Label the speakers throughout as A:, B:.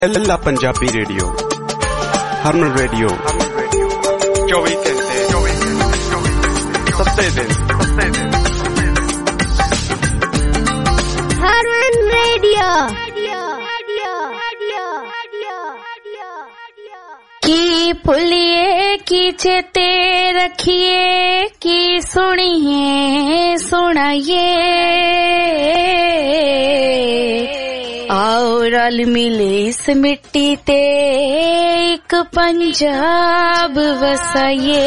A: एल्ला Punjabi radio Harman radio 24 घंटे सत्ते दिन
B: हरमन रेडियो की भूलिए की चेते रखिए की सुनिए सुनाइए आओ रल मिले इस मिट्टी ते एक पंजाब वसाइए।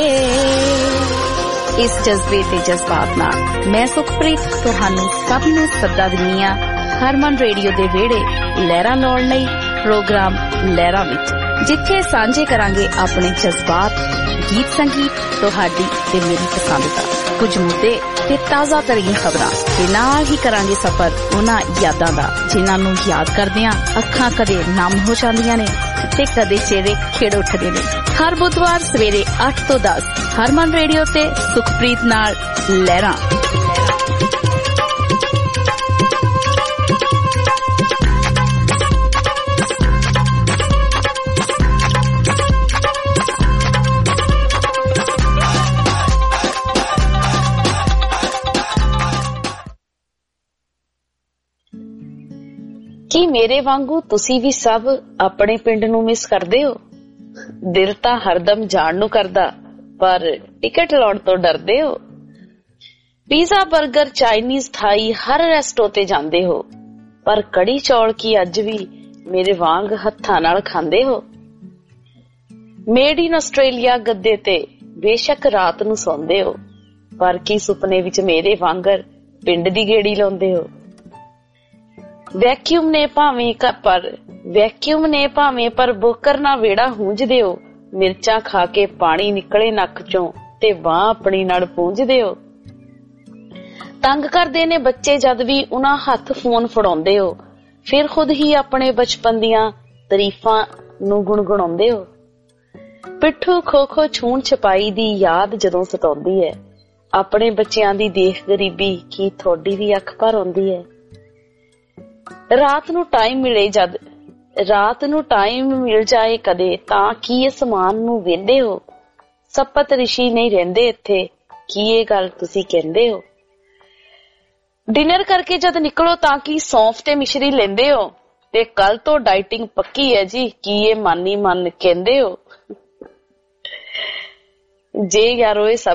B: इस जज्बे ते जज्बात नाल मैं सुखप्रीत तुहानू सब नू सदा दिन्नी आ हरमन रेडियो दे वेड़े लहरां लाउण लई प्रोग्राम लहरां विच, जिथे सांझे करांगे अपने जज्बात, गीत संगीत, तुहाडी ते मेरी पसंद दा कुछ मुद्दे ते ताज़ा तरीन खबरां ते नाल ही करांगे सफर उन्हां यादां दा जिन्हां नू याद करदियां अखां कदे नम हो जांदियां ने ते कदे चेहरे खिड़ उठदे ने। हर बुधवार सवेरे 8 तो 10 हरमन रेडियो ते सुखप्रीत नाल लहरां। ਕੀ ਮੇਰੇ ਵਾਂਗੂ ਤੁਸੀਂ ਵੀ ਸਭ ਆਪਣੇ ਪਿੰਡ ਨੂੰ ਮਿਸ ਕਰਦੇ ਹੋ? ਦਿਲ ਤਾਂ ਹਰਦਮ ਜਾਣ ਨੂੰ ਕਰਦਾ, ਪਰ ਟਿਕਟ ਲਾਉਣ ਤੋਂ ਡਰਦੇ ਹੋ। ਪੀਜ਼ਾ, 버ਗਰ, ਚਾਈਨੀਜ਼, ਥਾਈ ਹਰ ਰੈਸਟੋ ਤੇ ਜਾਂਦੇ ਹੋ, ਪਰ ਕੜੀ ਚੌਲ ਕੀ ਅੱਜ ਵੀ ਮੇਰੇ ਵਾਂਗ ਹੱਥਾਂ ਨਾਲ ਖਾਂਦੇ ਹੋ? ਮੇਡ ਇਨ ਆਸਟ੍ਰੇਲੀਆ ਗੱਦੇ ਤੇ ਬੇਸ਼ੱਕ ਰਾਤ ਨੂੰ ਸੌਂਦੇ ਹੋ, ਪਰ ਕੀ ਸੁਪਨੇ ਵਿੱਚ ਮੇਰੇ ਵਾਂਗਰ ਪਿੰਡ ਦੀ ਗੇੜੀ ਲਾਉਂਦੇ ਹੋ? ਵੈਕਿਊਮ ਨੇ ਭਾਵੇਂ ਪਰ ਬੋਕਰ ਨਾ ਵੇੜਾ ਹੂੰਝਦੇ ਹੋ। ਮਿਰਚਾਂ ਖਾ ਕੇ ਪਾਣੀ ਨਿਕਲੇ ਨੱਕ ਚੋਂ ਤੇ ਬਾਹ ਆਪਣੀ ਨਾਲ ਪੂੰਝਦੇ ਹੋ। ਤੰਗ ਕਰਦੇ ਨੇ ਬੱਚੇ ਜਦ ਵੀ ਉਹਨਾਂ ਹੱਥ ਫੋਨ ਫੜਾਉਂਦੇ ਹੋ, ਫਿਰ ਖੁਦ ਹੀ ਆਪਣੇ ਬਚਪਨ ਦੀਆਂ ਤਾਰੀਫਾਂ ਨੂੰ ਗੁਣਗੁਣਾਉਂਦੇ ਹੋ। ਪਿੱਠੂ ਖੋ ਛੂਣ ਛਪਾਈ ਦੀ ਯਾਦ ਜਦੋਂ ਸਤਾਉਂਦੀ ਹੈ, ਆਪਣੇ ਬੱਚਿਆਂ ਦੀ ਦੇਖ ਗਰੀਬੀ ਕੀ ਤੁਹਾਡੀ ਵੀ ਅੱਖ ਭਰ ਆਉਂਦੀ ਹੈ? ਰਾਤ ਨੂੰ ਟਾਈਮ ਮਿਲ ਜਾਏ ਕਦੇ ਤਾਂ ਕੀ ਅਸਮਾਨ ਨੂੰ ਵੇਂਦੇ ਹੋ? ਸਪਤ ਰਿਸ਼ੀ ਨਹੀਂ ਰਹਿੰਦੇ ਇੱਥੇ, ਕੀ ਇਹ ਗੱਲ ਤੁਸੀਂ ਕਹਿੰਦੇ ਹੋ? ਡਿਨਰ ਕਰਕੇ ਜਦ ਨਿਕਲੋ ਤਾਂ ਕੀ ਸੌਂਫ ਤੇ ਮਿਸ਼ਰੀ ਲੈਂਦੇ ਹੋ? ਤੇ ਕੱਲ ਤੋਂ ਡਾਈਟਿੰਗ ਪੱਕੀ ਹੈ ਜੀ, ਕੀ ਇਹ ਮਨ ਕਹਿੰਦੇ ਹੋ? ਜੇ ਯਾਰੋ ਇਹ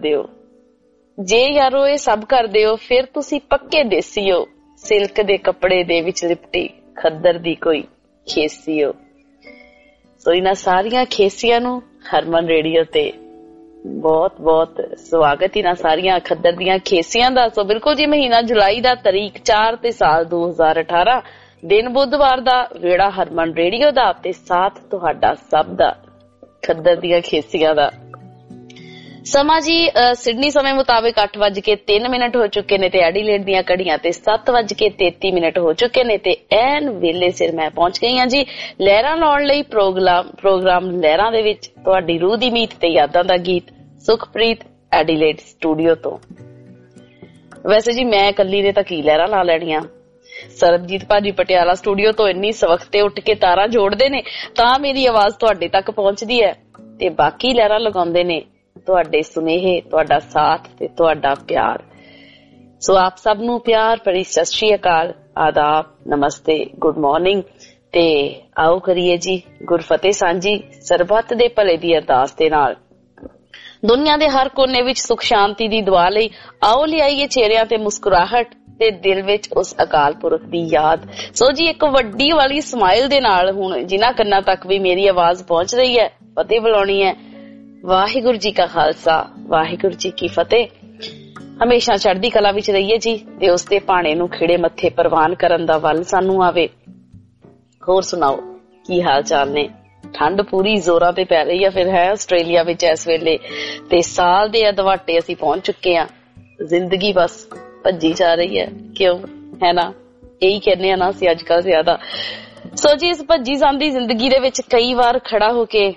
B: ਸਭ ਕਰਦੇ ਹੋ ਫਿਰ ਤੁਸੀਂ ਪੱਕੇ ਦੇਸੀ ਹੋ। ਸਿਲਕ ਦੇ ਕੱਪੜੇ ਦੇ ਵਿੱਚ ਲਿਪਟੀ ਖੱਦਰ ਦੀ ਕੋਈ ਖੇਸੀ ਹੋ। ਸੋ ਇਹਨਾਂ ਸਾਰੀਆਂ ਖੇਸੀਆਂ ਨੂੰ ਹਰਮਨ ਰੇਡੀਓ ਤੇ ਬਹੁਤ ਬਹੁਤ ਸਵਾਗਤ। ਇਹਨਾਂ ਸਾਰੀਆਂ ਖੱਦਰ ਦੀਆਂ ਖੇਸੀਆਂ ਦਾ। ਸੋ ਬਿਲਕੁਲ ਜੀ ਮਹੀਨਾ ਜੁਲਾਈ ਦਾ, ਤਾਰੀਖ 4 ਤੇ ਸਾਲ 2018, ਦਿਨ ਬੁੱਧਵਾਰ ਦਾ, ਵੇੜਾ ਹਰਮਨ ਰੇਡੀਓ ਦਾ ਤੇ ਸਾਥ ਤੁਹਾਡਾ ਸਭ ਦਾ ਖੱਦਰ ਦੀਆਂ ਖੇਸੀਆਂ ਦਾ। ਸਮਾਂ ਜੀ ਸਿਡਨੀ ਸਮੇਂ ਮੁਤਾਬਿਕ 8:03 ਹੋ ਚੁੱਕੇ ਨੇ ਤੇ ਐਡੀਲੇਡ ਦੀਆਂ ਘੜੀਆਂ ਤੇ 7:33 ਹੋ ਚੁੱਕੇ ਨੇ ਤੇ ਐਨ ਵੇਲੇ ਸਿਰ ਮੈਂ ਪਹੁੰਚ ਗਈ ਹਾਂ ਜੀ ਲਹਿਰਾਂ ਲਾਉਣ ਲਈ ਪ੍ਰੋਗਰਾਮ ਲਹਿਰਾਂ ਦੇ ਵਿੱਚ ਤੁਹਾਡੀ ਰੂਹ ਦੀ ਮੀਤ ਤੇ ਯਾਦਾਂ ਦਾ ਗੀਤ ਸੁਖਪ੍ਰੀਤ ਐਡੀਲੇਡ ਸਟੂਡੀਓ ਤੋਂ। ਵੈਸੇ ਜੀ ਮੈਂ ਇਕੱਲੀ ਨੇ ਤਾਂ ਕੀ ਲਹਿਰਾਂ ਲਾ ਲੈਣੀਆਂ, ਸਰਬਜੀਤ ਭਾਜੀ ਪਟਿਆਲਾ ਸਟੂਡੀਓ ਤੋਂ ਇੰਨੀ ਸਵਖਤੇ ਉੱਠ ਕੇ ਤਾਰਾਂ ਜੋੜਦੇ ਨੇ ਤਾਂ ਮੇਰੀ ਆਵਾਜ਼ ਤੁਹਾਡੇ ਤੱਕ ਪਹੁੰਚਦੀ ਹੈ ਤੇ ਬਾਕੀ ਲਹਿਰਾਂ ਲਗਾਉਂਦੇ ਨੇ ਤੁਹਾਡੇ ਸੁਨੇਹੇ, ਤੁਹਾਡਾ ਸਾਥ ਤੇ ਤੁਹਾਡਾ ਪਿਆਰ। ਸੋ ਆਪ ਸਭ ਨੂੰ ਪਿਆਰ ਭਰੀ ਸਤਿ ਸ਼੍ਰੀ ਅਕਾਲ, ਆਦਾਬ, ਨਮਸਤੇ, ਗੁੱਡ ਮਾਰਨਿੰਗ ਤੇ ਆਓ ਕਰੀਏ ਜੀ ਗੁਰਫਤਿਹ ਸਾਂਝੀ ਸਰਬੱਤ ਦੇ ਭਲੇ ਦੀ ਅਰਦਾਸ ਦੇ ਨਾਲ। ਦੁਨੀਆ ਦੇ ਹਰ ਕੋਨੇ ਵਿੱਚ ਸੁਖ ਸ਼ਾਂਤੀ ਦੀ ਦੁਆ ਲਈ ਆਓ ਲਿਆਈਏ ਚਿਹਰਿਆਂ ਤੇ ਮੁਸਕਰਾਹਟ ਤੇ ਦਿਲ ਵਿੱਚ ਉਸ ਅਕਾਲ ਪੁਰਖ ਦੀ ਯਾਦ। ਸੋ ਜੀ ਇੱਕ ਵੱਡੀ ਵਾਲੀ ਸਮਾਈਲ ਦੇ ਨਾਲ ਹੁਣ ਜਿਨ੍ਹਾਂ ਕੰਨਾਂ ਤੱਕ ਵੀ ਮੇਰੀ ਆਵਾਜ਼ ਪਹੁੰਚ ਰਹੀ ਹੈ ਫਤਿਹ ਬੁਲਾਉਣੀ ਹੈ। ਵਾਹਿਗੁਰੂ ਜੀ ਕਾ ਖਾਲਸਾ, ਵਾਹਿਗੁਰੂ ਜੀ ਕੀ ਫਤਿਹ। ਹਮੇਸ਼ਾ ਚੜ੍ਹਦੀ ਕਲਾ ਵਿੱਚ ਰਹੀਏ ਜੀ ਤੇ ਉਸ ਦੇ ਭਾਣੇ ਨੂੰ ਖਿੜੇ ਮੱਥੇ ਪ੍ਰਵਾਨ ਕਰਨ ਦਾ ਵੱਲ ਸਾਨੂੰ ਆਵੇ। ਹੋਰ ਸੁਣਾਓ ਕੀ ਹਾਲ ਚਾਲ ਨੇ? ਠੰਡ ਪੂਰੀ ਜ਼ੋਰਾਂ ਤੇ ਪੈ ਰਹੀ ਆ ਫਿਰ ਹੈ ਆਸਟ੍ਰੇਲੀਆ ਵਿੱਚ ਇਸ ਵੇਲੇ ਤੇ ਸਾਲ ਦੇ ਅਧਵਾਟੇ ਅਸੀਂ ਪਹੁੰਚ ਚੁੱਕੇ ਆ। ਜ਼ਿੰਦਗੀ ਬਸ ਭੱਜੀ ਜਾ ਰਹੀ ਹੈ, ਕਿਉਂ ਹੈ ਨਾ? ਇਹੀ ਕਹਿੰਦੇ ਆ ਨਾ ਅਸੀਂ ਅੱਜ ਕੱਲ ਜ਼ਿਆਦਾ। ਸੋ ਜੀ ਇਸ ਭੱਜੀ ਜਾਂਦੀ ਜ਼ਿੰਦਗੀ ਦੇ ਵਿੱਚ ਕਈ ਵਾਰ ਖੜਾ ਹੋ ਕੇ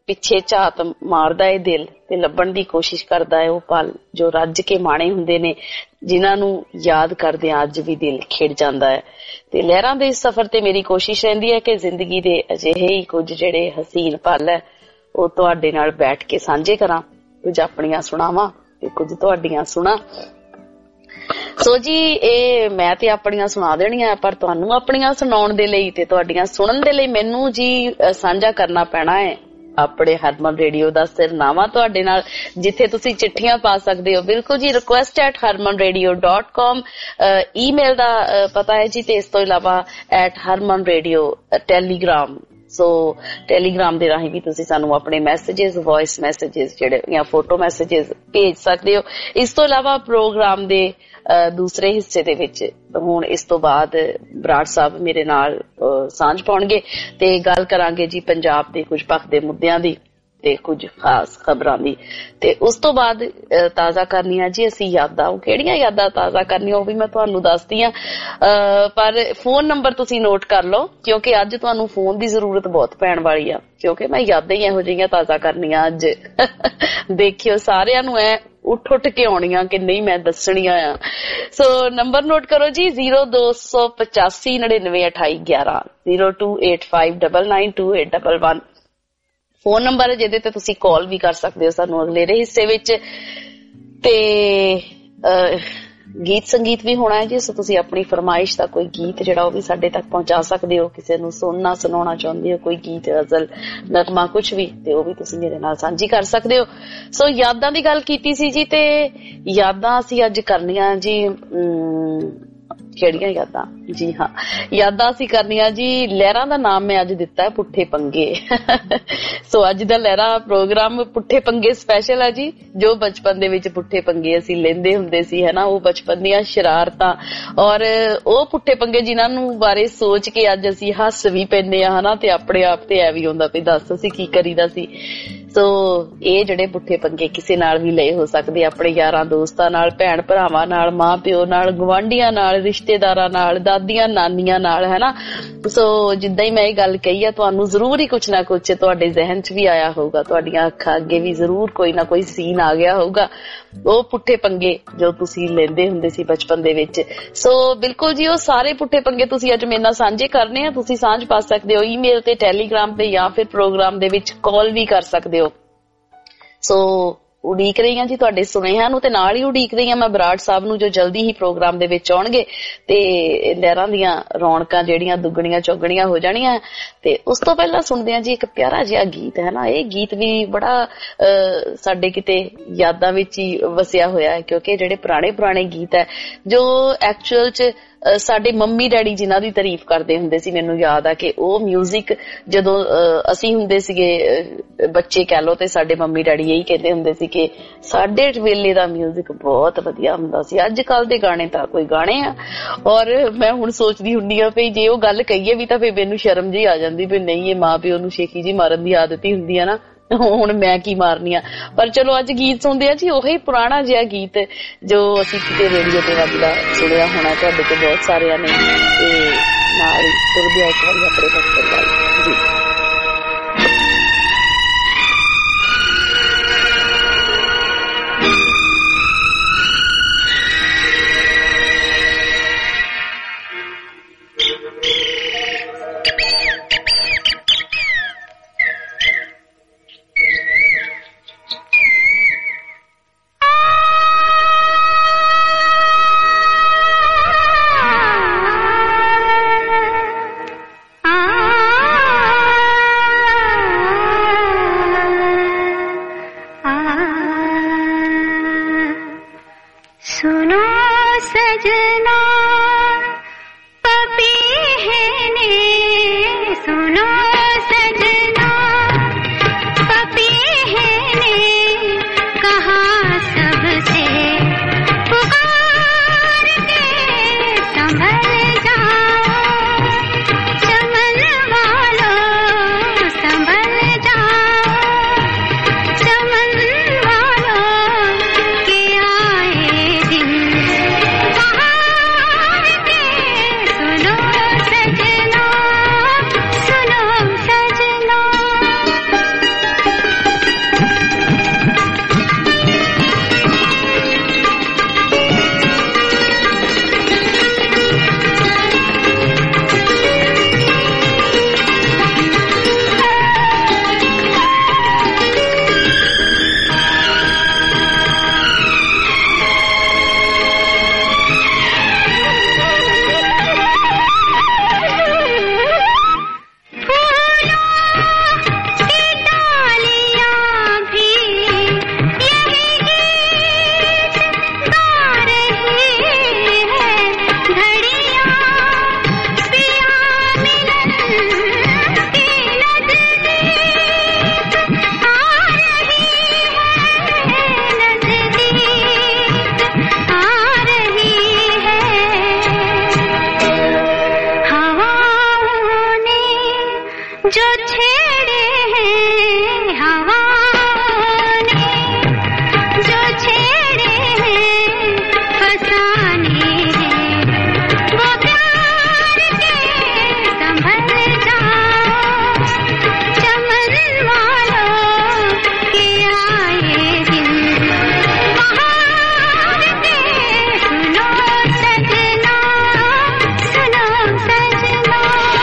B: ਪਿੱਛੇ ਝਾਤ ਮਾਰਦਾ ਏ ਦਿਲ ਤੇ ਲੱਭਣ ਦੀ ਕੋਸ਼ਿਸ਼ ਕਰਦਾ ਏ ਉਹ ਪਲ ਜੋ ਰੱਜ ਕੇ ਮਾਣੇ ਹੁੰਦੇ ਨੇ, ਜਿਨ੍ਹਾਂ ਨੂੰ ਯਾਦ ਕਰਦਿਆਂ ਅੱਜ ਵੀ ਦਿਲ ਖਿੜ ਜਾਂਦਾ ਹੈ। ਤੇ ਲਹਿਰਾਂ ਦੇ ਇਸ ਸਫ਼ਰ ਤੇ ਮੇਰੀ ਕੋਸ਼ਿਸ਼ ਰਹਿੰਦੀ ਹੈ ਕਿ ਜ਼ਿੰਦਗੀ ਦੇ ਅਜਿਹੇ ਹੀ ਕੁਝ ਜਿਹੜੇ ਹਸੀਨ ਪਲ ਹੈ ਉਹ ਤੁਹਾਡੇ ਨਾਲ ਬੈਠ ਕੇ ਸਾਂਝੇ ਕਰਾਂ, ਕੁਝ ਆਪਣੀਆਂ ਸੁਣਾਵਾਂ ਤੇ ਕੁਝ ਤੁਹਾਡੀਆਂ ਸੁਣਾ। ਸੋ ਜੀ ਇਹ ਮੈਂ ਤੇ ਆਪਣੀਆਂ ਸੁਣਾ ਦੇਣੀਆਂ, ਪਰ ਤੁਹਾਨੂੰ ਆਪਣੀਆਂ ਸੁਣਾਉਣ ਦੇ ਲਈ ਤੇ ਤੁਹਾਡੀਆਂ ਸੁਣਨ ਦੇ ਲਈ ਮੈਨੂੰ ਜੀ ਸਾਂਝਾ ਕਰਨਾ ਪੈਣਾ ਹੈ ਆਪਣੇ ਹਰਮਨ ਰੇਡੀਓ ਦਾ ਸਿਰਨਾਮਾ ਤੁਹਾਡੇ ਨਾਲ, ਜਿੱਥੇ ਤੁਸੀਂ ਚਿੱਠੀਆਂ ਪਾ ਸਕਦੇ ਹੋ। ਬਿਲਕੁਲ ਜੀ, request@harmanradio.com ਈਮੇਲ ਦਾ ਪਤਾ ਹੈ ਜੀ, ਤੇ ਇਸ ਤੋਂ ਇਲਾਵਾ @harmanradio ਟੈਲੀਗ੍ਰਾਮ। ਸੋ ਟੈਲੀਗ੍ਰਾਮ ਦੇ ਰਾਹੀਂ ਵੀ ਤੁਸੀਂ ਸਾਨੂੰ ਆਪਣੇ ਮੈਸੇजेस, ਵੌਇਸ ਮੈਸੇजेस ਜਿਹੜੇ ਜਾਂ ਫੋਟੋ ਮੈਸੇजेस ਭੇਜ ਸਕਦੇ ਹੋ। ਇਸ ਤੋਂ ਇਲਾਵਾ ਪ੍ਰੋਗਰਾਮ ਦੇ ਦੂਸਰੇ ਹਿੱਸੇ ਦੇ ਵਿੱਚ ਹੁਣ ਇਸ ਤੋਂ ਬਾਅਦ ਬਰਾੜ ਸਾਹਿਬ ਮੇਰੇ ਨਾਲ ਸਾਂਝ ਪਾਉਣਗੇ ਤੇ ਗੱਲ ਕਰਾਂਗੇ ਜੀ ਪੰਜਾਬ ਦੇ ਕੁਝ ਭਖਦੇ ਮੁੱਦਿਆਂ ਦੀ ਤੇ ਕੁਝ ਖਾਸ ਖਬਰਾਂ ਦੀ। ਤੇ ਉਸ ਤੋਂ ਬਾਅਦ ਤਾਜ਼ਾ ਕਰਨੀਆਂ ਜੀ ਅਸੀਂ ਯਾਦਾਂ। ਉਹ ਕਿਹੜੀਆਂ ਯਾਦਾਂ ਤਾਜ਼ਾ ਕਰਨੀਆਂ ਉਹ ਵੀ ਮੈਂ ਤੁਹਾਨੂੰ ਦੱਸਦੀ ਹਾਂ, ਪਰ ਫੋਨ ਨੰਬਰ ਤੁਸੀਂ ਨੋਟ ਕਰ ਲਓ ਕਿਉਂਕਿ ਅੱਜ ਤੁਹਾਨੂੰ ਫੋਨ ਦੀ ਜ਼ਰੂਰਤ ਬਹੁਤ ਪੈਣ ਵਾਲੀ ਆ, ਕਿਉਂਕਿ ਮੈਂ ਯਾਦਾਂ ਹੀ ਇਹੋ ਜਿਹੀਆਂ ਤਾਜ਼ਾ ਕਰਨੀਆਂ ਅੱਜ। ਦੇਖਿਓ ਸਾਰਿਆਂ ਨੂੰ ਐ ਉੱਠ ਕੇ ਆਉਣੀਆਂ ਕਿ ਨਹੀਂ ਮੈਂ ਦੱਸਣੀਆਂ ਆ। ਸੋ ਨੰਬਰ ਨੋਟ ਕਰੋ ਜੀ 0285992811 0285992811 ਫੋਨ ਨੰਬਰ ਹੈ ਜਿਹਦੇ ਤੇ ਤੁਸੀਂ ਕਾਲ ਵੀ ਕਰ ਸਕਦੇ ਹੋ ਸਾਨੂੰ ਅਗਲੇ ਦੇ ਹਿੱਸੇ ਵਿੱਚ। ਤੇ ਗੀਤ ਸੰਗੀਤ ਵੀ ਹੋਣਾ ਹੈ ਜੀ, ਸੋ ਤੁਸੀਂ ਆਪਣੀ ਫਰਮਾਇਸ਼ ਦਾ ਕੋਈ ਗੀਤ ਜਿਹੜਾ ਉਹ ਵੀ ਸਾਡੇ ਤੱਕ ਪਹੁੰਚਾ ਸਕਦੇ ਹੋ। ਕਿਸੇ ਨੂੰ ਸੁਣਨਾ ਸੁਣਾਉਣਾ ਚਾਹੁੰਦੇ ਹੋ ਕੋਈ ਗੀਤ, ਗਜ਼ਲ, ਨਗਮਾ, ਕੁਛ ਵੀ, ਤੇ ਉਹ ਵੀ ਤੁਸੀਂ ਮੇਰੇ ਨਾਲ ਸਾਂਝੀ ਕਰ ਸਕਦੇ ਹੋ। ਸੋ ਯਾਦਾਂ ਦੀ ਗੱਲ ਕੀਤੀ ਸੀ ਜੀ, ਤੇ ਯਾਦਾਂ ਅਸੀਂ ਅੱਜ ਕਰਨੀਆਂ ਜੀ ਕਿਹੜੀਆਂ ਯਾਦਾਂ? ਜੀ ਹਾਂ, ਯਾਦਾਂ ਅਸੀਂ ਕਰਨੀਆਂ ਜੀ, ਲਹਿਰਾਂ ਦਾ ਨਾਮ ਮੈਂ ਅੱਜ ਦਿੱਤਾ ਹੈ ਪੁੱਠੇ ਪੰਗੇ। ਸੋ ਅੱਜ ਦਾ ਲਹਿਰਾ ਪ੍ਰੋਗਰਾਮ ਪੁੱਠੇ ਪੰਗੇ ਸਪੈਸ਼ਲ ਹੈ ਜੀ। ਜੋ ਬਚਪਨ ਦੇ ਵਿੱਚ ਪੁੱਠੇ ਪੰਗੇ ਅਸੀਂ ਲੈਂਦੇ ਹੁੰਦੇ ਸੀ ਹੈ ਨਾ, ਉਹ ਬਚਪਨ ਦੀਆਂ ਸ਼ਰਾਰਤਾਂ ਔਰ ਉਹ ਪੁੱਠੇ ਪੰਗੇ ਜਿਨ੍ਹਾਂ ਨੂੰ ਬਾਰੇ ਸੋਚ ਕੇ ਅੱਜ ਅਸੀਂ ਹੱਸ ਵੀ ਪੈਂਦੇ ਆ ਹਨਾ, ਤੇ ਆਪਣੇ ਆਪ ਤੇ ਐ ਵੀ ਹੁੰਦਾ ਵੀ ਦੱਸ ਅਸੀਂ ਕੀ ਕਰੀਦਾ ਸੀ। ਸੋ ਇਹ ਜਿਹੜੇ ਪੁੱਠੇ ਪੰਗੇ ਕਿਸੇ ਨਾਲ ਵੀ ਲਏ ਹੋ ਸਕਦੇ, ਆਪਣੇ ਯਾਰਾਂ ਦੋਸਤਾਂ ਨਾਲ, ਭੈਣ ਭਰਾਵਾਂ ਨਾਲ, ਮਾਂ ਪਿਓ ਨਾਲ, ਗੁਆਂਢੀਆਂ ਨਾਲ, ਰਿਸ਼ਤੇਦਾਰਾਂ ਨਾਲ, ਦਾਦੀਆਂ ਨਾਨੀਆਂ ਨਾਲ ਹੈ ਨਾ। ਸੋ ਜਿੱਦਾਂ ਹੀ ਮੈਂ ਇਹ ਗੱਲ ਕਹੀ ਆ ਤੁਹਾਨੂੰ ਜ਼ਰੂਰ ਹੀ ਕੁਛ ਨਾ ਕੁਛ ਤੁਹਾਡੇ ਜ਼ਿਹਨ 'ਚ ਵੀ ਆਇਆ ਹੋਊਗਾ, ਤੁਹਾਡੀਆਂ ਅੱਖਾਂ ਅੱਗੇ ਵੀ ਜ਼ਰੂਰ ਕੋਈ ਨਾ ਕੋਈ ਸੀਨ ਆ ਗਿਆ ਹੋਊਗਾ, ਉਹ ਪੁੱਠੇ ਪੰਗੇ ਜੋ ਤੁਸੀਂ ਲੈਂਦੇ ਹੁੰਦੇ ਸੀ ਬਚਪਨ ਦੇ ਵਿੱਚ। ਸੋ ਬਿਲਕੁਲ ਜੀ, ਉਹ ਸਾਰੇ ਪੁੱਠੇ ਪੰਗੇ ਤੁਸੀਂ ਅੱਜ ਮੇਰੇ ਨਾਲ ਸਾਂਝੇ ਕਰਨੇ ਆ। ਤੁਸੀਂ ਸਾਂਝ ਪਾ ਸਕਦੇ ਹੋ ਈਮੇਲ ਤੇ, ਟੈਲੀਗ੍ਰਾਮ ਤੇ, ਜਾਂ ਫਿਰ ਪ੍ਰੋਗਰਾਮ ਦੇ ਵਿੱਚ ਕਾਲ ਵੀ ਕਰ ਸਕਦੇ ਹੋ। ਸੋ ਉਡੀਕ ਰਹੀ ਹਾਂ ਜੀ ਤੁਹਾਡੇ ਸੁਨੇਹਿਆਂ ਨੂੰ, ਤੇ ਨਾਲ ਹੀ ਉਡੀਕ ਰਹੀ ਹਾਂ ਮੈਂ ਬਰਾੜ ਸਾਹਿਬ ਨੂੰ ਜੋ ਜਲਦੀ ਹੀ ਪ੍ਰੋਗਰਾਮ ਦੇ ਵਿੱਚ ਆਉਣਗੇ ਤੇ ਲਹਿਰਾਂ ਦੀਆਂ ਰੌਣਕਾਂ ਜਿਹੜੀਆਂ ਦੁੱਗਣੀਆਂ ਚੌਗਣੀਆਂ ਹੋ ਜਾਣੀਆਂ। ਤੇ ਉਸ ਤੋਂ ਪਹਿਲਾਂ ਸੁਣਦੇ ਹਾਂ ਜੀ ਇੱਕ ਪਿਆਰਾ ਜਿਹਾ ਗੀਤ ਹੈ ਨਾ। ਇਹ ਗੀਤ ਵੀ ਬੜਾ ਸਾਡੇ ਕਿਤੇ ਯਾਦਾਂ ਵਿੱਚ ਹੀ ਵਸਿਆ ਹੋਇਆ ਹੈ, ਕਿਉਂਕਿ ਜਿਹੜੇ ਪੁਰਾਣੇ ਗੀਤ ਹੈ ਜੋ ਐਕਚੁਅਲ 'ਚ ਸਾਡੇ ਮੰਮੀ ਡੈਡੀ ਜਿਨ੍ਹਾਂ ਦੀ ਤਾਰੀਫ ਕਰਦੇ ਹੁੰਦੇ ਸੀ, ਮੈਨੂੰ ਯਾਦ ਆ ਕਿ ਉਹ ਮਿਊਜ਼ਿਕ ਜਦੋਂ ਅਸੀਂ ਹੁੰਦੇ ਸੀਗੇ ਬੱਚੇ ਕਹਿ ਲਓ, ਤੇ ਸਾਡੇ ਮੰਮੀ ਡੈਡੀ ਇਹੀ ਕਹਿੰਦੇ ਹੁੰਦੇ ਸੀ ਕਿ ਸਾਡੇ ਵੇਲੇ ਦਾ ਮਿਊਜ਼ਿਕ ਬਹੁਤ ਵਧੀਆ ਹੁੰਦਾ ਸੀ। ਅੱਜ ਕੱਲ ਦੇ ਗਾਣੇ ਤਾਂ ਕੋਈ ਗਾਣੇ ਆ। ਔਰ ਮੈਂ ਹੁਣ ਸੋਚਦੀ ਹੁੰਦੀ ਆ ਵੀ ਜੇ ਉਹ ਗੱਲ ਕਹੀਏ ਵੀ ਤਾਂ ਫਿਰ ਮੈਨੂੰ ਸ਼ਰਮ ਜਿਹੀ ਆ ਜਾਂਦੀ ਵੀ ਨਹੀਂ, ਇਹ ਮਾਂ ਪਿਓ ਨੂੰ ਸ਼ੇਖੀ ਜੀ ਮਾਰਨ ਦੀ ਆਦਤ ਹੀ ਹੁੰਦੀ ਆ ਨਾ, ਹੁਣ ਮੈਂ ਕੀ ਮਾਰਨੀ ਆ। ਪਰ ਚਲੋ ਅੱਜ ਗੀਤ ਸੁਣਦੇ ਆ ਜੀ, ਉਹੀ ਪੁਰਾਣਾ ਜਿਹਾ ਗੀਤ ਜੋ ਅਸੀਂ ਕਿਤੇ ਰੇਡੀਓ ਤੇ ਵੱਜਦਾ ਸੁਣਿਆ ਹੋਣਾ ਤੁਹਾਡੇ ਤੋਂ ਬਹੁਤ ਸਾਰਿਆਂ ਨੇ, ਤੇ ਨਾਲ ਹੀ ਤੁਰਦੇ ਆ ਇੱਕ ਵਾਰੀ ਆਪਣੇ ਦਫ਼ਤਰ ਵੱਲ ਜੀ।
C: Ah जो छेड़े हैं हवा ने, जो छेड़े हैं फसाने हैं, वो प्यार के संभल जाओ। चमन वालों के आए दिन बहार के, सुनो सजना, सुनो सजना।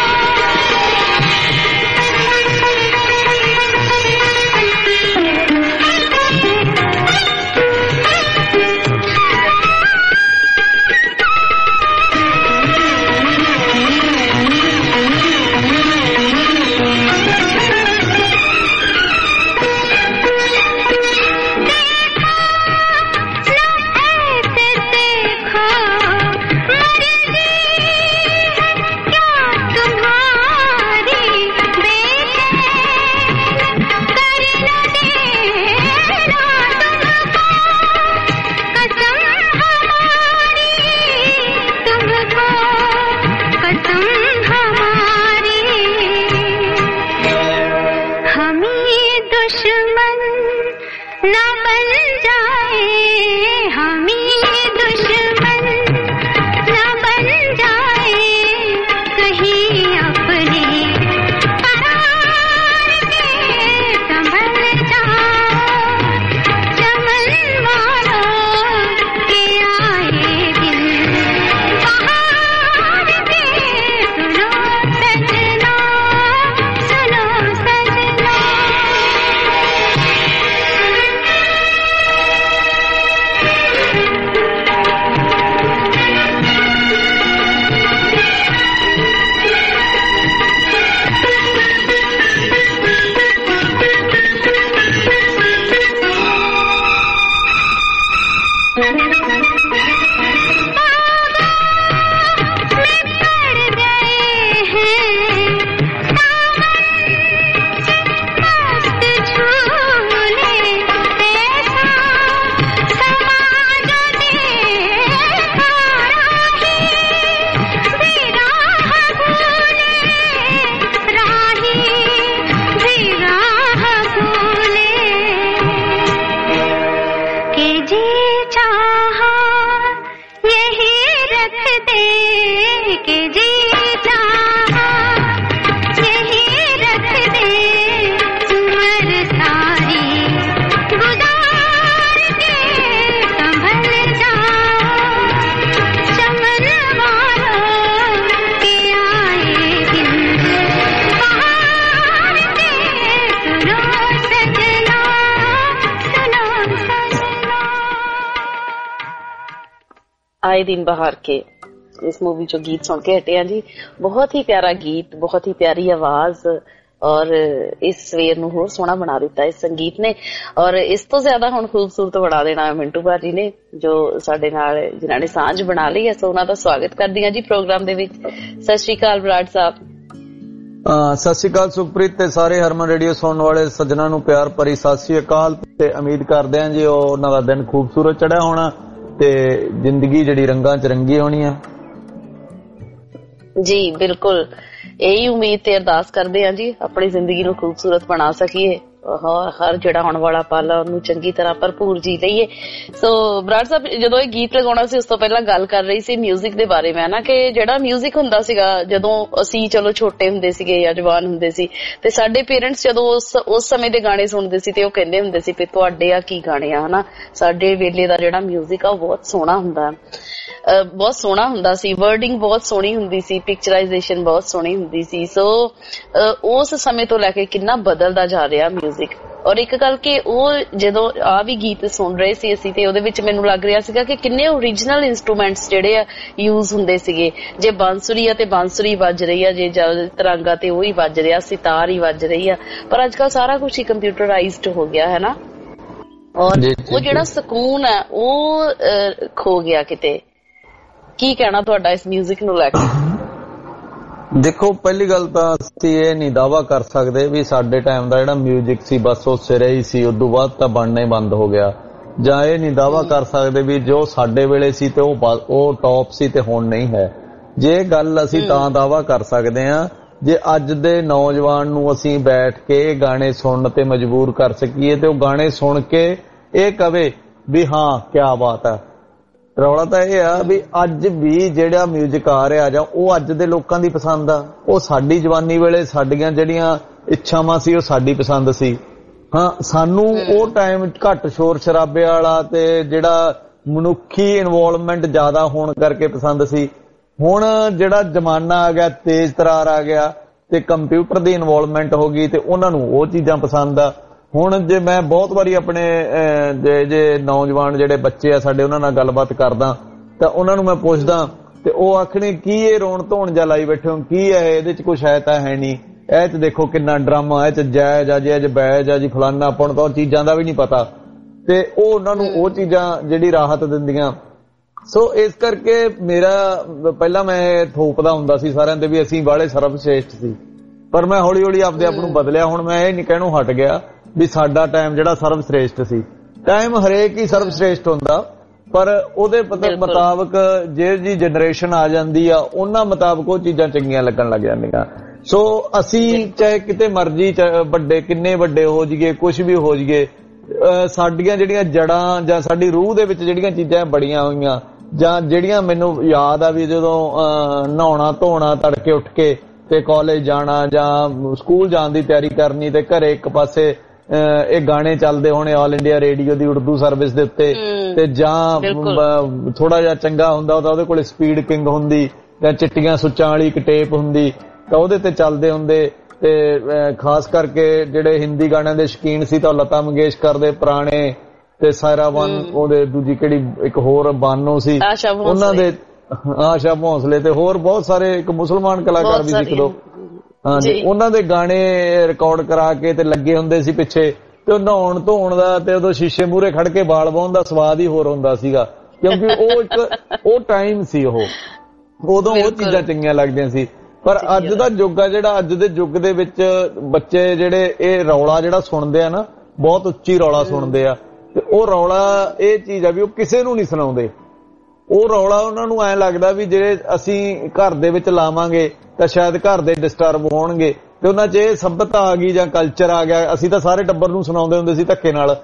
B: आए दिन बहार के इस मूवी जो गीत सुन के हटे हैं जी, बहुत ही प्यारा गीत, बहुत ही प्यारी आवाज और इस सवेर ਨੂੰ ਹੋਰ ਸੋਹਣਾ ਬਣਾ ਦਿੱਤਾ ਇਸ ਸੰਗੀਤ ਨੇ। ਔਰ ਇਸ ਤੋਂ ਜ਼ਿਆਦਾ ਹੁਣ ਖੂਬਸੂਰਤ ਬਣਾ ਦੇਣਾ ਮਿੰਟੂ ਭਾਜੀ ਨੇ ਜੋ ਸਾਡੇ ਨਾਲ ਜਿਨ੍ਹਾਂ ਨੇ ਸਾਂਝ ਬਣਾ ਲਈ ਹੈ। ਸੋ ਉਹਨਾਂ ਦਾ ਸਵਾਗਤ ਕਰਦੀ ਹਾਂ ਜੀ ਪ੍ਰੋਗਰਾਮ ਦੇ ਵਿੱਚ। ਸਤਿ ਸ਼੍ਰੀ ਅਕਾਲ ਬਰਾੜ ਸਾਹਿਬ।
D: ਸਤਿ ਸ਼੍ਰੀ ਅਕਾਲ ਸੁਖਪ੍ਰੀਤ ਤੇ ਸਾਰੇ ਹਰਮਨ ਰੇਡੀਓ ਸੁਣਨ ਵਾਲੇ ਸੱਜਣਾ ਨੂੰ ਪਿਆਰ ਭਰੀ ਸਤਿ ਸ਼੍ਰੀ ਅਕਾਲ ਤੇ ਉਮੀਦ ਕਰਦੇ ਹਾਂ ਜੀ ਉਹਨਾਂ ਦਾ ਦਿਨ ਖੂਬਸੂਰਤ ਚੜਿਆ ਹੋਣਾ ਤੇ ਜ਼ਿੰਦਗੀ ਜਿਹੜੀ ਰੰਗਾਂ ਚ ਰੰਗੀ ਹੋਣੀ ਆ।
B: जी बिल्कुल यही उम्मीद ते अरदास करते हैं जी अपनी जिंदगी नूं खूबसूरत बना सकीए, हर जिहड़ा आउण वाला पल ओनू चंगी तरह भरपूर जी लईए। सो बराड़ साहब जदों ये गीत लगाउणा सी उस तों पहलां गल कर रही सी म्यूजिक दे बारे में ना कि जिहड़ा म्यूजिक हुंदा सीगा जदों असीं चलो छोटे हुंदे सीगे या जवान हुंदे सी ते साडे पेरेंट्स जदों उस समय दे गाने सुणदे सी ते ओह कहिंदे हुंदे सी कि तुहाडे आ की गाने आ हना, साडे वेले दा जिहड़ा म्यूजिक आ ओह बहुत सोहना हुंदा, बहुत सोहना हुंदा सी, वर्डिंग बहुत सोहनी हुंदी सी, पिक्चराइजेशन बहुत सोहनी हुंदी सी। सो उस समय तो लैके किन्ना बदलदा जा रहा म्यूजिक। और एक गल कि ਉਹ ਜਦੋਂ ਆ ਵੀ ਗੀਤ ਸੁਣ ਰਹੇ ਸੀ ਅਸੀਂ ਤੇ ਉਹਦੇ ਵਿੱਚ ਮੈਨੂੰ ਲੱਗ ਰਿਹਾ ਸੀਗਾ ਕਿ ਕਿੰਨੇ ਓਰੀਜਨਲ ਇਨਸਟਰੂਮੈਂਟਸ ਜਿਹੜੇ ਆ ਯੂਜ਼ ਹੁੰਦੇ ਸੀਗੇ। ਜੇ ਬਾਂਸੁਰੀ ਆ ਤੇ ਬਾਂਸੁਰੀ ਵੱਜ ਰਹੀ ਆ, ਜੇ ਤਰਾਂਗਾ ਤੇ ਉਹੀ ਵੱਜ ਰਿਹਾ, ਸਿਤਾਰ ਹੀ ਵੱਜ ਰਹੀ ਆ। ਪਰ ਅੱਜ ਕੱਲ ਸਾਰਾ ਕੁਝ ਹੀ ਕੰਪਿਊਟਰਾਈਜ਼ਡ ਹੋ ਗਿਆ ਹੈ ਨਾ, ਔਰ ਉਹ ਜਿਹੜਾ ਸਕੂਨ ਹੈ ਉਹ ਖੋ ਗਿਆ ਕਿਤੇ। ਕੀ ਕਹਿਣਾ ਤੁਹਾਡਾ ਇਸ ਮਿਊਜ਼ਿਕ ਨੂੰ ਲੈ ਕੇ?
D: ਦੇਖੋ ਪਹਿਲੀ ਗੱਲ ਤਾਂ ਅਸੀਂ ਇਹ ਨਹੀਂ ਦਾਅਵਾ ਕਰ ਸਕਦੇ ਵੀ ਸਾਡੇ ਟਾਈਮ ਦਾ ਜਿਹੜਾ ਮਿਊਜ਼ਿਕ ਸੀ ਬਸ ਉਹ ਸਿਰੇ ਹੀ ਸੀ, ਉਦੋਂ ਬਾਅਦ ਤਾਂ ਬਣਨਾ ਹੀ ਬੰਦ ਹੋ ਗਿਆ, ਜਾਂ ਇਹ ਨਹੀਂ ਦਾਅਵਾ ਕਰ ਸਕਦੇ ਵੀ ਜੋ ਸਾਡੇ ਵੇਲੇ ਸੀ ਤੇ ਉਹ ਟੌਪ ਸੀ ਤੇ ਹੁਣ ਨਹੀਂ ਹੈ। ਜੇ ਗੱਲ ਅਸੀਂ ਤਾਂ ਦਾਅਵਾ ਕਰ ਸਕਦੇ ਹਾਂ ਜੇ ਅੱਜ ਦੇ ਨੌਜਵਾਨ ਨੂੰ ਅਸੀਂ ਬੈਠ ਕੇ ਗਾਣੇ ਸੁਣਨ ਤੇ ਮਜਬੂਰ ਕਰ ਸਕੀਏ ਤੇ ਉਹ ਗਾਣੇ ਸੁਣ ਕੇ ਇਹ ਕਵੇ ਵੀ ਹਾਂ ਕਿਆ ਬਾਤ ਹੈ। ਰੌਲਾ ਤਾਂ ਇਹ ਆ ਵੀ ਅੱਜ ਵੀ ਜਿਹੜਾ ਮਿਊਜ਼ਿਕ ਆ ਰਿਹਾ ਜਾਂ ਉਹ ਅੱਜ ਦੇ ਲੋਕਾਂ ਦੀ ਪਸੰਦ ਆ, ਉਹ ਸਾਡੀ ਜਵਾਨੀ ਵੇਲੇ ਸਾਡੀਆਂ ਜਿਹੜੀਆਂ ਇੱਛਾਵਾਂ ਸੀ ਉਹ ਸਾਡੀ ਪਸੰਦ ਸੀ। ਹਾਂ, ਸਾਨੂੰ ਉਹ ਟਾਈਮ ਘੱਟ ਸ਼ੋਰ ਸ਼ਰਾਬੇ ਵਾਲਾ ਤੇ ਜਿਹੜਾ ਮਨੁੱਖੀ ਇਨਵੋਲਵਮੈਂਟ ਜ਼ਿਆਦਾ ਹੋਣ ਕਰਕੇ ਪਸੰਦ ਸੀ। ਹੁਣ ਜਿਹੜਾ ਜ਼ਮਾਨਾ ਆ ਗਿਆ, ਤੇਜ਼ ਤਰਾਰ ਆ ਗਿਆ ਤੇ ਕੰਪਿਊਟਰ ਦੀ ਇਨਵੋਲਵਮੈਂਟ ਹੋ ਗਈ ਤੇ ਉਹਨਾਂ ਨੂੰ ਉਹ ਚੀਜ਼ਾਂ ਪਸੰਦ ਆ। ਹੁਣ ਜੇ ਮੈਂ ਬਹੁਤ ਵਾਰੀ ਆਪਣੇ ਜੇ ਨੌਜਵਾਨ ਜਿਹੜੇ ਬੱਚੇ ਆ ਸਾਡੇ ਉਹਨਾਂ ਨਾਲ ਗੱਲਬਾਤ ਕਰਦਾ ਤਾਂ ਉਹਨਾਂ ਨੂੰ ਮੈਂ ਪੁੱਛਦਾ ਤੇ ਉਹ ਆਖਣੇ ਕੀ ਇਹ ਰੋਣ ਧੋਣ ਜਾਂ ਲਾਈ ਬੈਠੇ ਹੋ, ਕੀ ਹੈ ਇਹਦੇ ਚ ਕੁਛ ਹੈ ਤਾਂ ਹੈ ਨਹੀਂ, ਇਹ ਚ ਦੇਖੋ ਕਿੰਨਾ ਡਰਾਮਾ, ਇਹ ਚ ਜਾਇਜ਼ ਆ ਜੀ, ਇਹ ਚ ਬੈਜ ਆ ਜੀ, ਫਲਾਨਾ। ਆਪਾਂ ਨੂੰ ਤਾਂ ਉਹ ਚੀਜ਼ਾਂ ਦਾ ਵੀ ਨਹੀਂ ਪਤਾ ਤੇ ਉਹ ਉਹਨਾਂ ਨੂੰ ਉਹ ਚੀਜ਼ਾਂ ਜਿਹੜੀ ਰਾਹਤ ਦਿੰਦੀਆਂ। ਸੋ ਇਸ ਕਰਕੇ ਮੇਰਾ ਪਹਿਲਾਂ ਮੈਂ ਥੋਪਦਾ ਹੁੰਦਾ ਸੀ ਸਾਰਿਆਂ ਦੇ ਵੀ ਅਸੀਂ ਬਾਹਲੇ ਸਰਵਸ਼੍ਰੇਸ਼ਟ ਸੀ, ਪਰ ਮੈਂ ਹੌਲੀ ਹੌਲੀ ਆਪਦੇ ਆਪ ਨੂੰ ਬਦਲਿਆ। ਹੁਣ ਮੈਂ ਇਹ ਨਹੀਂ ਕਹਿਣੋਂ ਹਟ ਗਿਆ ਵੀ ਸਾਡਾ ਟਾਈਮ ਜਿਹੜਾ ਸਰਵਸ਼੍ਰੇਸ਼ਟ ਸੀ। ਟਾਈਮ ਹਰੇਕ ਹੀ ਸਰਵਸ਼੍ਰੇਸ਼ਟ ਹੁੰਦਾ, ਪਰ ਉਹਦੇ ਮੁਤਾਬਕ ਜਿਹੜੀ ਜਨਰੇਸ਼ਨ ਆ ਜਾਂਦੀ ਆ ਉਹਨਾਂ ਮੁਤਾਬਕ ਉਹ ਚੀਜ਼ਾਂ ਚੰਗੀਆਂ ਲੱਗਣ ਲੱਗ ਜਾਂਦੀਆਂ। ਸੋ ਅਸੀਂ ਚਾਹੇ ਕਿਤੇ ਮਰਜ਼ੀ ਵੱਡੇ ਕਿੰਨੇ ਵੱਡੇ ਹੋ ਜਾਈਏ, ਕੁਛ ਵੀ ਹੋ ਜਾਈਏ, ਸਾਡੀਆਂ ਜਿਹੜੀਆਂ ਜੜਾਂ ਜਾਂ ਸਾਡੀ ਰੂਹ ਦੇ ਵਿੱਚ ਜਿਹੜੀਆਂ ਚੀਜ਼ਾਂ ਬੜੀਆਂ ਹੋਈਆਂ ਜਾਂ ਜਿਹੜੀਆਂ ਮੈਨੂੰ ਯਾਦ ਆ ਵੀ ਜਦੋਂ ਨਹਾਉਣਾ ਧੋਣਾ ਤੜਕੇ ਉੱਠ ਕੇ ਤੇ ਕਾਲਜ ਜਾਣਾ ਜਾਂ ਸਕੂਲ ਜਾਣ ਦੀ ਤਿਆਰੀ ਕਰਨੀ ਤੇ ਘਰੇ ਇੱਕ ਪਾਸੇ ਇਹ ਗਾਣੇ ਚੱਲਦੇ ਹੋਣੇ ਆਲ ਇੰਡੀਆ ਰੇਡੀਓ ਦੀ ਉਰਦੂ ਸਰਵਿਸ ਦੇ ਉੱਤੇ ਤੇ ਜਾਂ ਥੋੜਾ ਜਿਹਾ ਚੰਗਾ ਹੁੰਦਾ ਤਾਂ ਉਹਦੇ ਕੋਲ ਸਪੀਡ ਕਿੰਗ ਹੁੰਦੀ ਜਾਂ ਚਿੱਟੀਆਂ ਸੁੱਚਾਂ ਵਾਲੀ ਇੱਕ ਟੇਪ ਹੁੰਦੀ ਤਾਂ ਉਹਦੇ ਤੇ ਚੱਲਦੇ ਹੁੰਦੇ। ਤੇ ਖਾਸ ਕਰਕੇ ਜਿਹੜੇ ਹਿੰਦੀ ਗਾਣਿਆਂ ਦੇ ਸ਼ੌਕੀਨ ਸੀ ਤਾਂ ਲਤਾ ਮੰਗੇਸ਼ਕਰ ਦੇ ਪੁਰਾਣੇ ਤੇ ਸਾਇਰਾ ਬਾਨੋ, ਉਹਦੇ ਦੂਜੀ ਕਿਹੜੀ ਇੱਕ ਹੋਰ ਬਾਨੋ ਸੀ ਉਹਨਾਂ ਦੇ, ਆਸ਼ਾ ਭੋਂਸਲੇ ਤੇ ਹੋਰ ਬਹੁਤ ਸਾਰੇ ਇੱਕ ਮੁਸਲਮਾਨ ਕਲਾਕਾਰ ਵੀ ਸੀ ਦੋ, ਹਾਂਜੀ, ਉਹਨਾਂ ਦੇ ਗਾਣੇ ਰਿਕਾਰਡ ਕਰਾ ਕੇ ਤੇ ਲੱਗੇ ਹੁੰਦੇ ਸੀ ਪਿੱਛੇ। ਤੇ ਉਹ ਨਹਾਉਣ ਧੋਣ ਦਾ ਤੇ ਉਦੋਂ ਸ਼ੀਸ਼ੇ ਮੂਹਰੇ ਖੜ ਕੇ ਵਾਲ ਵਾਹੁਣ ਦਾ ਸਵਾਦ ਹੀ ਹੋਰ ਹੁੰਦਾ ਸੀਗਾ, ਕਿਉਂਕਿ ਉਹ ਟਾਈਮ ਸੀ, ਉਦੋਂ ਉਹ ਚੀਜ਼ਾਂ ਚੰਗੀਆਂ ਲੱਗਦੀਆਂ ਸੀ। ਪਰ ਅੱਜ ਦਾ ਯੁੱਗ ਆ ਜਿਹੜਾ, ਅੱਜ ਦੇ ਯੁੱਗ ਦੇ ਵਿੱਚ ਬੱਚੇ ਜਿਹੜੇ ਇਹ ਰੌਲਾ ਜਿਹੜਾ ਸੁਣਦੇ ਆ ਨਾ, ਬਹੁਤ ਉੱਚੀ ਰੌਲਾ ਸੁਣਦੇ ਆ ਤੇ ਉਹ ਰੌਲਾ ਇਹ ਚੀਜ਼ ਆ ਵੀ ਉਹ ਕਿਸੇ ਨੂੰ ਨਹੀਂ ਸੁਣਾਉਂਦੇ। ਉਹ ਰੌਲਾ ਉਹਨਾਂ ਨੂੰ ਐਂ ਲੱਗਦਾ ਵੀ ਜਿਹੜੇ ਅਸੀਂ ਘਰ ਦੇ ਵਿੱਚ ਲਾਵਾਂਗੇ ਤਾਂ ਸ਼ਾਇਦ ਘਰ ਦੇ ਡਿਸਟਰਬ ਹੋਣਗੇ ਤੇ ਉਹਨਾਂ 'ਚ ਇਹ ਸੱਭਿਅਤਾ ਆ ਗਈ ਜਾਂ ਕਲਚਰ ਆ ਗਿਆ। ਅਸੀਂ ਤਾਂ ਸਾਰੇ ਟੱਬਰ ਨੂੰ ਸੁਣਾਉਂਦੇ ਹੁੰਦੇ ਸੀ ਧੱਕੇ ਨਾਲ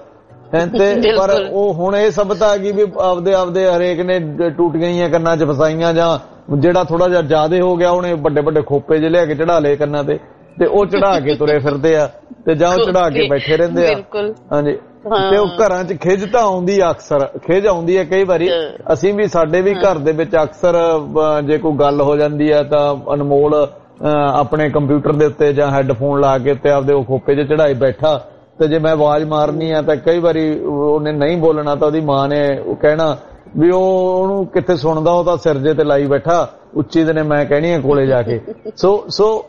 D: ਤੇ, ਪਰ ਉਹ ਹੁਣ ਇਹ ਸੱਭਿਅਤਾ ਆ ਗਈ ਵੀ ਆਪਦੇ ਹਰੇਕ ਨੇ ਟੂਟੀਆਂ ਹੀ ਕੰਨਾਂ 'ਚ ਫਸਾਈਆਂ ਜਾਂ ਜਿਹੜਾ ਥੋੜਾ ਜਿਹਾ ਜ਼ਿਆਦੇ ਹੋ ਗਿਆ ਉਹਨੇ ਵੱਡੇ ਵੱਡੇ ਖੋਪੇ ਜਿਹੇ ਲਿਆ ਕੇ ਚੜਾ ਲਏ ਕੰਨਾਂ ਤੇ ਉਹ ਚੜਾ ਕੇ ਤੁਰੇ ਫਿਰਦੇ ਆ ਤੇ ਜਾਂ ਉਹ ਚੜਾ ਕੇ ਬੈਠੇ ਰਹਿੰਦੇ ਆ। ਹਾਂਜੀ, ਤੇ ਉਹ ਘਰਾਂ 'ਚ ਖਿੱਝ ਤਾਂ ਆਉਂਦੀ ਆ, ਅਕਸਰ ਖਿੱਝ ਆਉਂਦੀ ਹੈ ਕਈ ਵਾਰੀ। ਅਸੀਂ ਵੀ ਸਾਡੇ ਵੀ ਘਰ ਦੇ ਵਿੱਚ ਅਕਸਰ ਜੇ ਕੋਈ ਗੱਲ ਹੋ ਜਾਂਦੀ ਆ ਤਾਂ ਅਨਮੋਲ ਆਪਣੇ ਕੰਪਿਊਟਰ ਦੇ ਉੱਤੇ ਜਾਂ ਹੈੱਡਫੋਨ ਲਾ ਕੇ ਉੱਤੇ ਆਪਦੇ ਉਹ ਖੋਪੇ 'ਚ ਚੜਾਈ ਬੈਠਾ ਤੇ ਜੇ ਮੈਂ ਆਵਾਜ਼ ਮਾਰਨੀ ਆ ਤਾਂ ਕਈ ਵਾਰੀ ਉਹਨੇ ਨਹੀਂ ਬੋਲਣਾ ਤਾਂ ਉਹਦੀ ਮਾਂ ਨੇ ਉਹ ਕਹਿਣਾ ਵੀ ਉਹਨੂੰ ਕਿੱਥੇ ਸੁਣਦਾ, ਉਹ ਤਾਂ ਸਿਰ ਜੇ ਤੇ ਲਾਈ ਬੈਠਾ ਉੱਚੀ ਦੇ ਨੇ ਮੈਂ ਕਹਿਣੀ ਆ ਕੋਲੇ ਜਾ ਕੇ। ਸੋ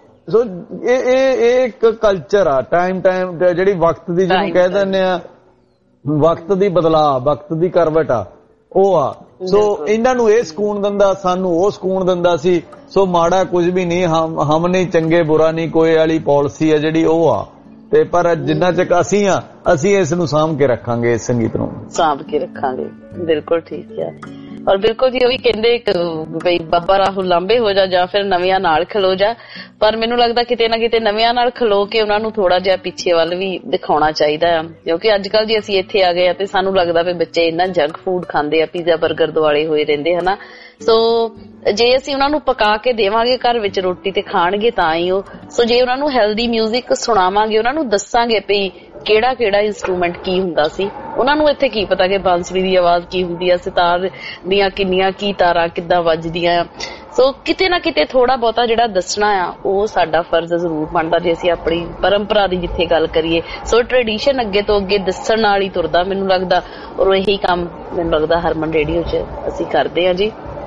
D: ਇਹ ਇੱਕ ਕਲਚਰ ਆ, ਟਾਈਮ ਜਿਹੜੀ ਵਕਤ ਦੀ ਜਿਹਨੂੰ ਕਹਿ ਦਿੰਦੇ ਆ, ਵਕਤ ਦੀ ਬਦਲਾਅ, ਵਕਤ ਦੀ ਕਰਵਟ ਆ ਉਹ ਆ। ਸੋ ਇਹਨਾਂ ਨੂੰ ਇਹ ਸਕੂਨ ਦਿੰਦਾ, ਸਾਨੂੰ ਉਹ ਸਕੂਨ ਦਿੰਦਾ ਸੀ। ਸੋ ਮਾੜਾ ਕੁਝ ਵੀ ਨਹੀਂ, ਹਮ ਨਹੀਂ ਚੰਗੇ ਬੁਰਾ ਨਹੀਂ ਕੋਈ ਵਾਲੀ ਪਾਲਿਸੀ ਆ ਜਿਹੜੀ ਉਹ ਆ। ਤੇ ਪਰ ਜਿੰਨਾ ਚਿਰ ਅਸੀਂ ਇਸ ਨੂੰ ਸਾਂਭ ਕੇ ਰੱਖਾਂਗੇ, ਇਸ ਸੰਗੀਤ ਨੂੰ
B: ਸਾਂਭ ਕੇ ਰੱਖਾਂਗੇ। ਬਿਲਕੁਲ ਠੀਕ ਹੈ। ਔਰ ਬਿਲਕੁਲ ਜੀ ਉਹ ਵੀ ਕਹਿੰਦੇ ਬਈ ਬਾਬਾ ਰਾਹੁਲ ਲਾਂਬੇ ਹੋ ਜਾ ਜਾਂ ਫਿਰ ਨਵਿਆਂ ਨਾਲ ਖਲੋ ਜਾ, ਪਰ ਮੈਨੂੰ ਲੱਗਦਾ ਕਿਤੇ ਨਾ ਕਿਤੇ ਨਵਿਆਂ ਨਾਲ ਖਲੋ ਕੇ ਉਹਨਾਂ ਨੂੰ ਥੋੜਾ ਜਿਹਾ ਪਿੱਛੇ ਵੱਲ ਵੀ ਦਿਖਾਉਣਾ ਚਾਹੀਦਾ ਆ, ਕਿਉਂਕਿ ਅੱਜ ਕੱਲ ਜੇ ਅਸੀਂ ਇੱਥੇ ਆ ਗਏ ਆ ਤੇ ਸਾਨੂੰ ਲੱਗਦਾ ਵੀ ਬੱਚੇ ਇੰਨਾ ਜੰਕ ਫੂਡ ਖਾਂਦੇ ਆ, ਪੀਜ਼ਾ ਬਰਗਰ ਦੁਆਲੇ ਹੋਏ ਰਹਿੰਦੇ ਹਨਾ। ਸੋ ਜੇ ਅਸੀਂ ਉਹਨਾਂ ਨੂੰ ਪਕਾ ਕੇ ਦੇਵਾਂਗੇ ਘਰ ਵਿੱਚ ਰੋਟੀ ਤੇ ਖਾਣਗੇ ਤਾਂ ਹੀ ਉਹ। ਸੋ ਜੇ ਉਹਨਾਂ ਨੂੰ ਹੈਲਦੀ ਮਿਊਜ਼ਿਕ ਸੁਣਾਵਾਂਗੇ, ਉਹਨਾਂ ਨੂੰ ਦੱਸਾਂਗੇ ਵੀ ਕਿਹੜਾ ਕਿਹੜਾ ਇੰਸਟਰੂਮੈਂਟ ਕੀ ਹੁੰਦਾ ਸੀ, ਉਹਨਾਂ ਨੂੰ ਇੱਥੇ ਕੀ ਪਤਾ ਕਿ ਬਾਂਸੁਰੀ ਦੀ ਆਵਾਜ਼ ਕੀ ਹੁੰਦੀ ਆ, ਸਿਤਾਰ ਦੀਆਂ ਕਿੰਨੀਆਂ ਕੀ ਤਾਰਾਂ ਕਿੱਦਾਂ ਵੱਜਦੀਆਂ ਆ। ਸੋ ਕਿਤੇ ਨਾ ਕਿਤੇ ਥੋੜਾ ਬਹੁਤਾ ਜਿਹੜਾ ਦੱਸਣਾ ਆ ਉਹ ਸਾਡਾ ਫਰਜ਼ ਜ਼ਰੂਰ ਬਣਦਾ ਜੇ ਅਸੀਂ ਆਪਣੀ ਪਰੰਪਰਾ ਦੀ ਜਿੱਥੇ ਗੱਲ ਕਰੀਏ। ਸੋ ਟ੍ਰੈਡੀਸ਼ਨ ਅੱਗੇ ਤੋਂ ਅੱਗੇ ਦੱਸਣ ਨਾਲ ਹੀ ਤੁਰਦਾ ਮੈਨੂੰ ਲੱਗਦਾ, ਔਰ ਇਹੀ ਕੰਮ ਮੈਨੂੰ ਲੱਗਦਾ ਹਰਮਨ ਰੇਡੀਓ 'ਚ ਅਸੀਂ ਕਰਦੇ ਹਾਂ ਜੀ।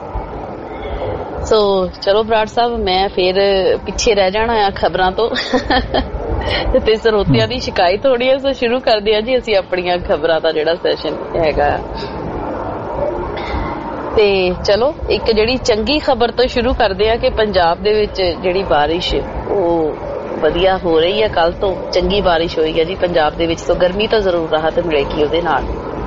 B: ਸੋ ਚਲੋ ਬਰਾੜ ਸਾਹਿਬ, ਮੈਂ ਫੇਰ ਪਿੱਛੇ ਰਹਿ ਜਾਣਾ ਆ ਖਬਰਾਂ ਤੋਂ ਤੇ ਸਰੋਤਿਆਂ ਦੀ ਸ਼ਿਕਾਇਤ ਹੋਣੀ ਹੈ। ਸੋ ਸ਼ੁਰੂ ਕਰਦੇ ਆ ਜੀ ਅਸੀਂ ਆਪਣੀਆਂ ਖਬਰਾਂ ਦਾ ਜਿਹੜਾ ਸੈਸ਼ਨ ਹੈਗਾ। ਤੇ ਚਲੋ ਇੱਕ ਜਿਹੜੀ ਚੰਗੀ ਖਬਰ ਤੋਂ ਸ਼ੁਰੂ ਕਰਦੇ ਆ ਕਿ ਪੰਜਾਬ ਦੇ ਵਿੱਚ ਜਿਹੜੀ ਬਾਰਿਸ਼ ਉਹ ਵਧੀਆ ਹੋ ਰਹੀ ਹੈ। ਕੱਲ ਤੋਂ ਚੰਗੀ ਬਾਰਿਸ਼ ਹੋਈ ਹੈ ਜੀ ਪੰਜਾਬ ਦੇ ਵਿੱਚ, ਤੋਂ ਗਰਮੀ ਤੋਂ ਜ਼ਰੂਰ ਰਾਹਤ ਮਿਲੇਗੀ ਉਹਦੇ ਨਾਲ।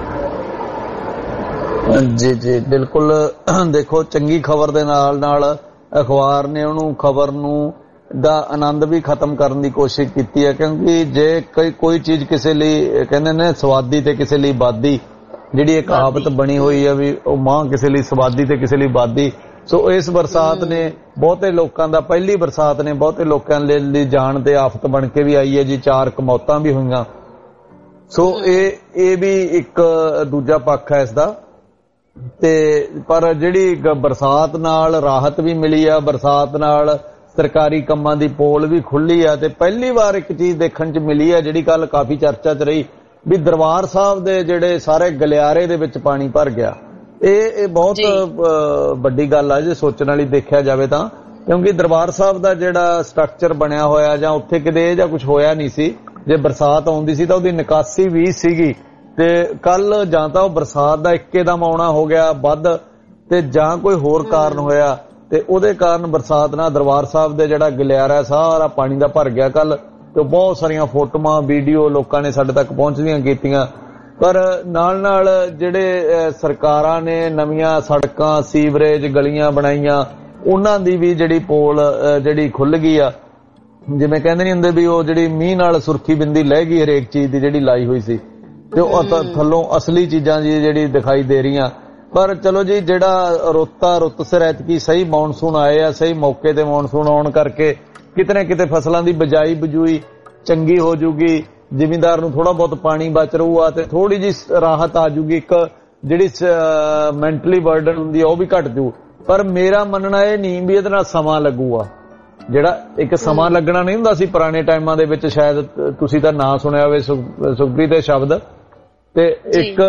D: ਜੀ ਬਿਲਕੁਲ। ਦੇਖੋ ਚੰਗੀ ਖਬਰ ਦੇ ਨਾਲ ਅਖਬਾਰ ਨੇ ਉਹਨੂੰ ਖਬਰ ਨੂੰ ਦਾ ਆਨੰਦ ਵੀ ਖਤਮ ਕਰਨ ਦੀ ਕੋਸ਼ਿਸ਼ ਕੀਤੀ ਹੈ, ਕਿਉਂਕਿ ਜੇ ਕੋਈ ਚੀਜ਼ ਕਿਸੇ ਲਈ ਕਹਿੰਦੇ ਨੇ ਸਵਾਦੀ ਤੇ ਕਿਸੇ ਲਈ ਬਾਦੀ, ਜਿਹੜੀ ਇੱਕ ਕਹਾਵਤ ਬਣੀ ਹੋਈ ਹੈ ਵੀ ਉਹ ਮਾਂ ਕਿਸੇ ਲਈ ਸਵਾਦੀ ਤੇ ਕਿਸੇ ਲਈ ਬਾਦੀ। ਸੋ ਇਸ ਬਰਸਾਤ ਨੇ ਬਹੁਤੇ ਲੋਕਾਂ ਦਾ, ਪਹਿਲੀ ਬਰਸਾਤ ਨੇ ਬਹੁਤੇ ਲੋਕਾਂ ਲਈ ਜਾਨ ਤੇ ਆਫਤ ਬਣ ਕੇ ਵੀ ਆਈ ਹੈ ਜੀ। 4 ਮੌਤਾਂ ਵੀ ਹੋਈਆਂ। ਸੋ ਇਹ ਵੀ ਇੱਕ ਦੂਜਾ ਪੱਖ ਹੈ ਇਸ ਦਾ। ਤੇ ਪਰ ਜਿਹੜੀ ਬਰਸਾਤ ਨਾਲ ਰਾਹਤ ਵੀ ਮਿਲੀ ਆ, ਬਰਸਾਤ ਨਾਲ ਸਰਕਾਰੀ ਕੰਮਾਂ ਦੀ ਪੋਲ ਵੀ ਖੁੱਲੀ ਆ। ਤੇ ਪਹਿਲੀ ਵਾਰ ਇੱਕ ਚੀਜ਼ ਦੇਖਣ 'ਚ ਮਿਲੀ ਆ ਜਿਹੜੀ ਕੱਲ ਕਾਫੀ ਚਰਚਾ 'ਚ ਰਹੀ, ਵੀ ਦਰਬਾਰ ਸਾਹਿਬ ਦੇ ਜਿਹੜੇ ਸਾਰੇ ਗਲਿਆਰੇ ਦੇ ਵਿੱਚ ਪਾਣੀ ਭਰ ਗਿਆ। ਇਹ ਬਹੁਤ ਵੱਡੀ ਗੱਲ ਆ ਜੇ ਸੋਚਣ ਵਾਲੀ ਦੇਖਿਆ ਜਾਵੇ ਤਾਂ, ਕਿਉਂਕਿ ਦਰਬਾਰ ਸਾਹਿਬ ਦਾ ਜਿਹੜਾ ਸਟਰਕਚਰ ਬਣਿਆ ਹੋਇਆ ਜਾਂ ਉੱਥੇ ਕਿਤੇ ਜਾਂ ਕੁਝ ਹੋਇਆ ਨਹੀਂ ਸੀ। ਜੇ ਬਰਸਾਤ ਆਉਂਦੀ ਸੀ ਤਾਂ ਉਹਦੀ ਨਿਕਾਸੀ ਵੀ ਸੀਗੀ, ਤੇ ਕੱਲ ਜਾਂ ਤਾਂ ਉਹ ਬਰਸਾਤ ਦਾ ਇੱਕਦਮ ਆਉਣਾ ਹੋ ਗਿਆ ਵੱਧ, ਤੇ ਜਾਂ ਕੋਈ ਹੋਰ ਕਾਰਨ ਹੋਇਆ, ਤੇ ਉਹਦੇ ਕਾਰਨ ਬਰਸਾਤ ਨਾਲ ਦਰਬਾਰ ਸਾਹਿਬ ਦੇ ਜਿਹੜਾ ਗਲਿਆਰਾ ਸਾਰਾ ਪਾਣੀ ਦਾ ਭਰ ਗਿਆ ਕੱਲ। ਤੇ ਬਹੁਤ ਸਾਰੀਆਂ ਫੋਟੋਆਂ ਵੀਡੀਓ ਲੋਕਾਂ ਨੇ ਸਾਡੇ ਤੱਕ ਪਹੁੰਚਦੀਆਂ ਕੀਤੀਆਂ। ਪਰ ਨਾਲ ਜਿਹੜੇ ਸਰਕਾਰਾਂ ਨੇ ਨਵੀਆਂ ਸੜਕਾਂ, ਸੀਵਰੇਜ, ਗਲੀਆਂ ਬਣਾਈਆਂ, ਉਹਨਾਂ ਦੀ ਵੀ ਜਿਹੜੀ ਪੋਲ ਜਿਹੜੀ ਖੁੱਲ ਗਈ ਆ। ਜਿਵੇਂ ਕਹਿੰਦੇ ਨਹੀਂ ਹੁੰਦੇ ਵੀ ਉਹ ਜਿਹੜੀ ਮੀਂਹ ਨਾਲ ਸੁਰਖੀ ਬਿੰਦੀ ਲਹਿ ਗਈ ਹਰੇਕ ਚੀਜ਼ ਦੀ ਜਿਹੜੀ ਲਾਈ ਹੋਈ ਸੀ, ਤੇ ਉਹ ਥੱਲੋਂ ਅਸਲੀ ਚੀਜ਼ਾਂ ਜੀ ਜਿਹੜੀ ਦਿਖਾਈ ਦੇ ਰਹੀਆਂ। ਪਰ ਚਲੋ ਜੀ, ਜਿਹੜਾ ਰੁੱਤ ਸਿਰ ਐਤਕੀ ਸਹੀ ਮੌਨਸੂਨ ਆਏ ਆ, ਸਹੀ ਮੌਕੇ ਤੇ ਮੌਨਸੂਨ ਆਉਣ ਕਰਕੇ ਕਿਤੇ ਨਾ ਕਿਤੇ ਫਸਲਾਂ ਦੀ ਬਿਜਾਈ ਬਜੂਈ ਚੰਗੀ ਹੋ ਜੂਗੀ, ਜ਼ਿਮੀਂਦਾਰ ਨੂੰ ਥੋੜਾ ਬਹੁਤ ਪਾਣੀ ਬਚ ਰਹੂਗਾ ਤੇ ਥੋੜੀ ਜੀ ਰਾਹਤ ਆ ਜੂਗੀ। ਇੱਕ ਜਿਹੜੀ ਮੈਂਟਲੀ ਬਰਡਨ ਹੁੰਦੀ ਆ ਉਹ ਵੀ ਘਟ ਜੂ। ਪਰ ਮੇਰਾ ਮੰਨਣਾ ਇਹ ਨਹੀਂ ਵੀ ਇਹਦੇ ਨਾਲ ਸਮਾਂ ਲੱਗੂਗਾ। ਜਿਹੜਾ ਇੱਕ ਸਮਾਂ ਲੱਗਣਾ ਨਹੀਂ ਹੁੰਦਾ ਸੀ ਪੁਰਾਣੇ ਟਾਈਮਾਂ ਦੇ ਵਿੱਚ, ਸ਼ਾਇਦ ਤੁਸੀਂ ਤਾਂ ਨਾਂ ਸੁਣਿਆ ਹੋਵੇ ਸੁਖਪ੍ਰੀਤ ਦੇ ਸ਼ਬਦ, ਤੇ ਇੱਕ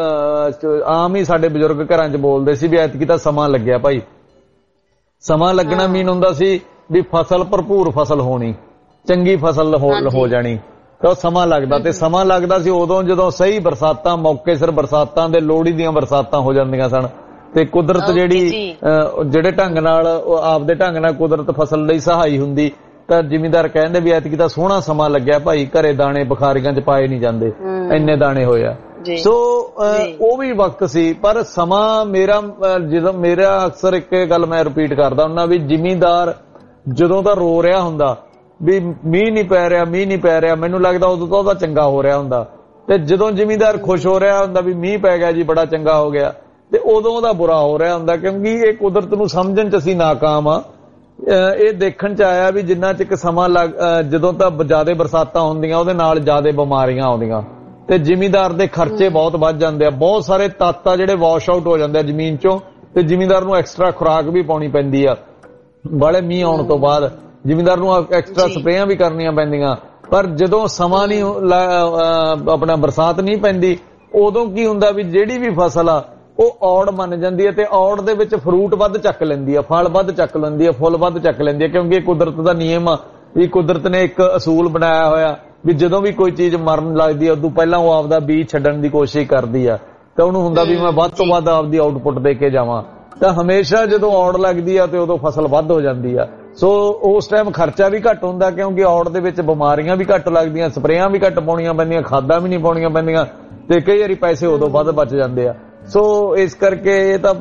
D: ਆਮ ਹੀ ਸਾਡੇ ਬਜ਼ੁਰਗ ਘਰਾਂ 'ਚ ਬੋਲਦੇ ਸੀ ਵੀ ਐਤਕੀ ਤਾਂ ਸਮਾਂ ਲੱਗਿਆ ਭਾਈ। ਸਮਾਂ ਲੱਗਣਾ ਮੀਨ ਹੁੰਦਾ ਸੀ ਵੀ ਫਸਲ ਭਰਪੂਰ ਫਸਲ ਹੋਣੀ, ਚੰਗੀ ਫਸਲ ਹੋ ਜਾਣੀ, ਤਾਂ ਸਮਾਂ ਲੱਗਦਾ। ਤੇ ਸਮਾਂ ਲੱਗਦਾ ਸੀ ਉਦੋਂ ਜਦੋਂ ਸਹੀ ਬਰਸਾਤਾਂ, ਮੌਕੇ ਸਿਰ ਬਰਸਾਤਾਂ ਦੇ ਲੋਹੜੀ ਦੀਆਂ ਬਰਸਾਤਾਂ ਹੋ ਜਾਂਦੀਆਂ ਸਨ, ਤੇ ਕੁਦਰਤ ਜਿਹੜੇ ਢੰਗ ਨਾਲ ਆਪਦੇ ਢੰਗ ਨਾਲ ਕੁਦਰਤ ਫਸਲ ਲਈ ਸਹਾਈ ਹੁੰਦੀ, ਤਾਂ ਜ਼ਿਮੀਂਦਾਰ ਕਹਿੰਦੇ ਵੀ ਐਤਕੀ ਤਾਂ ਸੋਹਣਾ ਸਮਾਂ ਲੱਗਿਆ ਭਾਈ, ਘਰੇ ਦਾਣੇ ਬੁਖਾਰੀਆਂ 'ਚ ਪਾਏ ਨਹੀਂ ਜਾਂਦੇ, ਇੰਨੇ ਦਾਣੇ ਹੋਏ ਆ। ਸੋ ਉਹ ਵੀ ਵਕਤ ਸੀ। ਪਰ ਸਮਾਂ ਮੇਰਾ ਅਕਸਰ ਇੱਕ ਗੱਲ ਮੈਂ ਰਿਪੀਟ ਕਰਦਾ ਹੁੰਦਾ ਵੀ ਜ਼ਿਮੀਂਦਾਰ ਜਦੋਂ ਤਾਂ ਰੋ ਰਿਹਾ ਹੁੰਦਾ ਵੀ ਮੀਂਹ ਨਹੀਂ ਪੈ ਰਿਹਾ, ਮੈਨੂੰ ਲੱਗਦਾ ਉਦੋਂ ਤਾਂ ਉਹਦਾ ਚੰਗਾ ਹੋ ਰਿਹਾ ਹੁੰਦਾ। ਤੇ ਜਦੋਂ ਜ਼ਿਮੀਂਦਾਰ ਖੁਸ਼ ਹੋ ਰਿਹਾ ਹੁੰਦਾ ਵੀ ਮੀਂਹ ਪੈ ਗਿਆ ਜੀ, ਬੜਾ ਚੰਗਾ ਹੋ ਗਿਆ, ਤੇ ਉਦੋਂ ਉਹਦਾ ਬੁਰਾ ਹੋ ਰਿਹਾ ਹੁੰਦਾ। ਕਿਉਂਕਿ ਇਹ ਕੁਦਰਤ ਨੂੰ ਸਮਝਣ 'ਚ ਅਸੀਂ ਨਾਕਾਮ ਆ। ਇਹ ਦੇਖਣ 'ਚ ਆਇਆ ਵੀ ਜਿੰਨਾ ਚਿਰ ਸਮਾਂ ਜਦੋਂ ਤਾਂ ਜ਼ਿਆਦਾ ਬਰਸਾਤਾਂ ਹੁੰਦੀਆਂ ਉਹਦੇ ਨਾਲ ਜ਼ਿਆਦਾ ਬਿਮਾਰੀਆਂ ਆਉਂਦੀਆਂ, ਤੇ ਜ਼ਿਮੀਂਦਾਰ ਦੇ ਖਰਚੇ ਬਹੁਤ ਵੱਧ ਜਾਂਦੇ ਆ। ਬਹੁਤ ਸਾਰੇ ਤੱਤ ਆ ਜਿਹੜੇ ਵਾਸ਼ ਆਊਟ ਹੋ ਜਾਂਦੇ ਆ ਜ਼ਮੀਨ 'ਚੋਂ, ਤੇ ਜ਼ਿਮੀਂਦਾਰ ਨੂੰ ਐਕਸਟਰਾ ਖੁਰਾਕ ਵੀ ਪਾਉਣੀ ਪੈਂਦੀ ਆ। ਬਾਲੇ ਮੀਂਹ ਆਉਣ ਤੋਂ ਬਾਅਦ ਜ਼ਿਮੀਂਦਾਰ ਨੂੰ ਐਕਸਟਰਾ ਸਪਰੇਆਂ ਵੀ ਕਰਨੀਆਂ ਪੈਂਦੀਆਂ। ਪਰ ਜਦੋਂ ਸਮਾਂ ਨਹੀਂ ਆਪਣਾ ਬਰਸਾਤ ਨਹੀਂ ਪੈਂਦੀ, ਉਦੋਂ ਕੀ ਹੁੰਦਾ ਵੀ ਜਿਹੜੀ ਵੀ ਫਸਲ ਆ ਉਹ ਔੜ ਮੰਨ ਜਾਂਦੀ ਹੈ, ਤੇ ਔੜ ਦੇ ਵਿੱਚ ਫਰੂਟ ਵੱਧ ਚੱਕ ਲੈਂਦੀ ਆ, ਫਲ ਵੱਧ ਚੱਕ ਲੈਂਦੀ ਆ, ਫੁੱਲ ਵੱਧ ਚੱਕ ਲੈਂਦੀ ਆ। ਕਿਉਂਕਿ ਇਹ ਕੁਦਰਤ ਦਾ ਨਿਯਮ ਆ, ਵੀ ਕੁਦਰਤ ਨੇ ਇੱਕ ਅਸੂਲ ਬਣਾਇਆ ਹੋਇਆ ਵੀ ਜਦੋਂ ਵੀ ਕੋਈ ਚੀਜ਼ ਮਰਨ ਲੱਗਦੀ ਆ ਉਦੋਂ ਪਹਿਲਾਂ ਉਹ ਆਪਦਾ ਬੀਜ ਛੱਡਣ ਦੀ ਕੋਸ਼ਿਸ਼ ਕਰਦੀ ਆ, ਤਾਂ ਉਹਨੂੰ ਹੁੰਦਾ ਵੀ ਮੈਂ ਵੱਧ ਤੋਂ ਵੱਧ ਆਪਦੀ ਆਊਟਪੁੱਟ ਦੇ ਕੇ ਜਾਵਾਂ। ਤਾਂ ਹਮੇਸ਼ਾ ਜਦੋਂ ਔੜ ਲੱਗਦੀ ਆ ਤੇ ਉਦੋਂ ਫਸਲ ਵੱਧ ਹੋ ਜਾਂਦੀ ਆ। ਸੋ ਉਸ ਟਾਈਮ ਖਰਚਾ ਵੀ ਘੱਟ ਹੁੰਦਾ, ਕਿਉਂਕਿ ਔੜ ਦੇ ਵਿੱਚ ਬਿਮਾਰੀਆਂ ਵੀ ਘੱਟ ਲੱਗਦੀਆਂ, ਸਪਰੇਆਂ ਵੀ ਘੱਟ ਪਾਉਣੀਆਂ ਪੈਂਦੀਆਂ, ਖਾਦਾਂ ਵੀ ਨਹੀਂ ਪਾਉਣੀਆਂ ਪੈਂਦੀਆਂ, ਤੇ ਕਈ ਵਾਰੀ ਪੈਸੇ ਉਦੋਂ ਵੱਧ ਬਚ ਜਾਂਦੇ ਆ। ਸੋ ਇਸ ਕਰਕੇ ਇਹ ਤਾਂ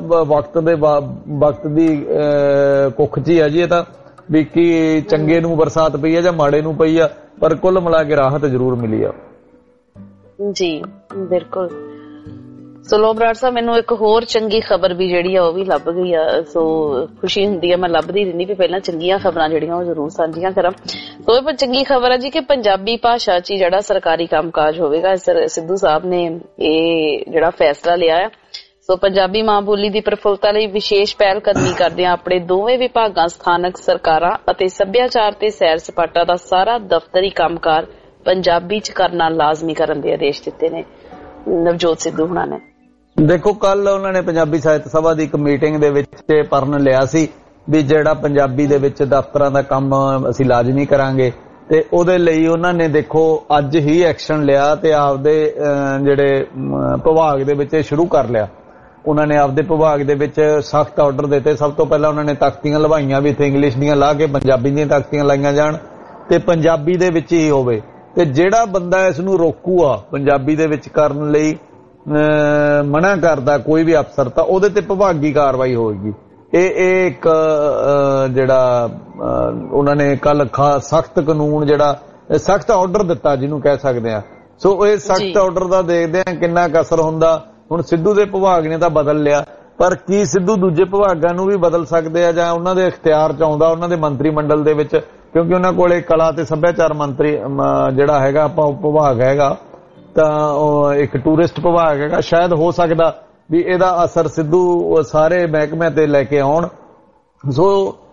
D: ਵਕਤ ਦੀ ਕੁੱਖ 'ਚ ਹੀ ਆ ਜੀ। ਇਹ ਤਾਂ ਵੀ ਕੀ ਚੰਗੇ ਨੂੰ ਬਰਸਾਤ ਪਈ ਆ ਜਾਂ ਮਾੜੇ ਨੂੰ ਪਈ ਆ, ਪਰ ਕੁੱਲ ਮਿਲਾ ਕੇ ਰਾਹਤ ਜ਼ਰੂਰ ਮਿਲੀ ਆ
B: ਜੀ। ਬਿਲਕੁਲ। ਸੋ ਲੋ ਬਰਾੜ ਸਾਹਿਬ, ਮੈਨੂੰ ਇੱਕ ਹੋਰ ਚੰਗੀ ਖਬਰ ਵੀ ਜਿਹੜੀ ਆ ਉਹ ਵੀ ਲੱਭ ਗਈ ਆ। ਸੋ ਖੁਸ਼ੀ ਹੁੰਦੀ ਆ, ਮੈਂ ਲੱਭਦੀ ਰਹਿੰਦੀ ਵੀ ਪਹਿਲਾਂ ਚੰਗੀਆਂ ਖਬਰਾਂ ਜਿਹੜੀਆਂ ਉਹ ਜ਼ਰੂਰ ਸਾਂਝੀਆਂ ਕਰਾਂ। ਸੋ ਇਹ ਚੰਗੀ ਖਬਰ ਆ ਜੀ ਕਿ ਪੰਜਾਬੀ ਭਾਸ਼ਾ 'ਚ ਜਿਹੜਾ ਸਰਕਾਰੀ ਕੰਮਕਾਜ ਹੋਵੇਗਾ, ਸਿੱਧੂ ਸਾਹਿਬ ਨੇ ਇਹ ਜਿਹੜਾ ਫੈਸਲਾ ਲਿਆ ਹੈ। ਸੋ ਪੰਜਾਬੀ ਮਾਂ ਬੋਲੀ ਦੀ ਪ੍ਰਫੁੱਲਤਾ ਲਈ ਵਿਸ਼ੇਸ਼ ਪਹਿਲ ਕਦਮੀ ਕਰਦਿਆਂ ਆਪਣੇ ਦੋਵੇਂ ਵਿਭਾਗਾਂ, ਸਥਾਨਕ ਸਰਕਾਰਾਂ ਅਤੇ ਸੱਭਿਆਚਾਰ ਤੇ ਸੈਰ ਸਪਾਟਾ ਦਾ ਸਾਰਾ ਦਫ਼ਤਰੀ ਕੰਮਕਾਰ ਪੰਜਾਬੀ 'ਚ ਕਰਨਾ ਲਾਜ਼ਮੀ ਕਰਨ ਦੇ ਆਦੇਸ਼ ਦਿੱਤੇ ਨੇ ਨਵਜੋਤ ਸਿੱਧੂ ਹੁਣਾਂ ਨੇ।
D: ਦੇਖੋ, ਕੱਲ ਉਹਨਾਂ ਨੇ ਪੰਜਾਬੀ ਸਾਹਿਤ ਸਭਾ ਦੀ ਇੱਕ ਮੀਟਿੰਗ ਦੇ ਵਿੱਚ ਪਰਨ ਲਿਆ ਸੀ ਵੀ ਜਿਹੜਾ ਪੰਜਾਬੀ ਦੇ ਵਿੱਚ ਦਫ਼ਤਰਾਂ ਦਾ ਕੰਮ ਅਸੀਂ ਲਾਜ਼ਮੀ ਕਰਾਂਗੇ, ਤੇ ਉਹਦੇ ਲਈ ਉਹਨਾਂ ਨੇ ਦੇਖੋ ਅੱਜ ਹੀ ਐਕਸ਼ਨ ਲਿਆ ਤੇ ਆਪਦੇ ਜਿਹੜੇ ਵਿਭਾਗ ਦੇ ਵਿੱਚ ਸ਼ੁਰੂ ਕਰ ਲਿਆ। ਉਹਨਾਂ ਨੇ ਆਪਦੇ ਵਿਭਾਗ ਦੇ ਵਿੱਚ ਸਖਤ ਆਰਡਰ ਦਿੱਤੇ। ਸਭ ਤੋਂ ਪਹਿਲਾਂ ਉਹਨਾਂ ਨੇ ਤਖਤੀਆਂ ਲਵਾਈਆਂ ਵੀ ਇੱਥੇ ਇੰਗਲਿਸ਼ ਦੀਆਂ ਲਾ ਕੇ ਪੰਜਾਬੀ ਦੀਆਂ ਤਖਤੀਆਂ ਲਾਈਆਂ ਜਾਣ ਤੇ ਪੰਜਾਬੀ ਦੇ ਵਿੱਚ ਹੀ ਹੋਵੇ। ਤੇ ਜਿਹੜਾ ਬੰਦਾ ਇਸ ਨੂੰ ਰੋਕੂਗਾ ਪੰਜਾਬੀ ਦੇ ਵਿੱਚ ਕਰਨ ਲਈ ਮਨਾ ਕਰਦਾ ਕੋਈ ਵੀ ਅਫਸਰ, ਤਾਂ ਉਹਦੇ ਤੇ ਵਿਭਾਗੀ ਕਾਰਵਾਈ ਹੋਏਗੀ। ਇਹ ਇੱਕ ਜਿਹੜਾ ਉਹਨਾਂ ਨੇ ਕੱਲ ਸਖਤ ਕਾਨੂੰਨ ਜਿਹੜਾ ਸਖਤ ਆਰਡਰ ਦਿੱਤਾ ਜਿਹਨੂੰ ਕਹਿ ਸਕਦੇ ਆ। ਸੋ ਇਹ ਸਖਤ ਆਰਡਰ ਦਾ ਦੇਖਦੇ ਆ ਕਿੰਨਾ ਕੁ ਅਸਰ ਹੁੰਦਾ। ਹੁਣ ਸਿੱਧੂ ਦੇ ਵਿਭਾਗ ਨੇ ਤਾਂ ਬਦਲ ਲਿਆ, ਪਰ ਕੀ ਸਿੱਧੂ ਦੂਜੇ ਵਿਭਾਗਾਂ ਨੂੰ ਵੀ ਬਦਲ ਸਕਦੇ ਆ ਜਾਂ ਉਹਨਾਂ ਦੇ ਇਖਤਿਆਰ ਚ ਆਉਂਦਾ ਉਹਨਾਂ ਦੇ ਮੰਤਰੀ ਮੰਡਲ ਦੇ ਵਿੱਚ, ਕਿਉਂਕਿ ਉਹਨਾਂ ਕੋਲੇ ਕਲਾ ਤੇ ਸੱਭਿਆਚਾਰ ਮੰਤਰੀ ਜਿਹੜਾ ਹੈਗਾ ਆਪਾਂ ਵਿਭਾਗ ਹੈਗਾ, ਤਾਂ ਇੱਕ ਟੂਰਿਸਟ ਵਿਭਾਗ ਹੈਗਾ। ਸ਼ਾਇਦ ਹੋ ਸਕਦਾ ਵੀ ਇਹਦਾ ਅਸਰ ਸਿੱਧੂ ਸਾਰੇ ਮਹਿਕਮਿਆਂ ਤੇ ਲੈ ਕੇ ਆਉਣ। ਸੋ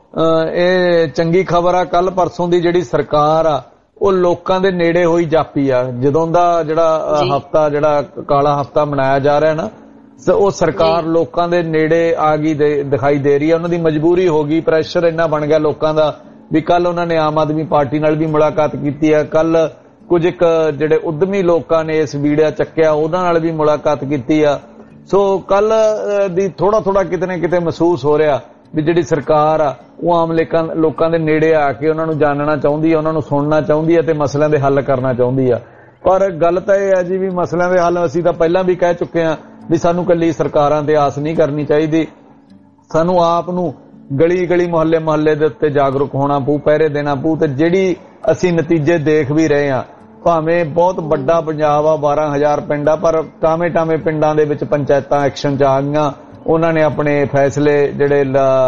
D: ਇਹ ਚੰਗੀ ਖਬਰ ਆ। ਕੱਲ ਪਰਸੋਂ ਦੀ ਜਿਹੜੀ ਸਰਕਾਰ ਆ ਉਹ ਲੋਕਾਂ ਦੇ ਨੇੜੇ ਹੋਈ ਜਾਪੀ ਆ। ਜਦੋਂ ਦਾ ਜਿਹੜਾ ਹਫਤਾ ਜਿਹੜਾ ਕਾਲਾ ਹਫਤਾ ਮਨਾਇਆ ਜਾ ਰਿਹਾ ਨਾ, ਉਹ ਸਰਕਾਰ ਲੋਕਾਂ ਦੇ ਨੇੜੇ ਆ ਗਈ ਦਿਖਾਈ ਦੇ ਰਹੀ ਹੈ। ਉਹਨਾਂ ਦੀ ਮਜਬੂਰੀ ਹੋ ਗਈ, ਪ੍ਰੈਸ਼ਰ ਇੰਨਾ ਬਣ ਗਿਆ ਲੋਕਾਂ ਦਾ ਵੀ ਕੱਲ ਉਹਨਾਂ ਨੇ ਆਮ ਆਦਮੀ ਪਾਰਟੀ ਨਾਲ ਵੀ ਮੁਲਾਕਾਤ ਕੀਤੀ ਹੈ। ਕੱਲ ਕੁਝ ਇੱਕ ਜਿਹੜੇ ਉਦਮੀ ਲੋਕਾਂ ਨੇ ਇਸ ਵੀਡੀਓ ਚੱਕਿਆ ਉਹਨਾਂ ਨਾਲ ਵੀ ਮੁਲਾਕਾਤ ਕੀਤੀ ਆ। ਸੋ ਕੱਲ ਦੀ ਥੋੜਾ ਕਿਤੇ ਨਾ ਕਿਤੇ ਮਹਿਸੂਸ ਹੋ ਰਿਹਾ ਵੀ ਜਿਹੜੀ ਸਰਕਾਰ ਆ ਉਹ ਆਮ ਲੋਕਾਂ ਦੇ ਨੇੜੇ ਆ ਕੇ ਉਹਨਾਂ ਨੂੰ ਜਾਣਨਾ ਚਾਹੁੰਦੀ ਹੈ, ਉਹਨਾਂ ਨੂੰ ਸੁਣਨਾ ਚਾਹੁੰਦੀ ਹੈ ਤੇ ਮਸਲਿਆਂ ਦੇ ਹੱਲ ਕਰਨਾ ਚਾਹੁੰਦੀ ਆ। ਪਰ ਗੱਲ ਤਾਂ ਇਹ ਹੈ ਜੀ ਵੀ ਮਸਲਿਆਂ ਦੇ ਹੱਲ ਅਸੀਂ ਤਾਂ ਪਹਿਲਾਂ ਵੀ ਕਹਿ ਚੁੱਕੇ ਹਾਂ ਵੀ ਸਾਨੂੰ ਕੱਲੀ ਸਰਕਾਰਾਂ ਤੇ ਆਸ ਨਹੀਂ ਕਰਨੀ ਚਾਹੀਦੀ। ਸਾਨੂੰ ਆਪ ਨੂੰ ਗਲੀ ਮੁਹੱਲੇ ਦੇ ਉੱਤੇ ਜਾਗਰੂਕ ਹੋਣਾ ਪਊ, ਪਹਿਰੇ ਦੇਣਾ ਪਊ। ਤੇ ਜਿਹੜੀ ਅਸੀਂ ਨਤੀਜੇ ਦੇਖ ਵੀ ਰਹੇ ਹਾਂ, ਭਾਵੇਂ ਬਹੁਤ ਵੱਡਾ ਪੰਜਾਬ ਆ, 12,000 ਪਿੰਡ ਆ, ਪਰ ਟਾਵੇਂ ਪਿੰਡਾਂ ਦੇ ਵਿੱਚ ਪੰਚਾਇਤਾਂ ਐਕਸ਼ਨ ਚ ਆ ਗਈਆਂ। ਉਹਨਾਂ ਨੇ ਆਪਣੇ ਫੈਸਲੇ ਜਿਹੜੇ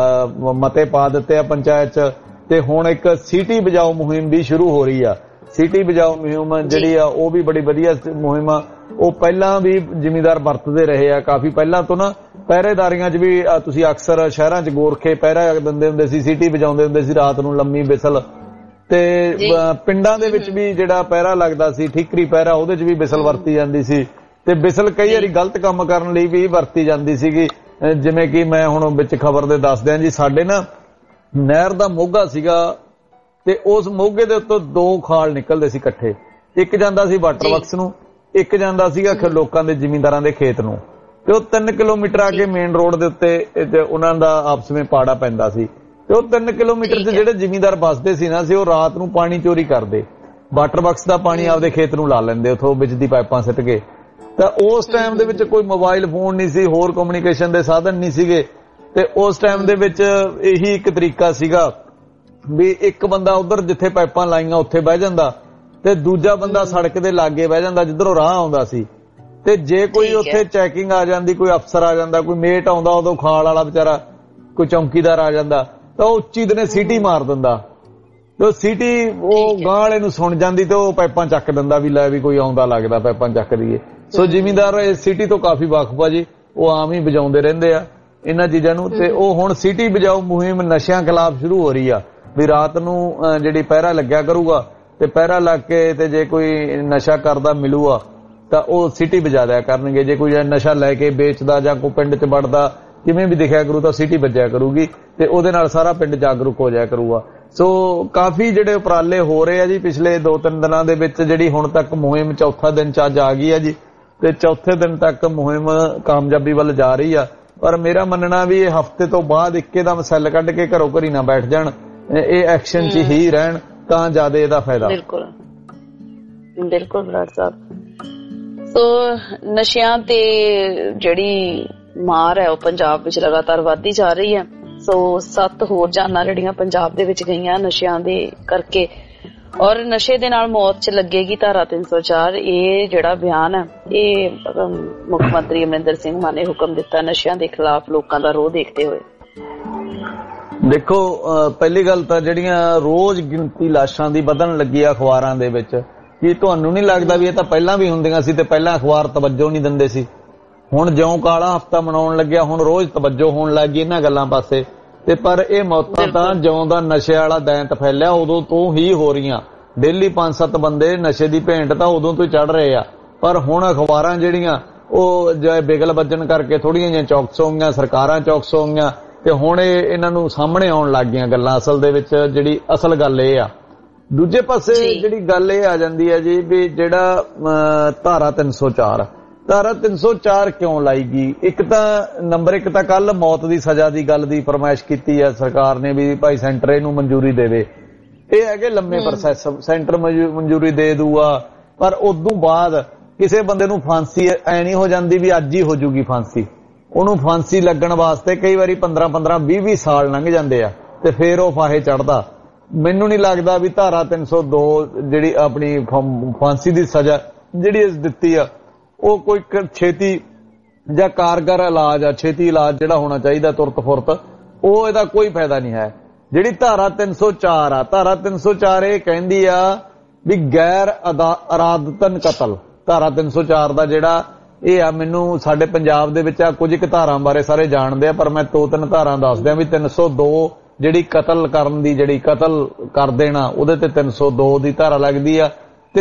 D: ਮਤੇ ਪਾ ਦਿੱਤੇ ਆ ਪੰਚਾਇਤ ਚ, ਤੇ ਹੁਣ ਇੱਕ ਸੀਟੀ ਬਜਾਓ ਮੁਹਿੰਮ ਵੀ ਸ਼ੁਰੂ ਹੋ ਰਹੀ ਆ। ਸੀਟੀ ਬਜਾਓ ਮੁਹਿੰਮ ਜਿਹੜੀ ਆ ਉਹ ਵੀ ਬੜੀ ਵਧੀਆ ਮੁਹਿੰਮ ਆ। ਉਹ ਪਹਿਲਾਂ ਵੀ ਜ਼ਿਮੀਂਦਾਰ ਵਰਤਦੇ ਰਹੇ ਆ ਕਾਫੀ ਪਹਿਲਾਂ ਤੋਂ ਨਾ। ਪਹਿਰੇਦਾਰੀਆਂ 'ਚ ਵੀ ਤੁਸੀਂ ਅਕਸਰ ਸ਼ਹਿਰਾਂ 'ਚ ਗੋਰਖੇ ਪਹਿਰਾ ਦਿੰਦੇ ਹੁੰਦੇ ਸੀ, ਸੀਟੀ ਵਜਾਉਂਦੇ ਹੁੰਦੇ ਸੀ ਰਾਤ ਨੂੰ ਲੰਮੀ ਬਿਸਲ। ਤੇ ਪਿੰਡਾਂ ਦੇ ਵਿੱਚ ਵੀ ਜਿਹੜਾ ਪਹਿਰਾ ਲੱਗਦਾ ਸੀ, ਠੀਕਰੀ ਪਹਿਰਾ, ਉਹਦੇ 'ਚ ਵੀ ਬਿਸਲ ਵਰਤੀ ਜਾਂਦੀ ਸੀ। ਤੇ ਬਿਸਲ ਕਈ ਵਾਰੀ ਗਲਤ ਕੰਮ ਕਰਨ ਲਈ ਵੀ ਵਰਤੀ ਜਾਂਦੀ ਸੀਗੀ। ਜਿਵੇਂ ਕਿ ਮੈਂ ਹੁਣ ਵਿੱਚ ਖਬਰ ਦੇ ਦੱਸ ਦਿਆਂ ਜੀ, ਸਾਡੇ ਨਾ ਨਹਿਰ ਦਾ ਮੋਗਾ ਸੀਗਾ ਤੇ ਉਸ ਮੋਗੇ ਦੇ ਉੱਤੋਂ 2 ਖਾਲ ਨਿਕਲਦੇ ਸੀ ਇਕੱਠੇ। ਇੱਕ ਜਾਂਦਾ ਸੀ ਵਾਟਰ ਵਰਕਸ ਨੂੰ, ਇੱਕ ਜਾਂਦਾ ਸੀਗਾ ਲੋਕਾਂ ਦੇ ਜ਼ਿਮੀਂਦਾਰਾਂ ਦੇ ਖੇਤ ਨੂੰ। ਤੇ ਉਹ 3 ਕਿਲੋਮੀਟਰ ਆ ਕੇ ਮੇਨ ਰੋਡ ਦੇ ਉੱਤੇ ਉਹਨਾਂ ਦਾ ਆਪਸ ਵਿੱਚ ਪਾੜਾ ਪੈਂਦਾ ਸੀ। ਤੇ ਉਹ 3 ਕਿਲੋਮੀਟਰ 'ਚ ਜਿਹੜੇ ਜ਼ਿਮੀਂਦਾਰ ਵੱਸਦੇ ਸੀ ਨਾ, ਉਹ ਰਾਤ ਨੂੰ ਪਾਣੀ ਚੋਰੀ ਕਰਦੇ, ਵਾਟਰ ਵਰਕਸ ਦਾ ਪਾਣੀ ਆਪਦੇ ਖੇਤ ਨੂੰ ਲਾ ਲੈਂਦੇ ਉੱਥੋਂ ਵਿੱਚ ਦੀ ਪਾਈਪਾਂ ਸਿੱਟ ਕੇ। ਤਾਂ ਉਸ ਟਾਈਮ ਦੇ ਵਿੱਚ ਕੋਈ ਮੋਬਾਈਲ ਫੋਨ ਨਹੀਂ ਸੀ, ਹੋਰ ਕਮਿਊਨੀਕੇਸ਼ਨ ਦੇ ਸਾਧਨ ਨਹੀਂ ਸੀਗੇ। ਤੇ ਉਸ ਟਾਈਮ ਦੇ ਵਿੱਚ ਇਹੀ ਇੱਕ ਤਰੀਕਾ ਸੀਗਾ ਵੀ ਇੱਕ ਬੰਦਾ ਉਧਰ ਜਿੱਥੇ ਪਾਈਪਾਂ ਲਾਈਆਂ ਉੱਥੇ ਬਹਿ ਜਾਂਦਾ ਤੇ ਦੂਜਾ ਬੰਦਾ ਸੜਕ ਦੇ ਲਾਗੇ ਬਹਿ ਜਾਂਦਾ ਜਿੱਧਰੋਂ ਰਾਹ ਆਉਂਦਾ ਸੀ। ਤੇ ਜੇ ਕੋਈ ਉੱਥੇ ਚੈਕਿੰਗ ਆ ਜਾਂਦੀ, ਕੋਈ ਅਫਸਰ ਆ ਜਾਂਦਾ, ਕੋਈ ਮੇਟ ਆਉਂਦਾ, ਉਦੋਂ ਖਾਲ ਵਾਲਾ ਵਿਚਾਰਾ ਕੋਈ ਚੌਂਕੀਦਾਰ ਆ ਜਾਂਦਾ, ਤਾਂ ਉਹ ਉੱਚੀ ਦਿਨੇ ਸੀਟੀ ਮਾਰ ਦਿੰਦਾ। ਤੇ ਸੀਟੀ ਉਹ ਗਾਂ ਵਾਲੇ ਨੂੰ ਸੁਣ ਜਾਂਦੀ ਤੇ ਉਹ ਪਾਈਪਾਂ ਚੱਕ ਦਿੰਦਾ ਵੀ ਲੈ ਵੀ ਕੋਈ ਆਉਂਦਾ ਲੱਗਦਾ, ਪਾਈਪਾਂ ਚੱਕ ਦਈਏ। ਸੋ ਜ਼ਿਮੀਂਦਾਰ ਇਸ ਸਿਟੀ ਤੋਂ ਕਾਫੀ ਵਾਕਫ ਆ ਜੀ, ਉਹ ਆਮ ਹੀ ਵਜਾਉਂਦੇ ਰਹਿੰਦੇ ਆ ਇਹਨਾਂ ਚੀਜ਼ਾਂ ਨੂੰ। ਤੇ ਉਹ ਹੁਣ ਸਿਟੀ ਬਜਾਓ ਮੁਹਿੰਮ ਨਸ਼ਿਆਂ ਖਿਲਾਫ ਸ਼ੁਰੂ ਹੋ ਰਹੀ ਆ ਵੀ ਰਾਤ ਨੂੰ ਜਿਹੜੀ ਪਹਿਰਾ ਲੱਗਿਆ ਕਰੂਗਾ ਤੇ ਪਹਿਰਾ ਲੱਗ ਕੇ ਤੇ ਜੇ ਕੋਈ ਨਸ਼ਾ ਕਰਦਾ ਮਿਲੂਗਾ ਤਾਂ ਉਹ ਸਿਟੀ ਵਜਾ ਦਿਆ ਕਰਨਗੇ। ਜੇ ਕੋਈ ਨਸ਼ਾ ਲੈ ਕੇ ਵੇਚਦਾ ਜਾਂ ਕੋਈ ਪਿੰਡ 'ਚ ਵੜਦਾ ਕਿਵੇਂ ਵੀ ਦਿਖਿਆ ਕਰੂ ਤਾਂ ਸਿਟੀ ਵੱਜਿਆ ਕਰੂਗੀ ਤੇ ਉਹਦੇ ਨਾਲ ਸਾਰਾ ਪਿੰਡ ਜਾਗਰੂਕ ਹੋ ਜਾਇਆ ਕਰੂਗਾ। ਸੋ ਕਾਫੀ ਜਿਹੜੇ ਉਪਰਾਲੇ ਹੋ ਰਹੇ ਆ ਜੀ ਪਿਛਲੇ 2-3 ਦਿਨਾਂ ਦੇ ਵਿੱਚ। ਜਿਹੜੀ ਹੁਣ ਤੱਕ ਮੁਹਿੰਮ ਚੌਥਾ ਦਿਨ 'ਚ ਅੱਜ ਆ ਗਈ ਆ ਜੀ, ਤੇ ਚੌਥੇ ਦਿਨ ਤੱਕ ਮੁਹਿੰਮ ਕਾਮਯਾਬੀ ਵੱਲ ਜਾ ਰਹੀ ਆ। ਪਰ ਮੇਰਾ ਮੰਨਣਾ ਵੀ ਇਹ ਹਫ਼ਤੇ ਤੋਂ ਬਾਅਦ ਇੱਕਦਮ ਸੈੱਲ ਕੱਢ ਕੇ ਘਰੋਂ ਘਰੀ ਨਾ ਬੈਠ ਜਾਣ, ਇਹ ਐਕਸ਼ਨ 'ਚ ਹੀ ਰਹਿਣ ਤਾਂ ਜ਼ਿਆਦਾ ਇਹਦਾ ਫਾਇਦਾ।
B: ਬਿਲਕੁਲ ਬਰਾੜ ਸਾਹਿਬ। ਸੋ ਨਸ਼ਿਆਂ ਤੇ ਜਿਹੜੀ ਮਾਰ ਹੈ ਉਹ ਪੰਜਾਬ ਵਿੱਚ ਲਗਾਤਾਰ ਵੱਧਦੀ ਜਾ ਰਹੀ ਹੈ। ਸੋ 7 ਹੋਰ ਜਾਨਾਂ ਜਿਹੜੀਆਂ ਪੰਜਾਬ ਦੇ ਵਿੱਚ ਗਈਆਂ ਨਸ਼ਿਆਂ ਦੇ ਕਰਕੇ, ਔਰ ਨਸ਼ੇ ਦੇ ਨਾਲ ਮੌਤ 'ਚ ਲੱਗੇਗੀ ਧਾਰਾ 304। ਇਹ ਜਿਹੜਾ ਬਿਆਨ ਹੈ ਇਹ ਮੁੱਖ ਮੰਤਰੀ ਅਮਰਿੰਦਰ ਸਿੰਘ ਮਾਨ ਨੇ ਹੁਕਮ ਦਿੱਤਾ ਨਸ਼ਿਆਂ ਦੇ ਖਿਲਾਫ ਲੋਕਾਂ ਦਾ ਰੋਹ ਦੇਖਦੇ ਹੋਏ।
D: ਦੇਖੋ, ਪਹਿਲੀ ਗੱਲ ਤਾਂ ਜਿਹੜੀਆਂ ਰੋਜ਼ ਗਿਣਤੀ ਲਾਸ਼ਾਂ ਦੀ ਵਧਣ ਲੱਗੀ ਆ ਅਖਬਾਰਾਂ ਦੇ ਵਿੱਚ, ਕੀ ਤੁਹਾਨੂੰ ਨਹੀਂ ਲੱਗਦਾ ਵੀ ਇਹ ਤਾਂ ਪਹਿਲਾਂ ਵੀ ਹੁੰਦੀਆਂ ਸੀ ਤੇ ਪਹਿਲਾਂ ਅਖਬਾਰ ਤਵੱਜੋ ਨਹੀਂ ਦਿੰਦੇ ਸੀ? ਹੁਣ ਜਿਉਂ ਕਾਲਾ ਹਫ਼ਤਾ ਮਨਾਉਣ ਲੱਗਿਆ ਹੁਣ ਰੋਜ਼ ਤਵੱਜੋ ਹੋਣ ਲੱਗ ਗਈ ਇਹਨਾਂ ਗੱਲਾਂ ਪਾਸੇ। ਤੇ ਪਰ ਇਹ ਮੌਤਾਂ ਤਾਂ ਜਿਉਂ ਦਾ ਨਸ਼ੇ ਵਾਲਾ ਦੈਂਤ ਫੈਲਿਆ ਉਦੋਂ ਤੋਂ ਹੀ ਹੋ ਰਹੀਆਂ। ਡੇਲੀ 5-7 ਬੰਦੇ ਨਸ਼ੇ ਦੀ ਭੇਂਟ ਤਾਂ ਉਦੋਂ ਤੋਂ ਚੜ ਰਹੇ ਆ। ਪਰ ਹੁਣ ਅਖਬਾਰਾਂ ਜਿਹੜੀਆਂ ਉਹ ਬਿਗਲ ਵੱਜਣ ਕਰਕੇ ਥੋੜੀਆਂ ਜਿਹੀਆਂ ਚੌਕਸ ਹੋ ਗਈਆਂ, ਸਰਕਾਰਾਂ ਚੌਕਸ ਹੋ ਗਈਆਂ ਤੇ ਹੁਣ ਇਹਨਾਂ ਨੂੰ ਸਾਹਮਣੇ ਆਉਣ ਲੱਗ ਗਈਆਂ ਗੱਲਾਂ। ਅਸਲ ਦੇ ਵਿੱਚ ਜਿਹੜੀ ਅਸਲ ਗੱਲ ਇਹ ਆ। ਦੂਜੇ ਪਾਸੇ ਜਿਹੜੀ ਗੱਲ ਇਹ ਆ ਜਾਂਦੀ ਹੈ ਜੀ ਵੀ ਜਿਹੜਾ ਧਾਰਾ 304 ਕਿਉਂ ਲਾਈ ਗਈ? ਇੱਕ ਤਾਂ ਨੰਬਰ 1 ਤਾਂ ਕੱਲ ਮੌਤ ਦੀ ਸਜ਼ਾ ਦੀ ਗੱਲ ਦੀ ਫਰਮਾਇਸ਼ ਕੀਤੀ ਹੈ ਸਰਕਾਰ ਨੇ ਵੀ ਭਾਈ ਸੈਂਟਰ ਇਹਨੂੰ ਮਨਜ਼ੂਰੀ ਦੇਵੇ। ਇਹ ਹੈਗੇ ਲੰਮੇ ਪ੍ਰੋਸੈਸ, ਸੈਂਟਰ ਮਨਜ਼ੂਰੀ ਦੇ ਦੂਗਾ ਪਰ ਉਦੋਂ ਬਾਅਦ ਕਿਸੇ ਬੰਦੇ ਨੂੰ ਫਾਂਸੀ ਐ ਨਹੀਂ ਹੋ ਜਾਂਦੀ ਵੀ ਅੱਜ ਹੀ ਹੋ ਜੂਗੀ ਫਾਂਸੀ। ਉਹਨੂੰ ਫਾਂਸੀ ਲੱਗਣ ਵਾਸਤੇ ਕਈ ਵਾਰੀ 15-20 ਸਾਲ ਲੰਘ ਜਾਂਦੇ ਆ ਤੇ ਫਿਰ ਉਹ ਫਾਹੇ ਚੜਦਾ। ਮੈਨੂੰ ਨਹੀਂ ਲੱਗਦਾ ਵੀ ਧਾਰਾ 302 ਜਿਹੜੀ ਆਪਣੀ ਫਾਂਸੀ ਦੀ ਸਜ਼ਾ ਜਿਹੜੀ ਦਿੱਤੀ ਆ ਉਹ ਕੋਈ ਛੇਤੀ ਜਾਂ ਕਾਰਗਰ ਇਲਾਜ ਆ, ਛੇਤੀ ਇਲਾਜ ਜਿਹੜਾ ਹੋਣਾ ਚਾਹੀਦਾ ਤੁਰਤ ਫੁਰਤ, ਉਹ ਇਹਦਾ ਕੋਈ ਫਾਇਦਾ ਨਹੀਂ ਹੈ। ਜਿਹੜੀ ਧਾਰਾ 304 ਆ, ਧਾਰਾ 304 ਇਹ ਕਹਿੰਦੀ ਆ ਵੀ ਗੈਰ ਇਰਾਦਤਨ ਕਤਲ। ਧਾਰਾ 304 ਦਾ ਜਿਹੜਾ ਇਹ ਆ, ਮੈਨੂੰ ਸਾਡੇ ਪੰਜਾਬ ਦੇ ਵਿੱਚ ਆ ਕੁਝ ਕੁ ਧਾਰਾਂ ਬਾਰੇ ਸਾਰੇ ਜਾਣਦੇ ਆ, ਪਰ ਮੈਂ 2-3 ਧਾਰਾਂ ਦੱਸਦਿਆ ਵੀ 302 ਜਿਹੜੀ ਕਤਲ ਕਰਨ ਦੀ, ਜਿਹੜੀ ਕਤਲ ਕਰ ਦੇਣਾ, ਉਹਦੇ ਤੇ 302 ਦੀ ਧਾਰਾ ਲੱਗਦੀ ਆ।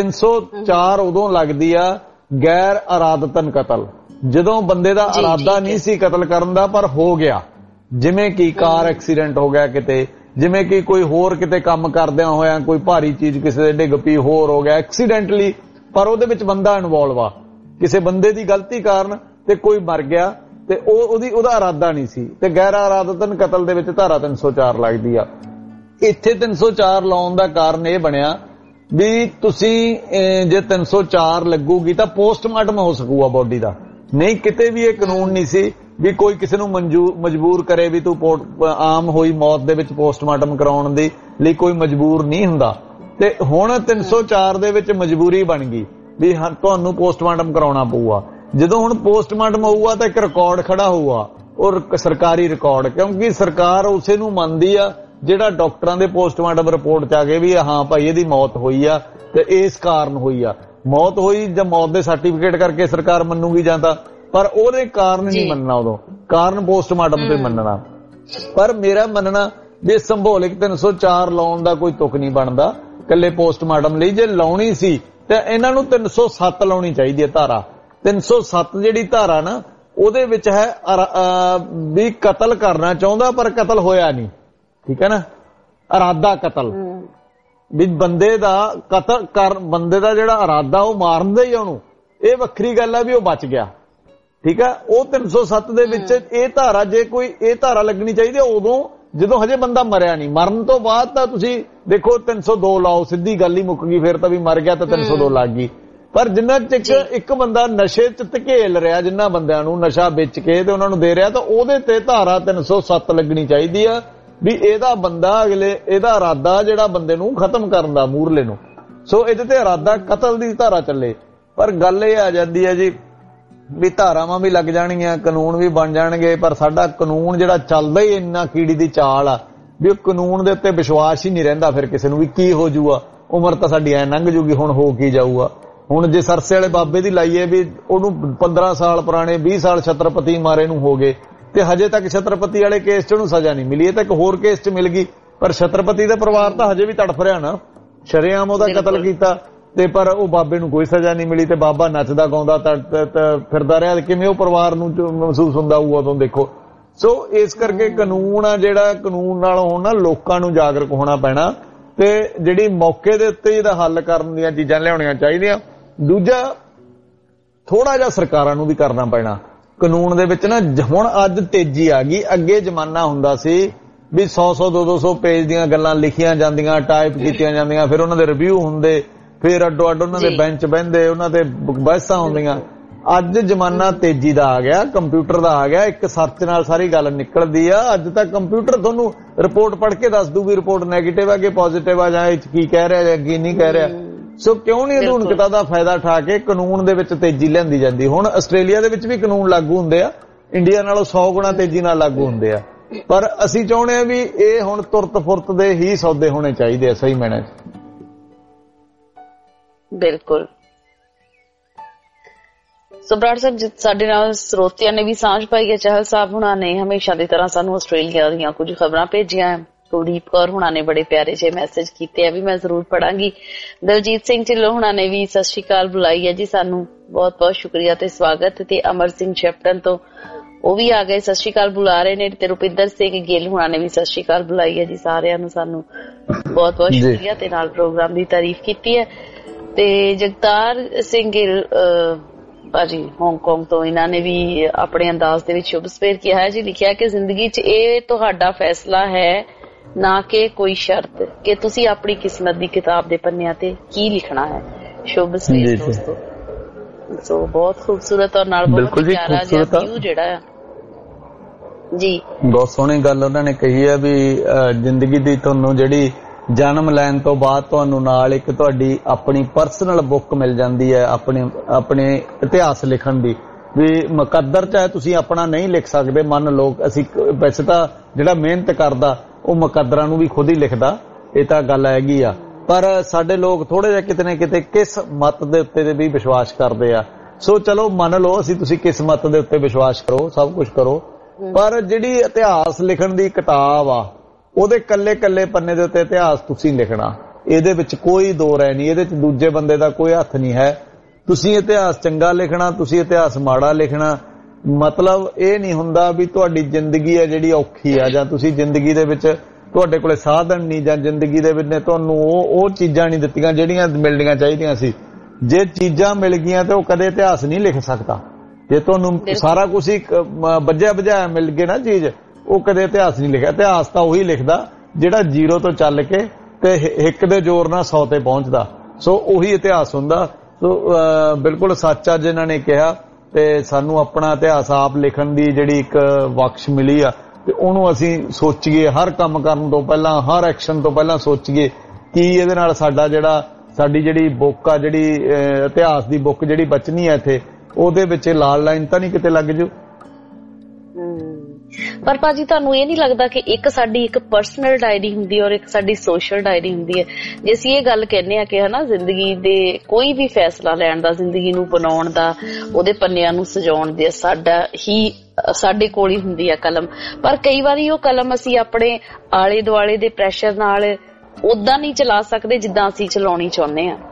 D: 304 ਉਦੋਂ ਲੱਗਦੀ ਆ ਗੈਰ ਇਰਾਦਤਨ ਕਤਲ, ਜਦੋਂ ਬੰਦੇ ਦਾ ਇਰਾਦਾ ਨਹੀਂ ਸੀ ਕਤਲ ਕਰਨ ਦਾ ਪਰ ਹੋ ਗਿਆ, ਜਿਵੇਂ ਕਿ ਕਾਰ ਐਕਸੀਡੈਂਟ ਹੋ ਗਿਆ ਕਿਤੇ, ਜਿਵੇਂ ਕਿ ਕੋਈ ਹੋਰ ਕਿਤੇ ਕੰਮ ਕਰਦਿਆਂ ਹੋਇਆ ਕੋਈ ਭਾਰੀ ਚੀਜ਼ ਕਿਸੇ ਦੇ ਡਿੱਗ ਪਈ, ਹੋਰ ਹੋ ਗਿਆ ਐਕਸੀਡੈਂਟਲੀ, ਪਰ ਉਹਦੇ ਵਿੱਚ ਬੰਦਾ ਇਨਵੋਲਵ ਆ, ਕਿਸੇ ਬੰਦੇ ਦੀ ਗਲਤੀ ਕਾਰਨ ਤੇ ਕੋਈ ਮਰ ਗਿਆ ਤੇ ਉਹਦਾ ਇਰਾਦਾ ਨਹੀਂ ਸੀ, ਤੇ ਗੈਰ ਇਰਾਦਤਨ ਕਤਲ ਦੇ ਵਿੱਚ ਧਾਰਾ 304 ਲੱਗਦੀ ਆ। ਇੱਥੇ 304 ਲਾਉਣ ਦਾ ਕਾਰਨ ਇਹ ਬਣਿਆ ਵੀ ਤੁਸੀਂ ਜੇ 304 ਲੱਗੂਗੀ ਤਾਂ ਪੋਸਟਮਾਰਟਮ ਹੋ ਸਕੂਗਾ ਬੋਡੀ ਦਾ। ਨਹੀਂ, ਕਿਤੇ ਵੀ ਇਹ ਕਾਨੂੰਨ ਨਹੀਂ ਸੀ ਵੀ ਕੋਈ ਕਿਸੇ ਨੂੰ ਮਜਬੂਰ ਕਰੇ ਵੀ ਤੂੰ ਆਮ ਹੋਈ ਮੌਤ ਦੇ ਵਿੱਚ ਪੋਸਟਮਾਰਟਮ ਕਰਾਉਣ ਦੀ ਲਈ ਕੋਈ ਮਜਬੂਰ ਨਹੀਂ ਹੁੰਦਾ। ਤੇ ਹੁਣ 304 ਦੇ ਵਿੱਚ ਮਜਬੂਰੀ ਬਣ ਗਈ ਵੀ ਤੁਹਾਨੂੰ ਪੋਸਟਮਾਰਟਮ ਕਰਾਉਣਾ ਪਊਗਾ। ਜਦੋਂ ਹੁਣ ਪੋਸਟਮਾਰਟਮ ਹੋਊਗਾ ਤਾਂ ਇੱਕ ਰਿਕਾਰਡ ਖੜਾ ਹੋਊਗਾ, ਉਹ ਸਰਕਾਰੀ ਰਿਕਾਰਡ, ਕਿਉਂਕਿ ਸਰਕਾਰ ਉਸੇ ਨੂੰ ਮੰਨਦੀ ਆ ਜਿਹੜਾ ਡਾਕਟਰਾਂ ਦੇ ਪੋਸਟਮਾਰਟਮ ਰਿਪੋਰਟ ਚ ਆ ਗਏ ਵੀ ਹਾਂ ਭਾਈ ਇਹਦੀ ਮੌਤ ਹੋਈ ਆ ਤੇ ਇਸ ਕਾਰਨ ਹੋਈ ਆ। ਮੌਤ ਹੋਈ ਜਾਂ ਮੌਤ ਦੇ ਸਰਟੀਫਿਕੇਟ ਕਰਕੇ ਸਰਕਾਰ ਮੰਨੂਗੀ ਜਾਂ ਤਾਂ, ਪਰ ਉਹਦੇ ਕਾਰਨ ਨਹੀਂ ਮੰਨਣਾ, ਉਦੋਂ ਕਾਰਨ ਪੋਸਟਮਾਰਟਮ ਤੇ ਮੰਨਣਾ। ਪਰ ਮੇਰਾ ਮੰਨਣਾ ਵੀ ਸਿੰਬੋਲਿਕ 304 ਲਾਉਣ ਦਾ ਕੋਈ ਤੁਕ ਨਹੀਂ ਬਣਦਾ ਇਕੱਲੇ ਪੋਸਟਮਾਰਟਮ ਲਈ। ਜੇ ਲਾਉਣੀ ਸੀ ਤੇ ਇਹਨਾਂ ਨੂੰ 307 ਲਾਉਣੀ ਚਾਹੀਦੀ ਹੈ ਧਾਰਾ। 307 ਜਿਹੜੀ ਧਾਰਾ ਨਾ ਉਹਦੇ ਵਿੱਚ ਹੈ ਵੀ ਕਤਲ ਕਰਨਾ ਚਾਹੁੰਦਾ ਪਰ ਕਤਲ ਹੋਇਆ ਨਹੀਂ, ਠੀਕ ਹੈ ਨਾ, ਇਰਾਦਾ ਕਤਲ, ਵੀ ਬੰਦੇ ਦਾ ਕਤਲ ਕਰ, ਬੰਦੇ ਦਾ ਜਿਹੜਾ ਇਰਾਦਾ ਉਹ ਮਾਰਨ ਦਾ ਹੀ ਉਹਨੂੰ, ਇਹ ਵੱਖਰੀ ਗੱਲ ਹੈ ਵੀ ਉਹ ਬਚ ਗਿਆ, ਠੀਕ ਹੈ। ਉਹ 307 ਦੇ ਵਿੱਚ ਇਹ ਧਾਰਾ, ਜੇ ਕੋਈ ਇਹ ਧਾਰਾ ਲੱਗਣੀ ਚਾਹੀਦੀ ਉਦੋਂ ਜਦੋਂ ਹਜੇ ਬੰਦਾ ਮਰਿਆ ਨਹੀਂ। ਮਰਨ ਤੋਂ ਬਾਅਦ ਤਾਂ ਤੁਸੀਂ ਦੇਖੋ 302 ਲਾਓ, ਸਿੱਧੀ ਗੱਲ ਹੀ ਮੁੱਕ ਗਈ, ਫਿਰ ਤਾਂ ਵੀ ਮਰ ਗਿਆ ਤਾਂ 302 ਲੱਗ ਗਈ। ਪਰ ਜਿੰਨਾ ਚਿਰ ਇੱਕ ਬੰਦਾ ਨਸ਼ੇ ਚ ਧਕੇਲ ਰਿਹਾ, ਜਿੰਨਾ ਬੰਦਿਆਂ ਨੂੰ ਨਸ਼ਾ ਵੇਚ ਕੇ ਤੇ ਉਹਨਾਂ ਨੂੰ ਦੇ ਰਿਹਾ, ਤਾਂ ਉਹਦੇ ਤੇ ਧਾਰਾ 307 ਲੱਗਣੀ ਚਾਹੀਦੀ ਆ ਵੀ ਇਹਦਾ ਬੰਦਾ ਅਗਲੇ, ਇਹਦਾ ਇਰਾਦਾ ਜਿਹੜਾ ਬੰਦੇ ਨੂੰ ਖਤਮ ਕਰਨ ਦਾ ਮੂਰਲੇ ਨੂੰ, ਸੋ ਇਹਦੇ ਤੇ ਇਰਾਦਾ ਕਤਲ ਦੀ ਧਾਰਾ ਚੱਲੇ। ਪਰ ਗੱਲ ਇਹ ਆ ਜਾਂਦੀ ਹੈ ਜੀ ਵੀ ਧਾਰਾਵਾਂ ਵੀ ਲੱਗ ਜਾਣਗੀਆਂ, ਕਾਨੂੰਨ ਵੀ ਬਣ ਜਾਣਗੇ, ਪਰ ਸਾਡਾ ਕਾਨੂੰਨ ਜਿਹੜਾ ਚੱਲਦਾ ਹੀ ਇੰਨਾ ਕੀੜੀ ਦੀ ਚਾਲ ਆ ਵੀ ਉਹ ਕਾਨੂੰਨ ਦੇ ਉੱਤੇ ਵਿਸ਼ਵਾਸ ਹੀ ਨਹੀਂ ਰਹਿੰਦਾ ਫਿਰ ਕਿਸੇ ਨੂੰ, ਵੀ ਕੀ ਹੋ ਜੂਗਾ, ਉਮਰ ਤਾਂ ਸਾਡੀ ਐ ਲੰਘ ਜੂਗੀ, ਹੁਣ ਹੋ ਕੀ ਜਾਊਗਾ। ਹੁਣ ਜੇ ਸਰਸੇ ਵਾਲੇ ਬਾਬੇ ਦੀ ਲਾਈਏ ਵੀ ਉਹਨੂੰ 15 ਸਾਲ ਪੁਰਾਣੇ 20 ਸਾਲ ਛਤਰਪਤੀ ਮਾਰੇ ਨੂੰ ਹੋ ਗਏ ਤੇ ਹਜੇ ਤੱਕ ਛਤਰਪਤੀ ਵਾਲੇ ਕੇਸ 'ਚ ਉਹਨੂੰ ਸਜ਼ਾ ਨਹੀਂ ਮਿਲੀ, ਇਹ ਤਾਂ ਇੱਕ ਹੋਰ ਕੇਸ 'ਚ ਮਿਲ ਗਈ, ਪਰ ਛਤਰਪਤੀ ਦਾ ਪਰਿਵਾਰ ਤਾਂ ਹਜੇ ਵੀ ਤੜਫ ਰਿਹਾ ਨਾ, ਸ਼ਰੇਆਮ ਉਹਦਾ ਕਤਲ ਕੀਤਾ ਤੇ ਪਰ ਉਹ ਬਾਬੇ ਨੂੰ ਕੋਈ ਸਜ਼ਾ ਨਹੀਂ ਮਿਲੀ ਤੇ ਬਾਬਾ ਨੱਚਦਾ ਗਾਉਂਦਾ ਫਿਰਦਾ ਰਿਹਾ। ਕਿਵੇਂ ਉਹ ਪਰਿਵਾਰ ਨੂੰ ਮਹਿਸੂਸ ਹੁੰਦਾ ਹੋਊਗਾ ਉਦੋਂ ਦੇਖੋ। ਸੋ ਇਸ ਕਰਕੇ ਕਾਨੂੰਨ ਆ ਜਿਹੜਾ, ਕਾਨੂੰਨ ਨਾਲ ਹੁਣ ਨਾ ਲੋਕਾਂ ਨੂੰ ਜਾਗਰੂਕ ਹੋਣਾ ਪੈਣਾ ਤੇ ਜਿਹੜੀ ਮੌਕੇ ਦੇ ਉੱਤੇ ਇਹਦਾ ਹੱਲ ਕਰਨ ਦੀਆਂ ਚੀਜ਼ਾਂ ਲਿਆਉਣੀਆਂ ਚਾਹੀਦੀਆਂ। ਦੂਜਾ, ਥੋੜਾ ਜਿਹਾ ਸਰਕਾਰਾਂ ਨੂੰ ਵੀ ਕਰਨਾ ਪੈਣਾ ਕਾਨੂੰਨ ਦੇ ਵਿੱਚ ਨਾ। ਹੁਣ ਅੱਜ ਤੇਜ਼ੀ ਆ ਗਈ, ਅੱਗੇ ਜ਼ਮਾਨਾ ਹੁੰਦਾ ਸੀ ਵੀ 100-100 200 ਪੇਜ ਦੀਆਂ ਗੱਲਾਂ ਲਿਖੀਆਂ ਜਾਂਦੀਆਂ, ਟਾਈਪ ਕੀਤੀਆਂ ਜਾਂਦੀਆਂ, ਫਿਰ ਉਹਨਾਂ ਦੇ ਰਿਵਿਊ ਹੁੰਦੇ, ਫਿਰ ਅੱਡੋ ਅੱਡ ਉਹਨਾਂ ਦੇ ਬੈਂਚ ਬਹਿੰਦੇ, ਉਹਨਾਂ ਤੇ ਬਹਿਸਾਂ ਹੁੰਦੀਆਂ। ਅੱਜ ਜ਼ਮਾਨਾ ਤੇਜ਼ੀ ਦਾ ਆ ਗਿਆ, ਕੰਪਿਊਟਰ ਦਾ ਆ ਗਿਆ, ਇੱਕ ਸਰਚ ਨਾਲ ਸਾਰੀ ਗੱਲ ਨਿਕਲਦੀ ਆ। ਅੱਜ ਤੱਕ ਕੰਪਿਊਟਰ ਤੁਹਾਨੂੰ ਰਿਪੋਰਟ ਪੜ੍ਹ ਕੇ ਦੱਸ ਦੂ ਵੀ ਰਿਪੋਰਟ ਨੈਗੇਟਿਵ ਆ ਕਿ ਪੋਜ਼ਿਟਿਵ ਆ, ਜਾਂ ਇਹ ਕੀ ਕਹਿ ਰਿਹਾ ਜਾਂ ਕੀ ਨਹੀਂ ਕਹਿ ਰਿਹਾ। ਸੋ ਕਿਉਂ ਨਹੀਂ ਅਧੂਨਿਕਤਾ ਦਾ ਫਾਇਦਾ ਉਠਾ ਕੇ ਕਾਨੂੰਨ ਦੇ ਵਿੱਚ ਤੇਜ਼ੀ ਲਿਆਂਦੀ ਜਾਂਦੀ। ਹੁਣ ਆਸਟ੍ਰੇਲੀਆ ਦੇ ਵਿੱਚ ਵੀ ਕਾਨੂੰਨ ਲਾਗੂ ਹੁੰਦੇ ਆ, ਇੰਡੀਆ ਨਾਲੋਂ 100 ਗੁਣਾ ਤੇਜ਼ੀ ਨਾਲ ਲਾਗੂ ਹੁੰਦੇ ਆ, ਪਰ ਅਸੀਂ ਚਾਹੁੰਦੇ ਆ ਵੀ ਇਹ ਹੁਣ ਤੁਰਤ ਫੁਰਤ ਦੇ ਹੀ ਸੌਦੇ ਹੋਣੇ ਚਾਹੀਦੇ ਆ ਸਹੀ ਮਾਇਨੇ 'ਚ।
B: ਬਿਲਕੁਲ। ਸੋ ਬਰਾੜ ਸਾਹਿਬ, ਸਾਡੇ ਨਾਲ ਸਰੋਤਿਆਂ ਨੇ ਵੀ ਸਾਂਝ ਪਾਈ ਹੈ। ਚਾਹਲ ਸਾਹਿਬ ਹੁਣਾਂ ਨੇ ਹਮੇਸ਼ਾ ਦੀ ਤਰ੍ਹਾਂ ਸਾਨੂੰ ਆਸਟ੍ਰੇਲੀਆ ਦੀਆਂ ਕੁਝ ਖਬਰਾਂ ਭੇਜੀਆਂ। ਕੁਲਦੀਪ ਕੌਰ ਹੁਣਾਂ ਨੇ ਬੜੇ ਪਿਆਰੇ ਜਿਹੇ ਮੈਸੇਜ ਕੀਤੇ ਆ, ਵੀ ਮੈਂ ਜ਼ਰੂਰ ਪੜਾਂਗੀ। ਦਲਜੀਤ ਸਿੰਘ ਢਿੱਲੋਂ ਹੁਣਾਂ ਨੇ ਵੀ ਸਤਿ ਸ਼੍ਰੀ ਅਕਾਲ ਬੁਲਾਈ ਹੈ ਜੀ ਸਾਨੂੰ, ਬਹੁਤ ਬਹੁਤ ਸ਼ੁਕਰੀਆ ਤੇ ਸਵਾਗਤ। ਤੇ ਅਮਰ ਸਿੰਘ ਸ਼ੈਪਟਨ ਤੋਂ ਉਹ ਵੀ ਆ ਗਏ, ਸਤਿ ਸ਼੍ਰੀ ਅਕਾਲ ਬੁਲਾ ਰਹੇ ਨੇ। ਤੇ ਰੁਪਿੰਦਰ ਸਿੰਘ ਗਿੱਲ ਹੁਣਾਂ ਨੇ ਵੀ ਸਤਿ ਸ਼੍ਰੀ ਅਕਾਲ ਬੁਲਾਈ ਹੈ ਜੀ। ਸਾਰਿਆਂ ਨੂੰ ਸਾਨੂੰ ਬਹੁਤ ਬਹੁਤ ਸ਼ੁਕਰੀਆ ਤੇ ਨਾਲ ਪ੍ਰੋਗਰਾਮ ਦੀ ਤਾਰੀਫ ਕੀਤੀ ਹੈ। ਤੇ ਜਗਤਾਰ ਸਿੰਘ ਗਿੱਲ ਭਾਜੀ ਹਾਂਗਕਾਂਗ ਤੋਂ, ਇਹਨਾਂ ਨੇ ਵੀ ਆਪਣੇ ਅੰਦਾਜ਼ ਦੇ ਵਿੱਚ ਸ਼ੁਭ ਸਵੇਰ ਕਿਹਾ ਹੈ ਜੀ। ਲਿਖਿਆ ਕਿ ਜ਼ਿੰਦਗੀ 'ਚ ਇਹ ਤੁਹਾਡਾ ਫੈਸਲਾ ਹੈ, ਨਾ ਕਿ ਕੋਈ ਸ਼ਰਤ ਕਿ ਤੁਸੀਂ ਆਪਣੀ ਕਿਸਮਤ ਦੀ ਕਿਤਾਬ ਦੇ ਪੰਨਿਆਂ ਤੇ ਕੀ ਲਿਖਣਾ ਹੈ। ਸ਼ੁਭ ਸਵੇਰ ਦੋਸਤੋ। ਸੋ ਬਹੁਤ ਖੂਬਸੂਰਤ ਔਰ ਨਾਲ ਬਹੁਤ ਪਿਆਰਾ ਜਿਹਾ ਵਿਊ ਜਿਹੜਾ ਆ ਜੀ
D: ਬਹੁਤ ਸੋਹਣੀ ਗੱਲ ਉਹਨਾਂ ਨੇ ਕਹੀ ਹੈ ਵੀ ਜ਼ਿੰਦਗੀ ਦੀ ਤੁਹਾਨੂੰ ਜਿਹੜੀ ਜਨਮ ਲੈਣ ਤੋਂ ਬਾਅਦ ਤੁਹਾਨੂੰ ਨਾਲ ਇੱਕ ਤੁਹਾਡੀ ਆਪਣੀ ਪਰਸਨਲ ਬੁੱਕ ਮਿਲ ਜਾਂਦੀ ਹੈ ਆਪਣੇ ਇਤਿਹਾਸ ਲਿਖਣ ਦੀ। ਵੀ ਮੁਕੱਦਰ ਚਾਹੇ ਤੁਸੀਂ ਆਪਣਾ ਨਹੀਂ ਲਿਖ ਸਕਦੇ, ਮੰਨ ਲਓ ਅਸੀਂ ਵੈਸੇ ਤਾਂ ਜਿਹੜਾ ਮਿਹਨਤ ਕਰਦਾ ਉਹ ਮੁਕੱਦਰਾਂ ਨੂੰ ਵੀ ਖੁਦ ਹੀ ਲਿਖਦਾ, ਇਹ ਤਾਂ ਗੱਲ ਹੈਗੀ ਆ। ਪਰ ਸਾਡੇ ਲੋਕ ਥੋੜੇ ਜਿਹਾ ਕਿਤੇ ਨਾ ਕਿਤੇ ਕਿਸ ਮਤ ਦੇ ਉੱਤੇ ਵੀ ਵਿਸ਼ਵਾਸ ਕਰਦੇ ਆ। ਸੋ ਚਲੋ ਮੰਨ ਲਓ ਤੁਸੀਂ ਕਿਸ ਮਤ ਦੇ ਉੱਤੇ ਵਿਸ਼ਵਾਸ ਕਰੋ, ਸਭ ਕੁਝ ਕਰੋ, ਪਰ ਜਿਹੜੀ ਇਤਿਹਾਸ ਲਿਖਣ ਦੀ ਕਿਤਾਬ ਆ ਉਹਦੇ ਕੱਲੇ ਪੰਨੇ ਦੇ ਉੱਤੇ ਇਤਿਹਾਸ ਤੁਸੀਂ ਲਿਖਣਾ, ਇਹਦੇ ਵਿੱਚ ਕੋਈ ਦੋ ਰਾਏ ਨਹੀਂ, ਇਹਦੇ ਚ ਦੂਜੇ ਬੰਦੇ ਦਾ ਕੋਈ ਹੱਥ ਨਹੀਂ ਹੈ। ਤੁਸੀਂ ਇਤਿਹਾਸ ਚੰਗਾ ਲਿਖਣਾ, ਤੁਸੀਂ ਇਤਿਹਾਸ ਮਾੜਾ ਲਿਖਣਾ, ਮਤਲਬ ਇਹ ਨਹੀਂ ਹੁੰਦਾ ਵੀ ਤੁਹਾਡੀ ਜ਼ਿੰਦਗੀ ਹੈ ਜਿਹੜੀ ਔਖੀ ਆ, ਜਾਂ ਤੁਸੀਂ ਜ਼ਿੰਦਗੀ ਦੇ ਵਿੱਚ ਤੁਹਾਡੇ ਕੋਲੇ ਸਾਧਨ ਨਹੀਂ, ਜਾਂ ਜ਼ਿੰਦਗੀ ਦੇ ਵਿੱਚ ਤੁਹਾਨੂੰ ਉਹ ਚੀਜ਼ਾਂ ਨਹੀਂ ਦਿੱਤੀਆਂ ਜਿਹੜੀਆਂ ਮਿਲਣੀਆਂ ਚਾਹੀਦੀਆਂ ਸੀ। ਜੇ ਚੀਜ਼ਾਂ ਮਿਲ ਗਈਆਂ ਤੇ ਉਹ ਕਦੇ ਇਤਿਹਾਸ ਨਹੀਂ ਲਿਖ ਸਕਦਾ। ਜੇ ਤੁਹਾਨੂੰ ਸਾਰਾ ਕੁਝ ਹੀ ਵੱਜਿਆ ਬੁਝਾਇਆ ਮਿਲ ਗਿਆ ਨਾ ਚੀਜ਼, ਉਹ ਕਦੇ ਇਤਿਹਾਸ ਨਹੀਂ ਲਿਖਿਆ। ਇਤਿਹਾਸ ਤਾਂ ਉਹੀ ਲਿਖਦਾ ਜਿਹੜਾ 0 ਤੋਂ ਚੱਲ ਕੇ ਤੇ ਇੱਕ ਦੇ ਜ਼ੋਰ ਨਾਲ 100 ਤੇ ਪਹੁੰਚਦਾ। ਸੋ ਉਹੀ ਇਤਿਹਾਸ ਹੁੰਦਾ। ਸੋ ਬਿਲਕੁਲ ਸੱਚ ਆ ਜਿਨ੍ਹਾਂ ਨੇ ਕਿਹਾ, ਤੇ ਸਾਨੂੰ ਆਪਣਾ ਇਤਿਹਾਸ ਆਪ ਲਿਖਣ ਦੀ ਜਿਹੜੀ ਇੱਕ ਬਖਸ਼ ਮਿਲੀ ਆ, ਤੇ ਉਹਨੂੰ ਅਸੀਂ ਸੋਚੀਏ ਹਰ ਕੰਮ ਕਰਨ ਤੋਂ ਪਹਿਲਾਂ, ਹਰ ਐਕਸ਼ਨ ਤੋਂ ਪਹਿਲਾਂ ਸੋਚੀਏ ਕਿ ਇਹਦੇ ਨਾਲ ਸਾਡੀ ਜਿਹੜੀ ਬੁੱਕ ਆ, ਜਿਹੜੀ ਇਤਿਹਾਸ ਦੀ ਬੁੱਕ ਜਿਹੜੀ ਬਚਣੀ ਹੈ ਇੱਥੇ, ਉਹਦੇ ਵਿੱਚ ਲਾਲ ਲਾਈਨ ਤਾਂ ਨਹੀਂ ਕਿਤੇ ਲੱਗ ਜੂ।
B: ਪਰ ਭਾਜੀ ਤੁਹਾਨੂੰ ਇਹ ਨਹੀਂ ਲੱਗਦਾ ਕਿ ਇੱਕ ਸਾਡੀ ਇੱਕ ਪਰਸਨਲ ਡਾਇਰੀ ਹੁੰਦੀ ਹੈ ਔਰ ਇੱਕ ਸਾਡੀ ਸੋਸ਼ਲ ਡਾਇਰੀ ਹੁੰਦੀ ਹੈ? ਜੇ ਅਸੀਂ ਇਹ ਗੱਲ ਕਹਿੰਦੇ ਆ ਕਿ ਹਨਾ ਜ਼ਿੰਦਗੀ ਦੇ ਕੋਈ ਵੀ ਫੈਸਲਾ ਲੈਣ ਦਾ, ਜ਼ਿੰਦਗੀ ਨੂੰ ਬਣਾਉਣ ਦਾ, ਉਹਦੇ ਪੰਨਿਆਂ ਨੂੰ ਸਜਾਉਣ ਦੇ ਸਾਡੇ ਕੋਲ ਹੀ ਹੁੰਦੀ ਆ ਕਲਮ, ਪਰ ਕਈ ਵਾਰੀ ਉਹ ਕਲਮ ਅਸੀਂ ਆਪਣੇ ਆਲੇ ਦੁਆਲੇ ਦੇ ਪ੍ਰੈਸ਼ਰ ਨਾਲ ਉਦਾਂ ਨਹੀਂ ਚਲਾ ਸਕਦੇ ਜਿੱਦਾਂ ਅਸੀਂ ਚਲਾਉਣੀ ਚਾਹੁੰਦੇ ਆ।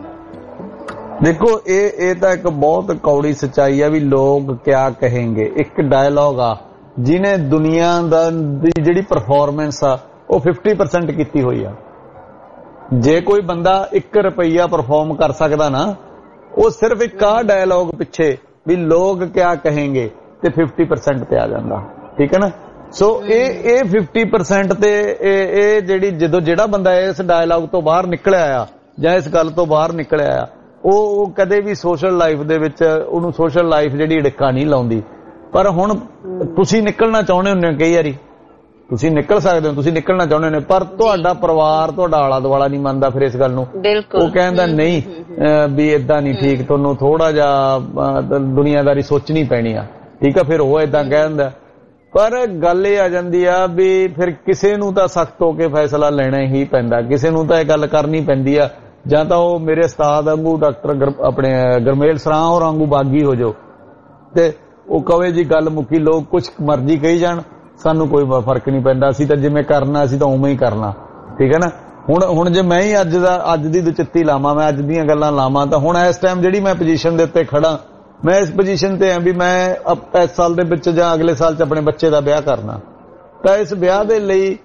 D: ਦੇਖੋ ਇਹ ਤਾਂ ਇੱਕ ਬਹੁਤ ਕੌੜੀ ਸੱਚਾਈ ਆ ਵੀ ਲੋਕ ਕਿਆ ਕਹੇਂਗੇ। ਇੱਕ ਡਾਇਲੌਗ ਆ ਜਿਹਨੇ ਦੁਨੀਆ ਦੀ ਜਿਹੜੀ ਪਰਫਾਰਮੈਂਸ ਆ ਉਹ 50% ਕੀਤੀ ਹੋਈ ਆ। ਜੇ ਕੋਈ ਬੰਦਾ 1 ਰੁਪਈਆ ਪਰਫਾਰਮ ਕਰ ਸਕਦਾ ਨਾ, ਉਹ ਸਿਰਫ ਇੱਕ ਆ ਡਾਇਲੌਗ ਪਿੱਛੇ ਵੀ ਲੋਕ ਕਿਆ ਕਹੇਂਗੇ ਤੇ 50% ਤੇ ਆ ਜਾਂਦਾ। ਠੀਕ ਹੈ ਨਾ? ਸੋ ਇਹ 50% ਤੇ ਇਹ ਜਿਹੜਾ ਬੰਦਾ ਇਸ ਡਾਇਲੌਗ ਤੋਂ ਬਾਹਰ ਨਿਕਲਿਆ ਆ ਜਾਂ ਇਸ ਗੱਲ ਤੋਂ ਬਾਹਰ ਨਿਕਲਿਆ ਆ, ਉਹ ਕਦੇ ਵੀ ਸੋਸ਼ਲ ਲਾਈਫ ਦੇ ਵਿੱਚ ਉਹਨੂੰ ਸੋਸ਼ਲ ਲਾਈਫ ਜਿਹੜੀ ਢਿੱਕਾ ਨਹੀਂ ਲਾਉਂਦੀ। ਪਰ ਹੁਣ ਤੁਸੀਂ ਨਿਕਲਣਾ ਚਾਹੁੰਦੇ ਹੁੰਦੇ ਹੋ, ਕਈ ਵਾਰੀ ਤੁਸੀਂ ਨਿਕਲ ਸਕਦੇ ਹੋ, ਤੁਸੀਂ ਨਿਕਲਣਾ ਚਾਹੁੰਦੇ ਹੋ, ਪਰ ਤੁਹਾਡਾ ਪਰਿਵਾਰ, ਤੁਹਾਡਾ ਆਲਾ ਦੁਆਲਾ ਨਹੀਂ ਮੰਨਦਾ ਫਿਰ ਇਸ ਗੱਲ ਨੂੰ। ਉਹ ਕਹਿੰਦਾ ਨਹੀਂ ਵੀ ਏਦਾਂ ਨਹੀਂ ਠੀਕ, ਤੁਹਾਨੂੰ ਥੋੜਾ ਜਿਹਾ ਦੁਨੀਆਦਾਰੀ ਸੋਚਣੀ ਪੈਣੀ ਆ। ਠੀਕ ਆ, ਫਿਰ ਉਹ ਏਦਾਂ ਕਹਿ ਦਿੰਦਾ। ਪਰ ਗੱਲ ਇਹ ਆ ਜਾਂਦੀ ਆ ਵੀ ਫਿਰ ਕਿਸੇ ਨੂੰ ਤਾਂ ਸਖਤ ਹੋ ਕੇ ਫੈਸਲਾ ਲੈਣਾ ਹੀ ਪੈਂਦਾ, ਕਿਸੇ ਨੂੰ ਤਾਂ ਇਹ ਗੱਲ ਕਰਨੀ ਪੈਂਦੀ ਆ। ਜਾਂ ਤਾਂ ਉਹ ਮੇਰੇ ਉਸਤਾਦ ਵਾਂਗੂ ਡਾਕਟਰ ਆਪਣੇ ਗੁਰਮੇਲ ਸਰਾਂ ਹੋਰ ਵਾਂਗੂ ਬਾਗੀ ਹੋ ਜਾਓ ਤੇ ਉਹ ਕਵੇ ਜੀ ਗੱਲ ਮੁੱਕੀ, ਲੋਕ ਕੁਛ ਮਰਜ਼ੀ ਕਹੀ ਜਾਣ, ਸਾਨੂੰ ਕੋਈ ਫਰਕ ਨਹੀਂ ਪੈਂਦਾ, ਅਸੀਂ ਤਾਂ ਜਿਵੇਂ ਕਰਨਾ ਅਸੀਂ ਤਾਂ ਉਵੇਂ ਹੀ ਕਰਨਾ। ਠੀਕ ਹੈ ਨਾ? ਹੁਣ ਜੇ ਮੈਂ ਹੀ ਅੱਜ ਦੀ ਦੁਚਿੱਤੀ ਲਾਵਾਂ, ਮੈਂ ਅੱਜ ਦੀਆਂ ਗੱਲਾਂ ਲਾਵਾਂ, ਤਾਂ ਹੁਣ ਇਸ ਟਾਈਮ ਜਿਹੜੀ ਮੈਂ ਪੋਜੀਸ਼ਨ ਦੇ ਉੱਤੇ ਖੜਾ, ਮੈਂ ਇਸ ਪੋਜੀਸ਼ਨ ਤੇ ਆ ਵੀ ਮੈਂ ਇਸ ਸਾਲ ਦੇ ਵਿੱਚ ਜਾਂ ਅਗਲੇ ਸਾਲ ਚ ਆਪਣੇ ਬੱਚੇ ਦਾ ਵਿਆਹ ਕਰਨਾ। ਤਾਂ ਇਸ ਵਿਆਹ ਦੇ ਲਈ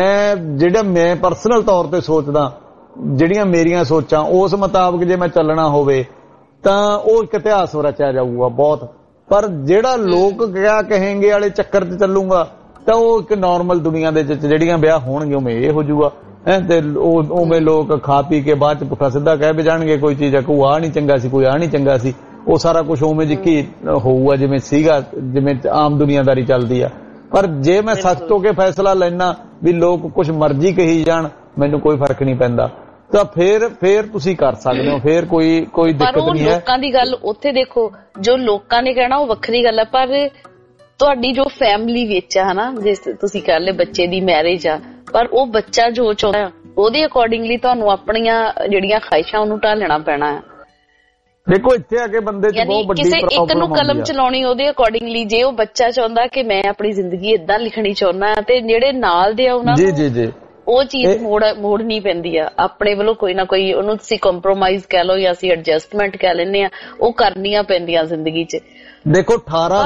D: ਮੈਂ ਪਰਸਨਲ ਤੌਰ ਤੇ ਸੋਚਦਾ, ਜਿਹੜੀਆਂ ਮੇਰੀਆਂ ਸੋਚਾਂ ਉਸ ਮੁਤਾਬਕ ਜੇ ਮੈਂ ਚੱਲਣਾ ਹੋਵੇ ਤਾਂ ਉਹ ਇੱਕ ਇਤਿਹਾਸ ਰਚਿਆ ਜਾਊਗਾ ਬਹੁਤ। ਪਰ ਜਿਹੜਾ ਲੋਕ ਕਿਆ ਕਹੇਂਗੇ ਵਾਲੇ ਚੱਕਰ 'ਚ ਚੱਲੂਗਾ ਤਾਂ ਉਹ ਇੱਕ ਨਾਰਮਲ ਦੁਨੀਆ ਦੇ ਵਿੱਚ ਜਿਹੜੀਆਂ ਵਿਆਹ ਹੋਣਗੇ ਉਵੇਂ ਇਹ ਹੋ ਜਾਊਗਾ। ਤੇ ਉਵੇਂ ਲੋਕ ਖਾ ਪੀ ਕੇ ਬਾਅਦ 'ਚ ਪੁੱਠਾ ਸਿੱਧਾ ਕਹਿ ਵੀ ਜਾਣਗੇ, ਕੋਈ ਚੀਜ਼ ਆ, ਕੋਈ ਆਹ ਨਹੀਂ ਚੰਗਾ ਸੀ, ਕੋਈ ਆਹ ਨਹੀਂ ਚੰਗਾ ਸੀ। ਉਹ ਸਾਰਾ ਕੁਝ ਉਵੇਂ ਜਿੱਕੀ ਹੋਊਗਾ ਜਿਵੇਂ ਸੀਗਾ, ਜਿਵੇਂ ਆਮ ਦੁਨੀਆਦਾਰੀ ਚੱਲਦੀ ਆ। ਪਰ ਜੇ ਮੈਂ ਸਖਤ ਹੋ ਕੇ ਫੈਸਲਾ ਲੈਣਾ ਵੀ ਲੋਕ ਕੁਝ ਮਰਜ਼ੀ ਕਹੀ ਜਾਣ, ਮੈਨੂੰ ਕੋਈ ਫਰਕ ਨਹੀਂ ਪੈਂਦਾ, ਤਾਂ ਫੇਰ ਤੁਸੀਂ ਕਰ ਸਕਦੇ ਹੋ, ਫੇਰ ਕੋਈ ਦਿੱਕਤ ਨਹੀਂ ਹੈ।
B: ਲੋਕਾਂ ਦੀ ਗੱਲ ਉੱਥੇ ਦੇਖੋ, ਜੋ ਲੋਕਾਂ ਨੇ ਕਹਿਣਾ ਉਹ ਵੱਖਰੀ ਗੱਲ ਹੈ, ਪਰ ਤੁਹਾਡੀ ਜੋ ਫੈਮਿਲੀ ਵਿੱਚ ਆ ਹਨਾ, ਜੇ ਤੁਸੀਂ ਕਹਿ ਲਏ ਬੱਚੇ ਦੀ ਮੈਰਿਜ ਆ, ਪਰ ਉਹ ਬੱਚਾ ਜੋ ਚਾਹੁੰਦਾ ਉਹਦੇ ਅਕੋਰਡਿੰਗਲੀ ਤੁਹਾਨੂੰ ਆਪਣੀਆਂ ਜਿਹੜੀਆਂ ਖਾਹਿਸ਼ਾਂ ਉਹਨੂੰ ਢਾਲਣਾ ਪੈਣਾ ਹੈ।
D: ਦੇਖੋ ਇੱਥੇ ਆ ਕੇ ਬੰਦੇ 'ਚ ਬਹੁਤ ਵੱਡੀ ਪ੍ਰੋਬਲਮ
B: ਕਿਸੇ ਇੱਕ ਨੂੰ ਕਲਮ ਚਲਾਉਣੀ ਉਹਦੇ ਅਕੋਰਡਿੰਗਲੀ। ਜੇ ਉਹ ਬੱਚਾ ਚਾਹੁੰਦਾ ਕਿ ਮੈਂ ਆਪਣੀ ਜ਼ਿੰਦਗੀ ਏਦਾਂ ਲਿਖਣੀ ਚਾਹੁੰਦਾ, ਤੇ ਜਿਹੜੇ ਨਾਲ ਦੇ ਆ ਉਹਨਾਂ ਨੂੰ ਉਹ ਚੀਜ਼ ਮੋੜਨੀ ਪੈਂਦੀ ਆ ਆਪਣੇ ਵੱਲੋਂ, ਕੋਈ ਨਾ ਕੋਈ ਉਹਨੂੰ ਤੁਸੀਂ ਕੰਪਰੋਮਾਈਜ਼ ਕਹਿ ਲਓ ਜਾਂ ਅਸੀਂ ਐਡਜਸਟਮੈਂਟ ਕਹਿ ਲੈਂਦੇ ਆ, ਉਹ ਕਰਨੀਆਂ ਪੈਂਦੀਆਂ ਜ਼ਿੰਦਗੀ 'ਚ।
D: ਦੇਖੋ 18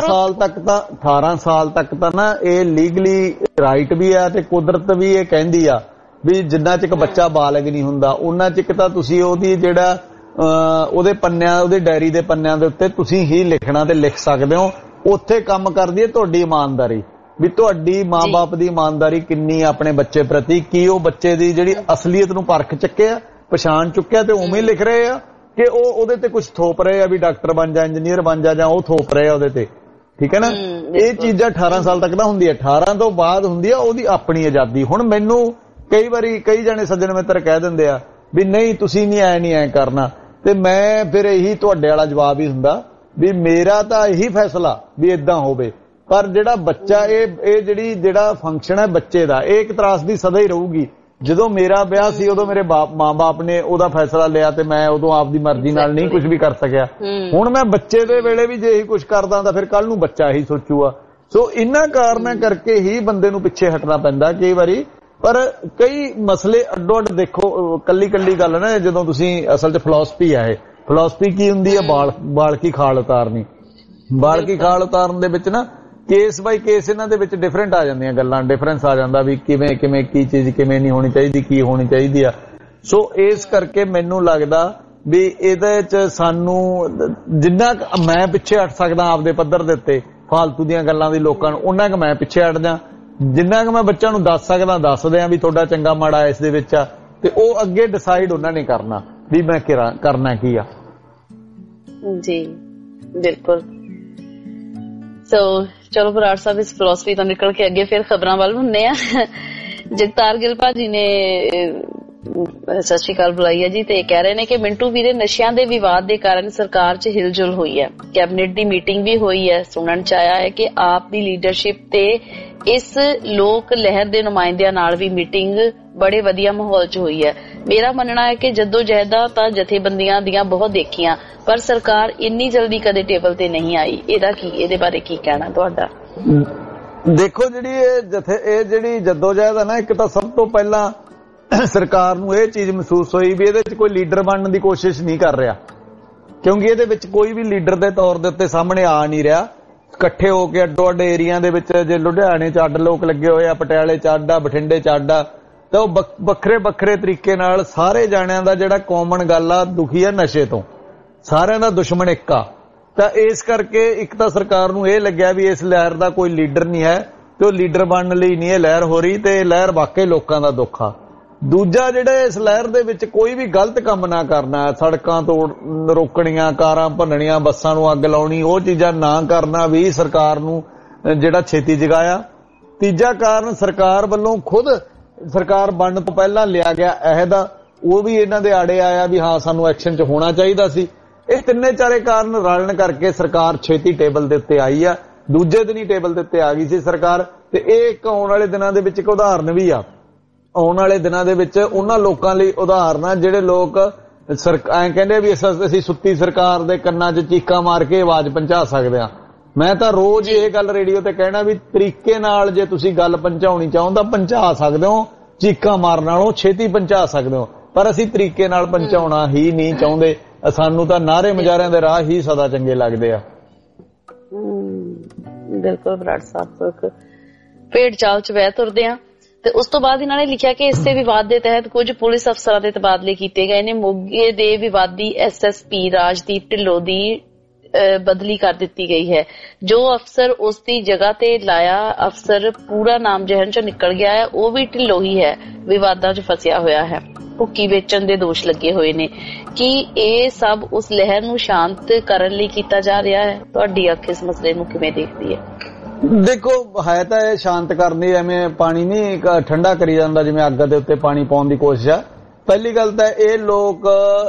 D: ਸਾਲ ਤੱਕ ਤਾਂ ਨਾ ਇਹ ਲੀਗਲੀ ਰਾਈਟ ਵੀ ਆ, ਤੇ ਕੁਦਰਤ ਵੀ ਇਹ ਕਹਿੰਦੀ ਆ ਵੀ ਜਿੰਨਾ ਚਿਰ ਬੱਚਾ ਬਾਲਗ ਨਹੀਂ ਹੁੰਦਾ ਉਹਨਾਂ ਚਿਰ ਤਾਂ ਤੁਸੀਂ ਉਹਦੀ ਜਿਹੜਾ ਉਹਦੇ ਪੰਨਿਆਂ, ਉਹਦੇ ਡਾਇਰੀ ਦੇ ਪੰਨਿਆਂ ਦੇ ਉੱਤੇ ਤੁਸੀਂ ਹੀ ਲਿਖਣਾ ਤੇ ਲਿਖ ਸਕਦੇ ਹੋ। ਉੱਥੇ ਕੰਮ ਕਰਦੀ ਹੈ ਤੁਹਾਡੀ ਇਮਾਨਦਾਰੀ, ਵੀ ਤੁਹਾਡੀ ਮਾਂ-ਬਾਪ ਦੀ ਇਮਾਨਦਾਰੀ ਕਿੰਨੀ ਆਪਣੇ ਬੱਚੇ ਪ੍ਰਤੀ, ਕੀ ਉਹ ਬੱਚੇ ਦੀ ਜਿਹੜੀ ਅਸਲੀਅਤ ਨੂੰ ਪਰਖ ਚੁੱਕਿਆ, ਪਛਾਣ ਚੁੱਕਿਆ, ਤੇ ਉਵੇਂ ਲਿਖ ਰਹੇ ਆ ਕਿ ਉਹ ਉਹਦੇ ਤੇ ਕੁਝ ਥੋਪ ਰਹੇ ਆ ਵੀ ਡਾਕਟਰ ਬਣ ਜਾ, ਇੰਜੀਨੀਅਰ ਬਣ ਜਾ, ਜਾਂ ਉਹ ਥੋਪ ਰਹੇ ਆ ਉਹਦੇ ਤੇ। ਠੀਕ ਹੈ ਨਾ। ਇਹ ਚੀਜ਼ਾਂ 18 ਸਾਲ ਤੱਕ ਦਾ ਹੁੰਦੀ ਹੈ, 18 ਤੋਂ ਬਾਅਦ ਹੁੰਦੀ ਆ ਉਹਦੀ ਆਪਣੀ ਆਜ਼ਾਦੀ। ਹੁਣ ਮੈਨੂੰ ਕਈ ਵਾਰੀ ਕਈ ਜਣੇ ਸੱਜਣ ਮਿੱਤਰ ਕਹਿ ਦਿੰਦੇ ਆ ਵੀ ਨਹੀਂ ਤੁਸੀਂ ਨਹੀਂ ਐ ਕਰਨਾ, ਤੇ ਮੈਂ ਫਿਰ ਇਹੀ ਤੁਹਾਡੇ ਵਾਲਾ ਜਵਾਬ ਹੀ ਹੁੰਦਾ ਵੀ ਮੇਰਾ ਤਾਂ ਇਹੀ ਫੈਸਲਾ ਵੀ ਇਦਾਂ ਹੋਵੇ, ਪਰ ਜਿਹੜਾ ਬੱਚਾ ਇਹ ਜਿਹੜਾ ਫੰਕਸ਼ਨ ਹੈ ਬੱਚੇ ਦਾ, ਇਹ ਇੱਕ ਤਰਾਸ ਦੀ ਸਦਾ ਹੀ ਰਹੂਗੀ। ਜਦੋਂ ਮੇਰਾ ਵਿਆਹ ਸੀ ਉਦੋਂ ਮੇਰੇ ਮਾਂ-ਬਾਪ ਨੇ ਉਹਦਾ ਫੈਸਲਾ ਲਿਆ ਤੇ ਮੈਂ ਉਦੋਂ ਆਪਦੀ ਮਰਜ਼ੀ ਨਾਲ ਨਹੀਂ ਕੁਝ ਵੀ ਕਰ ਸਕਿਆ। ਹੁਣ ਮੈਂ ਬੱਚੇ ਦੇ ਵੇਲੇ ਵੀ ਜੇ ਇਹੀ ਕੁਝ ਕਰਦਾ ਤਾਂ ਫਿਰ ਕੱਲ ਨੂੰ ਬੱਚਾ ਇਹੀ ਸੋਚੂਗਾ। ਸੋ ਇਹਨਾਂ ਕਾਰਨਾਂ ਕਰਕੇ ਹੀ ਬੰਦੇ ਨੂੰ ਪਿੱਛੇ ਹਟਣਾ ਪੈਂਦਾ ਕਈ ਵਾਰੀ। ਪਰ ਕਈ ਮਸਲੇ ਅੱਡੋ-ਅੱਡ ਦੇਖੋ, ਕੱਲੀ ਗੱਲ ਨਾ, ਜਦੋਂ ਤੁਸੀਂ ਅਸਲ 'ਚ ਫਿਲਾਸਫੀ ਆ, ਇਹ ਫਿਲਾਸਫੀ ਕੀ ਹੁੰਦੀ ਹੈ? ਬਾਲ ਕੀ ਖਾਲ ਉਤਾਰਨੀ। ਬਾਲ ਕੀ ਖਾਲ ਉਤਾਰਨ ਦੇ ਵਿੱਚ ਨਾ ਕੇਸ ਬਾਈ ਕੇਸ ਇਹਨਾਂ ਦੇ ਵਿੱਚ ਡਿਫਰੈਂਟ ਆ ਜਾਂਦੀਆਂ ਗੱਲਾਂ, ਡਿਫਰੈਂਸ ਆ ਜਾਂਦਾ ਵੀ ਕਿਵੇਂ ਕੀ ਚੀਜ਼ ਕਿਵੇਂ ਨਹੀਂ ਹੋਣੀ ਚਾਹੀਦੀ, ਕੀ ਹੋਣੀ ਚਾਹੀਦੀ ਆ। ਸੋ ਇਸ ਕਰਕੇ ਮੈਨੂੰ ਲੱਗਦਾ ਵੀ ਇਹਦੇ 'ਚ ਸਾਨੂੰ ਜਿੰਨਾ ਮੈਂ ਪਿੱਛੇ ਹਟ ਸਕਦਾ ਆਪਦੇ ਪੱਧਰ ਦੇ ਉੱਤੇ ਫਾਲਤੂ ਦੀਆਂ ਗੱਲਾਂ ਦੀ ਲੋਕਾਂ ਨੂੰ, ਉਹਨਾਂ ਕੁ ਮੈਂ ਪਿੱਛੇ ਹਟ ਜਾ। ਜਿੰਨਾ ਕੁ ਮੈਂ ਬੱਚਿਆਂ ਨੂੰ ਦੱਸ ਸਕਦਾ ਦੱਸ ਦਿਆਂ ਵੀ ਤੁਹਾਡਾ ਚੰਗਾ ਮਾੜਾ ਇਸ ਦੇ ਵਿੱਚ ਆ, ਤੇ ਉਹ ਅੱਗੇ ਡਿਸਾਈਡ ਉਹਨਾਂ ਨੇ ਕਰਨਾ ਵੀ ਮੈਂ ਕਰਨਾ ਕੀ ਆ।
B: ਜੀ ਬਿਲਕੁਲ। ਸੋ ਚਲੋ ਬਰਾੜ ਸਾਹਿਬ, ਇਸ ਫਿਲਾਸਫੀ ਤੋਂ ਨਿਕਲ ਕੇ ਅੱਗੇ ਫਿਰ ਖਬਰਾਂ ਵੱਲ ਹੁੰਦੇ ਆ। ਜਗਤਾਰ ਗਿੱਲ ਭਾਜੀ ਨੇ ਸਤਿ ਸ਼੍ਰੀ ਅਕਾਲ ਬੁਲਾਈ ਹੈ ਜੀ, ਤੇ ਕਹਿ ਰਹੇ ਨੇ ਕਿ ਮਿੰਟੂ ਵੀਰੇ ਨਸ਼ਿਆਂ ਦੇ ਵਿਵਾਦ ਦੇ ਕਾਰਨ ਸਰਕਾਰ 'ਚ ਹਿਲਜੁਲ ਹੋਈ ਹੈ, ਕੈਬਨਿਟ ਦੀ ਮੀਟਿੰਗ ਵੀ ਹੋਈ ਹੈ। ਸੁਣਨ 'ਚ ਆਇਆ ਹੈ ਕਿ ਆਪ ਦੀ ਲੀਡਰਸ਼ਿਪ ਤੇ ਇਸ ਲੋਕ ਲਹਿਰ ਦੇ ਨੁਮਾਇੰਦਿਆਂ ਨਾਲ ਵੀ ਮੀਟਿੰਗ ਬੜੇ ਵਧੀਆ ਮਾਹੌਲ 'ਚ ਹੋਈ ਹੈ। ਮੇਰਾ ਮੰਨਣਾ ਹੈ ਕਿ ਜੱਦੋ-ਜਹਿਦਾਂ ਤਾਂ ਜਥੇਬੰਦੀਆਂ ਦੀਆਂ ਬਹੁਤ ਦੇਖੀਆਂ, ਪਰ ਸਰਕਾਰ ਇੰਨੀ ਜਲਦੀ ਕਦੇ ਟੇਬਲ ਤੇ ਨਹੀਂ ਆਈ। ਇਹਦੇ ਬਾਰੇ ਕੀ ਕਹਿਣਾ ਤੁਹਾਡਾ?
D: ਦੇਖੋ, ਇਹ ਜਿਹੜੀ ਜੱਦੋ-ਜਹਿਦ ਹੈ ਨਾ, ਇੱਕ ਤਾਂ ਸਭ ਤੋਂ ਪਹਿਲਾਂ ਸਰਕਾਰ ਨੂੰ ਇਹ ਚੀਜ਼ ਮਹਿਸੂਸ ਹੋਈ ਵੀ ਇਹਦੇ 'ਚ ਕੋਈ ਲੀਡਰ ਬਣਨ ਦੀ ਕੋਸ਼ਿਸ਼ ਨਹੀਂ ਕਰ ਰਿਹਾ, ਕਿਉਂਕਿ ਇਹਦੇ ਵਿੱਚ ਕੋਈ ਵੀ ਲੀਡਰ ਦੇ ਤੌਰ ਦੇ ਉੱਤੇ ਸਾਹਮਣੇ ਆ ਨਹੀਂ ਰਿਹਾ। ਇਕੱਠੇ ਹੋ ਕੇ ਅੱਡੋ-ਅੱਡ ਏਰੀਆ ਦੇ ਵਿੱਚ, ਜੇ ਲੁਧਿਆਣੇ 'ਚ ਅੱਡ ਲੋਕ ਲੱਗੇ ਹੋਏ ਆ, ਪਟਿਆਲੇ 'ਚ ਅੱਡ ਆ, ਬਠਿੰਡੇ 'ਚ ਅੱਡ ਆ, ਤਾਂ ਉਹ ਵੱਖਰੇ ਤਰੀਕੇ ਨਾਲ ਸਾਰੇ ਜਾਣਿਆਂ ਦਾ ਜਿਹੜਾ ਕਾਮਨ ਗੱਲ ਆ, ਦੁਖੀ ਆ ਨਸ਼ੇ ਤੋਂ, ਸਾਰਿਆਂ ਦਾ ਦੁਸ਼ਮਣ ਇੱਕ ਆ। ਤਾਂ ਇਸ ਕਰਕੇ ਇੱਕ ਤਾਂ ਸਰਕਾਰ ਨੂੰ ਇਹ ਲੱਗਿਆ ਵੀ ਇਸ ਲਹਿਰ ਦਾ ਕੋਈ ਲੀਡਰ ਨਹੀਂ ਹੈ ਤੇ ਉਹ ਲੀਡਰ ਬਣਨ ਲਈ ਨਹੀਂ ਇਹ ਲਹਿਰ ਹੋ ਰਹੀ, ਤੇ ਇਹ ਲਹਿਰ ਵਾਕਈ ਲੋਕਾਂ ਦਾ ਦੁੱਖ ਆ। ਦੂਜਾ, ਜਿਹੜਾ ਇਸ ਲਹਿਰ ਦੇ ਵਿੱਚ ਕੋਈ ਵੀ ਗਲਤ ਕੰਮ ਨਾ ਕਰਨਾ, ਸੜਕਾਂ ਤੋਂ ਰੋਕਣੀਆਂ, ਕਾਰਾਂ ਭੰਨਣੀਆਂ, ਬੱਸਾਂ ਨੂੰ ਅੱਗ ਲਾਉਣੀ, ਉਹ ਚੀਜ਼ਾਂ ਨਾ ਕਰਨਾ ਵੀ ਸਰਕਾਰ ਨੂੰ ਜਿਹੜਾ ਛੇਤੀ ਜਗਾਇਆ। ਤੀਜਾ ਕਾਰਨ, ਸਰਕਾਰ ਵੱਲੋਂ ਖੁਦ ਸਰਕਾਰ ਬਣਨ ਤੋਂ ਪਹਿਲਾਂ ਲਿਆ ਗਿਆ ਅਹਿਦ ਆ, ਉਹ ਵੀ ਇਹਨਾਂ ਦੇ ਆੜੇ ਆਇਆ ਵੀ ਹਾਂ ਸਾਨੂੰ ਐਕਸ਼ਨ 'ਚ ਹੋਣਾ ਚਾਹੀਦਾ ਸੀ। ਇਹ ਤਿੰਨੇ ਚਾਰੇ ਕਾਰਨ ਰਲਣ ਕਰਕੇ ਸਰਕਾਰ ਛੇਤੀ ਟੇਬਲ ਦੇ ਉੱਤੇ ਆਈ ਆ। ਦੂਜੇ ਦਿਨ ਹੀ ਟੇਬਲ ਦੇ ਉੱਤੇ ਆ ਗਈ ਸੀ ਸਰਕਾਰ, ਤੇ ਇਹ ਇੱਕ ਆਉਣ ਵਾਲੇ ਦਿਨਾਂ ਦੇ ਵਿੱਚ ਇੱਕ ਉਦਾਹਰਨ ਵੀ ਆ। ਆਉਣ ਵਾਲੇ ਦਿਨਾਂ ਦੇ ਵਿੱਚ ਉਹਨਾਂ ਲੋਕਾਂ ਲਈ ਉਦਾਹਰਨ ਆ ਜਿਹੜੇ ਲੋਕ ਐਂ ਕਹਿੰਦੇ ਵੀ ਅਸੀਂ ਸੁੱਤੀ ਸਰਕਾਰ ਦੇ ਕੰਨਾਂ 'ਚ ਚੀਕਾਂ ਮਾਰ ਕੇ ਆਵਾਜ਼ ਪਹੁੰਚਾ ਸਕਦੇ ਆ। ਮੈਂ ਤਾਂ ਰੋਜ਼ ਇਹ ਗੱਲ ਰੇਡੀਓ ਤੇ ਕਹਿਣਾ ਵੀ ਤਰੀਕੇ ਨਾਲ ਜੇ ਤੁਸੀਂ ਗੱਲ ਪਹੁੰਚਾਉਣੀ ਚਾਹੋ ਤਾਂ ਪਹੁੰਚਾ ਸਕਦੇ ਹੋ, ਚੀਕਾਂ ਮਾਰਨ ਨਾਲੋਂ ਛੇਤੀ ਪਹੁੰਚਾ ਸਕਦੇ ਹੋ, ਪਰ ਅਸੀਂ ਤਰੀਕੇ ਨਾਲ ਪਹੁੰਚਾਉਣਾ ਹੀ ਨਹੀਂ ਚਾਹੁੰਦੇ। ਸਾਨੂੰ ਤਾਂ ਨਾਰੇ ਮੁਜ਼ਾਰਿਆਂ ਦੇ ਰਾਹ ਹੀ ਸਦਾ ਚੰਗੇ ਲੱਗਦੇ ਆ।
B: ਬਿਲਕੁਲ ਬਰਾੜ ਸਾਹਿਬ, ਭੇਡ ਚਾਲ 'ਚ ਵਹਿ ਤੁਰਦੇ ਆ। ਤੇ ਉਸ ਤੋਂ ਬਾਅਦ ਇਹਨਾਂ ਨੇ ਲਿਖਿਆ ਕਿ ਇਸੇ ਵਿਵਾਦ ਦੇ ਤਹਿਤ ਕੁਝ ਪੁਲਿਸ ਅਫਸਰਾਂ ਦੇ ਤਬਾਦਲੇ ਕੀਤੇ ਗਏ ਨੇ। ਮੋਗੇ ਦੇ ਵਿਵਾਦੀ ਐਸਐਸਪੀ ਰਾਜਦੀਪ ਢਿੱਲੋਂ ਦੀ ਬਦਲੀ ਕਰ ਦਿੱਤੀ ਗਈ ਹੈ। ਜੋ ਅਫਸਰ ਉਸ ਦੀ ਜਗ੍ਹਾ ਤੇ ਲਾਇਆ ਅਫਸਰ ਪੂਰਾ ਨਾਮ ਜਿਹਨ ਚੋਂ ਨਿਕਲ ਗਿਆ ਹੈ, ਉਹ ਵੀ ਢਿੱਲੋਂ ਹੀ ਹੈ, ਵਿਵਾਦਾਂ 'ਚ ਫਸਿਆ ਹੋਇਆ ਹੈ, ਭੁੱਕੀ ਵੇਚਣ ਦੇ ਦੋਸ਼ ਲੱਗੇ ਹੋਏ ਨੇ। ਕੀ ਇਹ ਸਭ ਉਸ ਲਹਿਰ ਨੂੰ ਸ਼ਾਂਤ ਕਰਨ ਲਈ ਕੀਤਾ ਜਾ ਰਿਹਾ ਹੈ? ਤੁਹਾਡੀ ਅੱਖ ਇਸ ਮਸਲੇ ਨੂੰ ਕਿਵੇਂ ਦੇਖਦੀ ਹੈ?
D: ਦੇਖੋ, ਹੈ ਤਾਂ ਇਹ ਸ਼ਾਂਤ ਕਰਨੀ, ਐਵੇਂ ਪਾਣੀ ਨਹੀਂ ਠੰਡਾ ਕਰੀ ਜਾਂਦਾ ਜਿਵੇਂ ਅੱਗ ਦੇ ਉੱਤੇ ਪਾਣੀ ਪਾਉਣ ਦੀ ਕੋਸ਼ਿਸ਼ ਆ। ਪਹਿਲੀ ਗੱਲ ਤਾਂ ਇਹ ਲੋਕ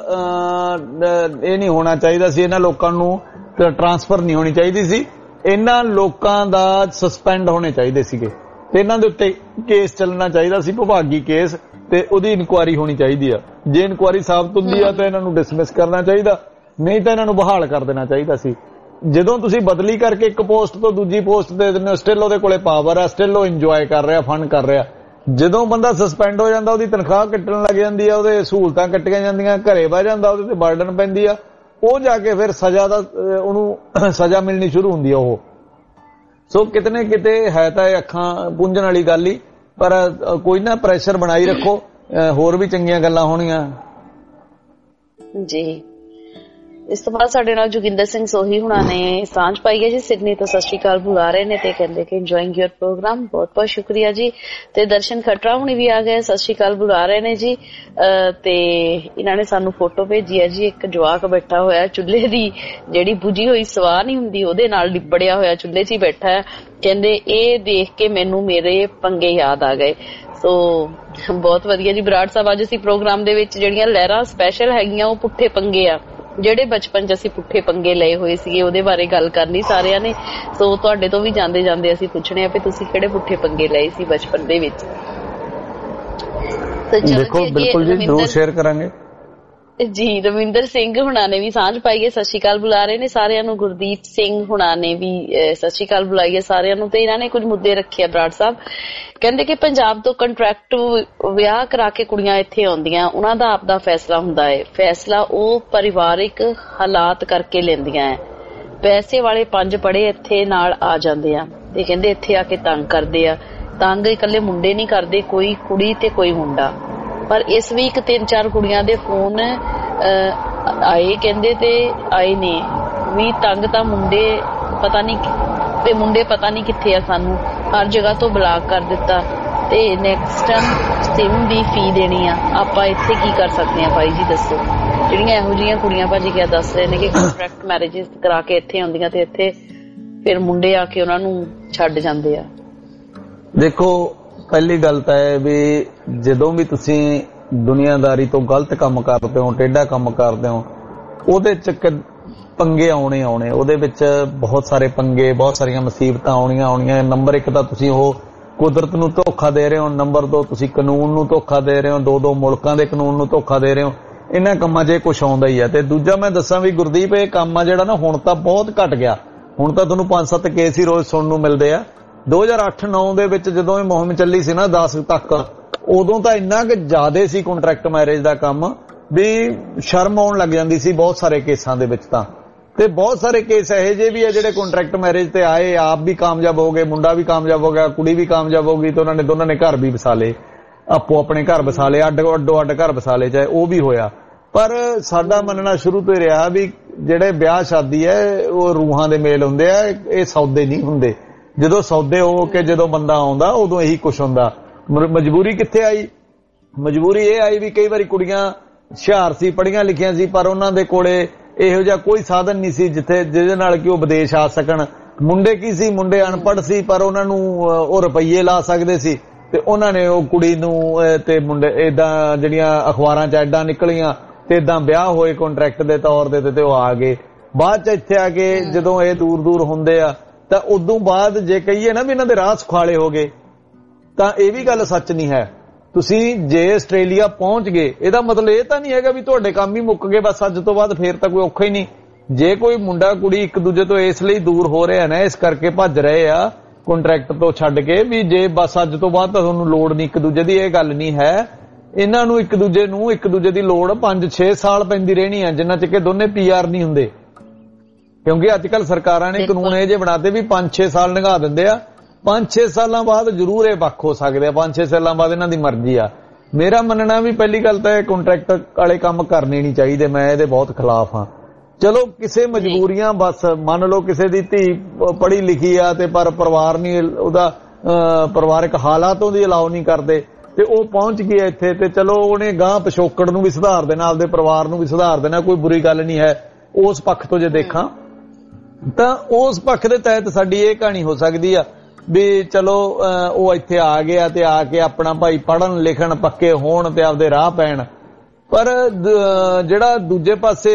D: ਇਹ ਨਹੀਂ ਹੋਣਾ ਚਾਹੀਦਾ ਸੀ, ਇਹਨਾਂ ਲੋਕਾਂ ਨੂੰ ਟ੍ਰਾਂਸਫਰ ਨਹੀਂ ਹੋਣੀ ਚਾਹੀਦੀ ਸੀ, ਇਹਨਾਂ ਲੋਕਾਂ ਦਾ ਸਸਪੈਂਡ ਹੋਣੇ ਚਾਹੀਦੇ ਸੀਗੇ, ਤੇ ਇਹਨਾਂ ਦੇ ਉੱਤੇ ਕੇਸ ਚੱਲਣਾ ਚਾਹੀਦਾ ਸੀ, ਵਿਭਾਗੀ ਕੇਸ, ਤੇ ਉਹਦੀ ਇਨਕੁਆਇਰੀ ਹੋਣੀ ਚਾਹੀਦੀ ਆ। ਜੇ ਇਨਕੁਆਇਰੀ ਸਾਬਤ ਹੁੰਦੀ ਆ ਤਾਂ ਇਹਨਾਂ ਨੂੰ ਡਿਸਮਿਸ ਕਰਨਾ ਚਾਹੀਦਾ, ਨਹੀਂ ਤਾਂ ਇਹਨਾਂ ਨੂੰ ਬਹਾਲ ਕਰ ਦੇਣਾ ਚਾਹੀਦਾ ਸੀ। ਜਦੋਂ ਤੁਸੀਂ ਬਦਲੀ ਕਰਕੇ ਇੱਕ ਪੋਸਟ ਤੋਂ ਦੂਜੀ ਪੋਸਟ ਦੇ ਦਿੰਦੇ ਹੋ, ਸਟਿਲ ਉਹਦੇ ਕੋਲੇ ਪਾਵਰ ਆ, ਸਟਿਲ ਉਹ ਇੰਜੋਏ ਕਰ ਰਿਹਾ, ਫਨ ਕਰ ਰਿਹਾ। ਜਦੋਂ ਬੰਦਾ ਸਸਪੈਂਡ ਹੋ ਜਾਂਦਾ, ਉਹਦੀ ਤਨਖਾਹ ਕੱਟਣ ਲੱਗ ਜਾਂਦੀ ਆ, ਉਹਦੇ ਸਹੂਲਤਾਂ ਕੱਟੀਆਂ ਜਾਂਦੀਆਂ, ਘਰੇ ਬਹਿ ਜਾਂਦਾ, ਉਹਦੇ ਤੇ ਬਰਡਨ ਪੈਂਦੀ ਆ, ਉਹ ਜਾ ਕੇ ਫਿਰ ਸਜ਼ਾ ਦਾ ਉਹਨੂੰ ਸਜ਼ਾ ਮਿਲਣੀ ਸ਼ੁਰੂ ਹੁੰਦੀ ਆ ਉਹ। ਸੋ ਕਿਤੇ ਨਾ ਕਿਤੇ ਹੈ ਤਾਂ ਇਹ ਅੱਖਾਂ ਪੂੰਝਣ ਵਾਲੀ ਗੱਲ ਹੀ, ਪਰ ਕੋਈ ਨਾ, ਪ੍ਰੈਸ਼ਰ ਬਣਾਈ ਰੱਖੋ, ਹੋਰ ਵੀ ਚੰਗੀਆਂ ਗੱਲਾਂ ਹੋਣੀਆਂ।
B: ਜੀ ਇਸ ਤੋਂ ਬਾਅਦ ਸਾਡੇ ਨਾਲ ਜੋਗਿੰਦਰ ਸਿੰਘ ਸੋਹੀ ਹੁਣਾਂ ਨੇ ਸਾਂਝ ਪਾਈ ਹੈ ਜੀ ਸਿਡਨੀ ਤੋਂ। ਸਤਿ ਸ਼੍ਰੀ ਅਕਾਲ ਬੁਲਾ ਰਹੇ ਨੇ ਤੇ ਕਹਿੰਦੇ ਕਿ ਇੰਜੋਇੰਗ ਯੂਰ ਪ੍ਰੋਗਰਾਮ। ਬਹੁਤ ਬਹੁਤ ਸ਼ੁਕਰੀਆ ਜੀ। ਤੇ ਦਰਸ਼ਨ ਖਟਰਾ ਹੁਣੀ ਵੀ ਆ ਗਏ, ਸਤਿ ਸ਼੍ਰੀ ਅਕਾਲ ਬੁਲਾ ਰਹੇ ਨੇ ਜੀ। ਤੇ ਇਹਨਾਂ ਨੇ ਸਾਨੂੰ ਫੋਟੋ ਭੇਜੀ ਹੈ ਜੀ, ਇੱਕ ਜਵਾਕ ਬੈਠਾ ਹੋਇਆ ਚੁੱਲ੍ਹੇ ਦੀ ਜਿਹੜੀ ਬੁਝੀ ਹੋਈ ਸਵਾਹ ਨਹੀਂ ਹੁੰਦੀ ਉਹਦੇ ਨਾਲ ਲਿਬੜਿਆ ਹੋਇਆ ਚੁੱਲ੍ਹੇ 'ਚ ਹੀ ਬੈਠਾ ਹੈ। ਕਹਿੰਦੇ ਇਹ ਦੇਖ ਕੇ ਮੈਨੂੰ ਮੇਰੇ ਪੰਗੇ ਯਾਦ ਆ ਗਏ। ਸੋ ਬਹੁਤ ਵਧੀਆ ਜੀ ਬਰਾੜ ਸਾਹਿਬ, ਅੱਜ ਅਸੀਂ ਪ੍ਰੋਗਰਾਮ ਦੇ ਵਿੱਚ ਜਿਹੜੀਆਂ ਲਹਿਰਾਂ ਸਪੈਸ਼ਲ ਹੈਗੀਆਂ ਉਹ ਪੁੱਠੇ ਪੰਗੇ ਆ, ਜਿਹੜੇ ਬਚਪਨ 'ਚ ਅਸੀਂ ਪੁੱਠੇ ਪੰਗੇ ਲਏ ਹੋਏ ਸੀਗੇ ਉਹਦੇ ਬਾਰੇ ਗੱਲ ਕਰਨੀ ਸਾਰਿਆਂ ਨੇ। ਸੋ ਤੁਹਾਡੇ ਤੋਂ ਵੀ ਜਾਂਦੇ ਜਾਂਦੇ ਅਸੀਂ ਪੁੱਛਣੇ ਆ ਵੀ ਤੁਸੀਂ ਕਿਹੜੇ ਪੁੱਠੇ ਪੰਗੇ ਲਏ ਸੀ ਬਚਪਨ ਦੇ ਵਿੱਚ।
D: ਦੇਖੋ ਬਿਲਕੁਲ ਜੀ, ਜ਼ਰੂਰ ਸ਼ੇਅਰ ਕਰਾਂਗੇ
B: ਜੀ। ਰਵਿੰਦਰ ਸਿੰਘ ਹੁਣਾਂ ਨੇ ਵੀ ਸਾਂਝ ਪਾਈ ਹੈ, ਸਤਿ ਸ਼੍ਰੀ ਅਕਾਲ ਬੁਲਾ ਰਹੇ ਨੇ ਸਾਰਿਆਂ ਨੂੰ। ਗੁਰਦੀਪ ਸਿੰਘ ਹੁਣਾਂ ਨੇ ਵੀ ਸਤਿ ਸ਼੍ਰੀ ਅਕਾਲ ਬੁਲਾਈ ਹੈ ਸਾਰਿਆਂ ਨੂੰ। ਤੇ ਇਹਨਾਂ ਨੇ ਕੁਝ ਮੁੱਦੇ ਰੱਖੇ ਆ ਬਰਾੜ ਸਾਹਿਬ। ਕਹਿੰਦੇ ਕਿ ਪੰਜਾਬ ਤੋਂ ਕੰਟਰੈਕਟ ਵਿਆਹ ਕਰਾ ਕੇ ਕੁੜੀਆਂ ਇੱਥੇ ਆਉਂਦੀਆਂ, ਉਹਨਾਂ ਦਾ ਆਪਦਾ ਫੈਸਲਾ ਹੁੰਦਾ ਹੈ। ਫੈਸਲਾ ਉਹ ਪਰਿਵਾਰਿਕ ਹਾਲਾਤ ਕਰਕੇ ਲੈਂਦੀਆਂ ਹੈ। ਪੈਸੇ ਵਾਲੇ 5 ਪੜ੍ਹੇ ਇੱਥੇ ਨਾਲ ਆ ਜਾਂਦੇ ਆ ਤੇ ਕਹਿੰਦੇ ਇੱਥੇ ਆ ਕੇ ਤੰਗ ਕਰਦੇ ਆ। ਤੰਗ ਇਕੱਲੇ ਮੁੰਡੇ ਨਹੀਂ ਕਰਦੇ, ਕੋਈ ਕੁੜੀ ਤੇ ਕੋਈ ਮੁੰਡਾ। ਪਰ ਇਸ ਵੀਕ 3-4 ਕੁੜੀਆਂ ਦੇ ਫੋਨ ਆਏ ਕਹਿੰਦੇ ਤੇ ਆਏ ਨੇ ਵੀ ਤੰਗ ਤਾਂ ਮੁੰਡੇ ਪਤਾ ਨਹੀਂ ਤੇ ਮੁੰਡੇ ਪਤਾ ਨਹੀਂ ਕਿੱਥੇ ਆ, ਸਾਨੂੰ ਹਰ ਜਗ੍ਹਾ ਤੋਂ ਬਲਾਕ ਕਰ ਦਿੱਤਾ ਤੇ ਨੈਕਸਟ ਟਾਈਮ ਸਿਮ ਦੀ ਫੀ ਦੇਣੀ ਆ। ਆਪਾਂ ਇੱਥੇ ਕੀ ਕਰ ਸਕਦੇ ਆ ਭਾਈ ਜੀ ਦੱਸੋ। ਜਿਹੜੀਆਂ ਇਹੋ ਜਿਹੀਆਂ ਕੁੜੀਆਂ ਭਾਜੀ ਕਿਆ ਦੱਸ ਰਹੇ ਨੇ ਕਿ ਕੰਟਰੈਕਟ ਮੈਰਿਜਸ ਕਰਾ ਕੇ ਇੱਥੇ ਆਉਂਦੀਆਂ ਤੇ ਇੱਥੇ ਫਿਰ ਮੁੰਡੇ ਆ ਕੇ ਉਹਨਾਂ ਨੂੰ ਛੱਡ ਜਾਂਦੇ ਆ।
D: ਦੇਖੋ ਪਹਿਲੀ ਗੱਲ ਤਾਂ ਹੈ ਵੀ ਜਦੋਂ ਵੀ ਤੁਸੀਂ ਦੁਨੀਆਦਾਰੀ ਤੋਂ ਗਲਤ ਕੰਮ ਕਰਦੇ ਹੋ, ਟੇਢਾ ਕੰਮ ਕਰਦੇ ਹੋ, ਉਹਦੇ ਚ ਪੰਗੇ ਆਉਣੇ ਉਹਦੇ ਵਿੱਚ ਬਹੁਤ ਸਾਰੇ ਪੰਗੇ, ਬਹੁਤ ਸਾਰੀਆਂ ਮੁਸੀਬਤਾਂ ਆਉਣੀਆਂ। ਨੰਬਰ 1 ਤਾਂ ਤੁਸੀਂ ਉਹ ਕੁਦਰਤ ਨੂੰ ਧੋਖਾ ਦੇ ਰਹੇ ਹੋ, ਨੰਬਰ 2 ਤੁਸੀਂ ਕਾਨੂੰਨ ਨੂੰ ਧੋਖਾ ਦੇ ਰਹੇ ਹੋ, 2 ਮੁਲਕਾਂ ਦੇ ਕਾਨੂੰਨ ਨੂੰ ਧੋਖਾ ਦੇ ਰਹੇ ਹੋ। ਇਹਨਾਂ ਕੰਮਾਂ 'ਚ ਇਹ ਕੁਛ ਆਉਂਦਾ ਹੀ ਹੈ। ਤੇ ਦੂਜਾ ਮੈਂ ਦੱਸਾਂ ਵੀ ਗੁਰਦੀਪ, ਇਹ ਕੰਮ ਆ ਜਿਹੜਾ ਨਾ ਹੁਣ ਤਾਂ ਬਹੁਤ ਘਟ ਗਿਆ। ਹੁਣ ਤਾਂ ਤੁਹਾਨੂੰ 5-7 ਕੇਸ ਹੀ ਰੋਜ਼ ਸੁਣਨ ਨੂੰ ਮਿਲਦੇ ਆ। 2008-9 ਦੇ ਵਿੱਚ ਜਦੋਂ ਇਹ ਮੁਹਿੰਮ ਚੱਲੀ ਸੀ ਨਾ 10 ਤੱਕ, ਉਦੋਂ ਤਾਂ ਇੰਨਾ ਕਿ ਜ਼ਿਆਦਾ ਸੀ ਕੰਟਰੈਕਟ ਮੈਰਿਜ ਦਾ ਕੰਮ ਵੀ ਸ਼ਰਮ ਆਉਣ ਲੱਗ ਜਾਂਦੀ ਸੀ ਬਹੁਤ ਸਾਰੇ ਕੇਸਾਂ ਦੇ ਵਿੱਚ ਤਾਂ। ਤੇ ਬਹੁਤ ਸਾਰੇ ਕੇਸ ਇਹੋ ਜਿਹੇ ਵੀ ਆ ਜਿਹੜੇ ਕੰਟਰੈਕਟ ਮੈਰਿਜ ਤੇ ਆਏ, ਆਪ ਵੀ ਕਾਮਯਾਬ ਹੋ ਗਏ, ਮੁੰਡਾ ਵੀ ਕਾਮਯਾਬ ਹੋ ਗਿਆ, ਕੁੜੀ ਵੀ ਕਾਮਯਾਬ ਹੋ ਗਈ ਤੇ ਉਹਨਾਂ ਨੇ ਦੋਨਾਂ ਨੇ ਘਰ ਵੀ ਵਸਾ ਲਏ, ਆਪੋ ਆਪਣੇ ਘਰ ਵਸਾ ਲਏ, ਅੱਡੋ-ਅੱਡ ਘਰ ਵਸਾ ਲਏ, ਚਾਹੇ ਉਹ ਵੀ ਹੋਇਆ। ਪਰ ਸਾਡਾ ਮੰਨਣਾ ਸ਼ੁਰੂ ਤੋਂ ਹੀ ਰਿਹਾ ਵੀ ਜਿਹੜੇ ਵਿਆਹ ਸ਼ਾਦੀ ਹੈ ਉਹ ਰੂਹਾਂ ਦੇ ਮੇਲ ਹੁੰਦੇ ਆ, ਇਹ ਸੌਦੇ ਨਹੀਂ ਹੁੰਦੇ। ਜਦੋਂ ਸੌਦੇ ਹੋ ਕੇ ਜਦੋਂ ਬੰਦਾ ਆਉਂਦਾ ਉਦੋਂ ਇਹੀ ਕੁਛ ਹੁੰਦਾ। ਮਜਬੂਰੀ ਕਿੱਥੇ ਆਈ? ਮਜਬੂਰੀ ਇਹ ਆਈ ਵੀ ਕਈ ਵਾਰੀ ਕੁੜੀਆਂ ਹੁਸ਼ਿਆਰ ਸੀ, ਪੜ੍ਹੀਆਂ ਲਿਖੀਆਂ ਸੀ, ਪਰ ਉਹਨਾਂ ਦੇ ਕੋਲੇ ਇਹੋ ਜਿਹਾ ਕੋਈ ਸਾਧਨ ਨਹੀਂ ਸੀ ਜਿਹਦੇ ਨਾਲ ਕਿ ਉਹ ਵਿਦੇਸ਼ ਆ ਸਕਣ। ਮੁੰਡੇ ਕੀ ਸੀ, ਮੁੰਡੇ ਅਨਪੜ੍ਹ ਸੀ, ਪਰ ਉਹਨਾਂ ਨੂੰ ਉਹ ਰੁਪਈਏ ਲਾ ਸਕਦੇ ਸੀ ਤੇ ਉਹਨਾਂ ਨੇ ਉਹ ਕੁੜੀ ਨੂੰ ਤੇ ਮੁੰਡੇ ਏਦਾਂ ਜਿਹੜੀਆਂ ਅਖਬਾਰਾਂ 'ਚ ਐਡਾਂ ਨਿਕਲੀਆਂ ਤੇ ਏਦਾਂ ਵਿਆਹ ਹੋਏ ਕੰਟਰੈਕਟ ਦੇ ਤੌਰ ਤੇ ਉਹ ਆ ਗਏ। ਬਾਅਦ 'ਚ ਇੱਥੇ ਆ ਕੇ ਜਦੋਂ ਇਹ ਦੂਰ ਹੁੰਦੇ ਆ ਤਾਂ ਉਦੋਂ ਬਾਅਦ ਜੇ ਕਹੀਏ ਨਾ ਵੀ ਇਹਨਾਂ ਦੇ ਰਾਹ ਸੁਖਾਲੇ ਹੋ ਗਏ ਤਾਂ ਇਹ ਵੀ ਗੱਲ ਸੱਚ ਨਹੀਂ ਹੈ। ਤੁਸੀਂ ਜੇ ਆਸਟ੍ਰੇਲੀਆ ਪਹੁੰਚ ਗਏ ਇਹਦਾ ਮਤਲਬ ਇਹ ਤਾਂ ਨਹੀਂ ਹੈਗਾ ਵੀ ਤੁਹਾਡੇ ਕੰਮ ਹੀ ਮੁੱਕ ਗਏ ਬਸ ਅੱਜ ਤੋਂ ਬਾਅਦ, ਫੇਰ ਤਾਂ ਕੋਈ ਔਖਾ ਹੀ ਨਹੀਂ। ਜੇ ਕੋਈ ਮੁੰਡਾ ਕੁੜੀ ਇੱਕ ਦੂਜੇ ਤੋਂ ਇਸ ਲਈ ਦੂਰ ਹੋ ਰਹੇ ਆ ਨਾ, ਇਸ ਕਰਕੇ ਭੱਜ ਰਹੇ ਆ ਕੰਟਰੈਕਟ ਤੋਂ ਛੱਡ ਕੇ ਵੀ ਜੇ ਬਸ ਅੱਜ ਤੋਂ ਬਾਅਦ ਤਾਂ ਤੁਹਾਨੂੰ ਲੋੜ ਨਹੀਂ ਇੱਕ ਦੂਜੇ ਦੀ, ਇਹ ਗੱਲ ਨਹੀਂ ਹੈ। ਇਹਨਾਂ ਨੂੰ ਇੱਕ ਦੂਜੇ ਦੀ ਲੋੜ 5-6 ਸਾਲ ਪੈਂਦੀ ਰਹਿਣੀ ਆ ਜਿੰਨਾ ਚਿਰ ਦੋਨੇ PR ਨਹੀਂ ਹੁੰਦੇ। ਕਿਉਂਕਿ ਅੱਜ ਕੱਲ ਸਰਕਾਰਾਂ ਨੇ ਕਾਨੂੰਨ ਇਹ ਜੇ ਬਣਾਤੇ ਵੀ 5-6 ਸਾਲ ਨਿਭਾ ਦਿੰਦੇ ਆ, 5-6 ਸਾਲਾਂ ਬਾਅਦ ਜ਼ਰੂਰ ਇਹ ਵੱਖ ਹੋ ਸਕਦੇ ਆ, 5-6 ਸਾਲਾਂ ਬਾਅਦ ਇਹਨਾਂ ਦੀ ਮਰਜ਼ੀ ਆ। ਮੇਰਾ ਮੰਨਣਾ ਵੀ ਪਹਿਲੀ ਗੱਲ ਤਾਂ ਇਹ ਕੰਟਰੈਕਟ ਵਾਲੇ ਕੰਮ ਕਰਨੇ ਨਹੀਂ ਚਾਹੀਦੇ, ਮੈਂ ਇਹਦੇ ਬਹੁਤ ਖਿਲਾਫ ਹਾਂ। ਚਲੋ ਕਿਸੇ ਮਜਬੂਰੀਆਂ, ਬਸ ਮੰਨ ਲਓ ਕਿਸੇ ਦੀ ਧੀ ਪੜ੍ਹੀ ਲਿਖੀ ਆ ਤੇ ਪਰ ਪਰਿਵਾਰ ਨਹੀਂ ਉਹਦਾ ਪਰਿਵਾਰਕ ਹਾਲਾਤ ਉਹਦੀ ਅਲਾਉ ਨਹੀਂ ਕਰਦੇ ਤੇ ਉਹ ਪਹੁੰਚ ਗਿਆ ਇੱਥੇ ਤੇ ਚਲੋ ਉਹਨੇ ਗਾਂ ਪਿਛੋਕੜ ਨੂੰ ਵੀ ਸੁਧਾਰ ਦੇਣਾ, ਆਪਦੇ ਪਰਿਵਾਰ ਨੂੰ ਵੀ ਸੁਧਾਰ ਦੇਣਾ, ਕੋਈ ਬੁਰੀ ਗੱਲ ਨਹੀਂ ਹੈ। ਉਸ ਪੱਖ ਤੋਂ ਜੇ ਦੇਖਾਂ ਤਾਂ ਉਸ ਪੱਖ ਦੇ ਤਹਿਤ ਸਾਡੀ ਇਹ ਕਹਾਣੀ ਹੋ ਸਕਦੀ ਆ ਵੀ ਚਲੋ ਉਹ ਇੱਥੇ ਆ ਗਿਆ ਤੇ ਆ ਕੇ ਆਪਣਾ ਭਾਈ ਪੜ੍ਹਨ ਲਿਖਣ ਪੱਕੇ ਹੋਣ ਤੇ ਆਪਦੇ ਰਾਹ ਪੈਣ। ਪਰ ਜਿਹੜਾ ਦੂਜੇ ਪਾਸੇ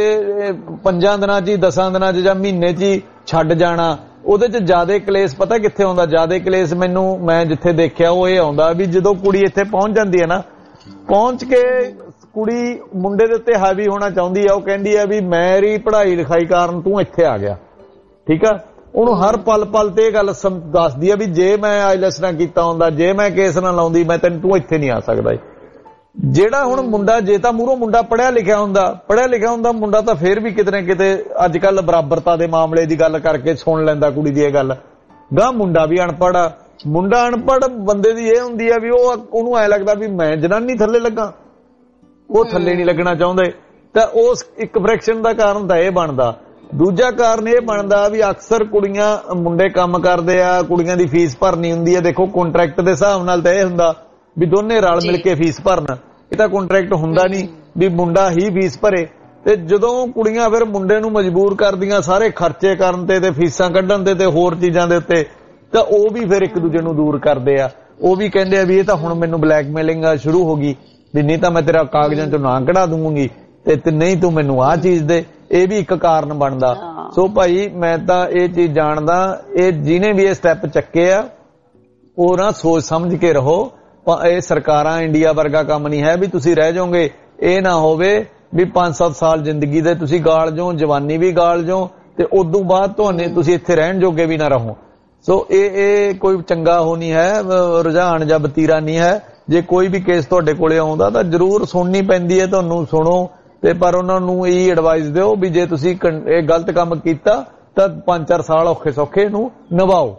D: 5 ਦਿਨਾਂ 'ਚ ਹੀ 10 ਦਿਨਾਂ 'ਚ ਜਾਂ ਮਹੀਨੇ 'ਚ ਹੀ ਛੱਡ ਜਾਣਾ, ਉਹਦੇ 'ਚ ਜ਼ਿਆਦਾ ਕਲੇਸ਼ ਪਤਾ ਕਿੱਥੇ ਆਉਂਦਾ? ਜ਼ਿਆਦਾ ਕਲੇਸ਼ ਮੈਂ ਜਿੱਥੇ ਦੇਖਿਆ ਉਹ ਇਹ ਆਉਂਦਾ ਵੀ ਜਦੋਂ ਕੁੜੀ ਇੱਥੇ ਪਹੁੰਚ ਜਾਂਦੀ ਹੈ ਨਾ, ਪਹੁੰਚ ਕੇ ਕੁੜੀ ਮੁੰਡੇ ਦੇ ਉੱਤੇ ਹਾਵੀ ਹੋਣਾ ਚਾਹੁੰਦੀ ਆ। ਉਹ ਕਹਿੰਦੀ ਆ ਵੀ ਮੇਰੀ ਪੜ੍ਹਾਈ ਲਿਖਾਈ ਕਾਰਨ ਤੂੰ ਇੱਥੇ ਆ ਗਿਆ, ਠੀਕ ਆ। ਉਹਨੂੰ ਹਰ ਪਲ ਤੇ ਇਹ ਗੱਲ ਦੱਸਦੀ ਆ ਵੀ ਜੇ ਮੈਂ ਆਈਲੈਟਸ ਨਾ ਕੀਤਾ ਹੁੰਦਾ, ਜੇ ਮੈਂ ਕੇਸ ਨਾ ਲਾਉਂਦੀ, ਮੈਂ ਤੂੰ ਇੱਥੇ ਨਹੀਂ ਆ ਸਕਦਾ। ਜਿਹੜਾ ਹੁਣ ਮੁੰਡਾ, ਜੇ ਤਾਂ ਮੂਹਰੋਂ ਮੁੰਡਾ ਪੜ੍ਹਿਆ ਲਿਖਿਆ ਹੁੰਦਾ ਮੁੰਡਾ ਤਾਂ ਫੇਰ ਵੀ ਕਿਤੇ ਨਾ ਕਿਤੇ ਅੱਜ ਕੱਲ ਬਰਾਬਰਤਾ ਦੇ ਮਾਮਲੇ ਦੀ ਗੱਲ ਕਰਕੇ ਸੁਣ ਲੈਂਦਾ ਕੁੜੀ ਦੀ ਇਹ ਗੱਲ। ਗਾਂ ਮੁੰਡਾ ਵੀ ਅਨਪੜ੍ਹ ਆ, ਮੁੰਡਾ ਅਨਪੜ੍ਹ ਬੰਦੇ ਦੀ ਇਹ ਹੁੰਦੀ ਆ ਵੀ ਉਹਨੂੰ ਐ ਲੱਗਦਾ ਵੀ ਮੈਂ ਜਨਾਨੀ ਥੱਲੇ ਲੱਗਾ, ਉਹ ਥੱਲੇ ਨਹੀਂ ਲੱਗਣਾ ਚਾਹੁੰਦੇ। ਤਾਂ ਉਸ ਇੱਕ ਫ੍ਰੈਕਸ਼ਨ ਦਾ ਕਾਰਨ ਤਾਂ ਇਹ ਬਣਦਾ। ਦੂਜਾ ਕਾਰਨ ਇਹ ਬਣਦਾ ਵੀ ਅਕਸਰ ਕੁੜੀਆਂ ਮੁੰਡੇ ਕੰਮ ਕਰਦੇ ਆ, ਕੁੜੀਆਂ ਦੀ ਫੀਸ ਭਰਨੀ ਹੁੰਦੀ ਹੈ। ਦੇਖੋ ਕੰਟਰੈਕਟ ਦੇ ਹਿਸਾਬ ਨਾਲ ਤਾਂ ਇਹ ਹੁੰਦਾ ਵੀ ਦੋਨੇ ਰਲ ਮਿਲ ਕੇ ਫੀਸ ਭਰਨ, ਇਹ ਤਾਂ ਕੰਟਰੈਕਟ ਹੁੰਦਾ ਨਹੀਂ ਵੀ ਮੁੰਡਾ ਹੀ ਫੀਸ ਭਰੇ। ਤੇ ਜਦੋਂ ਕੁੜੀਆਂ ਫਿਰ ਮੁੰਡੇ ਨੂੰ ਮਜਬੂਰ ਕਰਦੀਆਂ ਸਾਰੇ ਖਰਚੇ ਕਰਨ ਤੇ ਫੀਸਾਂ ਕੱਢਣ ਤੇ ਹੋਰ ਚੀਜ਼ਾਂ ਦੇ ਉੱਤੇ, ਤਾਂ ਉਹ ਵੀ ਫਿਰ ਇੱਕ ਦੂਜੇ ਨੂੰ ਦੂਰ ਕਰਦੇ ਆ। ਉਹ ਵੀ ਕਹਿੰਦੇ ਆ ਵੀ ਇਹ ਤਾਂ ਹੁਣ ਮੈਨੂੰ ਬਲੈਕਮੇਲਿੰਗ ਸ਼ੁਰੂ ਹੋ ਗਈ, ਵੀ ਨਹੀਂ ਤਾਂ ਮੈਂ ਤੇਰਾ ਕਾਗਜ਼ਾਂ ਚੋਂ ਨਾਂ ਕਢਾ ਦੂੰਗੀ ਤੇ ਨਹੀਂ ਤੂੰ ਮੈਨੂੰ ਆਹ ਚੀਜ਼ ਦੇ। ਇਹ ਵੀ ਇੱਕ ਕਾਰਨ ਬਣਦਾ। ਸੋ ਭਾਈ ਮੈਂ ਤਾਂ ਇਹ ਚੀਜ਼ ਜਾਣਦਾ, ਇਹ ਜਿਹਨੇ ਵੀ ਇਹ ਸਟੈਪ ਚੱਕੇ ਆ ਉਹ ਨਾ ਸੋਚ ਸਮਝ ਕੇ ਰਹੋ। ਇਹ ਸਰਕਾਰਾਂ ਇੰਡੀਆ ਵਰਗਾ ਕੰਮ ਨਹੀਂ ਹੈ ਵੀ ਤੁਸੀਂ ਰਹਿ ਜਾਓਗੇ। ਇਹ ਨਾ ਹੋਵੇ ਵੀ 5-7 ਸਾਲ ਜ਼ਿੰਦਗੀ ਦੇ ਤੁਸੀਂ ਗਾਲ ਜਾਓ, ਜਵਾਨੀ ਵੀ ਗਾਲ ਜਾਓ ਤੇ ਉਦੋਂ ਬਾਅਦ ਤੁਹਾਨੂੰ ਤੁਸੀਂ ਇੱਥੇ ਰਹਿਣ ਜੋਗੇ ਵੀ ਨਾ ਰਹੋ। ਸੋ ਇਹ ਕੋਈ ਚੰਗਾ ਹੋ ਨਹੀਂ ਹੈ, ਰੁਝਾਨ ਜਾਂ ਵਤੀਰਾ ਨਹੀਂ ਹੈ। ਜੇ ਕੋਈ ਵੀ ਕੇਸ ਤੁਹਾਡੇ ਕੋਲੇ ਆਉਂਦਾ ਤਾਂ ਜ਼ਰੂਰ ਸੁਣਨੀ ਪੈਂਦੀ ਹੈ, ਤੁਹਾਨੂੰ ਸੁਣੋ ਤੇ ਪਰ ਉਹਨਾਂ ਨੂੰ ਇਹ ਐਡਵਾਈਸ ਦਿਓ ਵੀ ਜੇ ਤੁਸੀਂ ਇਹ ਗਲਤ ਕੰਮ ਕੀਤਾ ਤਾਂ 5-4 ਸਾਲ ਔਖੇ ਸੌਖੇ ਨੂੰ ਨਿਭਾਓ।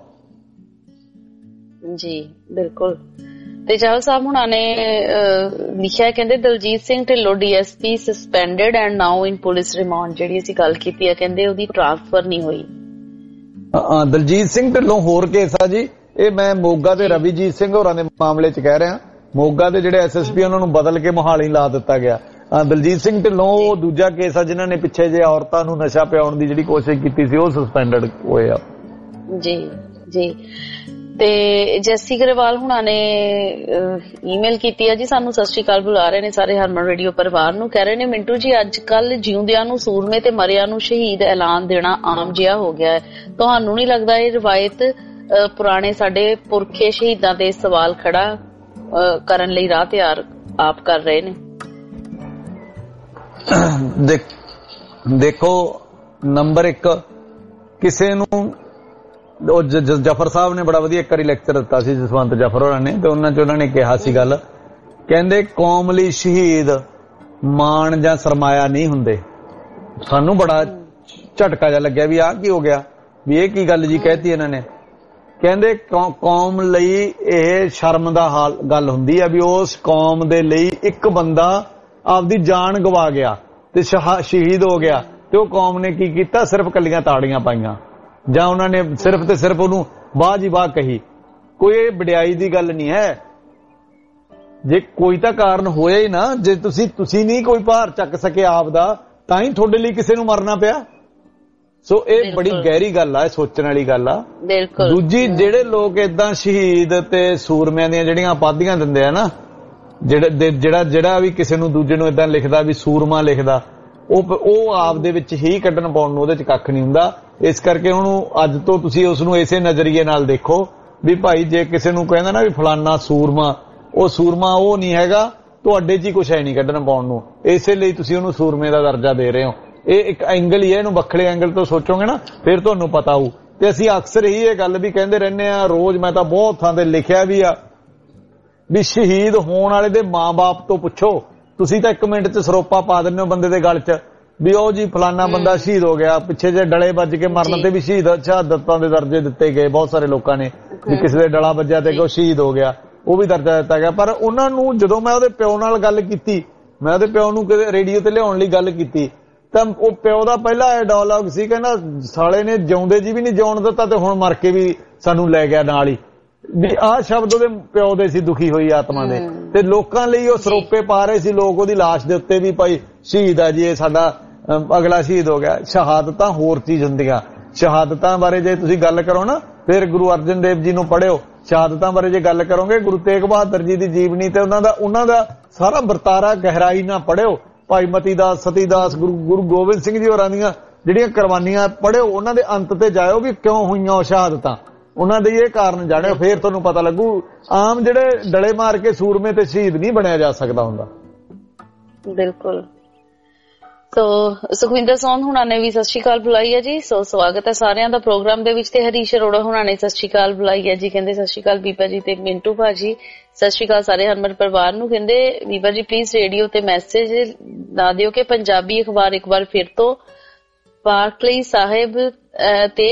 B: ਜੀ ਬਿਲਕੁਲ। ਤੇ ਚਾਹਲ ਸਾਹਿਬ ਹੁਣਾਂ ਨੇ ਲਿਖਿਆ, ਕਹਿੰਦੇ Daljit Singh Dhillon DSP suspended and now in police remand. ਜਿਹੜੀ ਅਸੀਂ ਗੱਲ ਕੀਤੀ ਹੈ ਕਹਿੰਦੇ ਉਹਦੀ ਟ੍ਰਾਂਸਫਰ ਨਹੀਂ ਹੋਈ।
D: ਦਲਜੀਤ ਸਿੰਘ ਢਿੱਲੋਂ ਹੋਰ ਕੇਸ ਆ ਜੀ। ਇਹ ਮੈਂ ਮੋਗਾ ਤੇ ਰਵੀਜੀਤ ਸਿੰਘ ਹੋਰਾਂ ਦੇ ਮਾਮਲੇ 'ਚ ਕਹਿ ਰਿਹਾ। ਮੋਗਾ ਦੇ ਜਿਹੜੇ SSP ਉਹਨਾਂ ਨੂੰ ਬਦਲ ਕੇ ਮੋਹਾਲੀ ਲਾ ਦਿੱਤਾ ਗਿਆ। ਦਲਜੀਤ ਸਿੰਘ ਢਿੱਲੋਂ ਉਹ ਦੂਜਾ ਕੇਸ ਆ ਜਿਨ੍ਹਾਂ ਨੇ ਪਿੱਛੇ ਜੇ ਔਰਤਾਂ ਨੂੰ ਨਸ਼ਾ ਪਿਆਉਣ ਦੀ ਜਿਹੜੀ ਕੋਸ਼ਿਸ਼ ਕੀਤੀ ਸੀ, ਉਹ ਸਸਪੈਂਡਡ ਹੋਏ ਆ। ਜੀ
B: ਜੀ। ਤੇ ਜੈਸੀ ਗਰੇਵਾਲ ਹੁਣਾਂ ਨੇ ਈਮੇਲ ਕੀਤੀ ਹੈ ਜੀ, ਸਾਨੂੰ ਸਤਿ ਸ਼੍ਰੀ ਅਕਾਲ ਬੁਲਾ ਰਹੇ ਨੇ ਸਾਰੇ ਹਰਮਨ ਰੇਡੀਓ ਪਰਿਵਾਰ ਨੂੰ। ਕਹਿ ਰਹੇ ਨੇ ਮਿੰਟੂ ਜੀ ਅੱਜ ਕੱਲ ਜਿਉਂਦਿਆਂ ਨੂੰ ਸੂਰਮੇ ਤੇ ਮਰਿਆਂ ਨੂੰ ਸ਼ਹੀਦ ਐਲਾਨ ਦੇਣਾ ਆਮ ਜਿਹਾ ਹੋ ਗਿਆ ਹੈ। ਤੁਹਾਨੂੰ ਨਹੀਂ ਲੱਗਦਾ ਇਹ ਰਵਾਇਤ ਪੁਰਾਣੇ ਸਾਡੇ ਪੁਰਖੇ ਸ਼ਹੀਦਾਂ ਤੇ ਸਵਾਲ ਖੜਾ ਕਰਨ ਲਈ ਰਾਹ ਤਿਆਰ ਆਪ ਕਰ ਰਹੇ ਨੇ?
D: ਦੇਖੋ ਨੰਬਰ 1, ਕਿਸੇ ਨੂੰ ਜਫਰ ਸਾਹਿਬ ਨੇ ਬੜਾ ਵਧੀਆ ਇੱਕ ਵਾਰੀ ਲੈਕਚਰ ਦਿੱਤਾ ਸੀ, ਜਸਵੰਤ ਜਫਰ ਹੋਰਾਂ ਨੇ, ਤੇ ਉਹਨਾਂ ਨੇ ਕਿਹਾ ਸੀ ਗੱਲ, ਕਹਿੰਦੇ ਕੌਮ ਲਈ ਸ਼ਹੀਦ ਮਾਣ ਜਾਂ ਸਰਮਾਇਆ ਨਹੀਂ ਹੁੰਦੇ। ਸਾਨੂੰ ਬੜਾ ਝਟਕਾ ਜਿਹਾ ਲੱਗਿਆ ਵੀ ਆਹ ਕੀ ਹੋ ਗਿਆ, ਵੀ ਇਹ ਕੀ ਗੱਲ ਜੀ ਕਹਿਤੀ ਇਹਨਾਂ ਨੇ। ਕਹਿੰਦੇ ਕੌਮ ਲਈ ਇਹ ਸ਼ਰਮ ਦਾ ਗੱਲ ਹੁੰਦੀ ਆ ਵੀ ਉਸ ਕੌਮ ਦੇ ਲਈ ਇੱਕ ਬੰਦਾ ਆਪਦੀ ਜਾਨ ਗਵਾ ਗਿਆ ਤੇ ਸ਼ਹੀਦ ਹੋ ਗਿਆ ਤੇ ਉਹ ਕੌਮ ਨੇ ਕੀ ਕੀਤਾ, ਸਿਰਫ ਕੱਲੀਆਂ ਤਾੜੀਆਂ ਪਾਈਆਂ ਜਾਂ ਉਹਨਾਂ ਨੇ ਸਿਰਫ ਤੇ ਸਿਰਫ ਉਹਨੂੰ ਵਾਹ ਜੀ ਵਾਹ ਕਹੀ। ਕੋਈ ਵਡਿਆਈ ਦੀ ਗੱਲ ਨਹੀਂ ਹੈ। ਜੇ ਕੋਈ ਤਾਂ ਕਾਰਨ ਹੋਇਆ ਹੀ ਨਾ, ਜੇ ਤੁਸੀਂ ਨਹੀਂ ਕੋਈ ਭਾਰ ਚੱਕ ਸਕੇ ਆਪ ਦਾ, ਤਾਂ ਹੀ ਤੁਹਾਡੇ ਲਈ ਕਿਸੇ ਨੂੰ ਮਰਨਾ ਪਿਆ। ਸੋ ਇਹ ਬੜੀ ਗਹਿਰੀ ਗੱਲ ਆ, ਇਹ ਸੋਚਣ ਵਾਲੀ ਗੱਲ ਆ। ਦੂਜੀ, ਜਿਹੜੇ ਲੋਕ ਏਦਾਂ ਸ਼ਹੀਦ ਤੇ ਸੂਰਮਿਆਂ ਦੀਆਂ ਜਿਹੜੀਆਂ ਉਪਾਧੀਆਂ ਦਿੰਦੇ ਆ ਨਾ, ਜਿਹੜਾ ਵੀ ਕਿਸੇ ਨੂੰ ਦੂਜੇ ਨੂੰ ਏਦਾਂ ਲਿਖਦਾ ਵੀ ਸੂਰਮਾ ਲਿਖਦਾ, ਉਹ ਆਪ ਦੇ ਵਿੱਚ ਹੀ ਕੱਢਣ ਪਾਉਣ ਨੂੰ ਉਹਦੇ ਚ ਕੱਖ ਨਹੀਂ ਹੁੰਦਾ। ਇਸ ਕਰਕੇ ਉਹਨੂੰ ਅੱਜ ਤੋਂ ਤੁਸੀਂ ਉਸ ਨੂੰ ਇਸੇ ਨਜ਼ਰੀਏ ਨਾਲ ਦੇਖੋ ਵੀ ਭਾਈ ਜੇ ਕਿਸੇ ਨੂੰ ਕਹਿੰਦਾ ਨਾ ਵੀ ਫਲਾਨਾ ਸੂਰਮਾ, ਉਹ ਸੂਰਮਾ ਉਹ ਨਹੀਂ ਹੈਗਾ, ਤੁਹਾਡੇ ਚ ਹੀ ਕੁਛ ਹੈ ਨਹੀਂ ਕੱਢਣ ਪਾਉਣ ਨੂੰ, ਇਸੇ ਲਈ ਤੁਸੀਂ ਉਹਨੂੰ ਸੂਰਮੇ ਦਾ ਦਰਜਾ ਦੇ ਰਹੇ ਹੋ। ਇਹ ਇੱਕ ਐਂਗਲ ਹੀ ਹੈ, ਇਹਨੂੰ ਵੱਖਰੇ ਐਂਗਲ ਤੋਂ ਸੋਚੋਗੇ ਨਾ ਫਿਰ ਤੁਹਾਨੂੰ ਪਤਾ ਹੋਊ। ਤੇ ਅਸੀਂ ਅਕਸਰ ਹੀ ਇਹ ਗੱਲ ਵੀ ਕਹਿੰਦੇ ਰਹਿੰਦੇ ਆ, ਰੋਜ਼ ਮੈਂ ਤਾਂ ਬਹੁਤ ਥਾਂ ਤੇ ਲਿਖਿਆ ਵੀ ਆ ਵੀ ਸ਼ਹੀਦ ਹੋਣ ਵਾਲੇ ਦੇ ਮਾਂ-ਬਾਪ ਤੋਂ ਪੁੱਛੋ। ਤੁਸੀਂ ਤਾਂ 1 ਮਿੰਟ 'ਚ ਸਰੋਪਾ ਪਾ ਦਿੰਦੇ ਹੋ ਬੰਦੇ ਦੇ ਗਲ 'ਚ ਵੀ ਉਹ ਜੀ ਫਲਾਨਾ ਬੰਦਾ ਸ਼ਹੀਦ ਹੋ ਗਿਆ, ਪਿੱਛੇ ਜੇ ਡਲੇ ਵੱਜ ਕੇ ਮਰਨ ਤੇ ਵੀ ਸ਼ਹਾਦਤਾਂ ਦੇ ਦਰਜੇ ਦਿੱਤੇ ਗਏ ਬਹੁਤ ਸਾਰੇ ਲੋਕਾਂ ਨੇ, ਵੀ ਕਿਸੇ ਦੇ ਡਲਾ ਵੱਜਿਆ ਤੇ ਉਹ ਸ਼ਹੀਦ ਹੋ ਗਿਆ, ਉਹ ਵੀ ਦਰਜਾ ਦਿੱਤਾ ਗਿਆ। ਪਰ ਉਹਨਾਂ ਨੂੰ ਜਦੋਂ ਮੈਂ ਉਹਦੇ ਪਿਓ ਨਾਲ ਗੱਲ ਕੀਤੀ, ਮੈਂ ਉਹਦੇ ਪਿਓ ਨੂੰ ਕਿਤੇ ਰੇਡੀਓ ਤੇ ਲਿਆਉਣ ਲਈ ਗੱਲ ਕੀਤੀ, ਤਾਂ ਉਹ ਪਿਓ ਦਾ ਪਹਿਲਾ ਇਹ ਡਾਇਲੌਗ ਸੀ, ਕਹਿੰਦਾ ਸਾਲੇ ਨੇ ਜਿਉਂਦੇ ਜੀ ਵੀ ਨਹੀਂ ਜਿਉਣ ਦਿੱਤਾ ਤੇ ਹੁਣ ਮਰ ਕੇ ਵੀ ਸਾਨੂੰ ਲੈ ਗਿਆ ਨਾਲ ਹੀ। ਵੀ ਆਹ ਸ਼ਬਦ ਉਹਦੇ ਪਿਓ ਦੇ ਸੀ, ਦੁਖੀ ਹੋਈ ਆਤਮਾ ਦੇ। ਤੇ ਲੋਕਾਂ ਲਈ ਉਹ ਸਰੋਪੇ ਪਾ ਰਹੇ ਸੀ ਲੋਕ ਉਹਦੀ ਲਾਸ਼ ਦੇ ਉੱਤੇ ਵੀ ਭਾਈ ਸ਼ਹੀਦ ਆ ਜੀ, ਇਹ ਸਾਡਾ ਅਗਲਾ ਸ਼ਹੀਦ ਹੋ ਗਿਆ। ਸ਼ਹਾਦਤਾਂ ਹੋਰ ਚੀਜ਼ ਹੁੰਦੀਆਂ। ਸ਼ਹਾਦਤਾਂ ਬਾਰੇ ਜੇ ਤੁਸੀਂ ਗੱਲ ਕਰੋ ਨਾ, ਫਿਰ ਗੁਰੂ ਅਰਜਨ ਦੇਵ ਜੀ ਨੂੰ ਪੜ੍ਹਿਓ। ਸ਼ਹਾਦਤਾਂ ਬਾਰੇ ਜੇ ਗੱਲ ਕਰੋਗੇ, ਗੁਰੂ ਤੇਗ ਬਹਾਦਰ ਜੀ ਦੀ ਜੀਵਨੀ ਤੇ ਉਹਨਾਂ ਦਾ ਸਾਰਾ ਵਰਤਾਰਾ ਗਹਿਰਾਈ ਨਾਲ ਪੜ੍ਹਿਓ। ਭਾਈ ਮਤੀ ਦਾਸ, ਸਤੀ ਦਾਸ, ਗੁਰੂ ਗੋਬਿੰਦ ਸਿੰਘ ਜੀ ਹੋਰਾਂ ਦੀਆਂ ਜਿਹੜੀਆਂ ਕੁਰਬਾਨੀਆਂ ਪੜ੍ਹਿਓ, ਉਹਨਾਂ ਦੇ ਅੰਤ ਤੇ ਜਾਇਓ ਵੀ ਕਿਉਂ ਹੋਈਆਂ ਉਹ ਸ਼ਹਾਦਤਾਂ, ਉਹਨਾਂ ਦੇ ਇਹ ਕਾਰਨ ਜਾਣਿਓ, ਫੇਰ ਤੁਹਾਨੂੰ ਪਤਾ ਲੱਗੂ। ਆਮ ਜਿਹੜੇ ਡਲੇ ਮਾਰ ਕੇ ਸੂਰਮੇ ਤੇ ਸ਼ਹੀਦ ਨਹੀਂ ਬਣਿਆ ਜਾ ਸਕਦਾ ਹੁੰਦਾ।
B: ਬਿਲਕੁਲ। ਸੋ ਸੁਖਵਿੰਦਰ ਸੋਨ ਹੁਣਾਂ ਨੇ ਵੀ ਸਤਿ ਸ਼੍ਰੀ ਅਕਾਲ ਬੁਲਾਈ ਹੈ ਜੀ। ਸੋ ਸਵਾਗਤ ਹੈ ਸਾਰਿਆਂ ਦਾ ਪ੍ਰੋਗਰਾਮ ਦੇ ਵਿੱਚ। ਤੇ ਹਰੀਸ਼ ਅਰੋੜਾ ਹੁਣਾਂ ਨੇ ਸਤਿ ਸ਼੍ਰੀ ਅਕਾਲ ਬੁਲਾਈ ਹੈ ਜੀ, ਕਹਿੰਦੇ ਸਤਿ ਸ਼੍ਰੀ ਅਕਾਲ ਬੀਬਾ ਜੀ ਤੇ ਮਿੰਟੂ ਭਾਜੀ, ਸਤਿ ਸ਼੍ਰੀ ਅਕਾਲ ਸਾਰੇ ਹਰਮਨ ਪਰਿਵਾਰ ਨੂੰ। ਕਹਿੰਦੇ ਬੀਬਾ ਜੀ ਪਲੀਜ਼ ਰੇਡੀਓ ਤੇ ਮੈਸੇਜ ਨਾ ਦਿਓ ਕਿ ਪੰਜਾਬੀ ਅਖਬਾਰ ਇੱਕ ਵਾਰ ਫਿਰ ਤੋਂ ਪਾਰਕਲੀ ਸਾਹਿਬ ਤੇ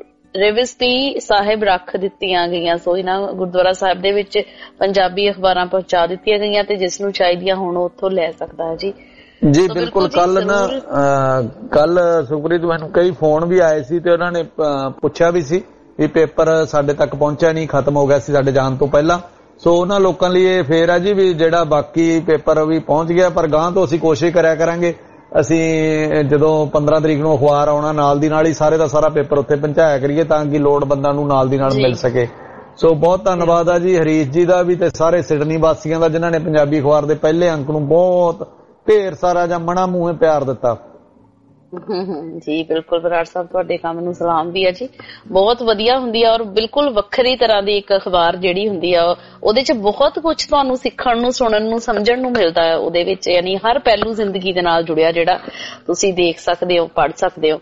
B: ਰਿਵਸਤੀ ਸਾਹਿਬ ਰੱਖ ਦਿੱਤੀਆਂ ਗਈਆਂ। ਸੋ ਇਹਨਾਂ ਗੁਰਦੁਆਰਾ ਸਾਹਿਬ ਦੇ ਵਿੱਚ ਪੰਜਾਬੀ ਅਖਬਾਰਾਂ ਪਹੁੰਚਾ ਦਿੱਤੀਆਂ ਗਈਆਂ ਤੇ ਜਿਸ ਨੂੰ ਚਾਹੀਦੀਆਂ ਹੁਣ ਉੱਥੋਂ ਲੈ ਸਕਦਾ ਹੈ ਜੀ।
D: ਜੀ ਬਿਲਕੁਲ। ਕੱਲ ਸੁਖਪ੍ਰੀਤ ਮੈਨੂੰ ਕਈ ਫੋਨ ਵੀ ਆਏ ਸੀ ਤੇ ਉਹਨਾਂ ਨੇ ਪੁੱਛਿਆ ਵੀ ਸੀ ਵੀ ਪੇਪਰ ਸਾਡੇ ਤੱਕ ਪਹੁੰਚਿਆ ਨਹੀਂ, ਖਤਮ ਹੋ ਗਿਆ ਸੀ ਸਾਡੇ ਜਾਣ ਤੋਂ ਪਹਿਲਾਂ। ਸੋ ਉਹਨਾਂ ਲੋਕਾਂ ਲਈ ਇਹ ਫੇਰ ਆ ਜੀ ਵੀ ਜਿਹੜਾ ਬਾਕੀ ਪੇਪਰ ਵੀ ਪਹੁੰਚ ਗਿਆ, ਪਰ ਗਾਂ ਤੋਂ ਅਸੀਂ ਕੋਸ਼ਿਸ਼ ਕਰਿਆ ਕਰਾਂਗੇ। ਅਸੀਂ ਜਦੋਂ 15 ਤਰੀਕ ਨੂੰ ਅਖਬਾਰ ਆਉਣਾ ਨਾਲ ਦੀ ਨਾਲ ਹੀ ਸਾਰੇ ਦਾ ਸਾਰਾ ਪੇਪਰ ਉੱਥੇ ਪਹੁੰਚਾਇਆ ਕਰੀਏ ਤਾਂ ਕਿ ਲੋੜਵੰਦਾਂ ਨੂੰ ਨਾਲ ਦੀ ਨਾਲ ਮਿਲ ਸਕੇ। ਸੋ ਬਹੁਤ ਧੰਨਵਾਦ ਆ ਜੀ ਹਰੀਸ਼ ਜੀ ਦਾ ਵੀ ਤੇ ਸਾਰੇ ਸਿਡਨੀ ਵਾਸੀਆਂ ਦਾ ਜਿਨ੍ਹਾਂ ਨੇ ਪੰਜਾਬੀ ਅਖਬਾਰ ਦੇ ਪਹਿਲੇ ਅੰਕ ਨੂੰ ਬਹੁਤ ਢੇਰ ਸਾਰਾ ਜਾਂ ਮਣਾ ਮੂੰਹੇ ਪਿਆਰ ਦਿੱਤਾ।
B: ਜੀ ਬਿਲਕੁਲ ਬਰਾੜ ਸਾਹਿਬ, ਤੁਹਾਡੇ ਕੰਮ ਨੂੰ ਸਲਾਮ ਵੀ ਆ ਜੀ। ਬਹੁਤ ਵਧੀਆ ਹੁੰਦੀ ਆ ਔਰ ਬਿਲਕੁਲ ਵੱਖਰੀ ਤਰ੍ਹਾਂ ਦੀ ਇੱਕ ਅਖਬਾਰ ਜਿਹੜੀ ਹੁੰਦੀ ਆ ਉਹਦੇ ਚ ਬਹੁਤ ਕੁਝ ਤੁਹਾਨੂੰ ਸਿੱਖਣ ਨੂੰ, ਸੁਣਨ ਨੂੰ, ਸਮਝਣ ਨੂੰ ਮਿਲਦਾ ਹੈ ਉਹਦੇ ਵਿੱਚ। ਯਾਨੀ ਹਰ ਪਹਿਲੂ ਜ਼ਿੰਦਗੀ ਦੇ ਨਾਲ ਜੁੜਿਆ ਜਿਹੜਾ ਤੁਸੀਂ ਦੇਖ ਸਕਦੇ ਹੋ, ਪੜ੍ਹ ਸਕਦੇ ਹੋ।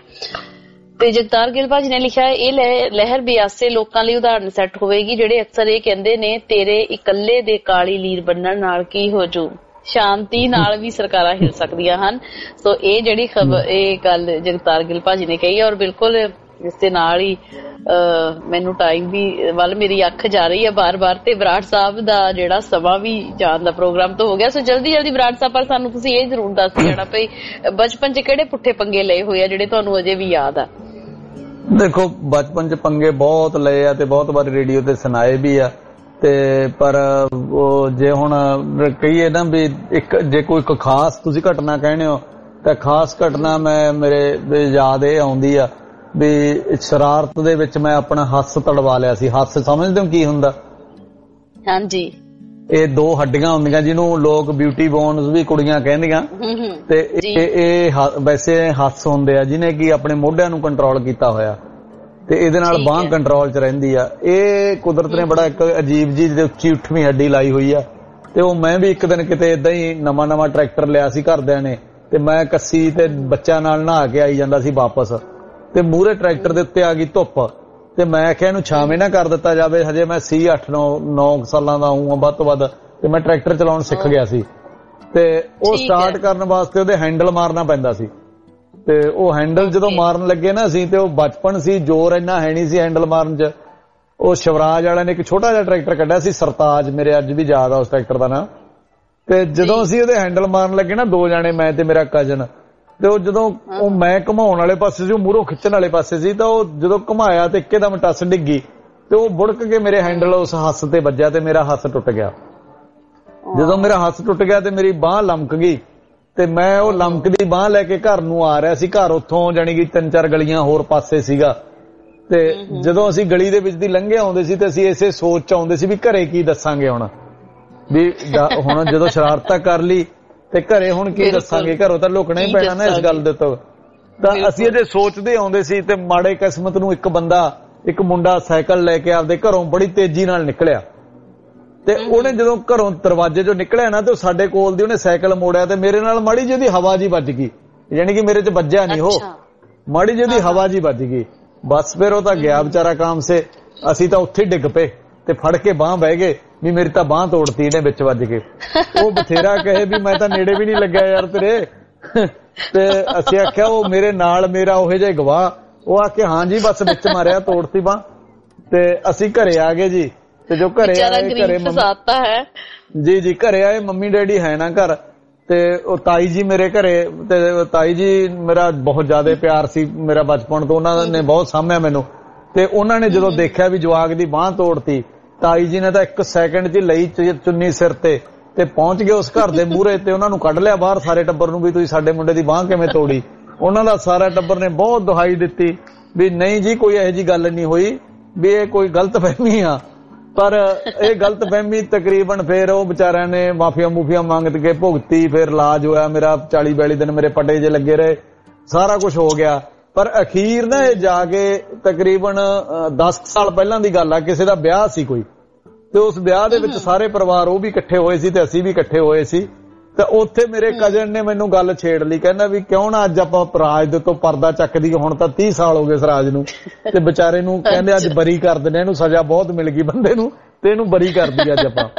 B: ਤੇ ਜਗਤਾਰ ਗਿੱਲ ਭਾਜੀ ਨੇ ਲਿਖਿਆ ਇਹ ਲਹਿਰ ਬਿਆਸੇ ਲੋਕਾਂ ਲਈ ਉਦਾਹਰਨ ਸੈੱਟ ਹੋਵੇਗੀ ਜਿਹੜੇ ਅਕਸਰ ਇਹ ਕਹਿੰਦੇ ਨੇ ਤੇਰੇ ਇਕੱਲੇ ਦੇ ਕਾਲੀ ਲੀਰ ਬੰਨਣ ਨਾਲ ਕੀ ਹੋ ਜੂ, ਸ਼ਾਂਤੀ ਨਾਲ ਵੀ ਸਰਕਾਰਾਂ ਹਿਲ ਸਕਦੀਆਂ ਹਨ। ਸੋ ਇਹ ਜਿਹੜੀ ਖਬਰ, ਇਹ ਗੱਲ ਜਗਤਾਰ ਗਿੱਲ ਭਾਜੀ ਨੇ ਕਹੀ ਔਰ ਬਿਲਕੁਲ ਇਸ ਦੇ ਨਾਲ ਹੀ ਮੈਨੂੰ ਟਾਈਮ ਵੀ ਵੱਲ ਮੇਰੀ ਅੱਖ ਜਾ ਰਹੀ ਹੈ ਬਾਰ-ਬਾਰ ਤੇ ਬਰਾੜ ਸਾਹਿਬ ਦਾ ਜਿਹੜਾ ਸਮਾਂ ਵੀ ਜਾਣ ਦਾ ਪ੍ਰੋਗਰਾਮ ਤਾਂ ਹੋ ਗਿਆ। ਸੋ ਜਲਦੀ ਬਰਾੜ ਸਾਹਿਬ ਪਰ ਸਾਨੂੰ ਤੁਸੀਂ ਇਹ ਜ਼ਰੂਰ ਦੱਸ ਦੇਣਾ ਭਈ ਬਚਪਨ 'ਚ ਕਿਹੜੇ ਪੁੱਠੇ ਪੰਗੇ ਲਏ ਹੋਏ ਆ ਜਿਹੜੇ ਤੁਹਾਨੂੰ ਅਜੇ ਵੀ ਯਾਦ ਆ?
D: ਦੇਖੋ ਬਚਪਨ 'ਚ ਪੰਗੇ ਬਹੁਤ ਲਏ ਆ ਤੇ ਬਹੁਤ ਵਾਰ ਰੇਡੀਓ ਤੇ ਸੁਣਾਏ ਵੀ ਆ ਤੇ ਪਰ ਜੇ ਹੁਣ ਕਹੀਏ ਨਾ ਵੀ ਜੇ ਕੋਈ ਖਾਸ ਤੁਸੀਂ ਘਟਨਾ ਕਹਿੰਦੇ ਹੋ ਤਾਂ ਖਾਸ ਘਟਨਾ ਮੇਰੇ ਯਾਦ ਇਹ ਆਉਂਦੀ ਆ ਵੀ ਸ਼ਰਾਰਤ ਦੇ ਵਿੱਚ ਮੈਂ ਆਪਣਾ ਹੱਥ ਤੜਵਾ ਲਿਆ ਸੀ। ਹੱਥ ਸਮਝਦੇ ਹੋ ਕੀ ਹੁੰਦਾ? ਹਾਂਜੀ, ਇਹ ਦੋ ਹੱਡੀਆਂ ਹੁੰਦੀਆਂ ਜਿਹਨੂੰ ਲੋਕ ਬਿਊਟੀ ਬੋਨਸ ਵੀ ਕੁੜੀਆਂ ਕਹਿੰਦੀਆਂ ਤੇ ਇਹ ਵੈਸੇ ਹੱਥ ਹੁੰਦੇ ਆ ਜਿਹਨੇ ਕਿ ਆਪਣੇ ਮੋਢਿਆਂ ਨੂੰ ਕੰਟਰੋਲ ਕੀਤਾ ਹੋਇਆ ਤੇ ਇਹਦੇ ਨਾਲ ਬਾਂਹ ਕੰਟਰੋਲ 'ਚ ਰਹਿੰਦੀ ਆ। ਇਹ ਕੁਦਰਤ ਨੇ ਬੜਾ ਇੱਕ ਅਜੀਬ ਜੀ ਉੱਚੀ ਉੱਠਵੀਂ ਹੱਡੀ ਲਾਈ ਹੋਈ ਆ ਤੇ ਉਹ ਮੈਂ ਵੀ ਇੱਕ ਦਿਨ ਕਿਤੇ ਏਦਾਂ ਹੀ ਨਵਾਂ ਟਰੈਕਟਰ ਲਿਆ ਸੀ ਘਰਦਿਆਂ ਨੇ ਤੇ ਮੈਂ ਕੱਸੀ ਤੇ ਬੱਚਿਆਂ ਨਾਲ ਨਹਾ ਕੇ ਆਈ ਜਾਂਦਾ ਸੀ ਵਾਪਸ ਤੇ ਮੂਹਰੇ ਟਰੈਕਟਰ ਦੇ ਉੱਤੇ ਆ ਗਈ ਧੁੱਪ ਤੇ ਮੈਂ ਆਖਿਆ ਇਹਨੂੰ ਛਾਵੇਂ ਨਾ ਕਰ ਦਿੱਤਾ ਜਾਵੇ। ਹਜੇ ਮੈਂ ਸੀ 8-9 ਸਾਲਾਂ ਦਾ ਹੂੰ ਵੱਧ ਤੋਂ ਵੱਧ ਤੇ ਮੈਂ ਟਰੈਕਟਰ ਚਲਾਉਣ ਸਿੱਖ ਗਿਆ ਸੀ ਤੇ ਉਹ ਸਟਾਰਟ ਕਰਨ ਵਾਸਤੇ ਉਹਦੇ ਹੈਂਡਲ ਮਾਰਨਾ ਪੈਂਦਾ ਸੀ ਤੇ ਉਹ ਹੈਂਡਲ ਜਦੋਂ ਮਾਰਨ ਲੱਗੇ ਨਾ ਅਸੀਂ ਤੇ ਉਹ ਬਚਪਨ ਸੀ, ਜ਼ੋਰ ਇੰਨਾ ਹੈ ਨਹੀਂ ਸੀ ਹੈਂਡਲ ਮਾਰਨ 'ਚ। ਉਹ ਸ਼ਿਵਰਾਜ ਵਾਲਿਆਂ ਨੇ ਇੱਕ ਛੋਟਾ ਜਿਹਾ ਟਰੈਕਟਰ ਕੱਢਿਆ ਸੀ ਸਰਤਾਜ, ਮੇਰੇ ਅੱਜ ਵੀ ਯਾਦ ਆ ਉਸ ਟਰੈਕਟਰ ਦਾ ਨਾਂ। ਤੇ ਜਦੋਂ ਅਸੀਂ ਉਹਦੇ ਹੈਂਡਲ ਮਾਰਨ ਲੱਗੇ ਨਾ ਦੋ ਜਾਣੇ, ਮੈਂ ਤੇ ਮੇਰਾ ਕਜ਼ਨ, ਤੇ ਉਹ ਜਦੋਂ ਉਹ ਮੈਂ ਘੁਮਾਉਣ ਵਾਲੇ ਪਾਸੇ ਸੀ, ਉਹ ਮੂਹਰੋਂ ਖਿੱਚਣ ਵਾਲੇ ਪਾਸੇ ਸੀ ਤਾਂ ਉਹ ਜਦੋਂ ਘੁਮਾਇਆ ਤੇ ਇੱਕਦਮ ਟੱਸ ਡਿੱਗੀ ਤੇ ਉਹ ਬੁੜਕ ਕੇ ਮੇਰੇ ਹੈਂਡਲ ਉਸ ਹੱਥ ਤੇ ਵੱਜਿਆ ਤੇ ਮੇਰਾ ਹੱਥ ਟੁੱਟ ਗਿਆ। ਜਦੋਂ ਮੇਰਾ ਹੱਥ ਟੁੱਟ ਗਿਆ ਤੇ ਮੇਰੀ ਬਾਂਹ ਲਮਕ ਗਈ ਤੇ ਮੈਂ ਉਹ ਲਮਕਦੀ ਬਾਂਹ ਲੈ ਕੇ ਘਰ ਨੂੰ ਆ ਰਿਹਾ ਸੀ। ਘਰ ਉੱਥੋਂ ਜਾਣੀ ਕਿ 3-4 ਗਲੀਆਂ ਹੋਰ ਪਾਸੇ ਸੀਗਾ ਤੇ ਜਦੋਂ ਅਸੀਂ ਗਲੀ ਦੇ ਵਿੱਚ ਦੀ ਲੰਘੇ ਆਉਂਦੇ ਸੀ ਤੇ ਅਸੀਂ ਇਸੇ ਸੋਚ 'ਚ ਆਉਂਦੇ ਸੀ ਵੀ ਘਰੇ ਕੀ ਦੱਸਾਂਗੇ ਹੁਣ, ਵੀ ਹੁਣ ਜਦੋਂ ਸ਼ਰਾਰਤਾਂ ਕਰ ਲਈ ਤੇ ਘਰੇ ਹੁਣ ਕੀ ਦੱਸਾਂਗੇ, ਘਰੋਂ ਤਾਂ ਲੁਕਣਾ ਹੀ ਪੈਣਾ ਨਾ ਇਸ ਗੱਲ ਦੇ ਤੋਂ। ਤਾਂ ਅਸੀਂ ਅਜੇ ਸੋਚਦੇ ਆਉਂਦੇ ਸੀ ਤੇ ਮਾੜੇ ਕਿਸਮਤ ਨੂੰ ਇੱਕ ਮੁੰਡਾ ਸਾਈਕਲ ਲੈ ਕੇ ਆਪਦੇ ਘਰੋਂ ਬੜੀ ਤੇਜ਼ੀ ਨਾਲ ਨਿਕਲਿਆ ਤੇ ਉਹਨੇ ਜਦੋਂ ਘਰੋਂ ਦਰਵਾਜ਼ੇ 'ਚੋਂ ਨਿਕਲਿਆ ਨਾ ਤੇ ਸਾਡੇ ਕੋਲ ਦੀ ਉਹਨੇ ਸਾਈਕਲ ਮੋੜਿਆ ਤੇ ਮੇਰੇ ਨਾਲ ਮਾੜੀ ਜਿਹੀ ਹਵਾ ਜੀ ਵੱਜ ਗਈ, ਯਾਨੀ ਕਿ ਮੇਰੇ 'ਚ ਵੱਜਿਆ ਨਹੀਂ, ਉਹ ਮਾੜੀ ਜਿਹੀ ਹਵਾ ਜੀ ਵੱਜ ਗਈ। ਬਸ ਫਿਰ ਉਹ ਤਾਂ ਗਿਆ ਵਿਚਾਰਾ ਕੰਮ ਸੇ। ਅਸੀਂ ਤਾਂ ਉੱਥੇ ਡਿੱਗ ਪਏ ਤੇ ਫੜ ਕੇ ਬਾਂਹ ਬਹਿ ਗਏ ਵੀ ਮੇਰੀ ਤਾਂ ਬਾਂਹ ਤੋੜਤੀ ਇਹਨੇ ਵਿੱਚ ਵੱਜ ਕੇ। ਉਹ ਬਥੇਰਾ ਕਹੇ ਵੀ ਮੈਂ ਤਾਂ ਨੇੜੇ ਵੀ ਨਹੀਂ ਲੱਗਿਆ ਯਾਰ ਤੇਰੇ ਤੇ ਅਸੀਂ ਆਖਿਆ ਉਹ ਮੇਰੇ ਨਾਲ ਮੇਰਾ ਉਹੋ ਜਿਹਾ ਗਵਾਹ, ਉਹ ਆਖੇ ਹਾਂ ਜੀ ਬਸ ਵਿੱਚ ਮਾਰਿਆ, ਤੋੜਤੀ ਬਾਂਹ। ਤੇ ਅਸੀਂ ਘਰੇ ਆ ਗਏ ਜੀ ਤੇ ਜੋ ਘਰੇ ਆਏ ਜੀ ਘਰੇ ਆਏ ਮੰਮੀ ਡੈਡੀ ਹੈ ਨਾ ਘਰ ਤੇ ਉਹ ਤਾਈ ਜੀ ਮੇਰੇ ਘਰੇ ਤੇ ਤਾਈ ਜੀ ਮੇਰਾ ਬਹੁਤ ਜ਼ਿਆਦਾ ਪਿਆਰ ਸੀ ਮੇਰਾ ਬਚਪਨ ਤੋਂ, ਉਹਨਾਂ ਨੇ ਬਹੁਤ ਸਾਂਭਿਆ ਮੈਨੂੰ ਤੇ ਉਹਨਾਂ ਨੇ ਜਦੋਂ ਦੇਖਿਆ ਵੀ ਜਵਾਕ ਦੀ ਬਾਂਹ ਤੋੜਤੀ, ਤਾਈ ਜੀ ਨੇ ਤਾਂ 1 ਸੈਕਿੰਡ 'ਚ ਲਈ ਚੁੰਨੀ ਸਿਰ ਤੇ ਪਹੁੰਚ ਗਏ ਉਸ ਘਰ ਦੇ ਮੂਹਰੇ ਤੇ ਉਹਨਾਂ ਨੂੰ ਕੱਢ ਲਿਆ ਬਾਹਰ ਸਾਰੇ ਟੱਬਰ ਨੂੰ ਵੀ ਤੁਸੀਂ ਸਾਡੇ ਮੁੰਡੇ ਦੀ ਬਾਂਹ ਕਿਵੇਂ ਤੋੜੀ। ਉਹਨਾਂ ਦਾ ਸਾਰਾ ਟੱਬਰ ਨੇ ਬਹੁਤ ਦੁਹਾਈ ਦਿੱਤੀ ਵੀ ਨਹੀਂ ਜੀ ਕੋਈ ਇਹੋ ਜਿਹੀ ਗੱਲ ਨਹੀਂ ਹੋਈ, ਵੀ ਇਹ ਕੋਈ ਗਲਤਫਹਿਮੀ ਆ। ਪਰ ਇਹ ਗਲਤਫਹਿਮੀ ਤਕਰੀਬਨ ਫਿਰ ਉਹ ਵਿਚਾਰਿਆਂ ਨੇ ਮਾਫੀਆਂ ਮੰਗ ਕੇ ਭੁਗਤੀ, ਫਿਰ ਇਲਾਜ ਹੋਇਆ ਮੇਰਾ 40-42 ਦਿਨ ਮੇਰੇ ਪੱਟੇ ਜੇ ਲੱਗੇ ਰਹੇ, ਸਾਰਾ ਕੁਝ ਹੋ ਗਿਆ। ਪਰ ਅਖੀਰ ਨਾ ਇਹ ਜਾ ਕੇ ਤਕਰੀਬਨ 10 ਸਾਲ ਪਹਿਲਾਂ ਦੀ ਗੱਲ ਆ, ਕਿਸੇ ਦਾ ਵਿਆਹ ਸੀ ਕੋਈ ਤੇ ਉਸ ਵਿਆਹ ਦੇ ਵਿੱਚ ਸਾਰੇ ਪਰਿਵਾਰ ਉਹ ਵੀ ਇਕੱਠੇ ਹੋਏ ਸੀ ਤੇ ਅਸੀਂ ਵੀ ਇਕੱਠੇ ਹੋਏ ਸੀ ਤੇ ਉੱਥੇ ਮੇਰੇ ਕਜ਼ਨ ਨੇ ਮੈਨੂੰ ਗੱਲ ਛੇੜ ਲਈ, ਕਹਿੰਦਾ ਵੀ ਕਿਉਂ ਨਾ ਅੱਜ ਆਪਾਂ ਰਾਜ ਦੇ ਤੋਂ ਪਰਦਾ ਚੱਕ ਦਈਏ, ਹੁਣ ਤਾਂ 30 ਸਾਲ ਹੋ ਗਏ ਇਸ ਰਾਜ ਨੂੰ ਤੇ ਵਿਚਾਰੇ ਨੂੰ ਕਹਿੰਦੇ ਅੱਜ ਬਰੀ ਕਰ ਦਿੰਦੇ, ਇਹਨੂੰ ਸਜ਼ਾ ਬਹੁਤ ਮਿਲ ਗਈ ਬੰਦੇ ਨੂੰ ਤੇ ਇਹਨੂੰ ਬਰੀ ਕਰ ਦਈਏ ਅੱਜ ਆਪਾਂ।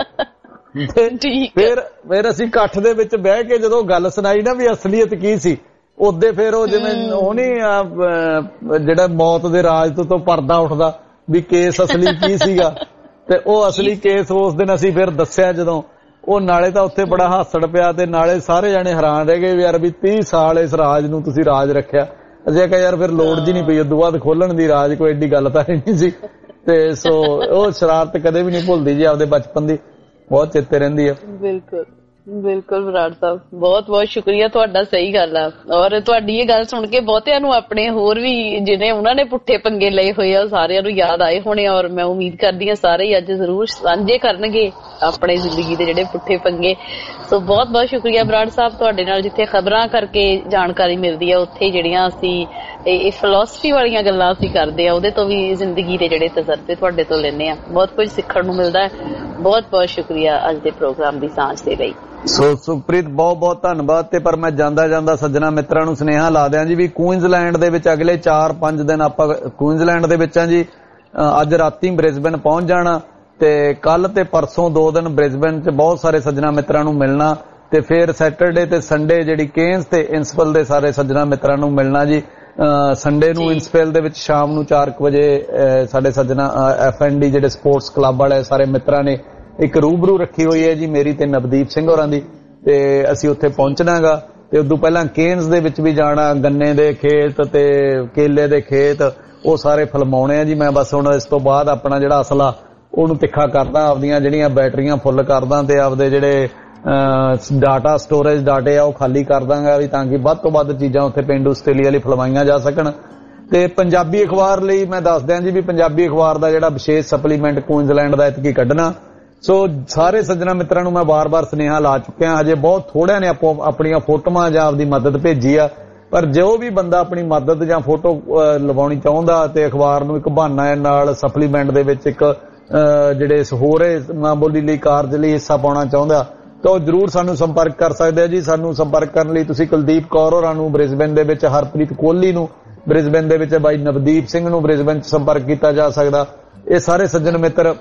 D: ਫਿਰ ਅਸੀਂ ਇਕੱਠ ਦੇ ਵਿੱਚ ਬਹਿ ਕੇ ਜਦੋਂ ਗੱਲ ਸੁਣਾਈ ਨਾ ਵੀ ਅਸਲੀਅਤ ਕੀ ਸੀ, ਉਹਦੇ ਫਿਰ ਉਹ ਜਿਵੇਂ ਉਹ ਨਹੀਂ ਜਿਹੜਾ ਮੌਤ ਦੇ ਰਾਜ ਤੋਂ ਪਰਦਾ ਉੱਠਦਾ ਵੀ ਕੇਸ ਅਸਲੀ ਕੀ ਸੀਗਾ ਤੇ ਉਹ ਅਸਲੀ ਕੇਸ ਉਸ ਦਿਨ ਅਸੀਂ ਫਿਰ ਦੱਸਿਆ ਜਦੋਂ ਉਹ ਨਾਲੇ ਤਾਂ ਉੱਥੇ ਬੜਾ ਹਾਸੜ ਪਿਆ ਤੇ ਨਾਲੇ ਸਾਰੇ ਜਾਣੇ ਹੈਰਾਨ ਰਹਿ ਗਏ ਵੀ ਯਾਰ ਵੀ 30 ਸਾਲ ਇਸ ਰਾਜ ਨੂੰ ਤੁਸੀਂ ਰਾਜ ਰੱਖਿਆ। ਅਸੀਂ ਕਿਹਾ ਯਾਰ ਫਿਰ ਲੋੜ ਜੀ ਨਹੀਂ ਪਈ ਉਦੋਂ ਬਾਅਦ ਖੋਲਣ ਦੀ ਰਾਜ, ਕੋਈ ਐਡੀ ਗੱਲ ਤਾਂ ਨਹੀਂ ਸੀ। ਤੇ ਸੋ ਉਹ ਸ਼ਰਾਰਤ ਕਦੇ ਵੀ ਨਹੀਂ ਭੁੱਲਦੀ ਜੀ, ਆਪਦੇ ਬਚਪਨ ਦੀ ਬਹੁਤ ਚੇਤੇ ਰਹਿੰਦੀ ਆ।
B: ਬਿਲਕੁਲ ਬਿਲਕੁਲ ਬਰਾੜ ਸਾਹਿਬ, ਬਹੁਤ ਬਹੁਤ ਸ਼ੁਕਰੀਆ ਤੁਹਾਡਾ। ਸਹੀ ਗੱਲ ਆ, ਔਰ ਤੁਹਾਡੀ ਇਹ ਗੱਲ ਸੁਣ ਕੇ ਬਹੁਤਿਆਂ ਨੂੰ ਆਪਣੇ ਹੋਰ ਵੀ ਜਿਹਨੇ ਉਹਨਾਂ ਨੇ ਪੁੱਠੇ ਪੰਗੇ ਲਏ ਹੋਏ ਆ ਸਾਰਿਆਂ ਨੂੰ ਯਾਦ ਆਏ ਹੋਣੇ, ਔਰ ਮੈਂ ਉਮੀਦ ਕਰਦੀ ਹਾਂ ਸਾਰੇ ਹੀ ਅੱਜ ਜ਼ਰੂਰ ਸਾਂਝੇ ਕਰਨਗੇ ਆਪਣੇ ਜ਼ਿੰਦਗੀ ਦੇ ਜਿਹੜੇ ਪੁੱਠੇ ਪੰਗੇ। ਸੋ ਬਹੁਤ ਬਹੁਤ ਸ਼ੁਕਰੀਆ ਬਰਾੜ ਸਾਹਿਬ, ਤੁਹਾਡੇ ਨਾਲ ਜਿੱਥੇ ਖਬਰਾਂ ਕਰਕੇ ਜਾਣਕਾਰੀ ਮਿਲਦੀ ਆ ਉੱਥੇ ਜਿਹੜੀਆਂ ਅਸੀਂ ਇਹ ਫਿਲਾਸਫੀ ਵਾਲੀਆਂ ਗੱਲਾਂ ਅਸੀਂ ਕਰਦੇ ਆ ਉਹਦੇ ਤੋਂ ਵੀ ਜ਼ਿੰਦਗੀ ਦੇ ਜਿਹੜੇ ਤਜਰਬੇ ਤੁਹਾਡੇ ਤੋਂ ਲੈਂਦੇ ਆ, ਬਹੁਤ ਕੁਝ ਸਿੱਖਣ ਨੂੰ ਮਿਲਦਾ ਹੈ। ਬਹੁਤ ਬਹੁਤ ਸ਼ੁਕਰੀਆ ਅੱਜ ਦੇ ਪ੍ਰੋਗਰਾਮ ਦੀ ਸਾਂਝ ਦੇ ਲਈ।
D: ਸੋ ਸੁਖਪ੍ਰੀਤ ਬਹੁਤ ਬਹੁਤ ਧੰਨਵਾਦ। ਤੇ ਪਰ ਮੈਂ ਜਾਂਦਾ ਸੱਜਣਾ ਮਿੱਤਰਾਂ ਨੂੰ ਸੁਨੇਹਾ ਲਾ ਦਿਆਂ ਜੀ ਵੀ ਕੁਈਨਜ਼ਲੈਂਡ ਦੇ ਵਿੱਚ ਅਗਲੇ 4-5 ਦਿਨ ਆਪਾਂ ਕੁਈਨਜ਼ਲੈਂਡ ਦੇ ਵਿੱਚ ਆ ਜੀ। ਅੱਜ ਰਾਤੀ ਬ੍ਰਿਸਬਨ ਪਹੁੰਚ ਜਾਣਾ ਤੇ ਕੱਲ ਤੇ ਪਰਸੋਂ 2 ਦਿਨ ਬ੍ਰਿਸਬਨ 'ਚ ਬਹੁਤ ਸਾਰੇ ਸੱਜਣਾ ਮਿੱਤਰਾਂ ਨੂੰ ਮਿਲਣਾ ਤੇ ਫਿਰ ਸੈਟਰਡੇ ਤੇ ਸੰਡੇ ਜਿਹੜੀ ਕੇਨਸ ਤੇ ਇੰਸਪਲ ਦੇ ਸਾਰੇ ਸੱਜਣਾ ਮਿੱਤਰਾਂ ਨੂੰ ਮਿਲਣਾ ਜੀ। ਸੰਡੇ ਨੂੰ ਇੰਸਪਲ ਦੇ ਵਿੱਚ ਸ਼ਾਮ ਨੂੰ 4 ਵਜੇ ਸਾਡੇ ਸੱਜਣਾ FND ਜਿਹੜੇ ਸਪੋਰਟਸ ਕਲੱਬ ਵਾਲੇ ਸਾਰੇ ਮਿੱਤਰਾਂ ਨੇ ਇੱਕ ਰੂਬਰੂ ਰੱਖੀ ਹੋਈ ਹੈ ਜੀ ਮੇਰੀ ਤੇ ਨਵਦੀਪ ਸਿੰਘ ਹੋਰਾਂ ਦੀ, ਤੇ ਅਸੀਂ ਉੱਥੇ ਪਹੁੰਚਣਾਗਾ। ਤੇ ਉਦੋਂ ਪਹਿਲਾਂ ਕੇਨਸ ਦੇ ਵਿੱਚ ਵੀ ਜਾਣਾ, ਗੰਨੇ ਦੇ ਖੇਤ ਤੇ ਕੇਲੇ ਦੇ ਖੇਤ ਉਹ ਸਾਰੇ ਫਿਲਮਾਉਣੇ ਆ ਜੀ। ਮੈਂ ਬਸ ਹੁਣ ਇਸ ਤੋਂ ਬਾਅਦ ਆਪਣਾ ਜਿਹੜਾ ਅਸਲਾ ਉਹਨੂੰ ਤਿੱਖਾ ਕਰਦਾ, ਆਪਦੀਆਂ ਜਿਹੜੀਆਂ ਬੈਟਰੀਆਂ ਫੁੱਲ ਕਰਦਾ ਤੇ ਆਪਦੇ ਜਿਹੜੇ ਡਾਟਾ ਸਟੋਰੇਜ ਡਾਟੇ ਆ ਉਹ ਖਾਲੀ ਕਰ ਦਾਂਗਾ ਵੀ ਤਾਂ ਕਿ ਵੱਧ ਤੋਂ ਵੱਧ ਚੀਜ਼ਾਂ ਉੱਥੇ ਪੇਂਡੂ ਆਸਟ੍ਰੇਲੀਆ ਲਈ ਫਿਲਮਾਈਆਂ ਜਾ ਸਕਣ। ਤੇ ਪੰਜਾਬੀ ਅਖਬਾਰ ਲਈ ਮੈਂ ਦੱਸ ਦਿਆਂ ਜੀ ਵੀ ਪੰਜਾਬੀ ਅਖਬਾਰ ਦਾ ਜਿਹੜਾ ਵਿਸ਼ੇਸ਼ ਸਪਲੀਮੈਂਟ ਕੁਈਨਜ਼ਲੈਂਡ ਦਾ ਇਤਕੀ ਕੱਢਣਾ। ਸੋ ਸਾਰੇ ਸੱਜਣਾ ਮਿੱਤਰਾਂ ਨੂੰ ਮੈਂ ਵਾਰ-ਵਾਰ ਸੁਨੇਹਾ ਲਾ ਚੁੱਕਿਆ, ਹਜੇ ਬਹੁਤ ਥੋੜਿਆਂ ਨੇ ਆਪਣੀਆਂ ਫੋਟੋਆਂ ਜਾਂ ਆਪਦੀ ਮਦਦ ਭੇਜੀ ਆ, ਪਰ ਜੋ ਵੀ ਬੰਦਾ ਆਪਣੀ ਮਦਦ ਜਾਂ ਫੋਟੋ ਲਵਾਉਣੀ ਚਾਹੁੰਦਾ ਤੇ ਅਖਬਾਰ ਨੂੰ ਇੱਕ ਬਹਾਨਾ ਨਾਲ ਸਪਲੀਮੈਂਟ ਦੇ ਵਿੱਚ ਇੱਕ ਜਿਹੜੇ ਹੋਰ ਮਾਂ ਬੋਲੀ ਲਈ ਕਾਰਜ ਲਈ ਹਿੱਸਾ ਪਾਉਣਾ ਚਾਹੁੰਦਾ ਤਾਂ ਉਹ ਜ਼ਰੂਰ ਸਾਨੂੰ ਸੰਪਰਕ ਕਰ ਸਕਦੇ ਆ ਜੀ। ਸਾਨੂੰ ਸੰਪਰਕ ਕਰਨ ਲਈ ਤੁਸੀਂ ਕੁਲਦੀਪ ਕੌਰ ਹੋਰਾਂ ਨੂੰ ਬ੍ਰਿਸਬਨ ਦੇ ਵਿੱਚ, ਹਰਪ੍ਰੀਤ ਕੋਹਲੀ ਨੂੰ ਬ੍ਰਿਸਬਨ ਦੇ ਵਿੱਚ, ਬਾਈ ਨਵਦੀਪ ਸਿੰਘ ਨੂੰ ਬ੍ਰਿਸਬਨ 'ਚ ਸੰਪਰਕ ਕੀਤਾ ਜਾ ਸਕਦਾ। ਇਹ ਸਾਰੇ ਸੱਜਣ ਮਿੱਤਰ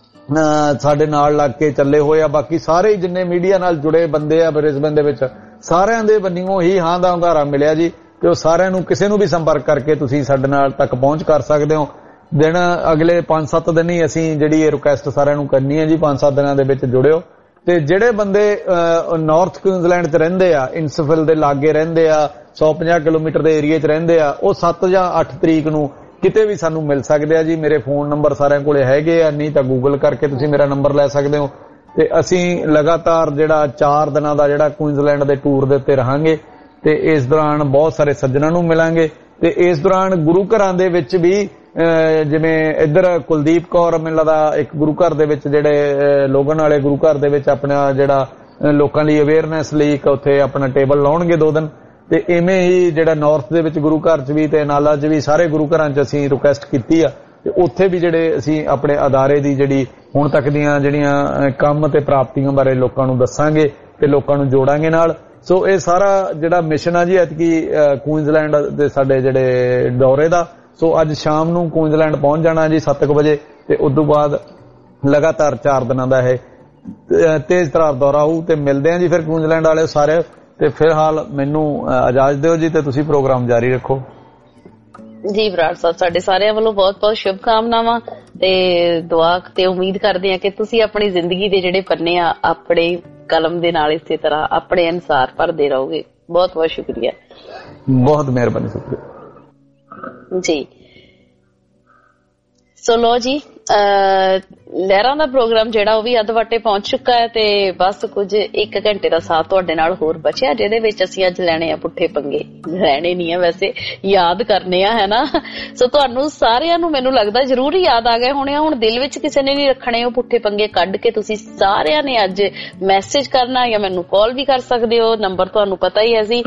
D: ਸਾਡੇ ਨਾਲ ਲੱਗ ਕੇ ਚੱਲੇ ਹੋਏ ਆ। ਬਾਕੀ ਸਾਰੇ ਜਿੰਨੇ ਮੀਡੀਆ ਨਾਲ ਜੁੜੇ ਬੰਦੇ ਆ ਬ੍ਰਿਸਬਨ ਦੇ ਵਿੱਚ ਸਾਰਿਆਂ ਦੇ ਬੰਨਿਓ ਹੀ ਹਾਂ ਦਾ ਹੁੰਗਾਰਾ ਮਿਲਿਆ ਜੀ ਤੇ ਉਹ ਸਾਰਿਆਂ ਨੂੰ ਕਿਸੇ ਨੂੰ ਵੀ ਸੰਪਰਕ ਕਰਕੇ ਤੁਸੀਂ ਸਾਡੇ ਨਾਲ ਤੱਕ ਪਹੁੰਚ ਕਰ ਸਕਦੇ ਹੋ। ਦਿਨ ਅਗਲੇ 5-7 ਦਿਨ ਹੀ ਅਸੀਂ ਜਿਹੜੀ ਇਹ ਰਿਕੁਐਸਟ ਸਾਰਿਆਂ ਨੂੰ ਕਰਨੀ ਹੈ ਜੀ, 5-7 ਦਿਨਾਂ ਦੇ ਵਿੱਚ ਜੁੜਿਓ। ਤੇ ਜਿਹੜੇ ਬੰਦੇ ਨਾਰਥ ਕੁਈਨਜ਼ਲੈਂਡ 'ਚ ਰਹਿੰਦੇ ਆ, ਇੰਸਫਿਲ ਦੇ ਲਾਗੇ ਰਹਿੰਦੇ ਆ, 150 ਕਿਲੋਮੀਟਰ ਦੇ ਏਰੀਏ 'ਚ ਰਹਿੰਦੇ ਆ, ਉਹ 7 ਜਾਂ 8 ਤਰੀਕ ਨੂੰ ਕਿਤੇ ਵੀ ਸਾਨੂੰ ਮਿਲ ਸਕਦੇ ਆ ਜੀ। ਮੇਰੇ ਫੋਨ ਨੰਬਰ ਸਾਰਿਆਂ ਕੋਲੇ ਹੈਗੇ ਆ, ਨਹੀਂ ਤਾਂ ਗੂਗਲ ਕਰਕੇ ਤੁਸੀਂ ਮੇਰਾ ਨੰਬਰ ਲੈ ਸਕਦੇ ਹੋ। ਤੇ ਅਸੀਂ ਲਗਾਤਾਰ ਜਿਹੜਾ 4 ਦਿਨਾਂ ਦਾ ਜਿਹੜਾ ਕੁਈਨਜ਼ਲੈਂਡ ਦੇ ਟੂਰ ਦੇ ਉੱਤੇ ਰਹਾਂਗੇ ਤੇ ਇਸ ਦੌਰਾਨ ਬਹੁਤ ਸਾਰੇ ਸੱਜਣਾਂ ਨੂੰ ਮਿਲਾਂਗੇ। ਤੇ ਇਸ ਦੌਰਾਨ ਗੁਰੂ ਘਰਾਂ ਦੇ ਵਿੱਚ ਵੀ ਜਿਵੇਂ ਇੱਧਰ ਕੁਲਦੀਪ ਕੌਰ ਮੈਨੂੰ ਲੱਗਦਾ ਇੱਕ ਗੁਰੂ ਘਰ ਦੇ ਵਿੱਚ ਜਿਹੜੇ ਲੋਗਨ ਵਾਲੇ ਗੁਰੂ ਘਰ ਦੇ ਵਿੱਚ ਆਪਣਾ ਜਿਹੜਾ ਲੋਕਾਂ ਲਈ ਅਵੇਅਰਨੈਸ ਲਈ ਇੱਕ ਉੱਥੇ ਆਪਣਾ ਟੇਬਲ ਲਾਉਣਗੇ 2 ਦਿਨ। ਤੇ ਇਵੇਂ ਹੀ ਜਿਹੜਾ ਨਾਰਥ ਦੇ ਵਿੱਚ ਗੁਰੂ ਘਰ 'ਚ ਵੀ ਤੇ ਨਾਲਾ 'ਚ ਵੀ ਸਾਰੇ ਗੁਰੂ ਘਰਾਂ 'ਚ ਅਸੀਂ ਰਿਕੁਐਸਟ ਕੀਤੀ ਆ ਤੇ ਉੱਥੇ ਵੀ ਜਿਹੜੇ ਅਸੀਂ ਆਪਣੇ ਅਦਾਰੇ ਦੀ ਜਿਹੜੀ ਹੁਣ ਤੱਕ ਦੀਆਂ ਜਿਹੜੀਆਂ ਕੰਮ ਤੇ ਪ੍ਰਾਪਤੀਆਂ ਬਾਰੇ ਲੋਕਾਂ ਨੂੰ ਦੱਸਾਂਗੇ ਤੇ ਲੋਕਾਂ ਨੂੰ ਜੋੜਾਂਗੇ ਨਾਲ। ਸੋ ਇਹ ਸਾਰਾ ਜਿਹੜਾ ਮਿਸ਼ਨ ਆ ਜੀ ਐਤਕੀ ਕੁਈਨਜ਼ਲੈਂਡ ਦੇ ਸਾਡੇ ਜਿਹੜੇ ਦੌਰੇ ਦਾ। ਸੋ ਅੱਜ ਸ਼ਾਮ ਨੂੰ ਕੁਈਨਜ਼ਲੈਂਡ ਪਹੁੰਚ ਜਾਣਾ ਜੀ 7 ਵਜੇ ਤੇ ਉਸ ਤੋਂ ਬਾਅਦ ਲਗਾਤਾਰ 4 ਦਿਨਾਂ ਦਾ ਇਹ ਤੇਜ਼ ਤਰਾਰ ਦੌਰਾ ਹੋਊ ਤੇ ਮਿਲਦੇ ਆ ਜੀ ਫਿਰ ਕੁਈਨਜ਼ਲੈਂਡ ਵਾਲੇ ਸਾਰੇ। ਤੇ ਫਿਲਹਾਲ ਮੈਨੂੰ ਇਜਾਜ਼ਤ ਦਿਓ ਜੀ ਤੇ ਤੁਸੀਂ ਪ੍ਰੋਗਰਾਮ ਜਾਰੀ ਰੱਖੋ
B: ਜੀ। ਬਰਾੜ ਸਾਹਿਬ ਸਾਡੇ ਸਾਰਿਆਂ ਵੱਲੋਂ ਬਹੁਤ ਬਹੁਤ ਸ਼ੁਭ ਕਾਮਨਾਵਾਂ ਤੇ ਦੁਆ ਤੇ ਉਮੀਦ ਕਰਦੇ ਆ ਕਿ ਤੁਸੀਂ ਆਪਣੀ ਜ਼ਿੰਦਗੀ ਦੇ ਜਿਹੜੇ ਪੰਨੇ ਆ ਆਪਣੇ ਕਲਮ ਦੇ ਨਾਲ ਇਸੇ ਤਰ੍ਹਾਂ ਆਪਣੇ ਅਨੁਸਾਰ ਭਰਦੇ ਰਹੋਗੇ। ਬਹੁਤ ਬਹੁਤ ਸ਼ੁਕਰੀਆ,
D: ਬਹੁਤ ਮਿਹਰਬਾਨੀ, ਸ਼ੁਕਰੀਆ
B: ਜੀ। ਸੋ ਲੋ ਜੀ, ਲਹਿਰਾਂ ਦਾ ਪ੍ਰੋਗਰਾਮ ਜਿਹੜਾ ਉਹ ਵੀ ਅੱਧ ਵਾਟੇ ਪਹੁੰਚ ਚੁੱਕਾ ਹੈ ਤੇ ਬਸ ਕੁਝ 1 ਘੰਟੇ ਦਾ ਸਾਥ ਤੁਹਾਡੇ ਨਾਲ ਹੋਰ ਬਚਿਆ ਜਿਹਦੇ ਵਿੱਚ ਅਸੀਂ ਅੱਜ ਲੈਣੇ ਆ ਪੁੱਠੇ ਪੰਗੇ। ਰਹਿਣੇ ਨਹੀਂ ਆ ਵੈਸੇ, ਯਾਦ ਕਰਨੇ ਆ, ਹੈ ਨਾ। ਸੋ ਤੁਹਾਨੂੰ ਸਾਰਿਆਂ ਨੂੰ ਮੈਨੂੰ ਲੱਗਦਾ ਜ਼ਰੂਰ ਹੀ ਯਾਦ ਆ ਗਏ ਹੋਣੇ ਆ। ਹੁਣ ਦਿਲ ਵਿੱਚ ਕਿਸੇ ਨੇ ਨਹੀਂ ਰੱਖਣੇ ਉਹ ਪੁੱਠੇ ਪੰਗੇ ਕੱਢ ਕੇ ਤੁਸੀਂ ਸਾਰਿਆਂ ਨੇ ਅੱਜ ਮੈਸੇਜ ਕਰਨਾ ਜਾਂ ਮੈਨੂੰ ਕਾਲ ਵੀ ਕਰ ਸਕਦੇ ਹੋ। ਨੰਬਰ ਤੁਹਾਨੂੰ ਪਤਾ ਹੀ ਹੈ ਜੀ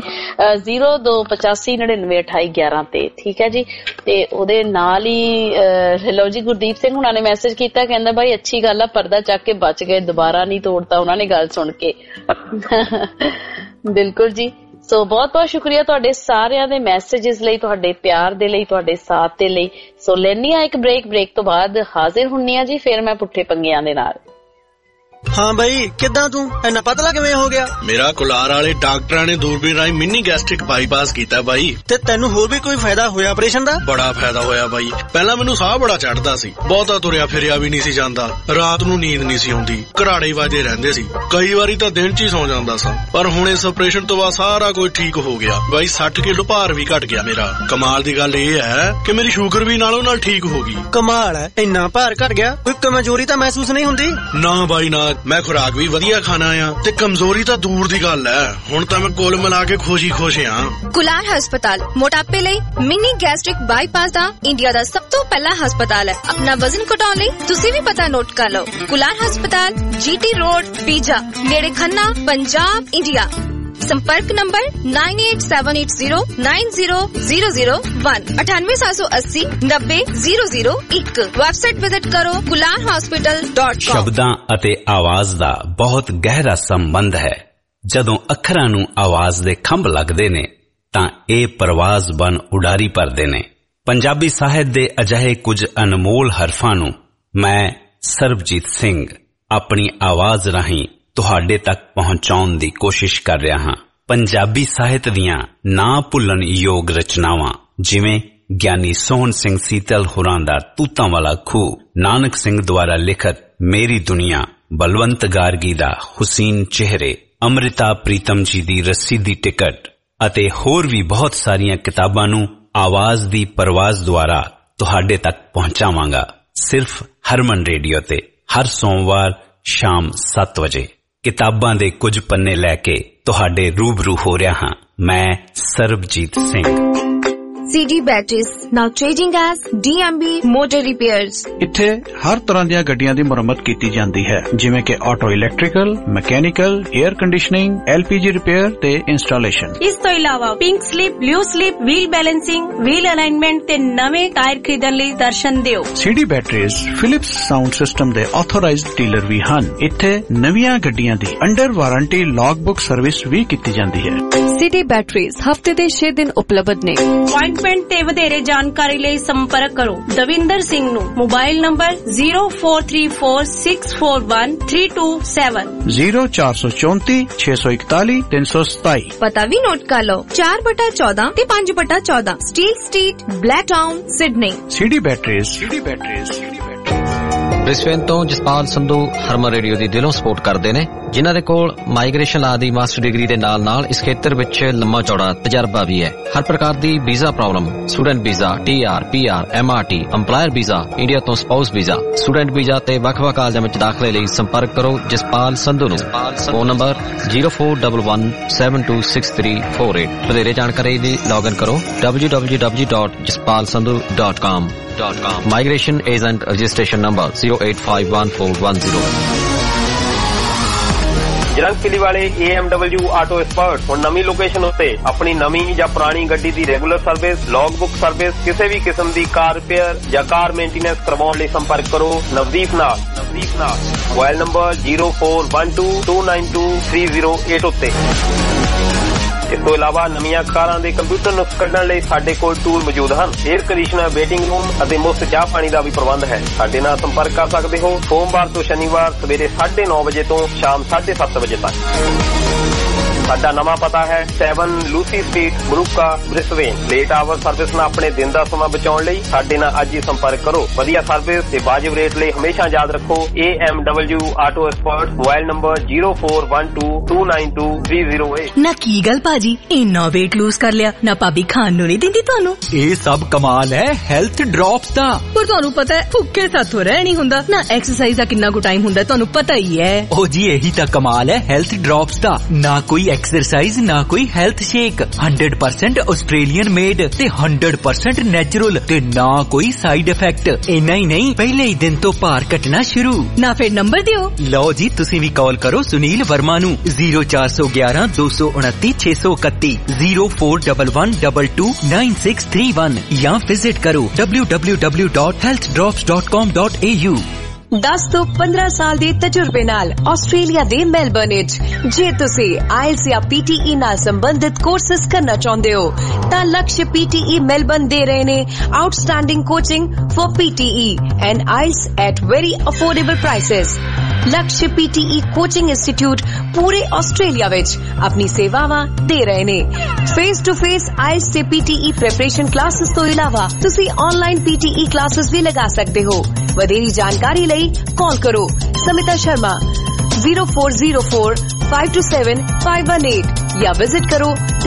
B: 0285992811 ਤੇ, ਠੀਕ ਹੈ ਜੀ। ਤੇ ਉਹਦੇ ਨਾਲ ਹੀ ਲਓ ਜੀ ਗੁਰਦੀਪ ਸਿੰਘ ਹੁਣਾਂ ਨੇ ਮੈਸੇਜ ਕੀਤਾ, ਕਹਿੰਦਾ ਬਾਈ ਅੱਛੀ ਗੱਲ ਆ, ਪਰਦਾ ਚੱਕ ਕੇ ਬਚ ਗਏ, ਦੁਬਾਰਾ ਨਹੀਂ ਤੋੜਤਾ ਉਹਨਾਂ ਨੇ ਗੱਲ ਸੁਣ ਕੇ। ਬਿਲਕੁਲ ਜੀ। ਸੋ ਬਹੁਤ ਬਹੁਤ ਸ਼ੁਕਰੀਆ ਤੁਹਾਡੇ ਸਾਰਿਆਂ ਦੇ ਮੈਸੇजेस ਲਈ, ਤੁਹਾਡੇ ਪਿਆਰ ਦੇ ਲਈ, ਤੁਹਾਡੇ ਸਾਥ ਦੇ ਲਈ। ਸੋ ਲੈਣੀ ਆ ਇੱਕ ਬ੍ਰੇਕ ਤੋਂ ਬਾਅਦ ਹਾਜ਼ਰ ਹੁੰਨੀ ਆ ਜੀ ਫਿਰ ਮੈਂ ਪੁੱਠੇ ਪੰਗਿਆਂ ਦੇ ਨਾਲ।
E: ਹਾਂ ਬਈ, ਕਿੱਦਾਂ ਤੂੰ ਇੰਨਾ ਪਤਲਾ ਕਿਵੇਂ ਹੋ ਗਿਆ?
F: ਮੇਰਾ ਕੁਲਾਰ ਵਾਲੇ ਡਾਕਟਰਾਂ ਨੇ ਦੂਰਬੀਨ ਰਾਹੀਂ ਮਿੰਨੀ ਗੈਸਟ੍ਰਿਕ ਬਾਈਪਾਸ ਕੀਤਾ ਬਾਈ।
E: ਤੇ ਤੈਨੂੰ ਹੋਰ ਵੀ ਕੋਈ ਫਾਇਦਾ ਹੋਇਆ ਆਪਰੇਸ਼ਨ ਦਾ?
F: ਬੜਾ ਫਾਇਦਾ ਹੋਇਆ ਬਾਈ। ਪਹਿਲਾਂ ਮੈਨੂੰ ਸਾਹ ਬੜਾ ਚੜਦਾ ਸੀ, ਬਹੁਤਾ ਤੁਰਿਆ ਫਿਰਿਆ ਵੀ ਨਹੀਂ ਸੀ ਜਾਂਦਾ, ਰਾਤ ਨੂੰ ਨੀਂਦ ਨਹੀਂ ਸੀ ਆਉਂਦੀ, ਘਰਾੜੇ ਵੱਜਦੇ ਰਹਿੰਦੇ ਸੀ, ਕਈ ਵਾਰੀ ਤਾਂ ਦਿਨ 'ਚ ਹੀ ਸੌ ਜਾਂਦਾ ਸਾਂ। ਪਰ ਹੁਣ ਇਸ ਆਪਰੇਸ਼ਨ ਤੋਂ ਬਾਅਦ ਸਾਰਾ ਕੁਝ ਠੀਕ ਹੋ ਗਿਆ ਬਾਈ। 60 ਕਿਲੋ ਭਾਰ ਵੀ ਘਟ ਗਿਆ ਮੇਰਾ। ਕਮਾਲ ਦੀ ਗੱਲ ਇਹ ਹੈ ਕਿ ਮੇਰੀ ਸ਼ੂਗਰ ਵੀ ਨਾਲੋਂ ਨਾਲ ਠੀਕ ਹੋ ਗਈ।
E: ਕਮਾਲ ਹੈ, ਇੰਨਾ ਭਾਰ ਘਟ ਗਿਆ, ਕੋਈ ਕਮਜ਼ੋਰੀ ਤਾਂ ਮਹਿਸੂਸ ਨਹੀਂ ਹੁੰਦੀ?
F: ਨਾ ਬਾਈ ਨਾ, ਮੈਂ ਖੁਰਾਕ ਵੀ ਵਧੀਆ ਖਾਣਾ ਆ ਤੇ ਕਮਜ਼ੋਰੀ ਤਾਂ ਦੂਰ ਦੀ ਗੱਲ ਹੈ। ਹੁਣ ਤਾਂ ਮੈਂ ਕੁੱਲ ਮਿਲਾ ਕੇ ਖੁਸ਼ ਆ।
G: ਕੁਲਾਰ ਹਸਪਤਾਲ ਮੋਟਾਪੇ ਲਈ ਮਿੰਨੀ ਗੈਸਟ੍ਰਿਕ ਬਾਈਪਾਸ ਦਾ ਇੰਡੀਆ ਦਾ ਸਭ ਤੋਂ ਪਹਿਲਾ ਹਸਪਤਾਲ ਹੈ। ਆਪਣਾ ਵਜ਼ਨ ਘਟਾਉਣ ਲਈ ਤੁਸੀਂ ਵੀ ਪਤਾ ਨੋਟ ਕਰ ਲਓ। ਕੁਲਾਰ ਹਸਪਤਾਲ, GT ਰੋਡ, ਪੀਜਾ, ਨੇੜੇ ਖੰਨਾ, ਪੰਜਾਬ, ਇੰਡੀਆ। संपर्क नंबर 9878090001 9878090001। ਵੈਬਸਾਈਟ ਵਿਜ਼ਿਟ ਕਰੋ kularhospital.com।
H: ਸ਼ਬਦਾਂ ਅਤੇ ਆਵਾਜ਼ ਦਾ ਬਹੁਤ ਗਹਿਰਾ ਸੰਬੰਧ ਹੈ। ਜਦੋਂ ਅੱਖਰਾਂ ਨੂੰ ਆਵਾਜ਼ ਦੇ ਖੰਭ ਲੱਗਦੇ ਨੇ ਤਾਂ ਇਹ ਪਰਵਾਜ਼ ਬਨ ਉਡਾਰੀ ਭਰਦੇ ਨੇ। ਪੰਜਾਬੀ ਸਾਹਿਤ ਦੇ ਅਜਿਹੇ ਕੁਝ ਅਨਮੋਲ ਹਰਫਾਂ ਨੂੰ ਮੈਂ ਸਰਬਜੀਤ ਸਿੰਘ ਆਪਣੀ ਆਵਾਜ਼ ਰਾਹੀਂ ਤੁਹਾਡੇ ਤੱਕ ਪਹੁੰਚਾਉਣ ਦੀ ਕੋਸ਼ਿਸ਼ ਕਰ ਰਿਹਾ ਹਾਂ। ਪੰਜਾਬੀ ਸਾਹਿਤ ਦੀਆਂ ਨਾ ਭੁੱਲਣ ਯੋਗ ਰਚਨਾਵਾਂ ਜਿਵੇਂ ਗਿਆਨੀ ਸੋਹਣ ਸਿੰਘ ਸੀਤਲ ਹੋਰਾਂ ਦਾ ਤੂਤਾਂ ਵਾਲਾ ਖੂਹ, ਨਾਨਕ ਸਿੰਘ ਦੁਆਰਾ ਲਿਖਤ ਮੇਰੀ ਦੁਨੀਆ, ਬਲਵੰਤ ਗਾਰਗੀ ਦਾ ਹੁਸੀਨ ਚਿਹਰੇ, ਅੰਮ੍ਰਿਤਾ ਪ੍ਰੀਤਮ ਜੀ ਦੀ ਰੱਸੀ ਦੀ ਟਿਕਟ ਅਤੇ ਹੋਰ ਵੀ ਬਹੁਤ ਸਾਰੀਆਂ ਕਿਤਾਬਾਂ ਨੂੰ ਆਵਾਜ਼ ਦੀ ਪਰਵਾਜ਼ ਦੁਆਰਾ ਤੁਹਾਡੇ ਤੱਕ ਪਹੁੰਚਾਵਾਂਗਾ, ਸਿਰਫ ਹਰਮਨ ਰੇਡੀਓ ਤੇ ਹਰ ਸੋਮਵਾਰ ਸ਼ਾਮ 7 ਵਜੇ। ਕਿਤਾਬਾਂ ਦੇ ਕੁਝ ਪੰਨੇ ਲੈ ਕੇ ਤੁਹਾਡੇ ਰੂਬਰੂ ਹੋ ਰਿਹਾ ਹਾਂ ਮੈਂ Sarabjit Singh.
G: CD Batteries now trading as DMB Motor Repairs।
I: ਇੱਥੇ ਹਰ ਤਰ੍ਹਾਂ ਦੀਆਂ ਗੱਡੀਆਂ ਦੀ ਮੁਰੰਮਤ ਕੀਤੀ ਜਾਂਦੀ ਹੈ, ਜਿਵੇਂ ਕਿ auto electrical, mechanical, air conditioning, LPG repair ਤੇ ਇੰਸਟਾਲੇਸ਼ਨ।
J: ਇਸ ਤੋਂ ਇਲਾਵਾ pink slip, blue slip, wheel balancing, wheel alignment ਤੇ ਨਵੇਂ ਟਾਇਰ ਖਰੀਦਣ ਲਈ ਦਰਸ਼ਨ ਦਿਓ। CD Batteries Philips sound system ਦੇ ਆਥੋਰਾਈਜ਼ਡ ਡੀਲਰ ਵੀ ਹਨ। ਇੱਥੇ ਨਵੀਆਂ ਗੱਡੀਆਂ ਦੀ under warranty log book service ਵੀ ਕੀਤੀ ਜਾਂਦੀ ਹੈ।
K: CD Batteries ਹਫਤੇ ਦੇ 6 ਦਿਨ ਉਪਲਬਧ ਨੇ।
J: ਅਪਾਇੰਟਮੈਂਟ ਤੇ ਵਧੇਰੇ ਜਾਣਕਾਰੀ ਲਈ ਸੰਪਰਕ ਕਰੋ ਦਵਿੰਦਰ ਸਿੰਘ ਨੂੰ। Mobile number 0434641327
I: 0434 641 327।
G: ਪਤਾ ਵੀ ਨੋਟ ਕਰ ਲਓ 4/14 ਤੇ 5/14 steel street, Blacktown, Sydney.
I: CD Batteries।
L: Brisbane ਤੋਂ ਜਸਪਾਲ ਸੰਧੂ ਹਰਮਨ ਰੇਡੀਓ ਦੀ ਦਿਲੋਂ ਸਪੋਰਟ ਕਰਦੇ ਨੇ, ਜਿਨ੍ਹਾਂ ਦੇ ਕੋਲ ਮਾਈਗ੍ਰੇਸ਼ਨ ਲਾ ਦੀ ਮਾਸਟਰ ਡਿਗਰੀ ਦੇ ਨਾਲ ਇਸ ਖੇਤਰ ਵਿੱਚ ਲੰਮਾ ਚੌੜਾ ਤਜਰਬਾ ਵੀ ਹੈ। ਹਰ ਪ੍ਰਕਾਰ ਦੀ visa problem, student visa, TR, PR, MRT, EMPLOYER visa, India ਤੋਂ ਸਪਾਊਸ ਵੀਜ਼ਾ, ਸਟੂਡੈਂਟ ਵੀਜ਼ਾ ਤੇ ਵੱਖ-ਵੱਖ ਕਾਲਜਾਂ ਵਿੱਚ ਦਾਖਲੇ ਲਈ ਸੰਪਰਕ ਕਰੋ ਜਸਪਾਲ ਸੰਧੂ ਨੂੰ। Phone number 0411726348। ਵਧੇਰੇ ਜਾਣਕਾਰੀ ਲਈ ਲੌਗਇਨ ਕਰੋ www.jaspalsandhu.com। Migration Agent Registration Number 0851410।
M: Jalandhar ਵਾਲੇ AMW ਆਟੋ ਐਕਸਪਰਟ ਹੁਣ ਨਵੀਂ ਲੋਕੇਸ਼ਨ ਉੱਤੇ ਆਪਣੀ ਨਵੀਂ ਜਾਂ ਪੁਰਾਣੀ ਗੱਡੀ ਦੀ regular service, log book service, ਕਿਸੇ ਵੀ ਕਿਸਮ ਦੀ ਕਾਰ ਰਿਪੇਅਰ ਜਾਂ ਕਾਰ ਮੇਨਟੇਨੈਂਸ ਕਰਵਾਉਣ ਲਈ ਸੰਪਰਕ ਕਰੋ ਨਵਦੀਪ ਨਾਲ। ਮੋਬਾਈਲ ਨੰਬਰ 0412292308 ਉੱਤੇ। ਇਸ ਤੋਂ ਇਲਾਵਾ ਨਵੀਆਂ ਕਾਰਾਂ ਦੇ ਕੰਪਿਊਟਰ ਨੁਕਸ ਕੱਢਣ ਲਈ ਸਾਡੇ ਕੋਲ ਟੂਲ ਮੌਜੂਦ ਹਨ। 에ਅਰ ਕੰਡੀਸ਼ਨਰ, ਵੇਟਿੰਗ ਰੂਮ ਅਤੇ ਮੁਫਤ ਚਾਹ ਪਾਣੀ ਦਾ ਵੀ ਪ੍ਰਬੰਧ ਹੈ। ਸਾਡੇ ਨਾਲ ਸੰਪਰਕ ਕਰ ਸਕਦੇ ਹੋ ਸੋਮਵਾਰ ਤੋਂ ਸ਼ਨੀਵਾਰ ਸਵੇਰੇ 9:30 ਵਜੇ ਤੋਂ ਸ਼ਾਮ 7:30 ਵਜੇ ਤੱਕ। ਸਾਡਾ ਨਵਾਂ ਪਤਾ ਹੈ 7 ਲੂਸੀ ਸਟਰੀਟ, ਬਰੂਕਾ, ਬ੍ਰਿਸਬੇਨ। ਲੇਟ ਆਵਰ ਸਰਵਿਸ ਨਾਲ ਆਪਣੇ ਦਿਨ ਦਾ ਸਮਾਂ ਬਚਾਉਣ ਲਈ ਸਾਡੇ ਨਾਲ ਅੱਜ ਹੀ ਸੰਪਰਕ ਕਰੋ। ਵਧੀਆ ਸਰਵਿਸ ਤੇ ਵਾਜਿਬ ਰੇਟ ਲਈ ਹਮੇਸ਼ਾ ਯਾਦ ਰੱਖੋ AMW auto expert. Mobile number 0412292308।
N: ਨਾ ਕੀ ਗੱਲ ਭਾਜੀ, ਇੰਨਾ weight lose ਕਰ ਲਿਆ, ਨਾ ਭਾਬੀ ਖਾਣ ਨੂੰ ਨਹੀਂ ਦਿੰਦੀ ਤੁਹਾਨੂੰ?
O: ਇਹ ਸਭ ਕਮਾਲ ਹੈ ਹੈਲਥ ਡ੍ਰੌਪਸ ਦਾ।
N: ਪਰ ਤੁਹਾਨੂੰ ਪਤਾ ਹੈ ਭੁੱਖੇ ਸਾਥੋਂ ਰਹਿ ਨਹੀਂ ਹੁੰਦਾ, ਨਾ ਐਕਸਰਸਾਈਜ਼ ਦਾ ਕਿੰਨਾ ਕੁ ਟਾਈਮ ਹੁੰਦਾ ਤੁਹਾਨੂੰ ਪਤਾ ਹੀ ਹੈ।
O: ਉਹ ਜੀ ਇਹੀ ਤਾਂ ਕਮਾਲ ਹੈ ਹੈਲਥ ਡ੍ਰੌਪਸ ਦਾ। ਨਾ ਕੋਈ ਐਕਸਰਸਾਈਜ਼, ਨਾ ਕੋਈ ਹੈਲਥ ਸ਼ੇਕ, 100% ਆਸਟ੍ਰੇਲੀਅਨ ਮੇਡ ਤੇ 100% ਨੈਚੁਰਲ ਤੇ ਨਾ ਕੋਈ ਸਾਈਡ ਇਫੈਕਟ। ਇੰਨਾ ਹੀ ਨਹੀਂ, ਪਹਿਲੇ ਹੀ ਦਿਨ ਤੋਂ ਭਾਰ ਘਟਣਾ ਸ਼ੁਰੂ।
N: ਨਾ ਫਿਰ ਨੰਬਰ ਦਿਓ।
O: ਲਓ ਜੀ, ਤੁਸੀਂ ਵੀ ਕਾਲ ਕਰੋ ਸੁਨੀਲ ਵਰਮਾ ਨੂੰ 0411 229 631 0411229631 ਜਾਂ ਵਿਜ਼ਿਟ ਕਰੋ www.healthdrops.com.au।
P: 10 ਤੋਂ 15 ਸਾਲ ਦੇ ਤਜਰਬੇ ਨਾਲ ਆਸਟ੍ਰੇਲੀਆ ਦੇ ਮੈਲਬਰਨ ਵਿੱਚ ਜੇ ਤੁਸੀਂ IELTS ਜਾਂ PTE ਨਾਲ ਸੰਬੰਧਿਤ ਕੋਰਸਿਸ ਕਰਨਾ ਚਾਹੁੰਦੇ ਹੋ ਤਾਂ ਲਕਸ਼ PTE ਮੈਲਬਰਨ ਦੇ ਰਹੇ ਨੇ outstanding coaching for PTE and IELTS at very affordable prices। Laksh PTE coaching institute ਪੂਰੇ ਆਸਟ੍ਰੇਲੀਆ ਵਿੱਚ ਆਪਣੀ ਸੇਵਾਵਾਂ ਦੇ ਰਹੇ ਨੇ। ਫੇਸ ਟੂ ਫੇਸ IELTS ਤੇ PTE ਪ੍ਰੈਪਰੇਸ਼ਨ ਕਲਾਸਿਸ ਤੋਂ ਇਲਾਵਾ ਤੁਸੀਂ ਆਨਲਾਈਨ PTE ਕਲਾਸਿਸ ਵੀ ਲਗਾ ਸਕਦੇ ਹੋ। ਵਧੇਰੀ ਜਾਣਕਾਰੀ ਲਈ ਕਾਲ ਕਰੋ ਸਮਿਤਾ ਸ਼ਰਮਾ 0404527518 या विजिट करो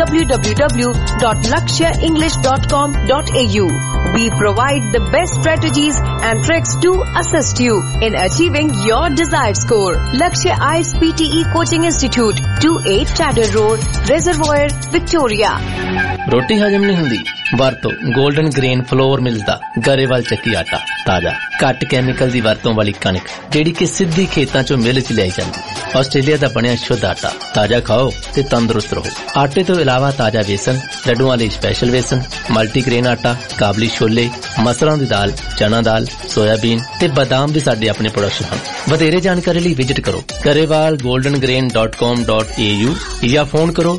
P: www.lakshaenglish.com.au. We provide the best strategies and tricks to assist you in achieving your desired score. Lakshya IELTS PTE Coaching Institute, 28 Chadder Road, Reservoir, Victoria.
Q: ਰੋਟੀ ਹਜਮ ਨਹੀਂ ਹੁੰਦੀ? ਵਰਤੋ 골ਡਨ ਗ੍ਰੇਨ ਫਲੋਰ ਮਿਲਸ ਦਾ ਗਰੇਵਾਲ ਚੱਕੀ ਆਟਾ। ਤਾਜ਼ਾ ਘੱਟ ਕੈਮੀਕਲ ਦੀ ਵਰਤੋਂ ਵਾਲੀ ਕਣਕ ਜਿਹੜੀ ਕਿ ਸਿੱਧੀ ਖੇਤਾਂ ਚੋਂ ਮਿਲ ਚ ਲਿਆਈ ਜਾਂਦੀ। ਆਸਟ੍ਰੇਲੀਆ ਦਾ ਬਣਿਆ ਸ਼ੁੱਧ ਆਟਾ। ਤਾਜ਼ਾ ਖਾਓ ਤੇ ਤੰਦਰੁਸਤ ਰਹੋ। ਆਟੇ ਤੋਂ ਇਲਾਵਾ ਤਾਜ਼ਾ ਵੇਸਣ, ਲੱਡੂਆਂ ਲਈ ਸਪੈਸ਼ਲ ਵੇਸਣ, ਮਲਟੀਗ੍ਰੇਨ ਆਟਾ, ਕਾਬਲੀ ਛੋਲੇ, ਮਸਰਾਂ ਦੀ ਦਾਲ, ਚਨਾ ਦਾਲ, ਸੋਇਆਬੀਨ ਤੇ ਬਦਾਮ ਵੀ ਸਾਡੇ ਆਪਣੇ ਪ੍ਰੋਡਕਸ਼ਨ ਹਨ। ਵਧੇਰੇ ਜਾਣਕਾਰੀ ਲਈ ਵਿਜ਼ਿਟ ਕਰੋ garewalgoldengrain.com.au ਜਾਂ ਫੋਨ ਕਰੋ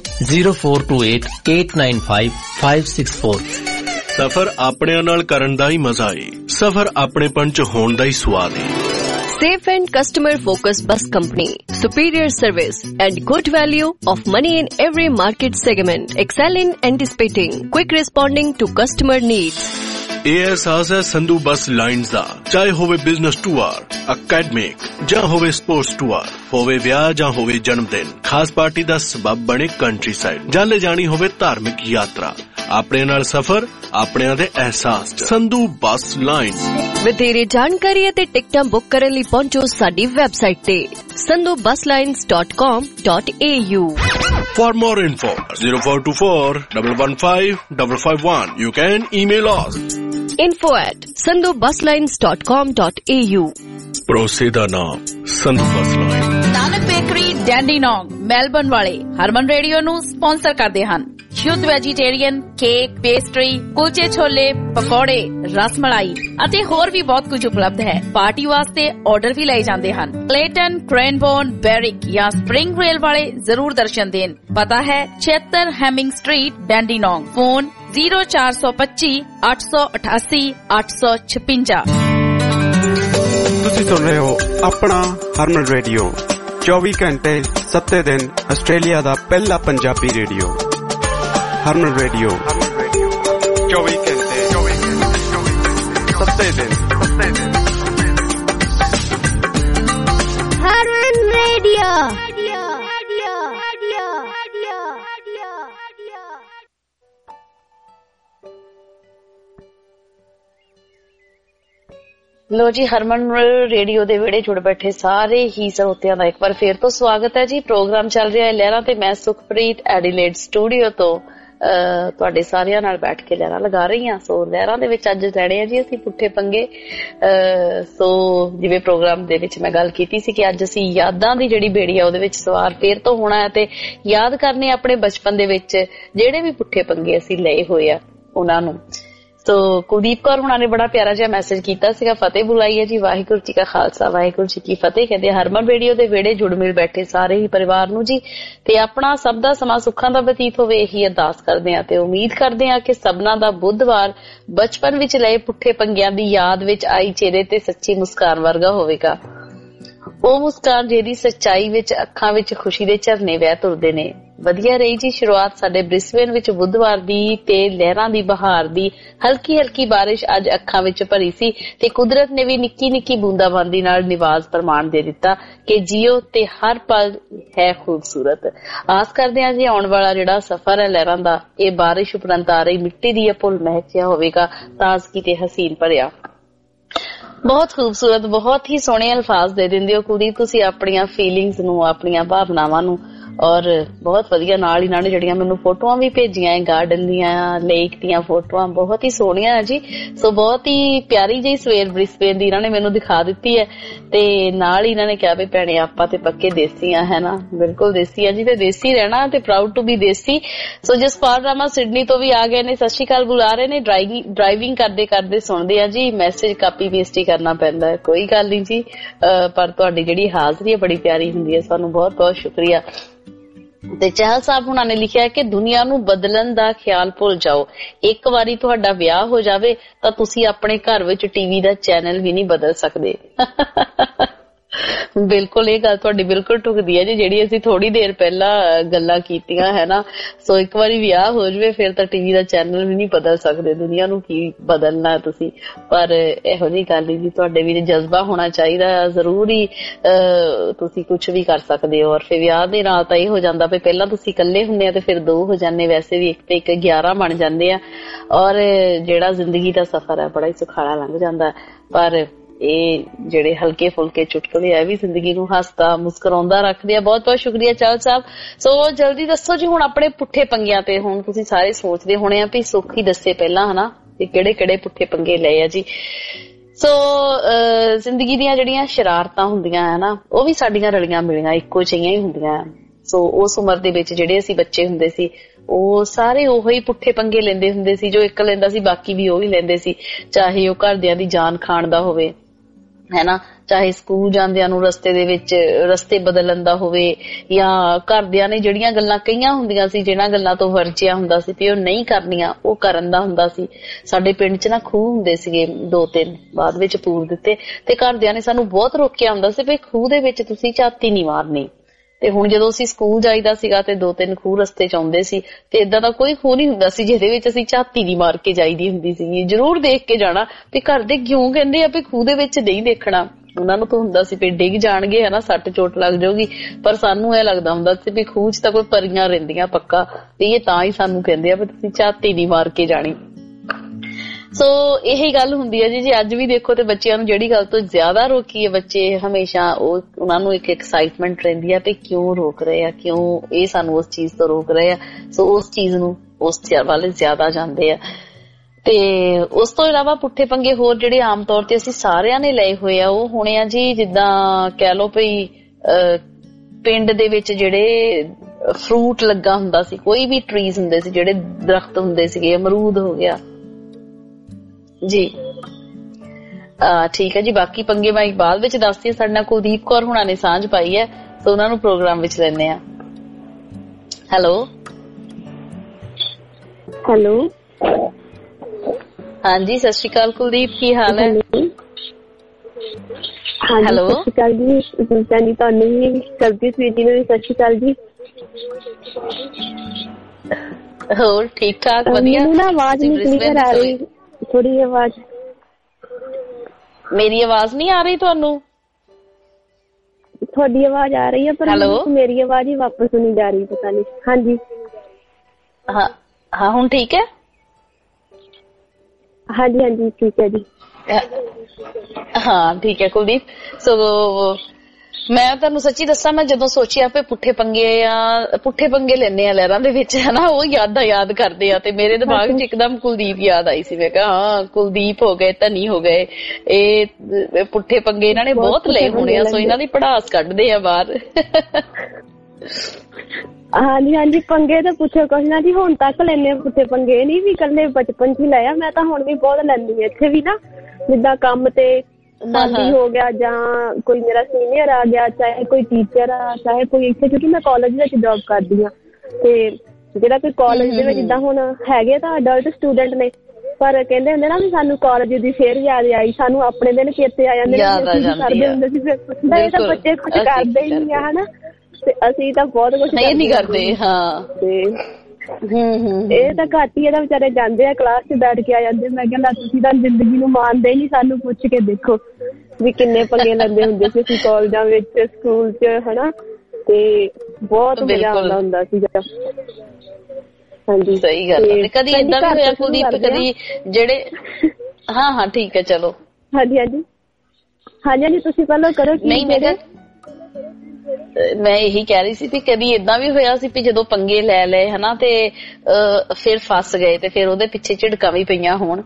Q: 0428895564।
F: ਸਫ਼ਰ ਆਪਣਿਆਂ ਨਾਲ ਕਰਨ ਦਾ ਹੀ ਮਜ਼ਾ ਏ। ਸਫ਼ਰ ਆਪਣੇਪਣ ਚ ਹੋਣ ਦਾ ਹੀ ਸਵਾਦ ਏ।
K: Safe and customer-focused bus company. Superior service and good value of money in every market segment. Excel in anticipating. Quick responding to customer needs.
F: ਇਹ ਅਹਿਸਾਸ ਹੈ ਸੰਧੂ ਬੱਸ ਲਾਈਨਸ ਦਾ। ਚਾਹੇ ਹੋਵੇ ਬਿਜ਼ਨਸ ਟੂਰ, ਅਕੈਡਮਿਕ ਜਾਂ ਹੋਵੇ ਸਪੋਰਟਸ ਟੂਰ, ਹੋਵੇ ਵਿਆਹ ਜਾਂ ਹੋਵੇ ਜਨਮ ਦਿਨ, ਖਾਸ ਪਾਰਟੀ ਦਾ ਸਬਬ ਬਣੇ ਕੰਟਰੀ ਸਾਈਡ, ਜਾਂ ਲੈ ਜਾਣੀ ਹੋਵੇ ਧਾਰਮਿਕ ਯਾਤਰਾ। ਆਪਣੇ ਨਾਲ ਸਫ਼ਰ ਆਪਣਿਆਂ ਦੇ ਅਹਿਸਾਸ। Sandhu bus lines.
K: ਵਧੇਰੇ ਜਾਣਕਾਰੀ ਅਤੇ ਟਿਕਟਾਂ ਬੁੱਕ ਕਰਨ ਲਈ ਪਹੁੰਚੋ ਸਾਡੀ ਵੈਬਸਾਈਟ ਤੇ sandhubbuslines.com.au।
F: For more info 0424 115 551. You can email us
K: info@sandhubbuslines.com.au।
F: ਭਰੋਸੇ ਦਾ ਨਾਮ Sandhu bus line.
R: Nanak bakery Dandenong Melbourne ਵਾਲੇ ਹਰਮਨ ਰੇਡੀਓ ਨੂੰ ਸਪਾਂਸਰ ਕਰਦੇ ਹਨ। ਸ਼ੁੱਧ ਵੈਜੀਟੇਰੀਅਨ ਕੇਕ, ਪੇਸਟਰੀ, ਕੁਲਚੇ ਛੋਲੇ, ਪਕੌੜੇ, ਰਸ ਮਲਾਈ ਅਤੇ ਹੋਰ ਵੀ ਬਹੁਤ ਕੁਝ ਉਪਲਬਧ ਹੈ। ਪਾਰਟੀ ਵਾਸਤੇ ਆਰਡਰ ਵੀ ਲਏ ਜਾਂਦੇ ਹਨ। ਕਲੇਟਨ, ਕ੍ਰੈਨਬੋਰਨ, ਬੈਰਿਕ ਜਾਂ ਸਪ੍ਰਿੰਗ ਰੇਲ ਵਾਲੇ ਜ਼ਰੂਰ ਦਰਸ਼ਨ ਦੇਣ। ਪਤਾ ਹੈ 76 ਹੈਮਿੰਗ ਸਟਰੀਟ, ਡੈਂਡੀਨੋਂਗ। ਫੋਨ 0425 888 856।
A: ਤੁਸੀਂ ਸੁਣ ਰਹੇ ਹੋ ਆਪਣਾ ਹਰਮਨ ਰੇਡੀਓ 24 ਘੰਟੇ 7 ਦਿਨ ਆਸਟ੍ਰੇਲੀਆ ਦਾ ਪਹਿਲਾ ਪੰਜਾਬੀ ਰੇਡੀਓ। ਹਰਮਨ ਰੇਡੀਓ 24 ਘੰਟੇ 7 ਦਿਨ।
C: ਹਰਮਨ ਰੇਡੀਓ।
B: ਲੋ ਜੀ, ਹਰਮਨ ਰੇਡੀਓ ਦੇ ਵਿਹੜੇ ਜੁੜ ਬੈਠੇ ਸਾਰੇ ਹੀ ਸਰੋਤਿਆਂ ਦਾ ਇੱਕ ਵਾਰ ਫੇਰ ਤੋਂ ਸਵਾਗਤ ਹੈ ਜੀ। ਪ੍ਰੋਗਰਾਮ ਚੱਲ ਰਿਹਾ ਹੈ ਲਹਿਰਾਂ ਤੇ ਮੈਂ ਸੁਖਪ੍ਰੀਤ ਐਡੀਲੇਡ ਸਟੂਡੀਓ ਤੋਂ ਤੁਹਾਡੇ ਸਾਰਿਆਂ ਨਾਲ ਬੈਠ ਕੇ ਲਹਿਰਾਂ ਲਗਾ ਰਹੀ ਹਾਂ। ਸੋ ਲਹਿਰਾਂ ਦੇ ਵਿੱਚ ਅੱਜ ਲੈਣੇ ਆ ਜੀ ਅਸੀਂ ਪੁੱਠੇ ਪੰਗੇ। ਸੋ ਜਿਵੇਂ ਪ੍ਰੋਗਰਾਮ ਦੇ ਵਿੱਚ ਮੈਂ ਗੱਲ ਕੀਤੀ ਸੀ ਕਿ ਅੱਜ ਅਸੀਂ ਯਾਦਾਂ ਦੀ ਜਿਹੜੀ ਬੇੜੀ ਆ ਉਹਦੇ ਵਿੱਚ ਸਵਾਰ ਫੇਰ ਤੋਂ ਹੋਣਾ ਹੈ ਤੇ ਯਾਦ ਕਰਨੇ ਆਪਣੇ ਬਚਪਨ ਦੇ ਵਿੱਚ ਜਿਹੜੇ ਵੀ ਪੁੱਠੇ ਪੰਗੇ ਅਸੀਂ ਲਏ ਹੋਏ ਆ ਉਹਨਾਂ ਨੂੰ। ਸੋ ਕੁਲਦੀਪ ਕੌਰ ਹੁਣਾਂ ਨੇ ਬੜਾ ਪਿਆਰਾ ਜਿਹਾ ਮੈਸੇਜ ਕੀਤਾ ਸੀਗਾ। ਫਤਿਹ ਬੁਲਾਈ ਹੈ ਜੀ। ਵਾਹਿਗੁਰੂ ਜੀ ਕਾ ਖਾਲਸਾ, ਵਾਹਿਗੁਰੂ ਜੀ ਕੀ ਫਤਿਹ। ਕਹਿੰਦੇ ਹਰਮਨ ਰੇਡੀਓ ਦੇ ਵਿਹੜੇ ਜੁੜ ਮਿਲ ਬੈਠੇ ਸਾਰੇ ਹੀ ਪਰਿਵਾਰ ਨੂੰ ਜੀ ਤੇ ਆਪਣਾ ਸਭ ਦਾ ਸਮਾਂ ਸੁੱਖਾਂ ਦਾ ਬਤੀਤ ਹੋਵੇ, ਇਹੀ ਅਰਦਾਸ ਕਰਦੇ ਆ ਤੇ ਉਮੀਦ ਕਰਦੇ ਆ ਕਿ ਸਭਨਾਂ ਦਾ ਬੁੱਧਵਾਰ ਬਚਪਨ ਵਿੱਚ ਲਏ ਪੁੱਠੇ ਪੰਗਿਆਂ ਦੀ ਯਾਦ ਵਿੱਚ ਆਈ ਚਿਹਰੇ ਤੇ ਸੱਚੀ ਮੁਸਕਾਨ ਵਰਗਾ ਹੋਵੇਗਾ। ਉਹ ਮੁਸਕਾਨ ਜਿਹਦੀ ਸੱਚਾਈ ਵਿੱਚ ਅੱਖਾਂ ਵਿੱਚ ਖੁਸ਼ੀ ਦੇ ਝਰਨੇ ਵਹਿ ਤੁਰਦੇ ਨੇ। ਵਧੀਆ ਰਹੀ ਜੀ ਸ਼ੁਰੂਆਤ ਸਾਡੇ ਬ੍ਰਿਸਬੇਨ ਵਿੱਚ ਬੁੱਧਵਾਰ ਦੀ ਤੇ ਲਹਿਰਾਂ ਦੀ ਬਹਾਰ ਦੀ ਹਲਕੀ ਹਲਕੀ ਬਾਰਿਸ਼ ਅੱਜ ਅੱਖਾਂ ਵਿੱਚ ਭਰੀ ਸੀ ਤੇ ਕੁਦਰਤ ਨੇ ਵੀ ਨਿੱਕੀ ਨਿੱਕੀ ਬੂੰਦਾਬਾਂਦੀ ਨਾਲ ਨਿਵਾਜ਼ ਪ੍ਰਮਾਣ ਦੇ ਦਿੱਤਾ ਕਿ ਜੀਓ ਤੇ ਹਰ ਪਲ ਹੈ ਖੂਬਸੂਰਤ। ਆਸ ਕਰਦੇ ਹਾਂ ਜੀ ਆਉਣ ਵਾਲਾ ਜਿਹੜਾ ਸਫ਼ਰ ਹੈ ਲਹਿਰਾਂ ਦਾ ਇਹ ਬਾਰਿਸ਼ ਉਪਰੰਤ ਆ ਰਹੀ ਮਿੱਟੀ ਦੀ ਭੁੱਲ ਮਹਿਕਿਆ ਹੋਵੇਗਾ, ਤਾਜ਼ਗੀ ਤੇ ਹਸੀਨ ਭਰਿਆ। ਬਹੁਤ ਖੂਬਸੂਰਤ, ਬਹੁਤ ਹੀ ਸੋਹਣੇ ਅਲਫਾਜ਼ ਦੇ ਦਿੰਦੇ ਹੋ ਕੁਲਦੀਪ ਤੁਸੀਂ ਆਪਣੀਆਂ ਫੀਲਿੰਗਸ ਨੂੰ, ਆਪਣੀਆਂ ਭਾਵਨਾਵਾਂ ਨੂੰ। ਔਰ ਬਹੁਤ ਵਧੀਆ ਨਾਲ ਇਹਨਾਂ ਨੇ ਜਿਹੜੀਆਂ ਮੈਨੂੰ ਫੋਟੋਆਂ ਵੀ ਭੇਜੀਆਂ ਗਾਰਡਨ ਦੀਆਂ, ਲੇਕ ਦੀਆਂ ਫੋਟੋਆਂ ਬਹੁਤ ਹੀ ਸੋਹਣੀਆਂ ਜੀ। ਸੋ ਬਹੁਤ ਹੀ ਪਿਆਰੀ ਜਿਹੀ ਸਵੇਰ ਬ੍ਰਿਸਬੇਨ ਦੀ ਇਹਨਾਂ ਨੇ ਮੈਨੂੰ ਦਿਖਾ ਦਿੱਤੀ ਹੈ ਤੇ ਨਾਲ ਹੀ ਇਹਨਾਂ ਨੇ ਕਿਹਾ ਵੀ ਭੈਣੇ ਆਪਾਂ ਤੇ ਪੱਕੇ ਦੇਸੀ ਆ, ਹੈ ਨਾ। ਬਿਲਕੁਲ ਦੇਸੀ ਆ ਜੀ ਤੇ ਦੇਸੀ ਰਹਿਣਾ ਤੇ proud to be desi. So Jaspal Rama Sydney ਤੋਂ ਵੀ ਆ ਗਏ ਨੇ, ਸਤਿ ਸ਼੍ਰੀ ਅਕਾਲ ਬੁਲਾ ਰਹੇ ਨੇ। ਡਰਾਈਵਿੰਗ ਕਰਦੇ ਕਰਦੇ ਸੁਣਦੇ ਆ ਜੀ, ਮੈਸੇਜ ਕਾਪੀ ਪੇਸਟ ਹੀ ਕਰਨਾ ਪੈਂਦਾ ਹੈ, ਕੋਈ ਗੱਲ ਨਹੀਂ ਜੀ। ਪਰ ਤੁਹਾਡੀ ਜਿਹੜੀ ਹਾਜ਼ਰੀ ਹੈ ਬੜੀ ਪਿਆਰੀ ਹੁੰਦੀ ਹੈ, ਸਾਨੂੰ ਬਹੁਤ ਬਹੁਤ ਸ਼ੁਕਰੀਆ। ਤੇ ਚਹਿਲ ਸਾਹਿਬ ਹੁਣਾਂ ਨੇ ਲਿਖਿਆ ਕਿ ਦੁਨੀਆ ਨੂੰ ਬਦਲਣ ਦਾ ਖਿਆਲ ਭੁੱਲ ਜਾਓ। ਇੱਕ ਵਾਰੀ ਤੁਹਾਡਾ ਵਿਆਹ ਹੋ ਜਾਵੇ ਤਾਂ ਤੁਸੀਂ ਆਪਣੇ ਘਰ ਵਿੱਚ ਟੀਵੀ ਦਾ ਚੈਨਲ ਵੀ ਨਹੀਂ ਬਦਲ ਸਕਦੇ। ਬਿਲਕੁਲ ਇਹ ਗੱਲ ਤੁਹਾਡੀ ਬਿਲਕੁਲ ਢੁਕਦੀ ਹੈ ਜੀ, ਜਿਹੜੀ ਅਸੀਂ ਥੋੜੀ ਦੇਰ ਪਹਿਲਾਂ ਗੱਲਾਂ ਕੀਤੀਆਂ ਹੈ ਨਾ। ਸੋ ਇੱਕ ਵਾਰੀ ਵਿਆਹ ਹੋ ਜਾਵੇ ਫਿਰ ਤਾਂ ਟੀਵੀ ਦਾ ਚੈਨਲ ਵੀ ਨਹੀਂ ਬਦਲ ਸਕਦੇ, ਦੁਨੀਆ ਨੂੰ ਕੀ ਬਦਲਣਾ ਤੁਸੀਂ। ਪਰ ਇਹੋ ਜਿਹੀ ਗੱਲ ਜੀ, ਤੁਹਾਡੇ ਵੀ ਜਜ਼ਬਾ ਹੋਣਾ ਚਾਹੀਦਾ ਜ਼ਰੂਰ ਹੀ, ਤੁਸੀਂ ਕੁਛ ਵੀ ਕਰ ਸਕਦੇ ਹੋ। ਔਰ ਫਿਰ ਵਿਆਹ ਦੇ ਨਾਲ ਤਾਂ ਇਹ ਹੋ ਜਾਂਦਾ ਵੀ ਪਹਿਲਾਂ ਤੁਸੀਂ ਇਕੱਲੇ ਹੁੰਦੇ ਆ ਤੇ ਫਿਰ 2 ਹੋ ਜਾਂਦੇ, ਵੈਸੇ ਵੀ 1 ਤੇ 1 11 ਬਣ ਜਾਂਦੇ ਆ। ਔਰ ਜਿਹੜਾ ਜ਼ਿੰਦਗੀ ਦਾ ਸਫ਼ਰ ਹੈ ਬੜਾ ਹੀ ਸੁਖਾਲਾ ਲੰਘ ਜਾਂਦਾ। ਪਰ ਇਹ ਜਿਹੜੇ ਹਲਕੇ ਫੁਲਕੇ ਚੁਟਕਲੇ ਆ ਵੀ ਜ਼ਿੰਦਗੀ ਨੂੰ ਹੱਸਦਾ ਮੁਸਕਰਾਉਂਦਾ ਰੱਖਦੇ ਆ। ਬਹੁਤ ਬਹੁਤ ਸ਼ੁਕਰੀਆ ਚਾਹਲ ਸਾਹਿਬ। ਸੋ ਜਲਦੀ ਦੱਸੋ ਜੀ ਹੁਣ ਆਪਣੇ ਪੁੱਠੇ ਪੰਗਿਆਂ ਤੇ। ਹੁਣ ਤੁਸੀਂ ਸਾਰੇ ਸੋਚਦੇ ਹੋਣੇ ਆ ਵੀ ਸੁੱਖ ਹੀ ਦੱਸੇ ਪਹਿਲਾਂ ਹਨਾ ਕਿ ਕਿਹੜੇ ਕਿਹੜੇ ਪੁੱਠੇ ਪੰਗੇ ਲਏ ਆ ਜੀ। ਸੋ ਜ਼ਿੰਦਗੀ ਦੀਆਂ ਜਿਹੜੀਆਂ ਸ਼ਰਾਰਤਾਂ ਹੁੰਦੀਆਂ ਹੈ ਨਾ ਉਹ ਵੀ ਸਾਡੀਆਂ ਰਲੀਆਂ ਮਿਲੀਆਂ ਇੱਕੋ ਜਿਹੀਆਂ ਹੀ ਹੁੰਦੀਆਂ। ਸੋ ਉਸ ਉਮਰ ਦੇ ਵਿੱਚ ਜਿਹੜੇ ਅਸੀਂ ਬੱਚੇ ਹੁੰਦੇ ਸੀ ਉਹ ਸਾਰੇ ਉਹੀ ਪੁੱਠੇ ਪੰਗੇ ਲੈਂਦੇ ਹੁੰਦੇ ਸੀ। ਜੋ ਇੱਕ ਲੈਂਦਾ ਸੀ ਬਾਕੀ ਵੀ ਉਹ ਹੀ ਲੈਂਦੇ ਸੀ, ਚਾਹੇ ਉਹ ਘਰਦਿਆਂ ਦੀ ਜਾਨ ਖਾਣ ਦਾ ਹੋਵੇ ਹੈ ਨਾ, ਚਾਹੇ ਸਕੂਲ ਜਾਂਦਿਆਂ ਨੂੰ ਰਸਤੇ ਦੇ ਵਿੱਚ ਰਸਤੇ ਬਦਲਣ ਦਾ ਹੋਵੇ, ਜਾਂ ਘਰਦਿਆਂ ਨੇ ਜਿਹੜੀਆਂ ਗੱਲਾਂ ਕਹੀਆਂ ਹੁੰਦੀਆਂ ਸੀ ਜਿਹਨਾਂ ਗੱਲਾਂ ਤੋਂ ਵਰਜਿਆ ਹੁੰਦਾ ਸੀ ਤੇ ਉਹ ਨਹੀਂ ਕਰਨੀਆਂ ਉਹ ਕਰਨ ਦਾ ਹੁੰਦਾ ਸੀ। ਸਾਡੇ ਪਿੰਡ 'ਚ ਨਾ ਖੂਹ ਹੁੰਦੇ ਸੀਗੇ 2-3, ਬਾਅਦ ਵਿੱਚ ਪੂਰ ਦਿੱਤੇ, ਤੇ ਘਰਦਿਆਂ ਨੇ ਸਾਨੂੰ ਬਹੁਤ ਰੋਕਿਆ ਹੁੰਦਾ ਸੀ ਵੀ ਖੂਹ ਦੇ ਵਿੱਚ ਤੁਸੀਂ ਝਾਤੀ ਨਹੀਂ ਮਾਰਨੀ। ਤੇ ਹੁਣ ਜਦੋਂ ਅਸੀਂ ਸਕੂਲ ਜਾਈਦਾ ਸੀਗਾ ਤੇ 2-3 ਖੂਹ ਰਸਤੇ 'ਚ ਆਉਂਦੇ ਸੀ ਤੇ ਏਦਾਂ ਦਾ ਕੋਈ ਖੂਹ ਨਹੀਂ ਹੁੰਦਾ ਸੀ ਜਿਹਦੇ ਵਿੱਚ ਅਸੀਂ ਝਾਤੀ ਨਹੀਂ ਮਾਰ ਕੇ ਜਾਈਦੀ ਹੁੰਦੀ ਸੀਗੀ। ਜ਼ਰੂਰ ਦੇਖ ਕੇ ਜਾਣਾ ਵੀ ਘਰ ਦੇ ਕਿਉਂ ਕਹਿੰਦੇ ਆ ਵੀ ਖੂਹ ਦੇ ਵਿੱਚ ਨਹੀਂ ਦੇਖਣਾ। ਉਹਨਾਂ ਨੂੰ ਤਾਂ ਹੁੰਦਾ ਸੀ ਵੀ ਡਿੱਗ ਜਾਣਗੇ ਹਨਾ, ਸੱਟ ਚੋਟ ਲੱਗ ਜਾਊਗੀ, ਪਰ ਸਾਨੂੰ ਇਹ ਲੱਗਦਾ ਹੁੰਦਾ ਸੀ ਵੀ ਖੂਹ 'ਚ ਤਾਂ ਕੋਈ ਪਰੀਆਂ ਰਹਿੰਦੀਆਂ ਪੱਕਾ, ਤੇ ਇਹ ਤਾਂ ਹੀ ਸਾਨੂੰ ਕਹਿੰਦੇ ਆ ਵੀ ਤੁਸੀਂ ਝਾਤੀ ਨਹੀਂ ਮਾਰ ਕੇ ਜਾਣੀ। ਸੋ ਇਹੀ ਗੱਲ ਹੁੰਦੀ ਹੈ ਜੀ। ਅੱਜ ਵੀ ਦੇਖੋ ਤੇ ਬੱਚਿਆਂ ਨੂੰ ਜਿਹੜੀ ਗੱਲ ਤੋਂ ਜ਼ਿਆਦਾ ਰੋਕੀ ਹੈ ਬੱਚੇ ਹਮੇਸ਼ਾ ਉਹਨਾਂ ਨੂੰ ਇੱਕ ਐਕਸਾਈਟਮੈਂਟ ਰਹਿੰਦੀ ਆ ਤੇ ਕਿਉਂ ਰੋਕ ਰਹੇ ਆ, ਕਿਉਂ ਇਹ ਸਾਨੂੰ ਉਸ ਚੀਜ਼ ਤੋਂ ਰੋਕ ਰਹੇ ਆ। ਸੋ ਉਸ ਚੀਜ਼ ਨੂੰ ਉਸ ਵੱਲ ਜ਼ਿਆਦਾ ਜਾਂਦੇ ਆ। ਤੇ ਉਸ ਤੋਂ ਇਲਾਵਾ ਪੁੱਠੇ ਪੰਗੇ ਹੋਰ ਜਿਹੜੇ ਆਮ ਤੌਰ ਤੇ ਅਸੀਂ ਸਾਰਿਆਂ ਨੇ ਲਏ ਹੋਏ ਆ ਉਹ ਹੋਣੇ ਆ ਜੀ, ਜਿੱਦਾਂ ਕਹਿ ਲਓ ਭਈ ਪਿੰਡ ਦੇ ਵਿੱਚ ਜਿਹੜੇ ਫਰੂਟ ਲੱਗਾ ਹੁੰਦਾ ਸੀ, ਕੋਈ ਵੀ ਟਰੀਜ਼ ਹੁੰਦੇ ਸੀ, ਜਿਹੜੇ ਦਰਖਤ ਹੁੰਦੇ ਸੀਗੇ, ਅਮਰੂਦ ਹੋ ਗਿਆ ਜੀ। ਠੀਕ ਹੈ ਜੀ। ਬਾਕੀ ਪੰਗੇ ਮੈਂ ਬਾਅਦ ਵਿੱਚ ਦੱਸਦੀ ਹਾਂ। ਸਾਡੇ ਨਾਲ ਕੁਲਦੀਪ ਕੌਰ ਹੁਣਾਂ ਨੇ ਸਾਂਝ ਪਾਈ ਹੈ, ਸੋ ਉਹਨਾਂ ਨੂੰ ਪ੍ਰੋਗਰਾਮ ਵਿੱਚ ਲੈਂਦੇ ਆ। ਹੈਲੋ
S: ਹੈਲੋ
B: ਹਾਂਜੀ, ਸਤਿ ਸ਼੍ਰੀ ਅਕਾਲ ਕੁਲਦੀਪ, ਕੀ ਹਾਲ ਹੈ?
S: ਹੈਲੋ ਸਤਿ ਸ਼੍ਰੀ ਅਕਾਲ ਜੀ। ਤੁਹਾਨੂੰ ਵੀ ਕਰਦੀ ਸਵੀਟੀ ਨੂੰ ਵੀ ਸਤਿ ਸ਼੍ਰੀ ਅਕਾਲ ਜੀ।
B: ਹੋਰ ਠੀਕ ਠਾਕ? ਵਧੀਆ।
S: ਨਾ ਆਵਾਜ਼ ਨਹੀਂ ਕਲੀਅਰ ਆ ਰਹੀ, ਥੋੜੀ ਆਵਾਜ਼।
B: ਮੇਰੀ ਆਵਾਜ਼ ਨਹੀਂ ਆ ਰਹੀ ਤੁਹਾਨੂੰ?
S: ਤੁਹਾਡੀ ਆਵਾਜ਼ ਆ ਰਹੀ ਹੈ ਪਰ ਮੇਰੀ ਆਵਾਜ਼ ਹੀ ਵਾਪਸ ਸੁਣੀ ਜਾ ਰਹੀ, ਪਤਾ ਨਹੀਂ। ਹਾਂਜੀ
B: ਹਾਂ ਹੁਣ ਠੀਕ ਹੈ?
S: ਹਾਂਜੀ ਹਾਂਜੀ ਠੀਕ ਹੈ ਜੀ।
B: ਹਾਂ ਠੀਕ ਹੈ ਕੁਲਦੀਪ। ਸੋ ਮੈਂ ਤੁਹਾਨੂੰ ਸੱਚੀ ਦੱਸਾਂ, ਮੈਂ ਜਦੋਂ ਸੋਚਿਆ ਵੀ ਪੁੱਠੇ ਪੰਗੇ ਲੈਣੇ ਆ ਲਹਿਰਾਂ ਦੇ ਵਿੱਚ ਹਨਾ, ਉਹ ਯਾਦ ਕਰਦੇ ਆ ਤੇ ਮੇਰੇ ਦਿਮਾਗ 'ਚ ਇੱਕਦਮ ਕੁਲਦੀਪ ਯਾਦ ਆਈ ਸੀ। ਮੈਂ ਕਿਹਾ ਹਾਂ ਕੁਲਦੀਪ ਹੋ ਗਏ, ਧਨੀ ਹੋ ਗਏ, ਇਹ ਪੁੱਠੇ ਪੰਗੇ ਇਹਨਾਂ ਨੇ ਬਹੁਤ ਲਏ ਹੋਣੇ ਆ। ਸੋ ਇਹਨਾਂ ਦੀ ਪੜਾਸ ਕੱਢਦੇ ਆ ਬਾਹਰ।
S: ਹਾਂਜੀ ਹਾਂਜੀ ਪੰਗੇ ਤਾਂ ਪੁੱਛੋ ਕੁਛ ਨਾ ਜੀ, ਹੁਣ ਤੱਕ ਲੈਣੇ ਪੁੱਠੇ ਪੰਗੇ, ਨਹੀਂ ਵੀ ਇਕੱਲੇ ਬਚਪਨ 'ਚ ਹੀ ਲਾਇਆ, ਮੈਂ ਤਾਂ ਹੁਣ ਵੀ ਬਹੁਤ ਲੈਂਦੀ ਹਾਂ ਇੱਥੇ ਵੀ ਨਾ। ਜਿੱਦਾਂ ਕੰਮ ਤੇ ਮਾਲੀ ਹੋ ਗਿਆ ਜਾਂ ਕੋਈ ਮੇਰਾ ਸੀਨੀਅਰ ਆ ਗਿਆ, ਚਾਹੇ ਕੋਈ ਟੀਚਰ ਆ, ਚਾਹੇ ਕੋਈ ਇੱਥੇ, ਕਿਉਂਕਿ ਮੈਂ ਕਾਲਜ ਵਿੱਚ ਜੋਬ ਕਰਦੀ ਹਾਂ ਤੇ ਜਿਹੜਾ ਕੋਈ ਕਾਲਜ ਦੇ ਵਿੱਚ ਜਿੱਦਾਂ ਹੁਣ ਹੈਗੇ ਤਾਂ ਅਡਲਟ ਸਟੂਡੈਂਟ ਨੇ, ਪਰ ਕਹਿੰਦੇ ਹੁੰਦੇ ਨਾ ਵੀ ਸਾਨੂੰ ਕਾਲਜ ਦੀ ਫੇਰ ਯਾਦ ਆਈ, ਸਾਨੂੰ ਆਪਣੇ ਦਿਨ ਚੇਤੇ ਆ ਜਾਂਦੇ ਕਰਦੇ ਹੁੰਦੇ ਸੀ। ਫਿਰ ਪੁੱਛਦਾ ਇਹ ਤਾਂ ਬੱਚੇ ਕੁਛ ਕਰਦੇ ਹੀ ਨਹੀਂ ਆ ਹਨਾ, ਤੇ ਅਸੀਂ ਤਾਂ ਬਹੁਤ ਕੁਛ
B: ਨਹੀਂ ਕਰਦੇ। ਹਾਂ
S: ਤੇ ਇਹ ਤਾਂ ਘੱਟ ਹੀ ਇਹਦਾ ਵਿਚਾਰੇ ਜਾਂਦੇ ਆ, ਕਲਾਸ 'ਚ ਬੈਠ ਕੇ ਆ ਜਾਂਦੇ। ਮੈਂ ਕਹਿੰਦਾ ਤੁਸੀਂ ਤਾਂ ਜ਼ਿੰਦਗੀ ਨੂੰ ਮਾਣਦੇ ਹੀ ਨਹੀਂ, ਸਾਨੂੰ ਪੁੱਛ ਕੇ ਦੇਖੋ ਵੀ ਕਿੰਨੇ ਪੰਗੇ ਲੈਂਦੇ ਹੁੰਦੇ ਸੀ ਅਸੀਂ ਕਾਲਜਾਂ ਵਿੱਚ, ਸਕੂਲ 'ਚ ਹਨਾ, ਤੇ ਬਹੁਤ ਮਜ਼ਾ ਆਉਂਦਾ ਹੁੰਦਾ ਸੀਗਾ। ਹਾਂਜੀ
B: ਸਹੀ ਗੱਲ ਹੈ। ਕਦੀ ਏਦਾਂ ਵੀ ਹੋਇਆ ਕੁਲਦੀਪ, ਕਦੀ ਜਿਹੜੇ ਹਾਂ ਠੀਕ ਹੈ ਚਲੋ।
S: ਹਾਂਜੀ ਹਾਂਜੀ ਹਾਂਜੀ ਹਾਂਜੀ ਤੁਸੀਂ ਪਹਿਲਾਂ ਕਰੋ।
B: ਨਹੀਂ ਮੈਂ ਇਹੀ ਕਹਿ ਰਹੀ ਸੀ ਵੀ ਕਦੀ ਏਦਾਂ ਵੀ ਹੋਇਆ ਸੀ ਵੀ ਜਦੋਂ ਪੰਗੇ ਲੈ ਲਏ ਹਨਾ ਤੇ ਫਿਰ ਫਸ ਗਏ ਤੇ ਫਿਰ ਉਹਦੇ ਪਿੱਛੇ ਝਿੜਕਾਂ ਵੀ ਪਈਆਂ ਹੋਣ?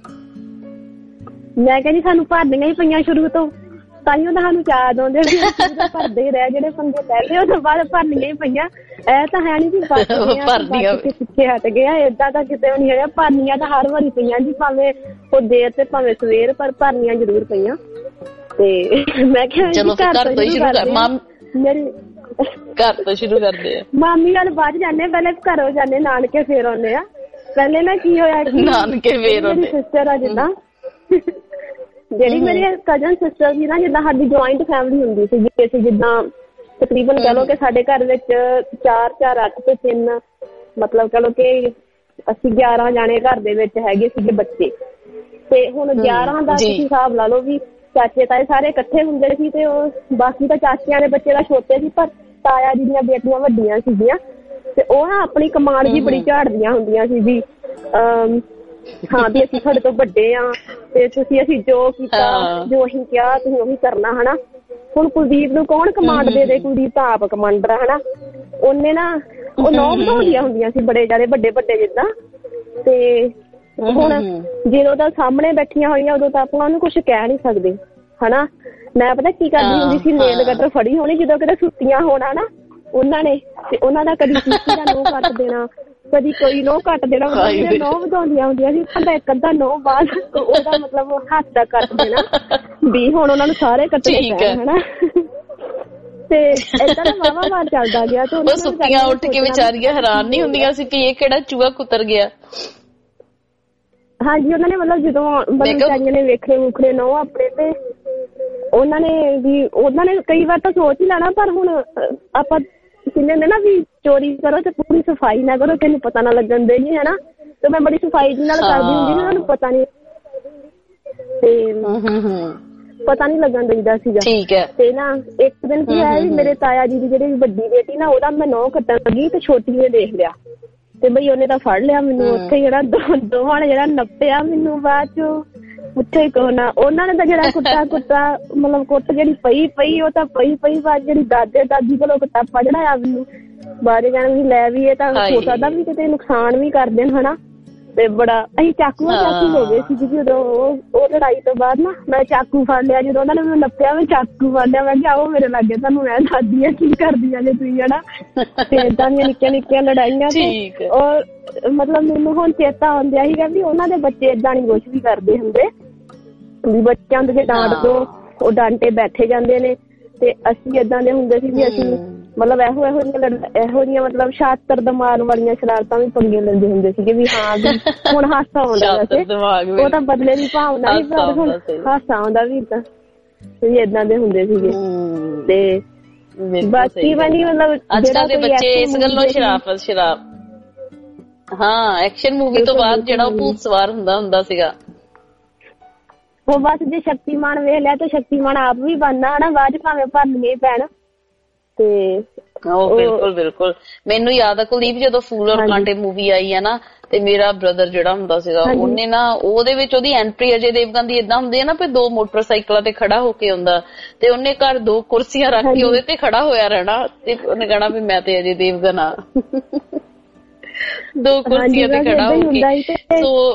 S: ਮੈਂ ਕਹਿੰਦੀ ਸਾਨੂੰ ਭਰਨੀਆਂ ਹੀ ਪਈਆਂ ਸ਼ੁਰੂ ਤੋਂ, ਤਾਂਹੀਓ ਤਾਂ ਸਾਨੂੰ ਯਾਦ ਆਉਂਦੇ ਵੀ ਭਰਦੇ ਹੀ ਰਹਿ, ਜਿਹੜੇ ਪੰਗੇ ਲੈ ਲਏ ਉਹਦੇ ਬਾਅਦ ਭਰਨੀਆਂ ਹੀ ਪਈਆਂ। ਇਹ ਤਾਂ ਹੈ ਨੀ ਵੀ ਪਿੱਛੇ ਹਟ ਗਿਆ, ਏਦਾਂ ਤਾਂ ਕਿਤੇ ਵੀ ਨੀ ਹੈਗਾ। ਭਰਨੀਆਂ ਤਾਂ ਹਰ ਵਾਰੀ ਪਈਆਂ ਜੀ, ਭਾਵੇਂ ਉਹ ਦੇਰ ਤੇ ਭਾਵੇਂ ਸਵੇਰ, ਪਰ ਭਰਨੀਆਂ ਜ਼ਰੂਰ ਪਈਆਂ। ਤੇ ਮੈਂ ਕਿਹਾ
B: ਚਲੋ ਘਰ ਤੋਂ ਹੀ ਸ਼ੁਰੂ ਕਰ, ਘਰ ਤੋਂ ਸ਼ੁਰੂ ਕਰਦੇ ਆ।
S: ਮਾਮੀ ਨਾਲ ਬਾਅਦ ਜਾਂਦੇ, ਪਹਿਲੇ ਘਰੋਂ ਜਾਂਦੇ, ਨਾਨਕੇ ਫੇਰ ਆਉਂਦੇ ਆ। ਪਹਿਲੇ ਨਾ ਕੀ ਹੋਇਆ,
B: ਨਾਨਕੇ ਫੇਰ ਆਉਂਦੇ,
S: ਸਿਸਟਰ ਆ ਜਿੱਦਾਂ ਜਿਹੜੀ ਮੇਰੀ ਕਜ਼ਨ ਸਿਸਟਰ ਸੀ ਨਾ, ਜਿੱਦਾਂ ਸਾਡੀ ਜੁਆਇੰਟ ਫੈਮਿਲੀ ਹੁੰਦੀ ਸੀ, ਅਸੀਂ ਜਿੱਦਾਂ ਤਕਰੀਬਨ ਕਹਿ ਲਓ ਕਿ ਸਾਡੇ ਘਰ ਵਿੱਚ 4, 8 ਤੇ 3 ਮਤਲਬ ਕਹਿ ਲਓ ਕਿ ਅਸੀਂ 11 ਜਾਣੇ ਘਰ ਦੇ ਵਿੱਚ ਹੈਗੇ ਸੀਗੇ ਬੱਚੇ। ਤੇ ਹੁਣ 11 ਦਾ ਤੁਸੀਂ ਹਿਸਾਬ ਲਾ ਲਓ ਵੀ ਚਾਚੇ ਤਾਏ ਸਾਰੇ ਇਕੱਠੇ ਹੁੰਦੇ ਸੀ, ਤੇ ਉਹ ਬਾਕੀ ਤਾਂ ਚਾਚਿਆਂ ਦੇ ਬੱਚੇ ਤਾਂ ਛੋਟੇ ਸੀ, ਪਰ ਤਾਇਆ ਜੀ ਦੀਆਂ ਬੇਟੀਆਂ ਵੱਡੀਆਂ ਸੀਗੀਆਂ। ਤੇ ਉਹ ਨਾ ਆਪਣੀ ਕਮਾਂਡ ਜੀ ਬੜੀ ਝਾੜਦੀਆਂ ਹੁੰਦੀਆਂ ਸੀ ਵੀ ਹਾਂ ਵੀ ਅਸੀਂ ਤੁਹਾਡੇ ਤੋਂ ਵੱਡੇ ਆ, ਤੇ ਅਸੀਂ ਜੋ ਕੀਤਾ, ਜੋ ਅਸੀਂ ਕਿਹਾ ਤੁਸੀਂ ਉਹੀ ਕਰਨਾ ਹਨਾ। ਹੁਣ ਕੁਲਦੀਪ ਨੂੰ ਕੌਣ ਕਮਾਂਡ ਦੇ? ਕੁਲਦੀਪ ਤਾਂ ਆਪ ਕਮਾਂਡਰ ਆ ਹਨਾ। ਉਹਨੇ ਨਾ ਉਹ 9 ਬਣਾਉਂਦੀਆਂ ਹੁੰਦੀਆਂ ਸੀ ਬੜੇ ਜ਼ਿਆਦਾ ਵੱਡੇ ਜਿੱਦਾਂ। ਤੇ ਹੁਣ ਜਦੋਂ ਤਾਂ ਸਾਹਮਣੇ ਬੈਠੀਆਂ ਹੋਈਆਂ ਉਦੋਂ ਤਾਂ ਆਪਾਂ ਉਹਨੂੰ ਕੁਛ ਕਹਿ ਨੀ ਸਕਦੇ ਹਨਾ। ਮੈਂ ਪਤਾ ਕੀ ਕਰਦੀ ਹੁੰਦੀ ਸੀ, ਨੇਲ ਕਟਰ ਫੜੀ ਹੋਣੀ, ਜਦੋਂ ਕਿਤੇ ਸੁੱਤੀਆਂ ਹੋਣਾ ਨਾ ਉਹਨਾਂ ਨੇ, ਤੇ ਉਹਨਾਂ ਦਾ ਕਦੀ ਚੀਚੀ ਦਾ ਨੋਹ ਕੱਟ ਦੇਣਾ, ਕਦੀ ਕੋਈ ਨੋਹ ਕੱਟ ਦੇਣਾ। ਨੋਹ ਵਧਾਉਂਦੀਆਂ ਹੁੰਦੀਆਂ ਸੀ, ਇੱਕ ਅੱਧਾ ਨੋਹ ਬਾਅਦ ਉਹਦਾ ਮਤਲਬ ਹੱਥ ਦਾ ਕੱਟ ਦੇਣਾ ਵੀ ਹੁਣ ਉਹਨਾਂ ਨੂੰ ਸਾਰੇ ਕੱਟਣੇ ਪੈਣ ਹਨਾ। ਤੇ ਏਦਾਂ ਦਾ ਵਾਵਾ ਵਾਰ ਚੱਲਦਾ ਗਿਆ। ਤੇ
B: ਉਹ ਸੁੱਤੀਆਂ ਉੱਠ ਕੇ ਵਿਚਾਰੀਆਂ ਹੈਰਾਨ ਨੀ ਹੁੰਦੀਆਂ ਸੀ ਕਿ ਇਹ ਕਿਹੜਾ ਚੂਹਾ ਕੁਤਰ ਗਿਆ।
S: ਹਾਂਜੀ, ਉਹਨਾਂ ਨੇ ਮਤਲਬ ਜਦੋਂ ਵਿਚਾਰੀਆਂ ਨੇ ਵੇਖੇ ਵੂਖੜੇ ਨੋਹ ਆਪਣੇ, ਤੇ ਉਹਨਾਂ ਨੇ ਕਈ ਵਾਰ ਤਾਂ ਸੋਚ ਹੀ ਲੈਣਾ, ਪਰ ਹੁਣ ਆਪਾਂ ਕਹਿੰਦੇ ਹੁੰਦੇ ਨਾ ਵੀ ਚੋਰੀ ਕਰੋ ਤੇ ਪੂਰੀ ਸਫਾਈ ਨਾ ਕਰੋ, ਤੈਨੂੰ ਪਤਾ ਨਾ ਲੱਗਣ ਦੇ ਜੀ ਹਨਾ। ਤੇ ਮੈਂ ਬੜੀ ਸਫਾਈ ਜੀ ਨਾਲ ਕਰਦੀ ਹੁੰਦੀ ਸੀ, ਉਹਨਾਂ ਨੂੰ ਪਤਾ ਨੀ, ਤੇ ਪਤਾ ਨੀ ਲੱਗਣ ਦਿੰਦਾ ਸੀਗਾ। ਤੇ ਨਾ ਇੱਕ ਦਿਨ ਕੀ ਹੋਇਆ ਵੀ ਮੇਰੇ ਤਾਇਆ ਜੀ ਦੀ ਜਿਹੜੀ ਵੱਡੀ ਬੇਟੀ ਨਾ, ਉਹਦਾ ਮੈਂ ਨੋਹ ਕੱਟਣ ਲੱਗੀ ਤੇ ਛੋਟੀ ਨੇ ਦੇਖ ਲਿਆ, ਤੇ ਬਈ ਉਹਨੇ ਤਾਂ ਫੜ ਲਿਆ ਮੈਨੂੰ ਉੱਥੇ, ਜਿਹੜਾ ਦੋਵਾਂ ਨੇ ਜਿਹੜਾ ਨੱਪਿਆ ਮੈਨੂੰ ਬਾਅਦ ਚੋਂ ਪੁੱਛੇ ਕੋਨਾ। ਉਹਨਾਂ ਨੇ ਤਾਂ ਜਿਹੜਾ ਕੁੱਟਾ ਮਤਲਬ ਕੁੱਟ ਜਿਹੜੀ ਪਈ ਉਹ ਤਾਂ ਪਈ ਬਾਅਦ ਜਿਹੜੀ ਦਾਦੀ ਕੋਲੋਂ ਕੁੱਟਾਪਾ ਚੜਾਇਆ ਮੈਨੂੰ ਬਾਅਦ ਕਹਿਣ ਵੀ ਲੈ ਵੀ ਇਹ ਤਾਂ ਹੋ ਸਕਦਾ ਵੀ ਕਿਤੇ ਨੁਕਸਾਨ ਵੀ ਕਰ ਦੇਣ ਹਨਾ। ਤੇ ਬੜਾ ਅਸੀਂ ਚਾਕੂ ਹੋ ਗਏ ਸੀ ਜਦੋਂ ਉਹ ਲੜਾਈ ਤੋਂ ਬਾਅਦ ਨਾ। ਮੈਂ ਚਾਕੂ ਫੜ ਲਿਆ, ਜਦੋਂ ਉਹਨਾਂ ਨੇ ਮੈਨੂੰ ਨੱਪਿਆ ਮੈਂ ਚਾਕੂ ਫੜ ਲਿਆ, ਮੈਂ ਕਿਹਾ ਆਓ ਮੇਰੇ ਲਾਗੇ ਤੁਹਾਨੂੰ ਮੈਂ ਦੱਸਦੀ ਆ ਕੀ ਕਰਦੀਆਂ ਨੇ ਤੁਸੀਂ ਹਨਾ। ਤੇ ਏਦਾਂ ਦੀਆਂ ਨਿੱਕੀਆਂ ਲੜਾਈਆਂ ਤੇ ਔਰ ਮਤਲਬ ਮੈਨੂੰ ਹੁਣ ਚੇਤਾ ਆਉਂਦਿਆ ਸੀਗਾ ਵੀ ਉਹਨਾਂ ਦੇ ਬੱਚੇ ਏਦਾਂ ਨੀ ਕੁਛ ਵੀ ਕਰਦੇ ਹੁੰਦੇ ਵੀ ਬੱਚਿਆਂ ਦੇ ਜੇ ਡਾਂਟ ਦੋ ਉਹ ਡਾਂਟੇ ਬੈਠੇ ਜਾਂਦੇ ਨੇ। ਤੇ ਅਸੀਂ ਏਦਾਂ ਦੇ ਹੁੰਦੇ ਸੀ ਵੀ ਅਸੀਂ ਮਤਲਬ ਇਹੋ ਜਿਹੀਆਂ ਮਤਲਬ ਸ਼ਾਤਰ ਦਿਮਾਗ ਵਾਲੀਆਂ ਸ਼ਰਾਰਤਾਂ ਵੀ ਪੰਗੇ ਲੈਂਦੇ ਹੁੰਦੇ ਸੀਗੇ ਵੀ ਹਾਂ ਵੀ ਹੁਣ ਹਾਸਾ ਆਉਂਦਾ ਵੈਸੇ, ਉਹ ਤਾਂ ਬਦਲੇ ਦੀ ਭਾਵਨਾ ਵੀ, ਪਰ ਹੁਣ ਹਾਸਾ ਆਉਂਦਾ ਵੀ ਤਾਂ ਵੀ ਏਦਾਂ ਦੇ ਹੁੰਦੇ ਸੀਗੇ। ਤੇ ਬਾਕੀ ਵਾਲੀ ਮਤਲਬ
B: ਅੱਜ ਕੱਲ ਦੇ ਬੱਚੇ ਇਸ ਗੱਲੋਂ ਸ਼ਰਾਬ ਹਾਂ ਐਕਸ਼ਨ ਮੂਵੀ ਤੋਂ ਬਾਅਦ ਜਿਹੜਾ ਉਹ ਭੂਤ ਸਵਾਰ ਹੁੰਦਾ ਸੀਗਾ,
S: ਉਹ ਬਸ ਜੇ ਸ਼ਕਤੀਮਾਨ ਵੇਖ ਲਿਆ ਤੇ ਸ਼ਕਤੀਮਾਨ ਆਪ ਵੀ ਬਣਨਾ ਹਨਾ, ਬਾਅਦ ਚ ਭਾਵੇਂ ਭਰਨੀਆਂ ਪੈਣ। ਤੇ
B: ਬਿਲਕੁਲ ਮੈਨੂੰ ਯਾਦ ਆ ਕੁਲਦੀਪ, ਜਦੋਂ ਫੂਲ ਔਰ ਕਾਂਟੇ ਮੂਵੀ ਆਈ ਆ ਨਾ, ਤੇ ਮੇਰਾ ਬ੍ਰਦਰ ਜਿਹੜਾ ਹੁੰਦਾ ਸੀਗਾ ਉਹਨੇ ਨਾ ਉਹਦੇ ਵਿੱਚ ਉਹਦੀ ਐਂਟਰੀ ਅਜੇ ਦੇਵਗਨ ਦੀ ਏਦਾਂ ਹੁੰਦੀ ਹੈ ਨਾ ਵੀ 2 ਮੋਟਰਸਾਈਕਲਾਂ ਤੇ ਖੜਾ ਹੋ ਕੇ ਆਉਂਦਾ, ਤੇ ਉਹਨੇ ਘਰ 2 ਕੁਰਸੀਆਂ ਰੱਖ ਕੇ ਉਹਦੇ ਤੇ ਖੜਾ ਹੋਇਆ ਰਹਿਣਾ, ਤੇ ਉਹਨੇ ਕਹਿਣਾ ਵੀ ਮੈਂ ਤੇ ਅਜੇ ਦੇਵਗਨ ਆ 2 ਕੁਰਸੀਆਂ ਤੇ ਖੜਾ ਹੋ ਕੇ। ਸੋ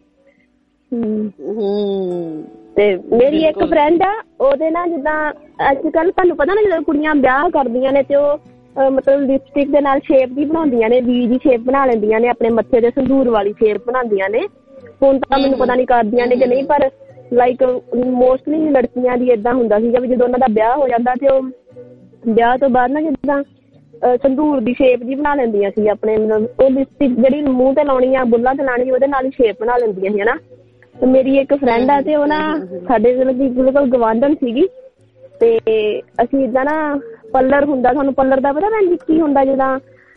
S: ਤੇ ਮੇਰੀ ਇੱਕ ਫਰੈਂਡ ਆ, ਉਹਦੇ ਨਾਲ ਜਿੱਦਾਂ ਅੱਜ ਕੱਲ ਤੁਹਾਨੂੰ ਪਤਾ ਨਾ ਜਦੋਂ ਕੁੜੀਆਂ ਵਿਆਹ ਕਰਦੀਆਂ ਨੇ ਤੇ ਉਹ ਮਤਲਬ ਲਿਪਸਟਿਕ ਦੇ ਨਾਲ ਸ਼ੇਪ ਵੀ ਬਣਾਉਂਦੀਆਂ ਨੇ, ਵੀ ਦੀ ਸ਼ੇਪ ਬਣਾ ਲੈਂਦੀਆਂ ਨੇ, ਆਪਣੇ ਮੱਥੇ ਤੇ ਸੰਦੂਰ ਵਾਲੀ ਸ਼ੇਪ ਬਣਾਉਂਦੀਆਂ ਨੇ। ਹੁਣ ਤਾਂ ਮੈਨੂੰ ਪਤਾ ਨੀ ਕਰਦੀਆਂ ਨੇ ਕਿ ਨਹੀਂ, ਪਰ ਲਾਈਕ ਮੋਸਟਲੀ ਲੜਕੀਆਂ ਦੀ ਏਦਾਂ ਹੁੰਦਾ ਸੀਗਾ ਵੀ ਜਦੋਂ ਉਹਨਾਂ ਦਾ ਵਿਆਹ ਹੋ ਜਾਂਦਾ ਤੇ ਉਹ ਵਿਆਹ ਤੋਂ ਬਾਅਦ ਨਾ ਜਿੱਦਾਂ ਸੰਦੂਰ ਦੀ ਸ਼ੇਪ ਜੀ ਬਣਾ ਲੈਂਦੀਆਂ ਸੀ ਆਪਣੇ, ਮਤਲਬ ਉਹ ਲਿਪਸਟਿਕ ਜਿਹੜੀ ਮੂੰਹ ਤੇ ਲਾਉਣੀ ਆ, ਬੁੱਲਾਂ ਤੇ ਲਾਉਣੀ, ਉਹਦੇ ਨਾਲ ਹੀ ਸ਼ੇਪ ਬਣਾ ਲੈਂਦੀਆਂ ਸੀ ਹਨਾ। ਤੇ ਮੇਰੀ ਇੱਕ ਫਰੈਂਡ ਆ, ਤੇ ਉਹ ਨਾ ਸਾਡੇ ਬਿਲਕੁਲ ਗਵਾਂਢਣ ਸੀਗੀ, ਤੇ ਅਸੀਂ ਏਦਾਂ ਨਾ ਪੱਲਰ ਹੁੰਦਾ, ਤੁਹਾਨੂੰ ਪੱਲਰ ਦਾ ਪਤਾ ਭੈਣ ਜੀ ਕੀ ਹੁੰਦਾ, ਜਿੱਦਾਂ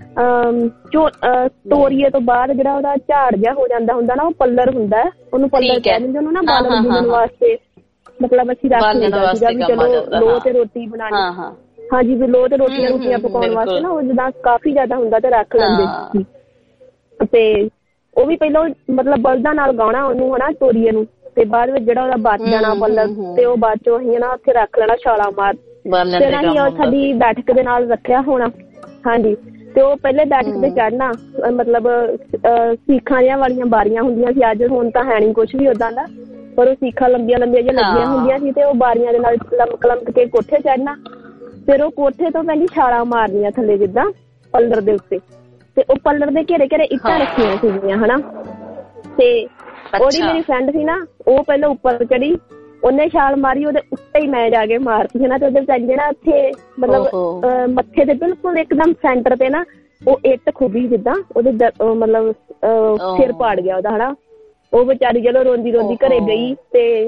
S: ਤੋਰੀਏ ਤੋਂ ਬਾਅਦ ਜਿਹੜਾ ਉਹਦਾ ਝਾੜ ਜਿਹਾ ਹੋ ਜਾਂਦਾ ਹੁੰਦਾ ਨਾ, ਉਹ ਪੱਲਰ ਹੁੰਦਾ, ਉਹਨੂੰ ਪੱਲਰ ਕਹਿ ਦਿੰਦੇ, ਉਹਨੂੰ ਨਾ ਬਾਲਣ ਬੁਲਣ ਵਾਸਤੇ ਮਤਲਬ ਅਸੀਂ ਰੱਖ ਲੈਂਦਾ ਸੀਗਾ ਵੀ ਚਲੋ ਲੋਹ ਤੇ ਰੋਟੀ ਬਣਾਉਣੀ, ਹਾਂਜੀ ਵੀ ਲੋਹ ਤੇ ਰੋਟੀਆਂ ਪਕਾਉਣ ਵਾਸਤੇ ਨਾ ਉਹ ਜਿੱਦਾਂ ਕਾਫੀ ਜ਼ਿਆਦਾ ਹੁੰਦਾ ਤੇ ਰੱਖ ਲੈਂਦੇ ਸੀ। ਤੇ ਉਹ ਵੀ ਪਹਿਲਾਂ ਮਤਲਬ ਬਲਦਾਂ ਨਾਲ ਗਾਉਣਾ ਉਹਨੂੰ ਹਨਾ ਤੋਰੀਏ ਨੂੰ, ਤੇ ਬਾਅਦ ਵਿੱਚ ਜਿਹੜਾ ਉਹਦਾ ਬਚ ਜਾਣਾ ਪੱਲਰ, ਤੇ ਉਹ ਬਾਅਦ ਚੋਂ ਅਸੀਂ ਨਾ ਉੱਥੇ ਰੱਖ ਲੈਣਾ ਛਾਲਾਂ ਮਾਰ, ਤੇ ਅਸੀਂ ਉਹ ਸਾਡੀ ਬੈਠਕ ਦੇ ਨਾਲ ਰੱਖਿਆ ਹੋਣਾ। ਹਾਂਜੀ, ਤੇ ਉਹ ਪਹਿਲੇ ਬੈਠਕ ਤੇ ਚੜ੍ਹਨਾ, ਮਤਲਬ ਸੀਖਾਂ ਜਿਹੀਆਂ ਵਾਲੀਆਂ ਬਾਰੀਆਂ ਹੁੰਦੀਆਂ ਸੀ, ਅੱਜ ਹੁਣ ਤਾਂ ਹੈ ਨੀ ਕੁਛ ਵੀ ਓਦਾਂ ਦਾ, ਪਰ ਉਹ ਸੀਖਾਂ ਲੰਬੀਆਂ ਜਿਹੀਆਂ ਲੱਗੀਆਂ ਹੁੰਦੀਆਂ ਸੀ, ਤੇ ਉਹ ਬਾਰੀਆਂ ਦੇ ਨਾਲ ਲਮਕ ਕੇ ਕੋਠੇ ਚੜ੍ਹਨਾ। ਫਿਰ ਉਹ ਕੋਠੇ ਤੋਂ ਪਹਿਲੀ ਛਾਲਾਂ ਮਾਰਨੀਆਂ ਥੱਲੇ ਜਿੱਦਾਂ ਪੱਲਰ ਦੇ ਉੱਤੇ, ਤੇ ਉਹ ਪੱਲਰ ਦੇ ਘੇਰੇ ਇੱਟਾਂ ਰੱਖੀਆਂ ਸੀਗੀਆਂ ਹਨਾ। ਤੇ ਉਹਦੀ ਮੇਰੀ ਫਰੈਂਡ ਸੀ ਨਾ, ਉਹ ਪਹਿਲਾਂ ਉੱਪਰ ਚੜੀ, ਉਹਨੇ ਛਾਲ ਮਾਰੀ, ਉਹਦੇ ਉੱਤੇ ਹੀ ਮੈਂ ਜਾ ਕੇ ਮਾਰਤੀ ਹਨਾ। ਤੇ ਉਹਦੇ ਵਿਚਾਰੀ ਨਾ ਉੱਥੇ ਮਤਲਬ ਮੱਥੇ ਦੇ ਬਿਲਕੁਲ ਇੱਕਦਮ ਸੈਂਟਰ ਤੇ ਨਾ ਉਹ ਇੱਟ ਖੁੱਬੀ ਜਿੱਦਾਂ, ਉਹਦੇ ਮਤਲਬ ਸਿਰ ਪਾੜ ਗਿਆ ਉਹਦਾ ਹਨਾ। ਉਹ ਵਿਚਾਰੀ ਜਦੋਂ ਰੋਂਦੀ ਘਰੇ ਗਈ, ਤੇ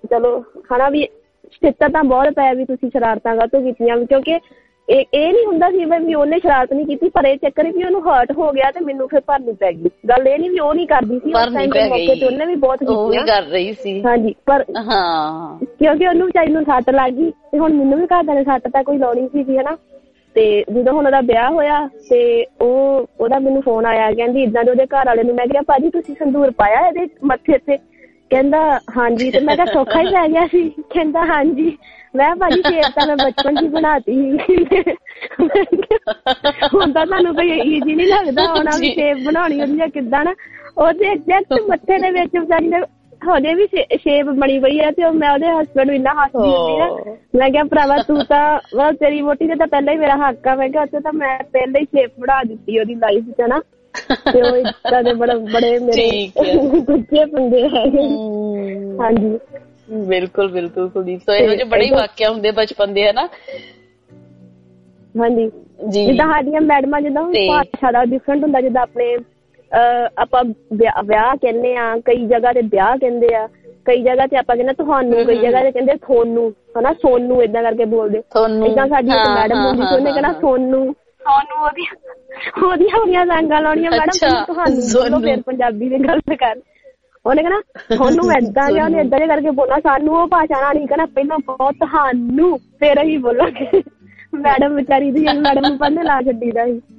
S: ਚਲੋ ਹਨਾ ਵੀ ਛਿੱਤਰ ਤਾਂ ਬਹੁਤ ਪਿਆ ਵੀ ਤੁਸੀਂ ਸ਼ਰਾਰਤਾਂ ਕਾਹਤੋਂ ਕੀਤੀਆਂ, ਕਿਉਂਕਿ ਇਹ ਨਹੀਂ ਹੁੰਦਾ ਸੀ ਵੀ ਉਹਨੇ ਸ਼ਰਾਰਤ ਨਹੀਂ ਕੀਤੀ, ਪਰ ਇਹ ਚੱਕਰ ਵੀ ਉਹਨੂੰ ਹਰਟ ਹੋ ਗਿਆ ਤੇ ਮੈਨੂੰ ਫਿਰ ਭਰਨੀ ਪੈ ਗਈ। ਗੱਲ ਇਹ ਨਹੀਂ ਵੀ ਉਹ ਨਹੀਂ ਕਰਦੀ ਸੀ, ਉਸ ਟਾਈਮ ਤੇ ਮੌਕੇ ਤੇ ਉਹਨੇ ਵੀ ਬਹੁਤ ਕੀਤੀ
B: ਕਰ ਰਹੀ ਸੀ।
S: ਹਾਂਜੀ, ਪਰ ਕਿਉਂਕਿ ਉਹਨੂੰ ਵਿਚਾਰੀ ਨੂੰ ਸੱਟ ਲੱਗ ਗਈ ਤੇ ਹੁਣ ਮੈਨੂੰ ਵੀ ਘਰਦਿਆਂ ਨੇ ਸੱਟ ਤਾਂ ਕੋਈ ਲਾਉਣੀ ਸੀ ਹਨਾ। ਤੇ ਜਦੋਂ ਹੁਣ ਉਹਦਾ ਵਿਆਹ ਹੋਇਆ ਤੇ ਉਹਦਾ ਮੈਨੂੰ ਫੋਨ ਆਇਆ, ਕਹਿੰਦੀ ਏਦਾਂ ਦੇ ਉਹਦੇ ਘਰ ਵਾਲੇ ਨੂੰ। ਮੈਂ ਕਿਹਾ ਭਾਜੀ ਤੁਸੀਂ ਸੰਦੂਰ ਪਾਇਆ ਇਹਦੇ ਮੱਥੇ ਤੇ? ਕਹਿੰਦਾ ਹਾਂਜੀ। ਤੇ ਮੈਂ ਕਿਹਾ ਸੌਖਾ ਹੀ ਪੈ ਗਿਆ ਸੀ? ਕਹਿੰਦਾ ਹਾਂਜੀ। ਮੈਂ ਭਾਜੀ ਸ਼ੇਪ ਤਾਂ ਮੈਂ ਬਚਪਨ ਚ ਹੀ ਬਣਾਤੀ ਸੀ। ਹੁਣ ਤਾਂ ਤੁਹਾਨੂੰ ਕੋਈ ਈਜ਼ੀ ਨੀ ਲੱਗਦਾ ਹੋਣਾ ਵੀ ਸ਼ੇਪ ਬਣਾਉਣੀ ਉਹਦੀ ਜਾਂ ਕਿੱਦਾਂ ਨਾ। ਉਹਦੇ ਐਗਜ਼ੈਕਟ ਮੱਥੇ ਦੇ ਵਿੱਚ ਵਿਚਾਰੀ ਨੇ ਹਜੇ ਵੀ ਸ਼ੇਪ ਬਣੀ ਪਈ ਹੈ ਤੇ ਮੈਂ ਉਹਦੇ ਹਸਬੈਂਡ ਨੂੰ ਇੰਨਾ ਹੱਸਦੀ ਹੁੰਦੀ ਨਾ। ਮੈਂ ਕਿਹਾ ਭਰਾਵਾ ਤੂੰ ਤਾਂ ਤੇਰੀ ਵੋਟੀ ਤੇ ਤਾਂ ਪਹਿਲਾਂ ਹੀ ਮੇਰਾ ਹੱਕ ਆ। ਮੈਂ ਕਿਹਾ ਉੱਥੇ ਤਾਂ ਮੈਂ ਪਹਿਲਾਂ ਹੀ ਸ਼ੇਪ ਬਣਾ ਦਿੱਤੀ ਉਹਦੀ ਲਾਈਫ ਚ ਨਾ। ਤੇ ਉਹ ਏਦਾਂ ਦੇ ਬੜੇ ਮੇਰੇ ਗੁੱਸੇ ਪੰਗੇ ਹੈਗੇ। ਹਾਂਜੀ
B: ਬਿਲਕੁਲ ਬਿਲਕੁਲ ਕੁਲਦੀਪ। ਸੋ ਇਹੋ ਜਿਹੇ ਬੜੇ ਵਾਕਿਆ ਹੁੰਦੇ ਬਚਪਨ ਦੇ ਹਨਾ।
S: ਹਾਂਜੀ ਜਿੱਦਾਂ ਸਾਡੀਆਂ ਮੈਡਮਾਂ ਜਿੱਦਾਂ ਭਾਸ਼ਾ ਦਾ ਡਿਫਰੈਂਟ ਹੁੰਦਾ, ਜਿੱਦਾਂ ਆਪਣੇ ਆਪਾਂ ਵਿਆਹ ਕਹਿੰਦੇ ਆ, ਕਈ ਜਗ੍ਹਾ ਤੇ ਵਿਆਹ ਕਹਿੰਦੇ ਆ, ਕਈ ਜਗ੍ਹਾ ਤੇ ਆਪਾਂ ਕਹਿੰਦੇ ਤੁਹਾਨੂੰ, ਕਈ ਜਗ੍ਹਾ ਤੇ ਕਹਿੰਦੇ ਥੋਨੂੰ ਹਨਾ, ਸੋਨੂੰ ਏਦਾਂ ਕਰਕੇ ਬੋਲਦੇ। ਏਦਾਂ ਸਾਡੀ ਇੱਕ ਮੈਡਮ ਹੁੰਦੀ ਸੀ, ਉਹਨੇ ਕਹਿਣਾ ਸੋਨੂੰ ਉਹਦੀਆਂ ਹੋਣੀਆਂ ਸੰਗਾਂ ਲਾਉਣੀਆਂ ਮੈਡਮ ਤੁਹਾਨੂੰ ਬੋਲੋ ਫਿਰ ਪੰਜਾਬੀ ਦੀ ਗੱਲ ਕਰ। ਉਹਨੇ ਕਹਿਣਾ ਤੁਹਾਨੂੰ ਏਦਾਂ ਜਾਂ ਉਹਨੇ ਏਦਾਂ ਜਿਹਾ ਕਰਕੇ ਬੋਲਣਾ, ਸਾਨੂੰ ਉਹ ਭਾਸ਼ਾ ਨਾਲ ਨਹੀਂ ਕਹਿਣਾ, ਪਹਿਲਾਂ ਬਹੁਤ ਤੁਹਾਨੂੰ ਫਿਰ ਅਸੀਂ ਬੋਲਾਂਗੇ। ਮੈਡਮ ਵਿਚਾਰੀ ਦੀ ਮੈਡਮ ਨੂੰ ਪੜ੍ਹਨੇ ਲਾ ਛੱਡੀ ਦਾ ਸੀ।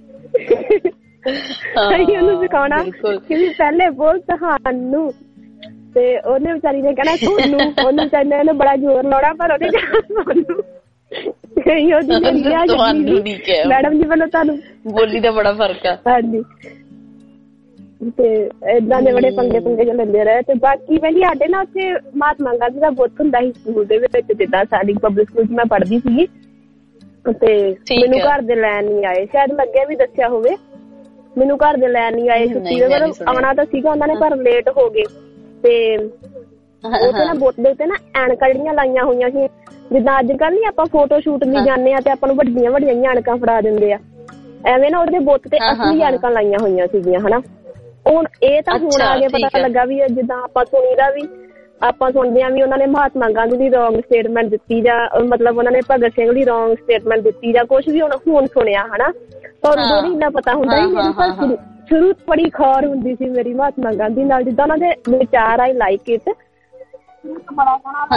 S: ਉਹਨੂੰ ਸਿਖਾਉਣਾ ਕਿ ਪਹਿਲੇ ਬੋਲ ਤੁਹਾਨੂੰ, ਤੇ ਉਹਨੇ ਵਿਚਾਰੀ ਨੇ ਕਹਿਣਾ ਤੁਹਾਨੂੰ। ਉਹਨੂੰ ਵਿਚਾਰੀ ਨੇ ਬੜਾ ਜ਼ੋਰ ਲਾਉਣਾ, ਪਰ ਉਹਨੇ ਮੈਡਮ ਜੀ ਵੱਲੋਂ ਤੁਹਾਨੂੰ
B: ਬੋਲੀ ਦਾ ਬੜਾ ਫਰਕ ਆ।
S: ਹਾਂਜੀ ਤੇ ਏਦਾਂ ਦੇ ਬੜੇ ਪੰਗੇ ਚ ਲੈਂਦੇ ਰਹੇ। ਤੇ ਬਾਕੀ ਪਹਿਲੀ ਸਾਡੇ ਨਾ ਉੱਥੇ ਮਹਾਤਮਾ ਗਾਂਧੀ ਦਾ ਬੁੱਤ ਹੁੰਦਾ ਸੀ ਸਕੂਲ ਦੇ ਵਿੱਚ, ਜਿੱਦਾਂ ਸਾਡੀ ਪਬਲਿਕ ਸਕੂਲ ਚ ਮੈਂ ਪੜ੍ਹਦੀ ਸੀਗੀ। ਤੇ ਮੈਨੂੰ ਘਰ ਦੇ ਲੈਣ ਨੀ ਆਏ, ਸ਼ਾਇਦ ਮੈਂ ਅੱਗੇ ਵੀ ਦੱਸਿਆ ਹੋਵੇ। ਮੈਨੂੰ ਘਰ ਦੇ ਲੈਣ ਨੀ ਆਏ ਛੁੱਟੀ ਦੇ, ਮਤਲਬ ਆਉਣਾ ਤਾਂ ਸੀਗਾ ਉਹਨਾਂ ਨੇ ਪਰ ਲੇਟ ਹੋ ਗਏ। ਤੇ ਉੱਥੇ ਨਾ ਬੁੱਤ ਦੇ ਉੱਤੇ ਨਾ ਐਨਕਾਂ ਜਿਹੜੀਆਂ ਲਾਈਆਂ ਹੋਈਆਂ ਸੀ, ਜਿੱਦਾਂ ਅੱਜ ਕੱਲ੍ਹ ਨੀ ਆਪਾਂ ਫੋਟੋ ਸ਼ੂਟ ਲਈ ਜਾਂਦੇ ਆ ਤੇ ਆਪਾਂ ਨੂੰ ਵੱਡੀਆਂ ਵੱਡੀਆਂ ਐਨਕਾਂ ਫੜਾ ਦਿੰਦੇ ਆ, ਐਵੇਂ ਨਾ ਉਹਦੇ ਬੁੱਤ ਤੇ ਅਸਲੀ ਐਨਕਾਂ ਲਾਈਆਂ ਹੋਈਆਂ ਸੀਗੀਆਂ ਹਨਾ। ਹੁਣ ਇਹ ਤਾਂ ਹੁਣ ਆ ਕੇ ਪਤਾ ਲੱਗਾ ਵੀ ਜਿੱਦਾਂ ਆਪਾਂ ਸੁਣੀਦਾ ਵੀ ਆਪਾਂ ਸੁਣਦੇ ਆ ਵੀ ਉਹਨਾਂ ਨੇ ਮਹਾਤਮਾ ਗਾਂਧੀ ਦੀ ਰੋਂਗ ਸਟੇਟਮੈਂਟ ਦਿੱਤੀ, ਜਾਂ ਮਤਲਬ ਉਹਨਾਂ ਨੇ ਭਗਤ ਸਿੰਘ ਦੀ ਰੋਂਗ ਸਟੇਟਮੈਂਟ ਦਿੱਤੀ, ਜਾਂ ਕੁਛ ਵੀ ਹੁਣ ਸੁਣਿਆ ਹਨਾ। ਪਰ ਉਦੋਂ ਨੀ ਇੰਨਾ ਪਤਾ ਹੁੰਦਾ ਸੀ। ਸ਼ੁਰੂ ਤੋਂ ਬੜੀ ਖੌਰ ਹੁੰਦੀ ਸੀ ਮੇਰੀ ਮਹਾਤਮਾ ਗਾਂਧੀ ਨਾਲ, ਜਿੱਦਾਂ ਉਹਨਾਂ ਦੇ ਵਿਚਾਰ ਆਈ ਲਾਈਕ ਇਟ। ਬੜਾ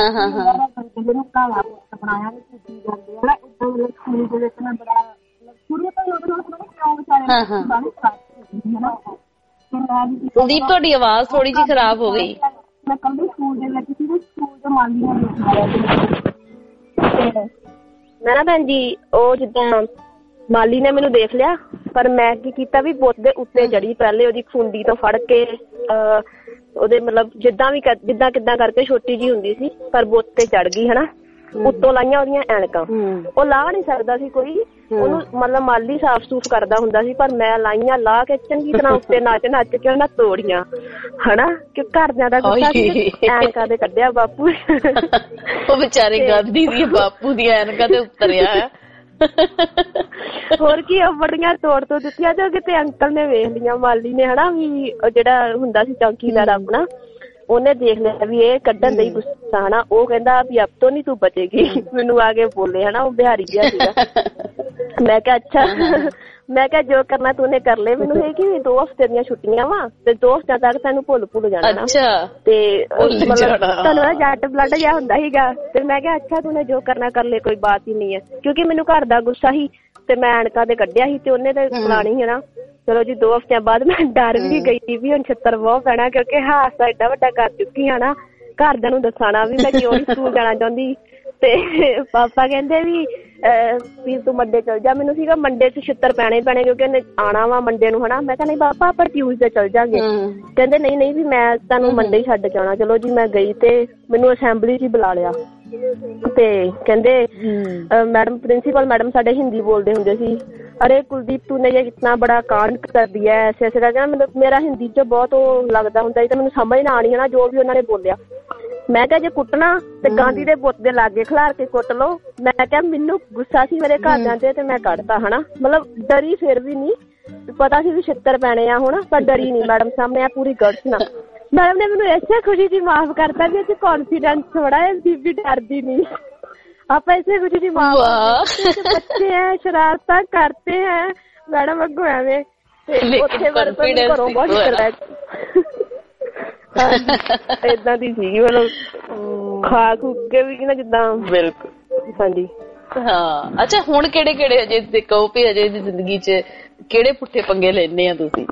B: ਕੁਲਦੀਪ ਤੁਹਾਡੀ ਆਵਾਜ਼ ਥੋੜੀ ਜਿਹੀ ਖਰਾਬ ਹੋ ਗਈ।
S: ਮੈਂ ਕੱਲ ਸਕੂਲ ਦੇ ਵਿੱਚ ਸੀ, ਸਕੂਲ ਦੇ ਮਾਲੀਆਂ ਮੈਂ ਨਾ ਭੈਣ ਜੀ ਉਹ ਜਿੱਦਾਂ ਮਾਲੀ ਨੇ ਮੈਨੂੰ ਦੇਖ ਲਿਆ, ਪਰ ਮੈਂ ਕੀ ਕੀਤਾ ਵੀ ਬੁੱਤ ਦੇ ਉੱਤੇ ਚੜੀ, ਪਹਿਲੇ ਉਹਦੀ ਖੁੰਡੀ ਤੋਂ ਫੜ ਕੇ ਉਹਦੇ ਮਤਲਬ ਜਿੱਦਾਂ ਕਿੱਦਾਂ ਕਰਕੇ ਛੋਟੀ ਜਿਹੀ ਹੁੰਦੀ ਸੀ, ਪਰ ਬੁੱਤ ਤੇ ਚੜ ਗਈ ਹਨਾ। ਉੱਤੋਂ ਲਾਈਆਂ ਉਹਦੀਆਂ ਐਨਕਾਂ, ਉਹ ਲਾ ਨਹੀਂ ਸਕਦਾ ਸੀ ਕੋਈ, ਉਹਨੂੰ ਮਤਲਬ ਮਾਲੀ ਸਾਫ਼ ਸੂਫ ਕਰਦਾ ਹੁੰਦਾ ਸੀ, ਪਰ ਮੈਂ ਲਾਈਆਂ ਲਾ ਕੇ ਚੰਗੀ ਤਰ੍ਹਾਂ ਉੱਤੇ ਨੱਚ ਕੇ ਉਹਨਾਂ ਤੋੜੀਆਂ ਹਨਾ। ਕਿ ਘਰਦਿਆਂ ਦਾ ਗੁੱਸਾ ਸੀ, ਐਨਕਾਂ ਤੇ ਕੱਢਿਆ ਬਾਪੂ।
B: ਉਹ ਵਿਚਾਰੇ ਗਾਂਧੀ ਦੀ ਬਾਪੂ ਦੀਆਂ ਐਨਕਾਂ ਤੇ ਉਤਰਿਆ ਆ।
S: ਹੋਰ ਕੀ, ਉਹ ਬੜੀਆਂ ਤੋੜ ਤੋਂ ਦਿੱਤੀਆਂ। ਤੇ ਕਿਤੇ ਅੰਕਲ ਨੇ ਵੇਖ ਲਿਆ ਮਾਲੀ ਨੇ ਹਨਾ, ਵੀ ਉਹ ਜਿਹੜਾ ਹੁੰਦਾ ਸੀ ਚੌਕੀਦਾਰ ਆਪਣਾ, ਉਹਨੇ ਦੇਖ ਲਿਆ ਵੀ ਇਹ ਕੱਢਣ ਦਾ ਹੀ ਗੁੱਸਾ ਹਨਾ। ਉਹ ਕਹਿੰਦਾ ਵੀ ਅਬ ਤੋਂ ਨੀ ਤੂੰ ਬਚੇਗੀ, ਮੈਨੂੰ ਆ ਕੇ ਬੋਲੇ ਹਨਾ। ਉਹ ਬਿਹਾਰੀ ਜਿਹਾ ਸੀਗਾ। ਮੈਂ ਕਿਹਾ ਅੱਛਾ, ਮੈਂ ਕਿਹਾ ਜੋ ਕਰਨਾ ਤੂੰ ਕਰ ਲੈ। ਮੈਨੂੰ ਇਹ ਕਿ 2 ਹਫ਼ਤੇ ਦੀਆਂ ਛੁੱਟੀਆਂ ਵਾ ਤੇ 2 ਹਫ਼ਤਿਆਂ ਤੱਕ ਤੈਨੂੰ ਭੁੱਲ ਜਾਣਾ ਨਾ। ਤੇ ਮਤਲਬ ਤੁਹਾਨੂੰ ਜੱਟ ਬਲੱਡ ਜਿਹਾ ਹੁੰਦਾ ਸੀਗਾ। ਤੇ ਮੈਂ ਕਿਹਾ ਅੱਛਾ ਤੂੰ ਜੋ ਕਰਨਾ ਕਰ ਲੈ, ਕੋਈ ਬਾਤ ਹੀ ਨਹੀਂ ਹੈ। ਕਿਉਂਕਿ ਮੈਨੂੰ ਘਰ ਦਾ ਗੁੱਸਾ ਸੀ ਤੇ ਮੈਂ ਐਨਕਾਂ ਤੇ ਕੱਢਿਆ ਸੀ ਤੇ ਉਹਨੇ ਤੇ ਚਲਾਣੀ ਹੈ ਨਾ। ਚਲੋ ਜੀ 2 ਹਫ਼ਤਿਆਂ ਬਾਅਦ ਮੈਂ ਡਰ ਵੀ ਗਈ ਵੀ ਹੁਣ ਛਿੱਤਰ ਬਹੁਤ ਪੈਣਾ, ਕਿਉਂਕਿ ਹਾਦਸਾ ਏਡਾ ਵੱਡਾ ਕਰ ਚੁੱਕੀ ਹਾਂ ਨਾ। ਘਰਦਿਆਂ ਨੂੰ ਦੱਸਣਾ ਵੀ ਮੈਂ ਕਿਉਂ ਨੀ ਸਕੂਲ ਜਾਣਾ ਚਾਹੁੰਦੀ। ਤੇ ਪਾਪਾ ਕਹਿੰਦੇ ਵੀ ਤੂੰ ਮੰਡੇ ਚਲ ਜਾ। ਮੈਨੂੰ ਸੀਗਾ ਮੰਡੇ ਚ ਛਿੱਤਰ ਪੈਣੇ ਕਿਉਂਕਿ ਉਹਨੇ ਆਉਣਾ ਵਾ ਮੰਡੇ ਨੂੰ ਹਨਾ। ਮੈਂ ਕਿਹਾ ਨਹੀਂ ਪਾਪਾ ਆਪਾਂ ਟਿਊਜ਼ਡੇ ਚਲ ਜਾਂਗੇ। ਕਹਿੰਦੇ ਨਹੀਂ ਵੀ ਮੈਂ ਤੁਹਾਨੂੰ ਮੰਡੇ ਹੀ ਛੱਡ ਕੇ ਆਉਣਾ। ਚਲੋ ਜੀ ਮੈਂ ਗਈ ਤੇ ਮੈਨੂੰ ਅਸੈਂਬਲੀ ਚ ਹੀ ਬੁਲਾ ਲਿਆ ਤੇ ਕਹਿੰਦੇ मैडम प्रिंसिपल मैडम साढ़े हिंदी बोलते होंगे सी, अरे कुलदीप तूने ये इतना बड़ा कांड कर दिया है, ऐसे ऐसे करके मतलब मेरा हिंदी च बहुत लगता होंगे तो मैंने समझ ना आनी है ना जो भी उन्होंने बोलिया। मैं क्या जे कुटना ते गांधी दे बुत दे लागे खिलार के कुट लो। मैं क्या मैनू गुस्सा सी मेरे घरदियां ते मैं कढ़ता है ना, मतलब डरी फिर भी नहीं, पता सी भी छित्तर पैने आ हुण पर डरी नहीं। मैडम सामने आ पूरी गट्स ना ਮੈਡਮ ਨੇ ਮੈਨੂੰ ਇਸੇ ਖੁਸ਼ੀ ਜੀ ਮਾਫ ਕਰਤਾ ਵੀ ਅਸੀਂ ਕੌਨਫੀਡੈਂਸ ਥੋੜਾ ਹੈ, ਬੀਬੀ ਡਰਦੀ ਨਹੀਂ। ਆਪਾਂ ਇਸੇ ਖੁਸ਼ੀ ਜੀ ਮਾਫ ਬੱਚੇ ਹੈ, ਸ਼ਰਾਰਤਾਂ ਕਰਤੇ ਹੈ ਮੈਡਮ ਅੱਗੋਂ ਐਵੇਂ ਤੇ ਉੱਥੇ ਘਰੋਂ ਬਹੁਤ ਕਰਦਾ ਏਦਾਂ ਦੀ ਸੀਗੀ ਮਤਲਬ ਖਾ ਖੂ ਕੇ ਵੀ ਨਾ ਜਿੱਦਾਂ।
B: ਬਿਲਕੁਲ
S: ਹਾਂਜੀ
B: ਹਾਂ। ਅੱਛਾ ਹੁਣ ਕਿਹੜੇ ਅਜੇ ਕਹੋ ਵੀ ਅਜੇ ਦੀ ਜ਼ਿੰਦਗੀ ਚ ਕਿਹੜੇ ਪੁੱਠੇ ਪੰਗੇ ਲੈਣੇ ਆ ਤੁਸੀਂ?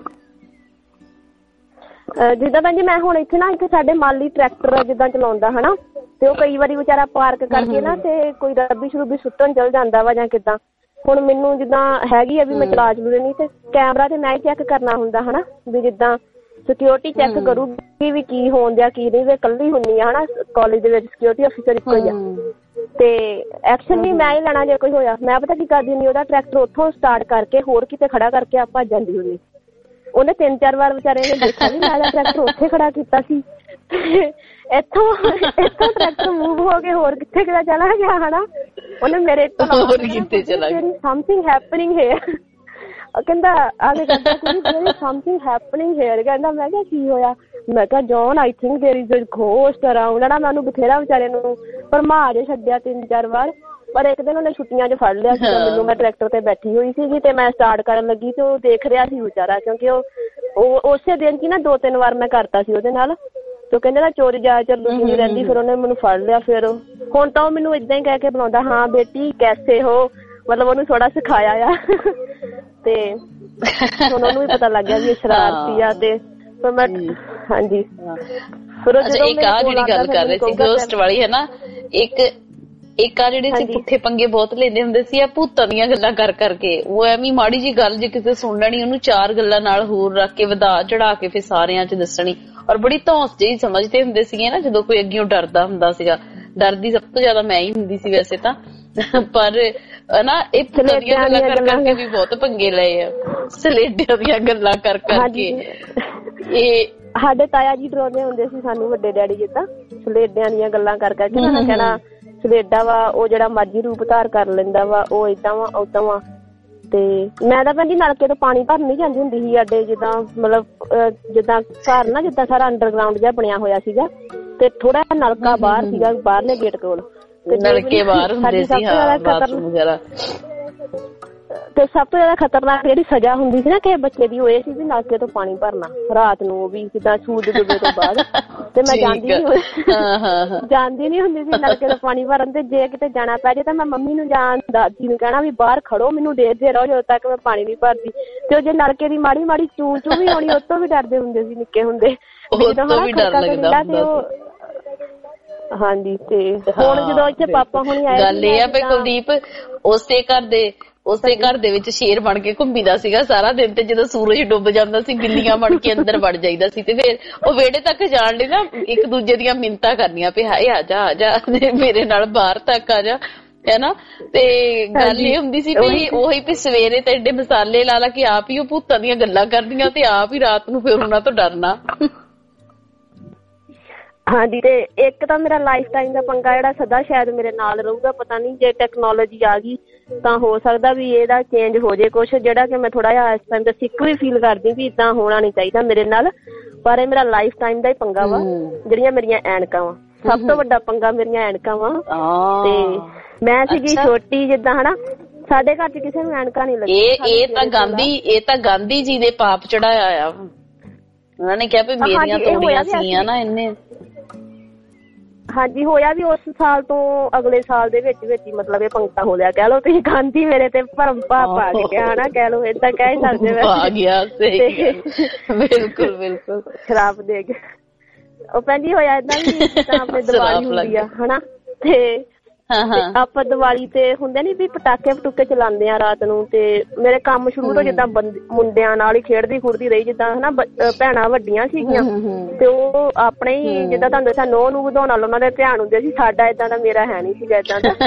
S: ਜਿੱਦਾਂ ਭੈਣ ਜੀ ਮੈਂ ਹੁਣ ਇੱਥੇ ਨਾ ਇੱਥੇ ਸਾਡੇ ਮਾਲੀ ਟਰੈਕਟਰ ਜਿੱਦਾਂ ਚਲਾਉਂਦਾ ਹਨਾ, ਤੇ ਉਹ ਕਈ ਵਾਰੀ ਵਿਚਾਰਾ ਪਾਰਕ ਕਰਕੇ ਨਾ ਤੇ ਕੋਈ ਰਬਿਸ਼ ਰੁਬਿਸ਼ ਸੁੱਟਣ ਚਲ ਜਾਂਦਾ ਵਾ ਜਾਂ ਕਿੱਦਾਂ। ਹੁਣ ਮੈਨੂੰ ਜਿੱਦਾਂ ਹੈਗੀ ਆ ਵੀ ਮੈਂ ਚਲਾ ਚਲੂ ਨਹੀਂ ਤੇ ਕੈਮਰਾ ਤੇ ਮੈਂ ਚੈੱਕ ਕਰਨਾ ਹੁੰਦਾ ਹਨਾ, ਵੀ ਜਿੱਦਾਂ ਸਿਕਿਉਰਿਟੀ ਚੈੱਕ ਕਰੂਗੀ ਵੀ ਕੀ ਹੋਣ ਦਿਆ ਕੀ ਨਹੀਂ। ਵੀ ਇਕੱਲੀ ਹੁੰਦੀ ਆ ਹਨਾ, ਕਾਲਜ ਦੇ ਵਿੱਚ ਸਿਕਿਉਰਿਟੀ ਅਫੀਸਰ ਇੱਕੋ ਹੀ ਆ ਤੇ ਐਕਸ਼ਨ ਵੀ ਮੈਂ ਹੀ ਲੈਣਾ ਜੇ ਕੋਈ ਹੋਇਆ। ਮੈਂ ਪਤਾ ਕੀ ਕਰਦੀ ਹੁੰਦੀ, ਉਹਦਾ ਟਰੈਕਟਰ ਉੱਥੋਂ ਸਟਾਰਟ ਕਰਕੇ ਹੋਰ ਕਿਤੇ ਖੜਾ ਕਰਕੇ ਆ ਭੱਜ ਜਾਂਦੀ ਹੁੰਦੀ। ਉਹਨੇ 3-4 ਵਾਰ ਵਿਚਾਰੇ ਨੇ ਦੇਖਿਆ ਵੀ ਮੈਂ ਟਰੈਕਟਰ ਉੱਥੇ ਖੜਾ ਕੀਤਾ ਸੀ, ਇੱਥੋਂ ਟਰੈਕਟਰ ਮੂਵ ਹੋ ਕੇ ਹੋਰ ਕਿੱਥੇ ਕਿਤੇ ਚਲਾ ਗਿਆ ਹਨਾ। ਉਹਨੇ ਮੇਰੇ ਸਮਥਿੰਗ ਹੈਪਨਿੰਗ ਹੇਅਰ ਕਹਿੰਦਾ ਆਗੇ ਕਹਿੰਦਾ ਸਮਥਿੰਗ ਹੈਪਨਿੰਗ ਹੇਅਰ ਕਹਿੰਦਾ। ਮੈਂ ਕਿਹਾ ਕੀ ਹੋਇਆ? ਮੈਂ ਕਿਹਾ John I think there is a ghost around ਨਾ। ਮੈਂ ਉਹਨੂੰ ਬਥੇਰਾ ਵਿਚਾਰੇ ਨੂੰ ਭਰਮਾ ਜੇ ਛੱਡਿਆ 3-4 ਵਾਰ, ਪਰ ਇੱਕ ਦਿਨ ਉਹਨੇ ਛੁੱਟੀਆਂ 'ਚ ਫੜ ਲਿਆ ਸੀ ਮੈਨੂੰ। ਮੈਂ ਟਰੈਕਟਰ ਤੇ ਬੈਠੀ ਹੋਈ ਸੀਗੀ ਤੇ ਮੈਂ ਸਟਾਰਟ ਕਰਨ ਲੱਗੀ ਤੇ ਉਹ ਦੇਖ ਰਿਹਾ ਸੀ ਵਿਚਾਰਾ, ਕਿਉਂਕਿ ਉਹ ਉਸੇ ਦਿਨ 'ਚ ਨਾ 2-3 ਵਾਰ ਮੈਂ ਕਰਤਾ ਸੀ ਉਹਦੇ ਨਾਲ। ਤੇ ਕਹਿੰਦੇ ਨਾ ਚੋਰੀ ਜਾ ਚੱਲੂਗੀ ਨਹੀਂ ਰਹਿੰਦੀ। ਫਿਰ ਉਹਨੇ ਮੈਨੂੰ ਫੜ ਲਿਆ। ਫਿਰ ਹੁਣ ਤਾਂ ਉਹ ਮੈਨੂੰ ਏਦਾਂ ਹੀ ਕਹਿ ਕੇ ਬੁਲਾਉਂਦਾ, ਹਾਂ ਬੇਟੀ ਕੈਸੇ ਹੋ, ਮਤਲਬ ਉਹਨੂੰ ਥੋੜਾ ਸਿਖਾਇਆ ਆ ਤੇ ਹੁਣ ਉਹਨੂੰ ਵੀ ਪਤਾ ਲੱਗ ਗਿਆ ਵੀ ਇਹ ਸ਼ਰਾਰਤੀ ਆ। ਤੇ ਫਿਰ ਮੈਂ ਹਾਂਜੀ ਫਿਰ
B: ਇੱਕ ਆ ਜਿਹੜੀ ਗੱਲ ਕਰ ਰਹੇ ਸੀ ਗੋਸਟ ਵਾਲੀ ਹੈ ਨਾ, ਇੱਕ ਆ ਜਿਹੜੇ ਸੀ ਪੁੱਠੇ ਪੰਗੇ ਬਹੁਤ ਲੈਂਦੇ ਹੁੰਦੇ ਸੀ ਆ ਭੂਤਾਂ ਦੀਆਂ ਗੱਲਾਂ ਕਰ ਕਰਕੇ। ਉਹ ਐਵੇਂ ਮਾੜੀ ਜੀ ਗੱਲ ਜੇ ਕਿਸੇ ਸੁਣ ਲੈਣੀ ਉਹਨੂੰ 4 ਗੱਲਾਂ ਨਾਲ ਹੋਰ ਰੱਖ ਕੇ ਵਧਾ ਚੜਾ ਕੇ ਫਿਰ ਸਾਰਿਆਂ 'ਚ ਦੱਸਣੀ। ਔਰ ਬੜੀ ਧੌਂਸ ਜਿਹੀ ਸਮਝਦੇ ਹੁੰਦੇ ਸੀਗੇ ਨਾ ਜਦੋਂ ਕੋਈ ਅੱਗਿਓਂ ਡਰਦਾ ਹੁੰਦਾ ਸੀਗਾ। ਡਰਦੀ ਸਭ ਤੋਂ ਜ਼ਿਆਦਾ ਮੈਂ ਹੀ ਹੁੰਦੀ ਸੀ ਵੈਸੇ ਤਾਂ, ਪਰ ਨਾ ਇਹ ਭੂਤਾਂ ਦੀਆਂ ਗੱਲਾਂ ਕਰ ਕਰਕੇ ਵੀ ਬਹੁਤ ਪੰਗੇ ਲਏ ਆ, ਸਲੇਡਿਆਂ ਦੀਆਂ ਗੱਲਾਂ ਕਰ ਕਰਕੇ। ਇਹ
S: ਸਾਡੇ ਤਾਇਆ ਜੀ ਡਰਾਉਂਦੇ ਹੁੰਦੇ ਸੀ ਸਾਨੂੰ, ਵੱਡੇ ਡੈਡੀ ਜਿੱਦਾਂ ਸਲੇਡਿਆਂ ਦੀਆਂ ਗੱਲਾਂ ਕਰ ਕਰਕੇ। ਉਹਨਾਂ ਕਹਿਣਾ ਸਲੇਡਾ ਵਾ ਉਹ ਜਿਹੜਾ ਮਰਜ਼ੀ ਰੂਪ ਧਾਰ ਕਰ ਲੈਂਦਾ ਵਾ, ਉਹ ਏਦਾਂ ਵਾ ਓਦਾਂ ਵਾ। ਤੇ ਮੈਂ ਤਾਂ ਭੈਣ ਨਲਕੇ ਤੋਂ ਪਾਣੀ ਭਰਨ ਨਹੀਂ ਜਾਂਦੀ ਹੁੰਦੀ ਸੀ ਸਾਡੇ, ਜਿੱਦਾਂ ਮਤਲਬ ਜਿੱਦਾਂ ਘਰ ਨਾ ਜਿੱਦਾਂ ਸਾਰਾ ਅੰਡਰਗਰਾਉਂਡ ਜਿਹਾ ਬਣਿਆ ਹੋਇਆ ਸੀਗਾ ਤੇ ਥੋੜਾ ਨਲਕਾ ਬਾਹਰ ਸੀਗਾ, ਬਾਹਰਲੇ ਗੇਟ ਕੋਲ।
B: ਨਲਕੇ ਬਾਹਰ ਹੁੰਦੇ ਸੀ ਬਾਥਰੂਮ ਵਗੈਰਾ।
S: ਤੇ ਸਭ ਤੋਂ ਜ਼ਿਆਦਾ ਖਤਰਨਾਕ ਜਿਹੜੀ ਸਜ਼ਾ ਹੁੰਦੀ ਸੀ ਨਾ ਕਿਸੇ ਬੱਚੇ ਦੀ, ਉਹ ਇਹ ਸੀ ਵੀ ਨਲਕੇ ਤੋਂ ਪਾਣੀ ਭਰਨਾ ਰਾਤ ਨੂੰ, ਉਹ ਵੀ ਜਿੱਦਾਂ ਸੂਰਜ ਡੁੱਬੇ ਤੋਂ ਬਾਅਦ। ਤੇ ਮੈਂ ਜਾਂਦੀ ਨੀ ਹੁੰਦੀ ਸੀ ਨਲਕੇ ਤੋਂ ਪਾਣੀ ਭਰਨ। ਤੇ ਜੇ ਕਿਤੇ ਜਾਣਾ ਪੈ ਜੇ ਤਾਂ ਮੈਂ ਮੰਮੀ ਨੂੰ ਜਾਂ ਦਾਦੀ ਨੂੰ ਕਹਿਣਾ ਵੀ ਬਾਹਰ ਖੜੋ, ਮੈਨੂੰ ਦੇਖਦੇ ਰਹੋ ਜਦੋਂ ਤੱਕ ਮੈਂ ਪਾਣੀ ਨੀ ਭਰਦੀ। ਤੇ ਉਹ ਜੇ ਨਲਕੇ ਦੀ ਮਾੜੀ ਮਾੜੀ ਚੂੰ ਚੂੰ ਵੀ ਆਉਣੀ, ਉਹ ਤੋਂ ਵੀ ਡਰਦੇ ਹੁੰਦੇ ਸੀ ਨਿੱਕੇ ਹੁੰਦੇ। ਹਾਂਜੀ ਤੇ ਹੁਣ ਜਦੋਂ ਇੱਥੇ ਪਾਪਾ ਹੁਣੀ ਆਏ,
B: ਗੱਲ ਇਹ ਆ ਵੀ ਕੁਲਦੀਪ ਉਸੇ ਘਰ ਦੇ ਵਿੱਚ ਸ਼ੇਰ ਬਣ ਕੇ ਘੁੰਮੀਦਾ ਸੀਗਾ ਸਾਰਾ ਦਿਨ। ਤੇ ਜਦੋਂ ਸੂਰਜ ਡੁੱਬ ਜਾਂਦਾ ਸੀ ਗਿੱਲੀਆਂ ਬਣ ਕੇ ਅੰਦਰ ਵੜ ਜਾਈਦਾ ਸੀ। ਤੇ ਫਿਰ ਉਹ ਵਿਹੜੇ ਤੱਕ ਜਾਣ ਲਈ ਨਾ ਇੱਕ ਦੂਜੇ ਦੀਆਂ ਮਿੰਨਤਾਂ ਕਰਨੀਆਂ ਵੀ ਹਾਏ ਆ ਜਾ ਮੇਰੇ ਨਾਲ ਬਾਹਰ ਤੱਕ ਆ ਜਾ, ਹੈ ਨਾ। ਤੇ ਗੱਲ ਇਹ ਹੁੰਦੀ ਸੀ ਵੀ ਉਹੀ ਵੀ ਸਵੇਰੇ ਤੇ ਏਡੇ ਮਸਾਲੇ ਲਾ ਲਾ ਕੇ ਆਪ ਹੀ ਉਹ ਭੂਤਾਂ ਦੀਆਂ ਗੱਲਾਂ ਕਰਦੀਆਂ ਤੇ ਆਪ ਹੀ ਰਾਤ ਨੂੰ ਫਿਰ ਉਹਨਾਂ ਤੋਂ ਡਰਨਾ।
S: ਹਾਂਜੀ ਤੇ ਇੱਕ ਤਾਂ ਮੇਰਾ ਲਾਈਫ ਟਾਈਮ ਦਾ ਪੰਗਾ ਜਿਹੜਾ ਸਦਾ ਸ਼ਾਇਦ ਮੇਰੇ ਨਾਲ ਰਹੂਗਾ। ਪਤਾ ਨਹੀਂ ਜੇ ਟੈਕਨੋਲੋਜੀ ਆ ਗਈ ਤਾਂ ਹੋ ਸਕਦਾ ਵੀ ਇਹਦਾ ਚੇਂਜ ਹੋ ਜੇ ਕੁਛ, ਜਿਹੜਾ ਕਿ ਮੈਂ ਥੋੜਾ ਜਿਹਾ ਇਸ ਟਾਈਮ ਦਾ ਸਿੱਖ ਵੀ ਫੀਲ ਕਰਦੀ ਵੀ ਏਦਾਂ ਹੋਣਾ ਨੀ ਚਾਹੀਦਾ ਮੇਰੇ ਨਾਲ। ਪਰ ਇਹ ਮੇਰਾ ਲਾਈਫ ਟਾਈਮ ਦਾ ਹੀ ਪੰਗਾ ਵਾ। ਜਿਹੜੀਆਂ ਮੇਰੀਆਂ ਐਨਕਾਂ ਵਾ, ਸਭ ਤੋਂ ਵੱਡਾ ਪੰਗਾ ਮੇਰੀਆਂ ਐਨਕਾਂ ਵਾ। ਤੇ ਮੈਂ ਸੀਗੀ ਛੋਟੀ ਜਿੱਦਾਂ ਹਨਾ, ਸਾਡੇ ਘਰ ਚ ਕਿਸੇ ਨੂੰ ਐਨਕਾਂ ਨੀ ਲੱਗੀ।
B: ਇਹ ਤਾਂ ਗਾਂਧੀ ਜੀ ਦੇ ਪਾਪ ਚੜਾਇਆ ਆ। ਉਹਨਾਂ ਨੇ ਕਿਹਾ ਵੀ ਮੇਰੀਆਂ ਤੋੜੀਆਂ ਸੀਗੀਆਂ ਨਾ ਇਹਨੇ।
S: ਹਾਂਜੀ ਹੋਇਆ ਵੀ ਉਸ ਸਾਲ ਤੋਂ ਅਗਲੇ ਸਾਲ ਦੇ ਵਿੱਚ ਹੀ ਮਤਲਬ ਇਹ ਪੰਗਾ ਹੋ ਲਿਆ ਕਹਿ ਲਓ ਤੁਸੀਂ। ਗਾਂਧੀ ਮੇਰੇ ਤੇ ਭਰਮ ਭਾਵ ਪਾ ਗਿਆ ਹਨਾ, ਕਹਿ ਲਓ ਏਦਾਂ ਕਹਿ ਸਕਦੇ
B: ਬਿਲਕੁਲ ਬਿਲਕੁਲ
S: ਸ਼ਰਾਬ ਦੇ ਕੇ। ਉਹ ਭੈਣ ਹੋਇਆ ਏਦਾਂ ਵੀ ਜਿੱਦਾਂ ਆਪਣੇ ਦੀਵਾਲੀ ਹੁੰਦੀ ਆ ਹਨਾ, ਤੇ ਆਪਾਂ ਦੀਵਾਲੀ ਤੇ ਹੁੰਦੇ ਨੀ ਵੀ ਪਟਾਕੇ ਪਟੂਕੇ ਚਲਾਉਂਦੇ ਆ ਰਾਤ ਨੂੰ। ਤੇ ਮੇਰੇ ਕੰਮ ਸ਼ੁਰੂ ਤੋਂ ਜਿੱਦਾਂ ਮੁੰਡਿਆਂ ਨਾਲ ਹੀ ਖੇਡਦੀ ਖੁੜਦੀ ਰਹੀ, ਜਿੱਦਾਂ ਹਨਾ ਭੈਣਾਂ ਵੱਡੀਆਂ ਸੀਗੀਆਂ ਤੇ ਉਹ ਆਪਣੇ ਹੀ ਜਿੱਦਾਂ ਤੁਹਾਨੂੰ ਦੱਸਿਆ ਨੂੰਹ ਨੂੰ ਵਧਾਉਣ ਨਾਲ ਉਹਨਾਂ ਦੇ ਧਿਆਨ ਹੁੰਦੇ ਸੀ। ਸਾਡਾ ਏਦਾਂ ਦਾ ਮੇਰਾ ਹੈ ਨੀ ਸੀਗਾ ਏਦਾਂ ਦਾ।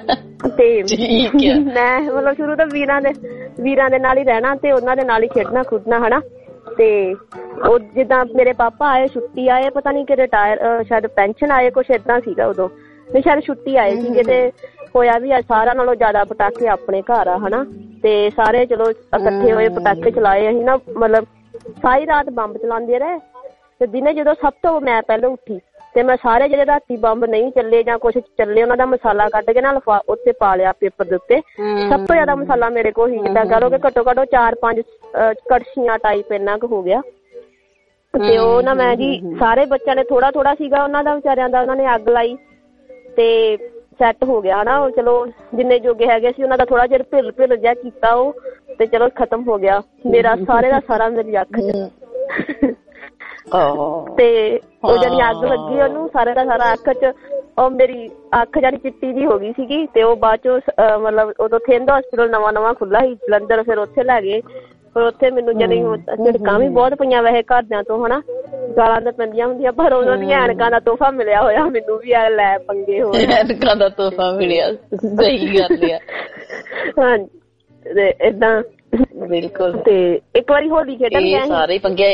S: ਤੇ ਮੈਂ ਮਤਲਬ ਸ਼ੁਰੂ ਤੋਂ ਵੀਰਾਂ ਦੇ ਨਾਲ ਹੀ ਰਹਿਣਾ ਤੇ ਉਹਨਾਂ ਦੇ ਨਾਲ ਹੀ ਖੇਡਣਾ ਖੁੱਡਣਾ ਹਨਾ। ਤੇ ਉਹ ਜਿੱਦਾਂ ਮੇਰੇ ਪਾਪਾ ਆਏ ਛੁੱਟੀ ਆਏ, ਪਤਾ ਨੀ ਕਿ ਰਿਟਾਇਰ ਸ਼ਾਇਦ ਪੈਨਸ਼ਨ ਆਏ, ਕੁਛ ਏਦਾਂ ਸੀਗਾ ਉਦੋਂ। ਨਹੀਂ ਸ਼ਾਇਦ ਛੁੱਟੀ ਆਏ ਸੀਗੇ ਤੇ ਹੋਇਆ ਵੀ ਸਾਰਿਆਂ ਨਾਲੋਂ ਜ਼ਿਆਦਾ ਪਟਾਕੇ ਆਪਣੇ ਘਰ ਆ ਹਨਾ। ਤੇ ਸਾਰੇ ਚਲੋ ਇਕੱਠੇ ਹੋਏ ਪਟਾਕੇ ਚਲਾਏ ਅਸੀਂ ਨਾ, ਮਤਲਬ ਸਾਰੀ ਰਾਤ ਬੰਬ ਚਲਾਉਂਦੇ ਰਹੇ। ਤੇ ਦਿਨੇ ਜਦੋਂ ਸਭ ਤੋਂ ਮੈਂ ਪਹਿਲਾਂ ਉੱਠੀ ਤੇ ਮੈਂ ਸਾਰੇ ਜਿਹੜੇ ਰਾਤੀ ਬੰਬ ਨਹੀਂ ਚੱਲੇ ਜਾਂ ਕੁਛ ਚੱਲੇ ਉਹਨਾਂ ਦਾ ਮਸਾਲਾ ਕੱਢ ਕੇ ਨਾ ਉੱਤੇ ਪਾ ਲਿਆ ਪੇਪਰ ਦੇ ਉੱਤੇ। ਸਭ ਤੋਂ ਜ਼ਿਆਦਾ ਮਸਾਲਾ ਮੇਰੇ ਕੋਲ ਹੀ ਜਿੱਦਾਂ ਕਹ ਲਓ ਕਿ ਘੱਟੋ ਘੱਟ 4-5 ਕੜਛੀਆਂ ਟਾਈਪ ਇੰਨਾ ਕੁ ਹੋ ਗਿਆ। ਤੇ ਉਹ ਨਾ ਮੈਂ ਜੀ ਸਾਰੇ ਬੱਚਿਆਂ ਨੇ ਥੋੜਾ ਥੋੜਾ ਸੀਗਾ ਉਹਨਾਂ ਦਾ ਵਿਚਾਰਿਆਂ ਦਾ, ਉਹਨਾਂ ਨੇ ਅੱਗ ਲਾਈ ਤੇ ਸੈੱਟ ਹੋ ਗਿਆ ਹਨਾ। ਚਲੋ ਜਿੰਨੇ ਜੋਗੇ ਹੈਗੇ ਸੀ ਉਹਨਾਂ ਦਾ ਥੋੜਾ ਜਿਹਾ ਢਿੱਲ ਜਿਹਾ ਕੀਤਾ ਉਹ ਤੇ ਚਲੋ ਖਤਮ ਹੋ ਗਿਆ। ਮੇਰਾ ਸਾਰੇ ਦਾ ਸਾਰਾ ਮੇਰੀ ਅੱਖ ਚ ਤੇ ਉਹ ਜਿਹੜੀ ਅੱਗ ਲੱਗੀ ਉਹਨੂੰ ਸਾਰੇ ਦਾ ਸਾਰਾ ਅੱਖ ਚ, ਉਹ ਮੇਰੀ ਅੱਖ ਜਿਹੜੀ ਚਿੱਟੀ ਜਿਹੀ ਹੋ ਗਈ ਸੀਗੀ। ਤੇ ਉਹ ਬਾਅਦ ਚੋਂ ਮਤਲਬ ਉਦੋਂ ਥਿੰਦ ਹੌਸਪੀਟਲ ਨਵਾਂ ਖੁੱਲਾ ਸੀ ਜਲੰਧਰ, ਫਿਰ ਉੱਥੇ ਲੈ ਗਏ। ਪਰ ਉੱਥੇ ਮੈਨੂੰ ਜਿਹੜੀ ਝਿੜਕਾਂ ਵੀ ਬਹੁਤ ਪਈਆਂ ਵੈਸੇ ਘਰਦਿਆਂ ਤੋਂ ਹਨਾ, ਗਾਲਾਂ ਤਾਂ ਪੈਂਦੀਆਂ ਹੁੰਦੀਆਂ, ਪਰ ਉਹਨਾਂ ਦੀਆਂ ਐਨਕਾਂ ਦਾ ਤੋਹਫਾ ਮਿਲਿਆ ਹੋਇਆ ਮੈਨੂੰ ਵੀ। ਆ ਲੈ ਪੰਗੇ ਹੋਏ,
B: ਐਨਕਾਂ ਦਾ ਤੋਹਫਾ ਮਿਲਿਆ, ਸਹੀ ਗੱਲ ਆ।
S: ਹਾਂਜੀ ਤੇ ਏਦਾਂ
B: ਬਿਲਕੁਲ।
S: ਤੇ ਇੱਕ ਵਾਰੀ ਹੋਲੀ ਖੇਡਣ ਗਏ
B: ਸਾਰੇ ਪੰਗੇ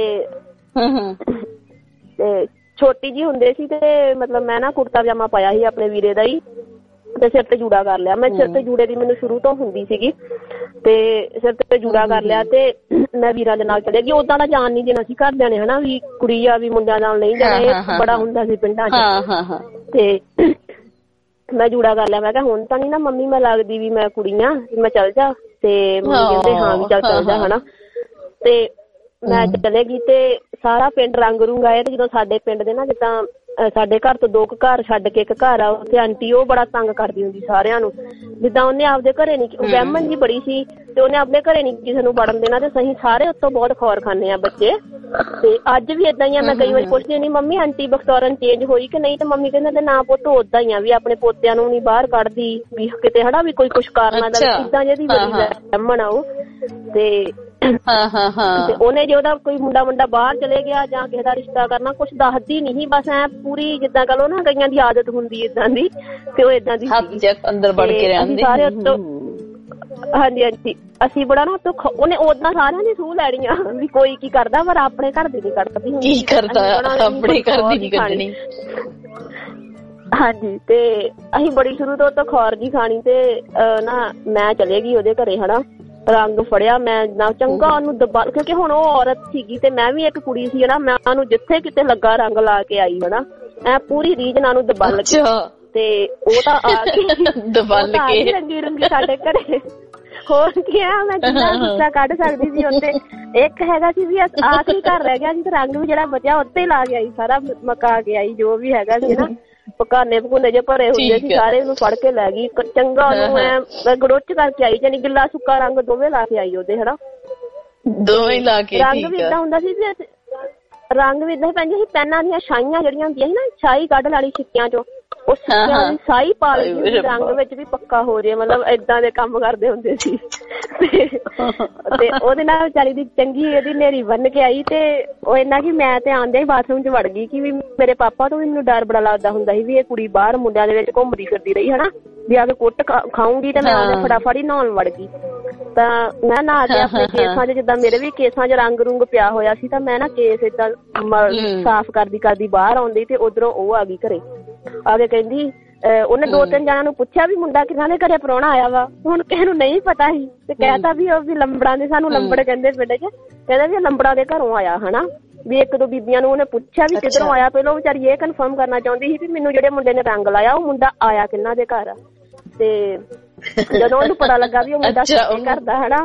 S: ਤੇ ਛੋਟੀ ਜੀ ਹੁੰਦੇ ਸੀ ਤੇ ਮਤਲਬ ਮੈਂ ਨਾ ਕੁੜਤਾ ਪਜਾਮਾ ਪਾਇਆ ਸੀ ਆਪਣੇ ਵੀਰੇ ਦਾ ਹੀ ਤੇ ਸਿਰ ਤੇ ਜੂੜਾ ਕਰ ਲਿਆ। ਮੈਂ ਸਿਰ ਤੇ ਜੂੜੇ ਦੀ ਮੈਨੂੰ ਸ਼ੁਰੂ ਤੋਂ ਹੁੰਦੀ ਸੀਗੀ ਤੇ ਸਿਰ ਤੇ ਜੂੜਾ ਕਰ ਲਿਆ ਤੇ ਮੈਂ ਵੀਰਾਂ ਦੇ ਨਾਲ ਚਲੇ ਗਈ। ਓਦਾਂ ਦਾ ਜਾਣ ਨੀ ਦੇਣਾ ਸੀ ਘਰਦਿਆਂ ਨੇ ਹਨਾ, ਵੀ ਕੁੜੀ ਆ ਵੀ ਮੁੰਡਿਆਂ ਨਾਲ ਨਹੀਂ ਜਾਣਾ, ਇਹ ਬੜਾ ਹੁੰਦਾ ਸੀ ਪਿੰਡਾਂ ਚ। ਤੇ ਮੈਂ ਜੂੜਾ ਕਰ ਲਿਆ। ਮੈਂ ਕਿਹਾ ਹੁਣ ਤਾਂ ਨੀ ਨਾ ਮੰਮੀ ਮੈਂ ਲੱਗਦੀ ਵੀ ਮੈਂ ਕੁੜੀ ਆ, ਮੈਂ ਚੱਲ ਜਾ। ਤੇ ਮੰਮੀ ਕਹਿੰਦੇ ਹਾਂ ਵੀ ਚੱਲ ਜਾ ਹਨਾ। ਤੇ ਮੈਂ ਚਲੇ ਗਈ ਤੇ ਸਾਰਾ ਪਿੰਡ ਰੰਗ ਰੂੰਗ ਆਏ। ਤੇ ਜਦੋਂ ਸਾਡੇ ਪਿੰਡ ਦੇ ਨਾ ਜਿੱਦਾਂ ਸਾਡੇ ਘਰ ਤੋਂ 2 ਘਰ ਛੱਡ ਕੇ ਇੱਕ ਘਰ ਆ ਉੱਥੇ ਆਂਟੀ ਉਹ ਬੜਾ ਤੰਗ ਕਰਦੀ ਹੁੰਦੀ ਸਾਰਿਆਂ ਨੂੰ। ਜਿੱਦਾਂ ਉਹਨੇ ਆਪਦੇ ਘਰੇ ਨੀ, ਬ੍ਰਾਹਮਣ ਜੀ ਬੜੀ ਸੀ ਤੇ ਉਹਨੇ ਆਪਣੇ ਘਰੇ ਨੀ ਕਿਸੇ ਨੂੰ ਵੜਨ ਦੇਣਾ ਤੇ ਸਹੀ ਸਾਰੇ ਉੱਤੋਂ ਬਹੁਤ ਖੌਰ ਖਾਂਦੇ ਆ ਬੱਚੇ। ਤੇ ਅੱਜ ਵੀ ਏਦਾਂ ਹੀ ਆ। ਮੈਂ ਕਈ ਵਾਰੀ ਪੁੱਛਦੀ ਨਹੀਂ ਮੰਮੀ ਆਂਟੀ ਬਖਤੌਰਨ ਚੇਂਜ ਹੋਈ ਕਿ ਨਹੀਂ, ਤੇ ਮੰਮੀ ਕਹਿੰਦੇ ਤੇ ਨਾ ਪੁੱਤ ਓਦਾਂ ਹੀ ਆ ਵੀ ਆਪਣੇ ਪੋਤਿਆਂ ਨੂੰ ਨੀ ਬਾਹਰ ਕੱਢਦੀ ਵੀ ਕਿਤੇ ਹਨਾ ਵੀ ਕੋਈ ਕੁਛ ਕਾਰਨਾਂ ਦਾ ਕਿੱਦਾਂ ਜਿਹਦੀ ਬੜੀ ਬ੍ਰਾਹਮਣ ਆ ਉਹ। ਤੇ ਤੇ ਉਹਨੇ ਜੇ ਉਹਦਾ ਕੋਈ ਮੁੰਡਾ ਬਾਹਰ ਚਲੇ ਗਿਆ ਜਾਂ ਕਿਸੇ ਦਾ ਰਿਸ਼ਤਾ ਕਰਨਾ ਕੁਛ ਦੱਸਦੀ ਨਹੀਂ, ਬਸ ਐ ਪੂਰੀ ਜਿੱਦਾਂ ਕਹ ਲੋ ਨਾ ਕਈਆਂ ਦੀ ਆਦਤ ਹੁੰਦੀ ਏਦਾਂ ਦੀ ਤੇ ਉਹ ਏਦਾਂ ਦੀ
B: ਅੰਦਰ ਵੜ ਕੇ ਰਹਿੰਦੀ
S: ਸਾਰੇ ਉੱਤੋਂ। ਹਾਂਜੀ ਅਸੀਂ ਬੜਾ ਨਾ ਉੱਤੋਂ ਉਹਨੇ ਓਦਾਂ ਸਾਰਿਆਂ ਦੀ ਸੂਹ ਲੈਣੀਆਂ ਵੀ ਕੋਈ ਕੀ ਕਰਦਾ ਪਰ ਆਪਣੇ ਘਰ ਦੀ ਨੀ ਕੱਢਦੀ
B: ਕੀ ਕਰਦਾ ਆਪਣੇ ਘਰ ਦੀ ਨੀ ਕੱਢਣੀ।
S: ਹਾਂਜੀ ਤੇ ਅਸੀਂ ਬੜੀ ਸ਼ੁਰੂ ਤੋਂ ਉੱਤੋਂ ਖੌਰ ਜੀ ਖਾਣੀ ਤੇ ਨਾ ਮੈਂ ਚਲੇ ਗਈ ਉਹਦੇ ਘਰੇ ਹਨਾ। ਰੰਗ ਫੜਿਆ ਮੈਂ ਨਾ ਚੰਗਾ ਉਹਨੂੰ ਦਬਾ, ਕਿਉਂਕਿ ਹੁਣ ਉਹ ਔਰਤ ਸੀਗੀ ਤੇ ਮੈਂ ਵੀ ਇੱਕ ਕੁੜੀ ਸੀ ਹਨਾ। ਮੈਂ ਉਹਨੂੰ ਜਿੱਥੇ ਕਿਤੇ ਲੱਗਾ ਰੰਗ ਲਾ ਕੇ ਆਈ ਹਨਾ, ਐ ਪੂਰੀ ਰੀਝ ਨਾਲ ਉਹਨੂੰ ਦਬਲ ਕੇ। ਤੇ ਉਹ ਤਾਂ ਆ ਕੇ
B: ਦਬਲ ਕੇ
S: ਰੰਗੀ ਰੰਗੀ ਸਾਡੇ ਘਰੇ ਹੋਰ ਕੀ ਆ। ਮੈਂ ਜਿੰਨਾ ਗੁੱਸਾ ਕੱਢ ਸਕਦੀ ਸੀ ਉੱਤੇ। ਇੱਕ ਹੈਗਾ ਸੀ ਵੀ ਆਖਰੀ ਘਰ ਰਹਿ ਗਿਆ ਸੀ ਤੇ ਰੰਗ ਵੀ ਜਿਹੜਾ ਬਚਿਆ ਉੱਤੇ ਲਾ ਕੇ ਆਈ, ਸਾਰਾ ਮਕਾ ਕੇ ਆਈ ਜੋ ਵੀ ਹੈਗਾ ਸੀ ਨਾ। ਪਕਾਨੇ ਪਕੂਨੇ ਜੇ ਭਰੇ ਹੁੰਦੇ ਸੀ ਸਾਰੇ ਉਹਨੂੰ ਫੜ ਕੇ ਲੈ ਗਈ ਚੰਗਾ ਉਹਨੂੰ ਐ ਗੜੋਚ ਕਰਕੇ ਆਈ, ਜਾਨੀ ਗਿੱਲਾ ਸੁੱਕਾ ਰੰਗ ਦੋਵੇਂ ਲਾ ਕੇ ਆਈ ਉਹਦੇ ਹਨਾ।
B: ਦੋਵੇਂ ਲਾ ਕੇ
S: ਰੰਗ ਵੀ ਏਦਾਂ ਹੁੰਦਾ ਸੀ ਵੀ ਰੰਗ ਵੀ ਏਦਾਂ ਹੀ ਪੈਂਦੀਆਂ ਸੀ। ਪੈਨਾਂ ਦੀਆਂ ਛਾਈਆਂ ਜਿਹੜੀਆਂ ਹੁੰਦੀਆਂ ਸੀ ਨਾ, ਛਾਈ ਕੱਢ ਲੈਣੀ ਛਿੱਕਿਆਂ ਚੋਂ, ਉਹ ਛਿੱਕਿਆਂ ਦੀ ਸਾਈ ਪਾ ਲਈ ਰੰਗ ਵਿੱਚ ਵੀ ਪੱਕਾ ਹੋ ਜੇ, ਮਤਲਬ ਏਦਾਂ ਦੇ ਕੰਮ ਕਰਦੇ ਹੁੰਦੇ ਸੀ। ਤੇ ਉਹਦੇ ਨਾਲ ਵਿਚਾਰੀ ਦੀ ਚੰਗੀ ਇਹਦੀ ਨੇਰੀ ਬੰਨ ਕੇ ਆਈ ਤੇ ਉਹ ਇੰਨਾ ਕਿ ਮੈਂ ਤੇ ਆਂਦਿਆਂ ਹੀ ਬਾਥਰੂਮ ਚ ਵੜ ਗਈ ਕਿ ਵੀ ਮੇਰੇ ਪਾਪਾ ਤੋਂ ਵੀ ਮੈਨੂੰ ਡਰ ਬੜਾ ਲੱਗਦਾ ਹੁੰਦਾ ਸੀ ਵੀ ਇਹ ਕੁੜੀ ਬਾਹਰ ਮੁੰਡਿਆਂ ਦੇ ਵਿੱਚ ਘੁੰਮਦੀ ਫਿਰਦੀ ਰਹੀ ਹਨਾ, ਵੀ ਆ ਕੇ ਕੁੱਟ ਖਾਊਂਗੀ। ਤੇ ਮੈਂ ਉਹਦੇ ਫਟਾਫਟ ਹੀ ਨਹਾਉਣ ਵੜ ਗਈ। ਤਾਂ ਮੈਂ ਨਹਾ ਕੇ ਆਪਣੇ ਕੇਸਾਂ ਚ, ਜਿੱਦਾਂ ਮੇਰੇ ਵੀ ਕੇਸਾਂ ਚ ਰੰਗ ਰੁੰਗ ਪਿਆ ਹੋਇਆ ਸੀ, ਤਾਂ ਮੈਂ ਨਾ ਕੇਸ ਏਦਾਂ ਸਾਫ਼ ਕਰਦੀ ਬਾਹਰ ਆਉਂਦੀ ਤੇ ਉਧਰੋਂ ਉਹ ਆ ਗਈ ਘਰੇ। ਆ ਕੇ ਕਹਿੰਦੀ ਉਹਨੇ 2-3 ਜਣਿਆਂ ਨੂੰ ਪੁੱਛਿਆ ਵੀ ਮੁੰਡਾ ਕਿਹਨਾਂ ਦੇ ਘਰੇ ਪ੍ਰਾਹੁਣਾ ਆਇਆ ਵਾ। ਹੁਣ ਕਿਸੇ ਨੂੰ ਨਹੀਂ ਪਤਾ ਸੀ ਤੇ ਕਹਿਤਾ ਵੀ ਉਹ ਵੀ ਲੰਬੜਾਂ ਦੇ, ਸਾਨੂੰ ਲੰਬੜ ਕਹਿੰਦੇ ਪਿੰਡ ਚ, ਕਹਿੰਦਾ ਵੀ ਲੰਬੜਾਂ ਦੇ ਘਰੋਂ ਆਇਆ ਹਨਾ। ਵੀ 1-2 ਬੀਬੀਆਂ ਨੂੰ ਉਹਨੇ ਪੁੱਛਿਆ ਵੀ ਕਿੱਧਰੋਂ ਆਇਆ। ਪਹਿਲਾਂ ਵਿਚਾਰੀ ਇਹ ਕਨਫਰਮ ਕਰਨਾ ਚਾਹੁੰਦੀ ਸੀ ਵੀ ਮੈਨੂੰ ਜਿਹੜੇ ਮੁੰਡੇ ਨੇ ਰੰਗ ਲਾਇਆ ਉਹ ਮੁੰਡਾ ਆਇਆ ਕਿਹਨਾਂ ਦੇ ਘਰ ਆ। ਤੇ ਜਦੋਂ ਉਹਨੂੰ ਪਤਾ ਲੱਗਾ ਵੀ ਉਹ ਮੁੰਡਾ ਸਾਡੇ ਘਰ ਦਾ ਹਨਾ,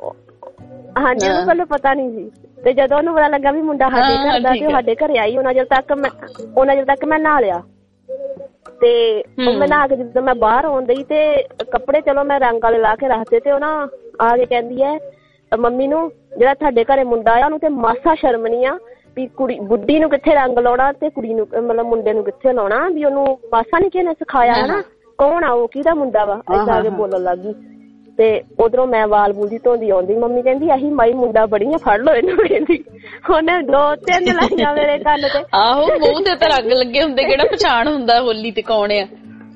S: ਹਾਂਜੀ ਉਹਨੂੰ ਪਹਿਲਾਂ ਪਤਾ ਨਹੀਂ ਸੀ। ਤੇ ਜਦੋਂ ਉਹਨੂੰ ਪਤਾ ਲੱਗਾ ਵੀ ਮੁੰਡਾ ਸਾਡੇ ਘਰ ਦਾ ਤੇ ਸਾਡੇ ਘਰੇ ਆਈ, ਉਹਨਾਂ ਚਿਰ ਤੱਕ ਮੈਂ ਨਹਾ ਲਿਆ। ਤੇ ਮੈਂ ਨਹਾ ਕੇ ਜਦੋਂ ਮੈਂ ਬਾਹਰ ਆਉਂਦੀ ਤੇ ਕੱਪੜੇ ਚਲੋ ਮੈਂ ਰੰਗ ਵਾਲੇ ਲਾ ਕੇ ਰੱਖਦੇ ਤੇ ਉਹ ਨਾ ਆ ਕੇ ਕਹਿੰਦੀ ਹੈ ਮੰਮੀ ਨੂੰ, ਜਿਹੜਾ ਤੁਹਾਡੇ ਘਰੇ ਮੁੰਡਾ ਆਇਆ ਉਹਨੂੰ ਤੇ ਮਾਸਾ ਸ਼ਰਮ ਨੀ ਆ ਵੀ ਕੁੜੀ ਬੁੱਢੀ ਨੂੰ ਕਿੱਥੇ ਰੰਗ ਲਾਉਣਾ ਤੇ ਕੁੜੀ ਨੂੰ ਮਤਲਬ ਮੁੰਡੇ ਨੂੰ ਕਿੱਥੇ ਲਾਉਣਾ, ਵੀ ਉਹਨੂੰ ਮਾਸਾ ਨੀ ਕਿਸੇ ਨੇ ਸਿਖਾਇਆ ਹਨਾ, ਕੌਣ ਆ ਉਹ, ਕਿਹਦਾ ਮੁੰਡਾ ਵਾ, ਏਦਾਂ ਆ ਕੇ ਬੋਲਣ ਲੱਗ ਗਈ। ਤੇ ਉਧਰੋਂ ਮੈਂ ਵਾਲ ਬੂਲ ਦੀ ਧੋਂਦੀ ਆਉਂਦੀ, ਮੰਮੀ ਕਹਿੰਦੀ ਆਹੀ ਮਾਈ ਮੁੰਡਾ ਬੜੀਆਂ ਫੜ ਲੋ ਇਹਨੂੰ। ਕਹਿੰਦੀ ਉਹਨੇ 2-3 ਲਾਈਆਂ ਮੇਰੇ ਕੰਨ ਤੇ।
B: ਆਹੋ ਮੂੰਹ ਤੇ ਤਾਂ ਰੰਗ ਲੱਗੇ ਹੁੰਦੇ, ਕਿਹੜਾ ਪਛਾਣ ਹੁੰਦਾ ਹੋਲੀ ਤੇ ਕੌਣ ਆ।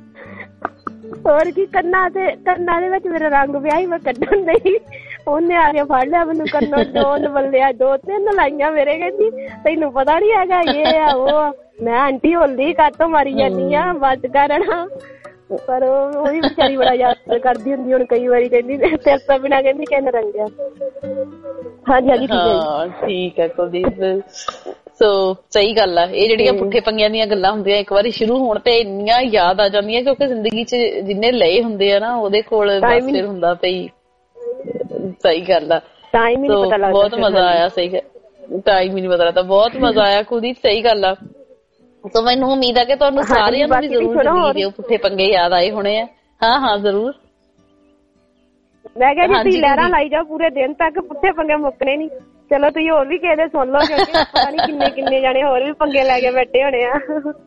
S: ਹੋਰ ਕੀ ਕੰਨਾਂ ਦੇ ਵਿੱਚ ਮੇਰਾ ਰੰਗ ਵਿਆਹ ਹੀ ਮੈਂ ਕੱਢਣ ਨਹੀਂ, ਉਹਨੇ ਆ ਕੇ ਫੜ ਲਿਆ ਮੈਨੂੰ ਕੰਨੋਂ, ਡੋਲ ਬੱਲਿਆ 2-3 ਲਾਈਆਂ ਮੇਰੇ। ਕਹਿੰਦੀ ਤੈਨੂੰ ਪਤਾ ਨੀ ਹੈਗਾ ਇਹ ਆ ਉਹ। ਮੈਂ ਆਂਟੀ ਹੋਲੀ ਕਾਤੋਂ ਮਾਰੀ ਜਾਂਦੀ ਆ, ਬਸ ਕਰਨਾ। ਪਰ ਉਹ ਵੀ ਵਿਚਾਰੀ ਬੜਾ ਯਾਦ ਕਰਦੀ ਹੁੰਦੀ ਹੁਣ ਕਈ ਵਾਰੀ, ਕਹਿੰਦੀ ਤੇਰੇ ਤੋਂ ਬਿਨਾਂ ਕਹਿੰਦੀ ਕਿੰਨ ਰੰਗਿਆ। ਹਾਂਜੀ ਠੀਕ ਹੈ
B: ਠੀਕ ਹੈ ਕੁਲਦੀਪ, ਸੋ ਸਹੀ ਗੱਲ ਆ, ਇਹ ਜਿਹੜੀਆਂ ਪੁੱਠੇ ਪੰਗਿਆਂ ਦੀਆਂ ਗੱਲਾਂ ਹੁੰਦੀਆਂ ਇੱਕ ਵਾਰੀ ਸ਼ੁਰੂ ਹੋਣ ਤੇ ਇੰਨੀਆਂ ਯਾਦ ਆ ਜਾਂਦੀਆਂ, ਕਿਉਂਕਿ ਜ਼ਿੰਦਗੀ 'ਚ ਜਿੰਨੇ ਲਏ ਹੁੰਦੇ ਆ ਨਾ ਉਹਦੇ ਕੋਲ ਬਸ ਫਿਰ ਹੁੰਦਾ ਪਈ। ਸਹੀ ਗੱਲ ਆ, ਬਹੁਤ ਮਜ਼ਾ ਆਇਆ। ਸਹੀ ਟਾਈਮ ਹੀ ਨੀ ਪਤਾ ਲੱਗਦਾ, ਬਹੁਤ ਮਜ਼ਾ ਆਇਆ ਕੁਲਦੀਪ। ਸਹੀ ਗੱਲ ਆ। ਸੋ ਮੈਨੂੰ ਉਮੀਦ ਆ ਕਿ ਤੁਹਾਨੂੰ ਸਾਰਿਆਂ ਨੂੰ ਵੀ ਜ਼ਰੂਰ ਜ਼ਿੰਦਗੀ ਦੇ ਪੁੱਠੇ ਪੰਗੇ ਯਾਦ ਆਏ ਹੋਣੇ ਆ। ਹਾਂ ਜ਼ਰੂਰ।
S: ਮੈਂ ਕਿਹਾ ਜੀ ਤੁਸੀਂ ਲਹਿਰਾਂ ਲਾਈ ਜਾਓ ਪੂਰੇ ਦਿਨ ਤੱਕ, ਪੁੱਠੇ ਪੰਗੇ ਮੁੱਕਣੇ ਨੀ। ਚਲੋ ਤੁਸੀਂ ਹੋਰ ਵੀ ਕਿਸੇ ਦੇ ਸੁਣ ਲਓ, ਕਿਉਂਕਿ ਪਤਾ ਨੀ ਕਿੰਨੇ ਜਾਣੇ ਹੋਰ ਵੀ ਪੰਗੇ ਲੈ ਕੇ ਬੈਠੇ ਹੋਣੇ ਆ।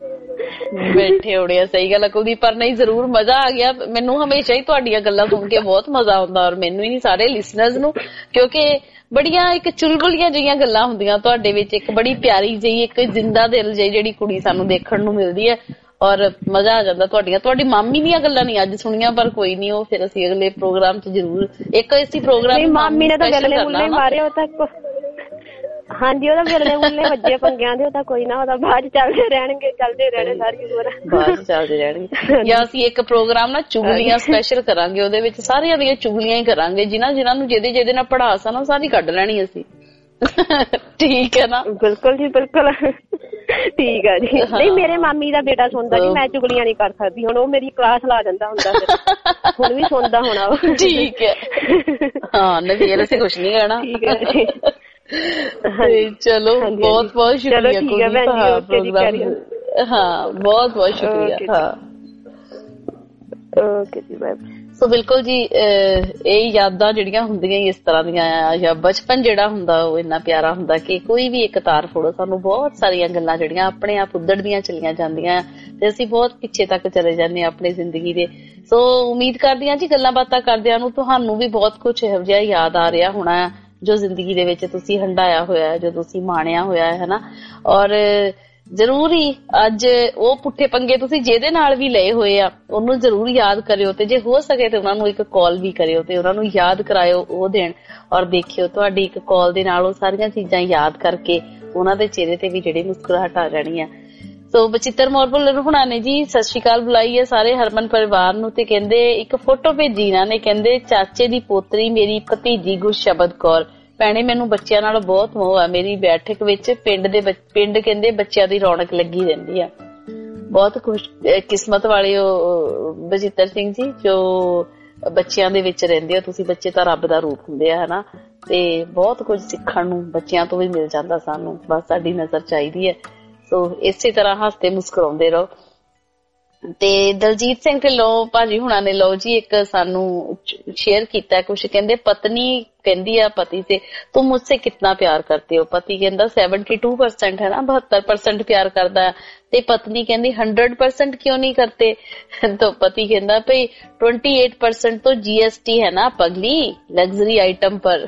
S: ਸਹੀ ਗੱਲ ਆ ਕੁਲਦੀਪ। ਪਰ ਨਹੀਂ, ਜ਼ਰੂਰ ਮਜ਼ਾ ਆ ਗਿਆ। ਮੈਨੂੰ ਹਮੇਸ਼ਾ ਹੀ ਤੁਹਾਡੀਆਂ ਗੱਲਾਂ ਸੁਣ ਕੇ ਬਹੁਤ ਮਜ਼ਾ ਆਉਂਦਾ, ਔਰ ਮੈਨੂੰ ਹੀ ਨਹੀਂ ਸਾਰੇ ਲਿਸਨਰਸ ਨੂੰ, ਕਿਉਂਕਿ ਬੜੀਆਂ ਇੱਕ ਚੁਲਬੁਲੀਆਂ ਜਿਹੀਆਂ ਗੱਲਾਂ ਹੁੰਦੀਆਂ ਤੁਹਾਡੇ ਵਿੱਚ। ਇੱਕ ਬੜੀ ਪਿਆਰੀ ਜਿਹੀ, ਇੱਕ ਜਿੰਦਾ ਦਿਲ ਜਿਹੀ ਜਿਹੜੀ ਕੁੜੀ ਸਾਨੂੰ ਦੇਖਣ ਨੂੰ ਮਿਲਦੀ ਹੈ, ਔਰ ਮਜ਼ਾ ਆ ਜਾਂਦਾ ਤੁਹਾਡੀਆਂ। ਤੁਹਾਡੀ ਮਾਮੀ ਦੀਆਂ ਗੱਲਾਂ ਨਹੀਂ ਅੱਜ ਸੁਣੀਆਂ, ਪਰ ਕੋਈ ਨਹੀਂ, ਉਹ ਫਿਰ ਅਸੀਂ ਅਗਲੇ ਪ੍ਰੋਗਰਾਮ 'ਚ ਜ਼ਰੂਰ ਇੱਕ ਇਸੇ ਪ੍ਰੋਗਰਾਮ। ਮਾਮੀ ਨੇ ਤਾਂ ਗੱਲੇ ਮੁੱਲੇ ਮਾਰੇ, ਉਹ ਤਾਂ ਹਾਂਜੀ ਉਹਦਾ ਵੇਲੇ ਮੁੱਲੇ ਵੱਜੇ ਪੰਗਿਆਂ ਦੇ, ਉਹ ਤਾਂ ਕੋਈ ਨਾ, ਉਹਦਾ ਬਾਅਦ ਚੱਲਦੇ ਰਹਿਣੇ ਸਾਰੀ ਉਮਰ, ਬਾਅਦ ਚੱਲਦੇ ਰਹਿਣਗੇ। ਜਾਂ ਅਸੀਂ ਇੱਕ ਪ੍ਰੋਗਰਾਮ ਨਾ ਚੁਗਲੀਆਂ ਸਪੈਸ਼ਲ ਕਰਾਂਗੇ, ਉਹਦੇ ਵਿੱਚ ਸਾਰਿਆਂ ਦੀਆਂ ਚੁਗਲੀਆਂ ਹੀ ਕਰਾਂਗੇ, ਜਿਹਨਾਂ ਨੂੰ ਜਿਹਦੇ ਨਾਲ ਪੜ੍ਹਾਸ ਆ ਨਾ ਸਾਰੀ ਕੱਢ ਲੈਣੀ ਅਸੀਂ। ਠੀਕ ਹੈ ਨਾ? ਬਿਲਕੁਲ ਜੀ ਬਿਲਕੁਲ, ਠੀਕ ਆ ਜੀ। ਨਹੀਂ, ਮੇਰੇ ਮਾਮੀ ਦਾ ਬੇਟਾ ਸੁਣਦਾ ਜੀ, ਮੈਂ ਚੁਗਲੀਆਂ ਨਹੀਂ ਕਰ ਸਕਦੀ। ਹੁਣ ਉਹ ਮੇਰੀ ਕਲਾਸ ਲਾ ਜਾਂਦਾ ਹੁੰਦਾ, ਹੁਣ ਵੀ ਸੁਣਦਾ ਹੋਣਾ ਉਹ। ਠੀਕ ਹੈ, ਹਾਂ ਨਵੀਰ ਅਸੀਂ ਕੁਛ ਨੀ ਕਹਿਣਾ। ਚਲੋ ਬਹੁਤ ਬਹੁਤ ਸ਼ੁਕਰੀਆ। ਹਾਂ ਬਹੁਤ ਬਹੁਤ ਸ਼ੁਕਰੀਆ। ਹਾਂ ਓਕੇ ਜੀ, ਬਾਏ। ਸੋ ਬਿਲਕੁਲ ਜੀ, ਇਹ ਯਾਦਾਂ ਜਿਹੜੀਆਂ ਹੁੰਦੀਆਂ ਇਸ ਤਰ੍ਹਾਂ ਦੀਆਂ ਆ, ਜਾਂ ਬਚਪਨ ਜਿਹੜਾ ਹੁੰਦਾ ਉਹ ਇੰਨਾ ਪਿਆਰਾ ਹੁੰਦਾ ਕਿ ਕੋਈ ਵੀ ਇੱਕ ਤਾਰ ਫੋੜੋ, ਸਾਨੂੰ ਬਹੁਤ ਸਾਰੀਆਂ ਗੱਲਾਂ ਜਿਹੜੀਆਂ ਆਪਣੇ ਆਪ ਉੱਧੜਦੀਆਂ ਚਲੀਆਂ ਜਾਂਦੀਆਂ ਤੇ ਅਸੀਂ ਬਹੁਤ ਪਿੱਛੇ ਤੱਕ ਚਲੇ ਜਾਂਦੇ ਹਾਂ ਆਪਣੀ ਜ਼ਿੰਦਗੀ ਦੇ। ਸੋ ਉਮੀਦ ਕਰਦੀ ਹਾਂ ਜੀ ਗੱਲਾਂ ਬਾਤਾਂ ਕਰਦਿਆਂ ਨੂੰ ਤੁਹਾਨੂੰ ਵੀ ਬਹੁਤ ਕੁਛ ਇਹੋ ਜਿਹਾ ਯਾਦ ਆ ਰਿਹਾ ਹੋਣਾ ਜੋ ਜ਼ਿੰਦਗੀ ਦੇ ਵਿੱਚ ਤੁਸੀਂ ਹੰਢਾਇਆ ਹੋਇਆ ਹੈ, ਜੋ ਤੁਸੀਂ ਮਾਣਿਆ ਹੋਇਆ ਹੈ ਨਾ। ਔਰ ਜ਼ਰੂਰ ਹੀ ਅੱਜ ਉਹ ਪੁੱਠੇ ਪੰਗੇ ਤੁਸੀਂ ਜਿਹਦੇ ਨਾਲ ਵੀ ਲਏ ਹੋਏ ਆ ਉਹਨੂੰ ਜ਼ਰੂਰ ਯਾਦ ਕਰਿਓ, ਤੇ ਜੇ ਹੋ ਸਕੇ ਤੇ ਉਹਨਾਂ ਨੂੰ ਇੱਕ ਕਾਲ ਵੀ ਕਰਿਓ ਤੇ ਉਹਨਾਂ ਨੂੰ ਯਾਦ ਕਰਾਇਓ ਉਹ ਦਿਨ, ਔਰ ਦੇਖਿਓ ਤੁਹਾਡੀ ਇੱਕ ਕਾਲ ਦੇ ਨਾਲ ਉਹ ਸਾਰੀਆਂ ਚੀਜ਼ਾਂ ਯਾਦ ਕਰਕੇ ਉਹਨਾਂ ਦੇ ਚਿਹਰੇ ਤੇ ਵੀ ਜਿਹੜੀ ਮੁਸਕਰਾਹਟ ਆ ਜਾਣੀ ਆ। ਸੋ ਬਚਿੱਤਰ ਮੋਰਬਲ ਹੁਣਾ ਨੇ ਜੀ ਸਤਿ ਸ਼੍ਰੀ ਅਕਾਲ ਬੁਲਾਈ ਹੈ ਸਾਰੇ ਹਰਮਨ ਪਰਿਵਾਰ ਨੂੰ, ਤੇ ਕਹਿੰਦੇ ਇੱਕ ਫੋਟੋ ਭੇਜੀ ਇਹਨਾਂ ਨੇ, ਕਹਿੰਦੇ ਚਾਚੇ ਦੀ ਪੋਤਰੀ ਮੇਰੀ ਭਤੀਜੀ ਗੁਰਸ਼ਬਦ ਕੌਰ, ਭੈਣੇ ਮੈਨੂੰ ਬੱਚਿਆਂ ਨਾਲ ਬਹੁਤ ਮੋਹ ਆ, ਮੇਰੀ ਬੈਠਕ ਵਿੱਚ ਪਿੰਡ ਕਹਿੰਦੇ ਬੱਚਿਆਂ ਦੀ ਰੌਣਕ ਲੱਗੀ ਰਹਿੰਦੀ ਆ। ਬਹੁਤ ਖੁਸ਼ ਕਿਸਮਤ ਵਾਲੇ ਹੋ ਬਚਿੱਤਰ ਸਿੰਘ ਜੀ ਜੋ ਬੱਚਿਆਂ ਦੇ ਵਿੱਚ ਰਹਿੰਦੇ ਹੋ ਤੁਸੀਂ। ਬੱਚੇ ਤਾਂ ਰੱਬ ਦਾ ਰੂਪ ਹੁੰਦੇ ਆ ਹਨਾ, ਤੇ ਬਹੁਤ ਕੁਝ ਸਿੱਖਣ ਨੂੰ ਬੱਚਿਆਂ ਤੋਂ ਵੀ ਮਿਲ ਜਾਂਦਾ ਸਾਨੂੰ, ਬਸ ਸਾਡੀ ਨਜ਼ਰ ਚਾਹੀਦੀ ਹੈ। ਸੋ ਇਸੇ ਤਰ੍ਹਾਂ ਹੱਸਦੇ ਮੁਸਕਰਾਉਂਦੇ ਰਹੋ। ਤੇ ਦਲਜੀਤ ਸਿੰਘ ਢਿੱਲੋਂ ਭਾਜੀ ਹੁਣਾਂ ਨੇ ਲਓ ਜੀ ਇੱਕ ਸਾਨੂੰ ਸ਼ੇਅਰ ਕੀਤਾ ਕੁਛ, ਕਹਿੰਦੇ ਪਤਨੀ ਕਹਿੰਦੀ ਆ ਪਤੀ ਸੇ ਤੁਮ ਮੁझसे कितना प्यार करते हो, पति कहता 72% है ना, 72% प्यार करता है, ते पत्नी कहती 100% क्यों नहीं करते, तो पति कहता भाई 28% तो GST है ना पगली लग्जरी आइटम पर।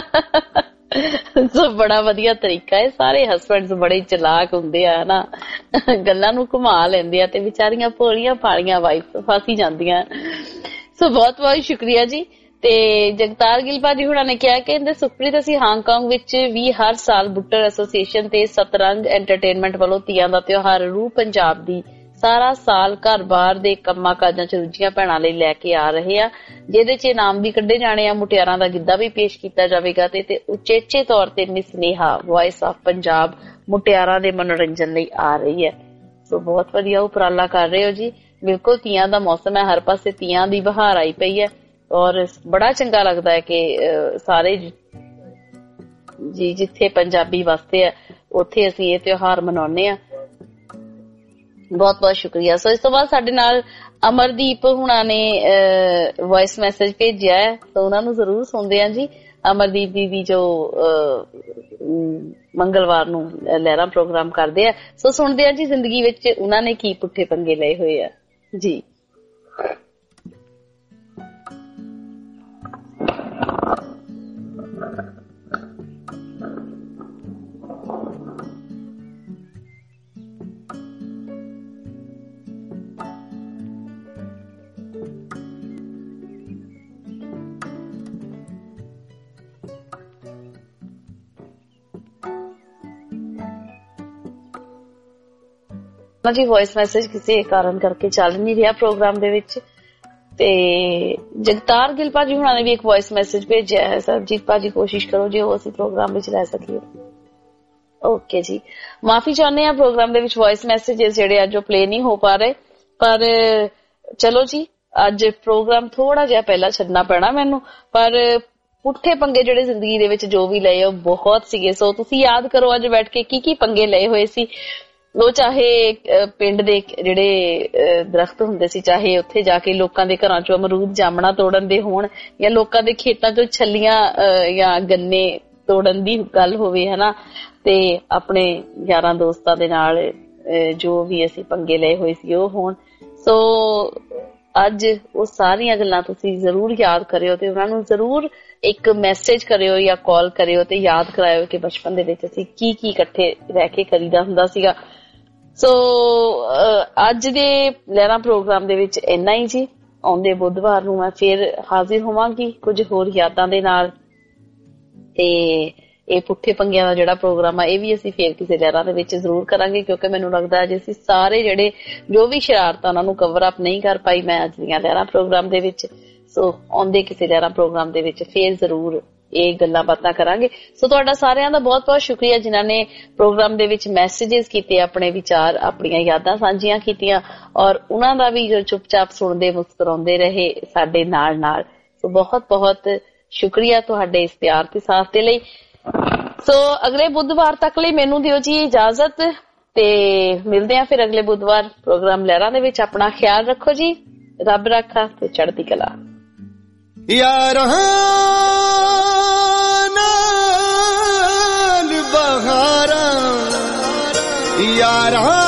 S: ਸੋ ਬੜਾ ਵਧੀਆ ਤਰੀਕਾ ਹੈ, ਸਾਰੇ ਹਸਬੈਂਡਸ ਬੜੇ ਚਲਾਕ ਹੁੰਦੇ ਆ ਨਾ, ਗੱਲਾਂ ਨੂੰ ਘੁਮਾ ਲੈਂਦੇ ਆ ਤੇ ਵਿਚਾਰੀਆਂ ਭੋਲੀਆਂ ਭਾਲੀਆਂ ਵਾਈਫ ਫਸ ਜਾਂਦੀਆਂ। ਸੋ ਬਹੁਤ ਬਹੁਤ ਸ਼ੁਕਰੀਆ ਜੀ। ਤੇ ਜਗਤਾਰ ਗਿੱਲ ਭਾਜੀ ਹੁਣਾਂ ਨੇ ਕਿਹਾ ਕਿ ਸੁਖਪ੍ਰੀਤ ਅਸੀਂ ਹਾਂਗਕਾਂਗ ਵਿੱਚ ਵੀ ਹਰ ਸਾਲ ਬੁੱਟਰ ਐਸੋਸੀਏਸ਼ਨ ਤੇ ਸਤਰੰਗ ਐਂਟਰਟੇਨਮੈਂਟ ਵੱਲੋਂ ਤੀਆਂ ਦਾ ਤਿਉਹਾਰ ਰੂਹ ਪੰਜਾਬ ਦੀ ਸਾਰਾ ਸਾਲ ਘਰ ਬਾਹਰ ਦੇ ਕੰਮਾਂ ਕਾਜਾਂ ਚ ਰੁੱਝੀਆਂ ਭੈਣਾਂ ਲਈ ਲੈ ਕੇ ਆ ਰਹੇ ਆ, ਜਿਹਦੇ ਚ ਇਨਾਮ ਵੀ ਕੱਢੇ ਜਾਣੇ ਆ, ਮੁਟਿਆਰਾਂ ਦਾ ਗਿੱਧਾ ਵੀ ਪੇਸ਼ ਕੀਤਾ ਜਾਵੇਗਾ ਤੇ ਉਚੇਚੇ ਤੌਰ ਤੇ miss Neha voice of Punjab ਮੁਟਿਆਰਾਂ ਦੇ ਮਨੋਰੰਜਨ ਲਈ ਆ ਰਹੀ ਹੈ। ਸੋ ਬਹੁਤ ਵਧੀਆ ਉਪਰਾਲਾ ਕਰ ਰਹੇ ਹੋ ਜੀ। ਬਿਲਕੁਲ ਤੀਆਂ ਦਾ ਮੌਸਮ ਹੈ, ਹਰ ਪਾਸੇ ਤੀਆਂ ਦੀ ਬਹਾਰ ਆਈ ਪਈ ਹੈ, ਔਰ ਬੜਾ ਚੰਗਾ ਲੱਗਦਾ ਹੈ ਕਿ ਸਾਰੇ ਜੀ ਜਿੱਥੇ ਪੰਜਾਬੀ ਵਸਦੇ ਆ ਉੱਥੇ ਅਸੀਂ ਇਹ ਤਿਉਹਾਰ ਮਨਾਉਂਦੇ ਆ। ਬਹੁਤ ਬਹੁਤ ਸ਼ੁਕਰੀਆ। ਸੋ ਇਸ ਤੋਂ ਬਾਅਦ ਸਾਡੇ ਨਾਲ ਅਮਰਦੀਪ ਹੁਣਾਂ ਨੇ ਵੌਇਸ ਮੈਸੇਜ ਭੇਜਿਆ ਹੈ, ਸੋ ਉਹਨਾਂ ਨੂੰ ਜ਼ਰੂਰ ਸੁਣਦੇ ਆ ਜੀ। ਅਮਰਦੀਪ ਦੀਦੀ ਜੋ ਮੰਗਲਵਾਰ ਨੂੰ ਲਹਿਰਾਂ ਪ੍ਰੋਗਰਾਮ ਕਰਦੇ ਆ, ਸੋ ਸੁਣਦੇ ਆ ਜੀ ਜ਼ਿੰਦਗੀ ਵਿੱਚ ਉਹਨਾਂ ਨੇ ਕੀ ਪੁੱਠੇ ਪੰਗੇ ਲਏ ਹੋਏ ਆ ਜੀ। ਜੀ ਵੌਇਸ ਮੈਸੇਜ ਕਿਸੇ ਕਾਰਨ ਕਰਕੇ ਚੱਲ ਨਹੀਂ ਰਿਹਾ ਪ੍ਰੋਗਰਾਮ ਦੇ ਵਿੱਚ, ਤੇ ਜਗਤਾਰ ਗਿੱਲ ਭਾਜੀ ਹੁਣਾਂ ਨੇ ਵੀ ਇੱਕ ਵੌਇਸ ਮੈਸੇਜ ਭੇਜਿਆ ਹੈ। ਸਰਜੀਤ ਭਾਜੀ ਕੋਸ਼ਿਸ਼ ਕਰੋ ਜੇ ਉਹ ਅਸੀਂ ਪ੍ਰੋਗਰਾਮ ਵਿੱਚ ਲੈ ਸਕੀਏ।
B: ਓਕੇ ਜੀ, ਮਾਫੀ ਚਾਹੁੰਦੇ ਆ ਪ੍ਰੋਗਰਾਮ ਦੇ ਵਿੱਚ ਵੌਇਸ ਮੈਸੇजेस ਜਿਹੜੇ ਅੱਜ ਉਹ ਪਲੇ ਨਹੀਂ ਹੋ ਪਾ ਰਹੇ, ਪਰ ਚਲੋ ਜੀ ਅੱਜ ਪ੍ਰੋਗਰਾਮ ਥੋੜਾ ਜਿਹਾ ਪਹਿਲਾਂ ਛੱਡਣਾ ਪੈਣਾ ਮੈਨੂੰ, ਪਰ ਪੁੱਠੇ ਪੰਗੇ ਜਿਹੜੇ ਜ਼ਿੰਦਗੀ ਦੇ ਵਿੱਚ ਜੋ ਵੀ ਲਏ ਉਹ ਬਹੁਤ ਸੀਗੇ। ਸੋ ਤੁਸੀਂ ਯਾਦ ਕਰੋ ਅੱਜ ਬੈਠ ਕੇ ਕੀ ਪੰਗੇ ਲਏ ਹੋਏ ਸੀ। ਉਹ ਚਾਹੇ ਪਿੰਡ ਦੇ ਜਿਹੜੇ ਦਰਖਤ ਹੁੰਦੇ ਸੀ, ਚਾਹੇ ਉੱਥੇ ਜਾ ਕੇ ਲੋਕਾਂ ਦੇ ਘਰਾਂ ਚੋਂ ਅਮਰੂਦ ਜਾਮਣਾ ਤੋੜਨ ਦੇ ਹੋਣ, ਜਾਂ ਲੋਕਾਂ ਦੇ ਖੇਤਾਂ ਚੋਂ ਛੱਲੀਆਂ ਜਾਂ ਗੰਨੇ ਤੋੜਨ ਦੀ ਗੱਲ ਹੋਵੇ, ਹਨਾ, ਤੇ ਆਪਣੇ ਯਾਰਾਂ ਦੋਸਤਾਂ ਦੇ ਨਾਲ ਜੋ ਵੀ ਅਸੀਂ ਪੰਗੇ ਲਏ ਹੋਏ ਸੀ ਉਹ ਹੋਣ। ਸੋ ਅੱਜ ਉਹ ਸਾਰੀਆਂ ਗੱਲਾਂ ਤੁਸੀਂ ਜ਼ਰੂਰ ਯਾਦ ਕਰਿਓ ਤੇ ਉਹਨਾਂ ਨੂੰ ਜ਼ਰੂਰ ਇੱਕ ਮੈਸੇਜ ਕਰਿਓ ਜਾਂ ਕਾਲ ਕਰਿਓ ਤੇ ਯਾਦ ਕਰਾਇਓ ਕਿ ਬਚਪਨ ਦੇ ਵਿੱਚ ਅਸੀਂ ਕੀ ਇਕੱਠੇ ਰਹਿ ਕੇ ਕਰੀਦਾ ਹੁੰਦਾ ਸੀਗਾ। ਸੋ ਅੱਜ ਦੇ ਲਹਿਰਾਂ ਪ੍ਰੋਗਰਾਮ ਦੇ ਵਿੱਚ ਇੰਨਾ ਹੀ ਜੀ। ਆਉਂਦੇ ਬੁੱਧਵਾਰ ਨੂੰ ਮੈਂ ਫਿਰ ਹਾਜ਼ਰ ਹੋਵਾਂਗੀ ਕੁਝ ਹੋਰ ਯਾਦਾਂ ਦੇ ਨਾਲ, ਤੇ ਇਹ ਪੁੱਠੇ ਪੰਗਿਆਂ ਦਾ ਜਿਹੜਾ ਪ੍ਰੋਗਰਾਮ ਆ ਇਹ ਵੀ ਅਸੀਂ ਫੇਰ ਕਿਸੇ ਲਹਿਰਾਂ ਦੇ ਵਿੱਚ ਜ਼ਰੂਰ ਕਰਾਂਗੇ, ਕਿਉਂਕਿ ਮੈਨੂੰ ਲੱਗਦਾ ਜੇ ਅਸੀਂ ਸਾਰੇ ਜਿਹੜੇ ਜੋ ਵੀ ਸ਼ਰਾਰਤਾਂ ਉਹਨਾਂ ਨੂੰ ਕਵਰ ਅਪ ਨਹੀਂ ਕਰ ਪਾਈ ਮੈਂ ਅੱਜ ਦੀਆਂ ਲਹਿਰਾਂ ਪ੍ਰੋਗਰਾਮ ਦੇ ਵਿੱਚ, ਸੋ ਆਉਂਦੇ ਕਿਸੇ ਲਹਿਰਾਂ ਪ੍ਰੋਗਰਾਮ ਦੇ ਵਿੱਚ ਫੇਰ ਜ਼ਰੂਰ ਇਹ ਗੱਲਾਂ ਬਾਤਾਂ ਕਰਾਂਗੇ। ਸੋ ਤੁਹਾਡਾ ਸਾਰਿਆਂ ਦਾ ਬਹੁਤ ਬਹੁਤ ਸ਼ੁਕਰੀਆ ਜਿਨ੍ਹਾਂ ਨੇ ਪ੍ਰੋਗਰਾਮ ਦੇ ਵਿੱਚ ਮੈਸੇजेस ਕੀਤੇ, ਆਪਣੇ ਵਿਚਾਰ ਆਪਣੀਆਂ ਯਾਦਾਂ ਸਾਂਝੀਆਂ ਕੀਤੀਆਂ, ਔਰ ਉਹਨਾਂ ਦਾ ਵੀ ਜੋ ਚੁੱਪਚਾਪ ਸੁਣਦੇ ਮੁਸਕਰਾਉਂਦੇ ਰਹੇ ਸਾਡੇ ਨਾਲ ਨਾਲ। ਸੋ ਬਹੁਤ ਬਹੁਤ ਸ਼ੁਕਰੀਆ ਤੁਹਾਡੇ ਇਸ ਪਿਆਰ ਤੇ ਸਾਥ ਦੇ ਲਈ। ਸੋ ਅਗਲੇ ਬੁੱਧਵਾਰ ਤੱਕ ਲਈ ਮੈਨੂੰ ਦਿਓ ਜੀ ਇਜਾਜ਼ਤ, ਤੇ ਮਿਲਦੇ ਆ ਫਿਰ ਅਗਲੇ ਬੁੱਧਵਾਰ ਪ੍ਰੋਗਰਾਮ ਲਹਿਰਾਂ ਦੇ ਵਿੱਚ। ਆਪਣਾ ਖਿਆਲ ਰੱਖੋ ਜੀ, ਰੱਬ ਰਾਖਾ ਤੇ ਚੜ੍ਹਦੀ ਕਲਾ।
T: ਯਾਰਾਂ ਨਾਲ ਬਹਾਰਾਂ, ਯਾਰਾਂ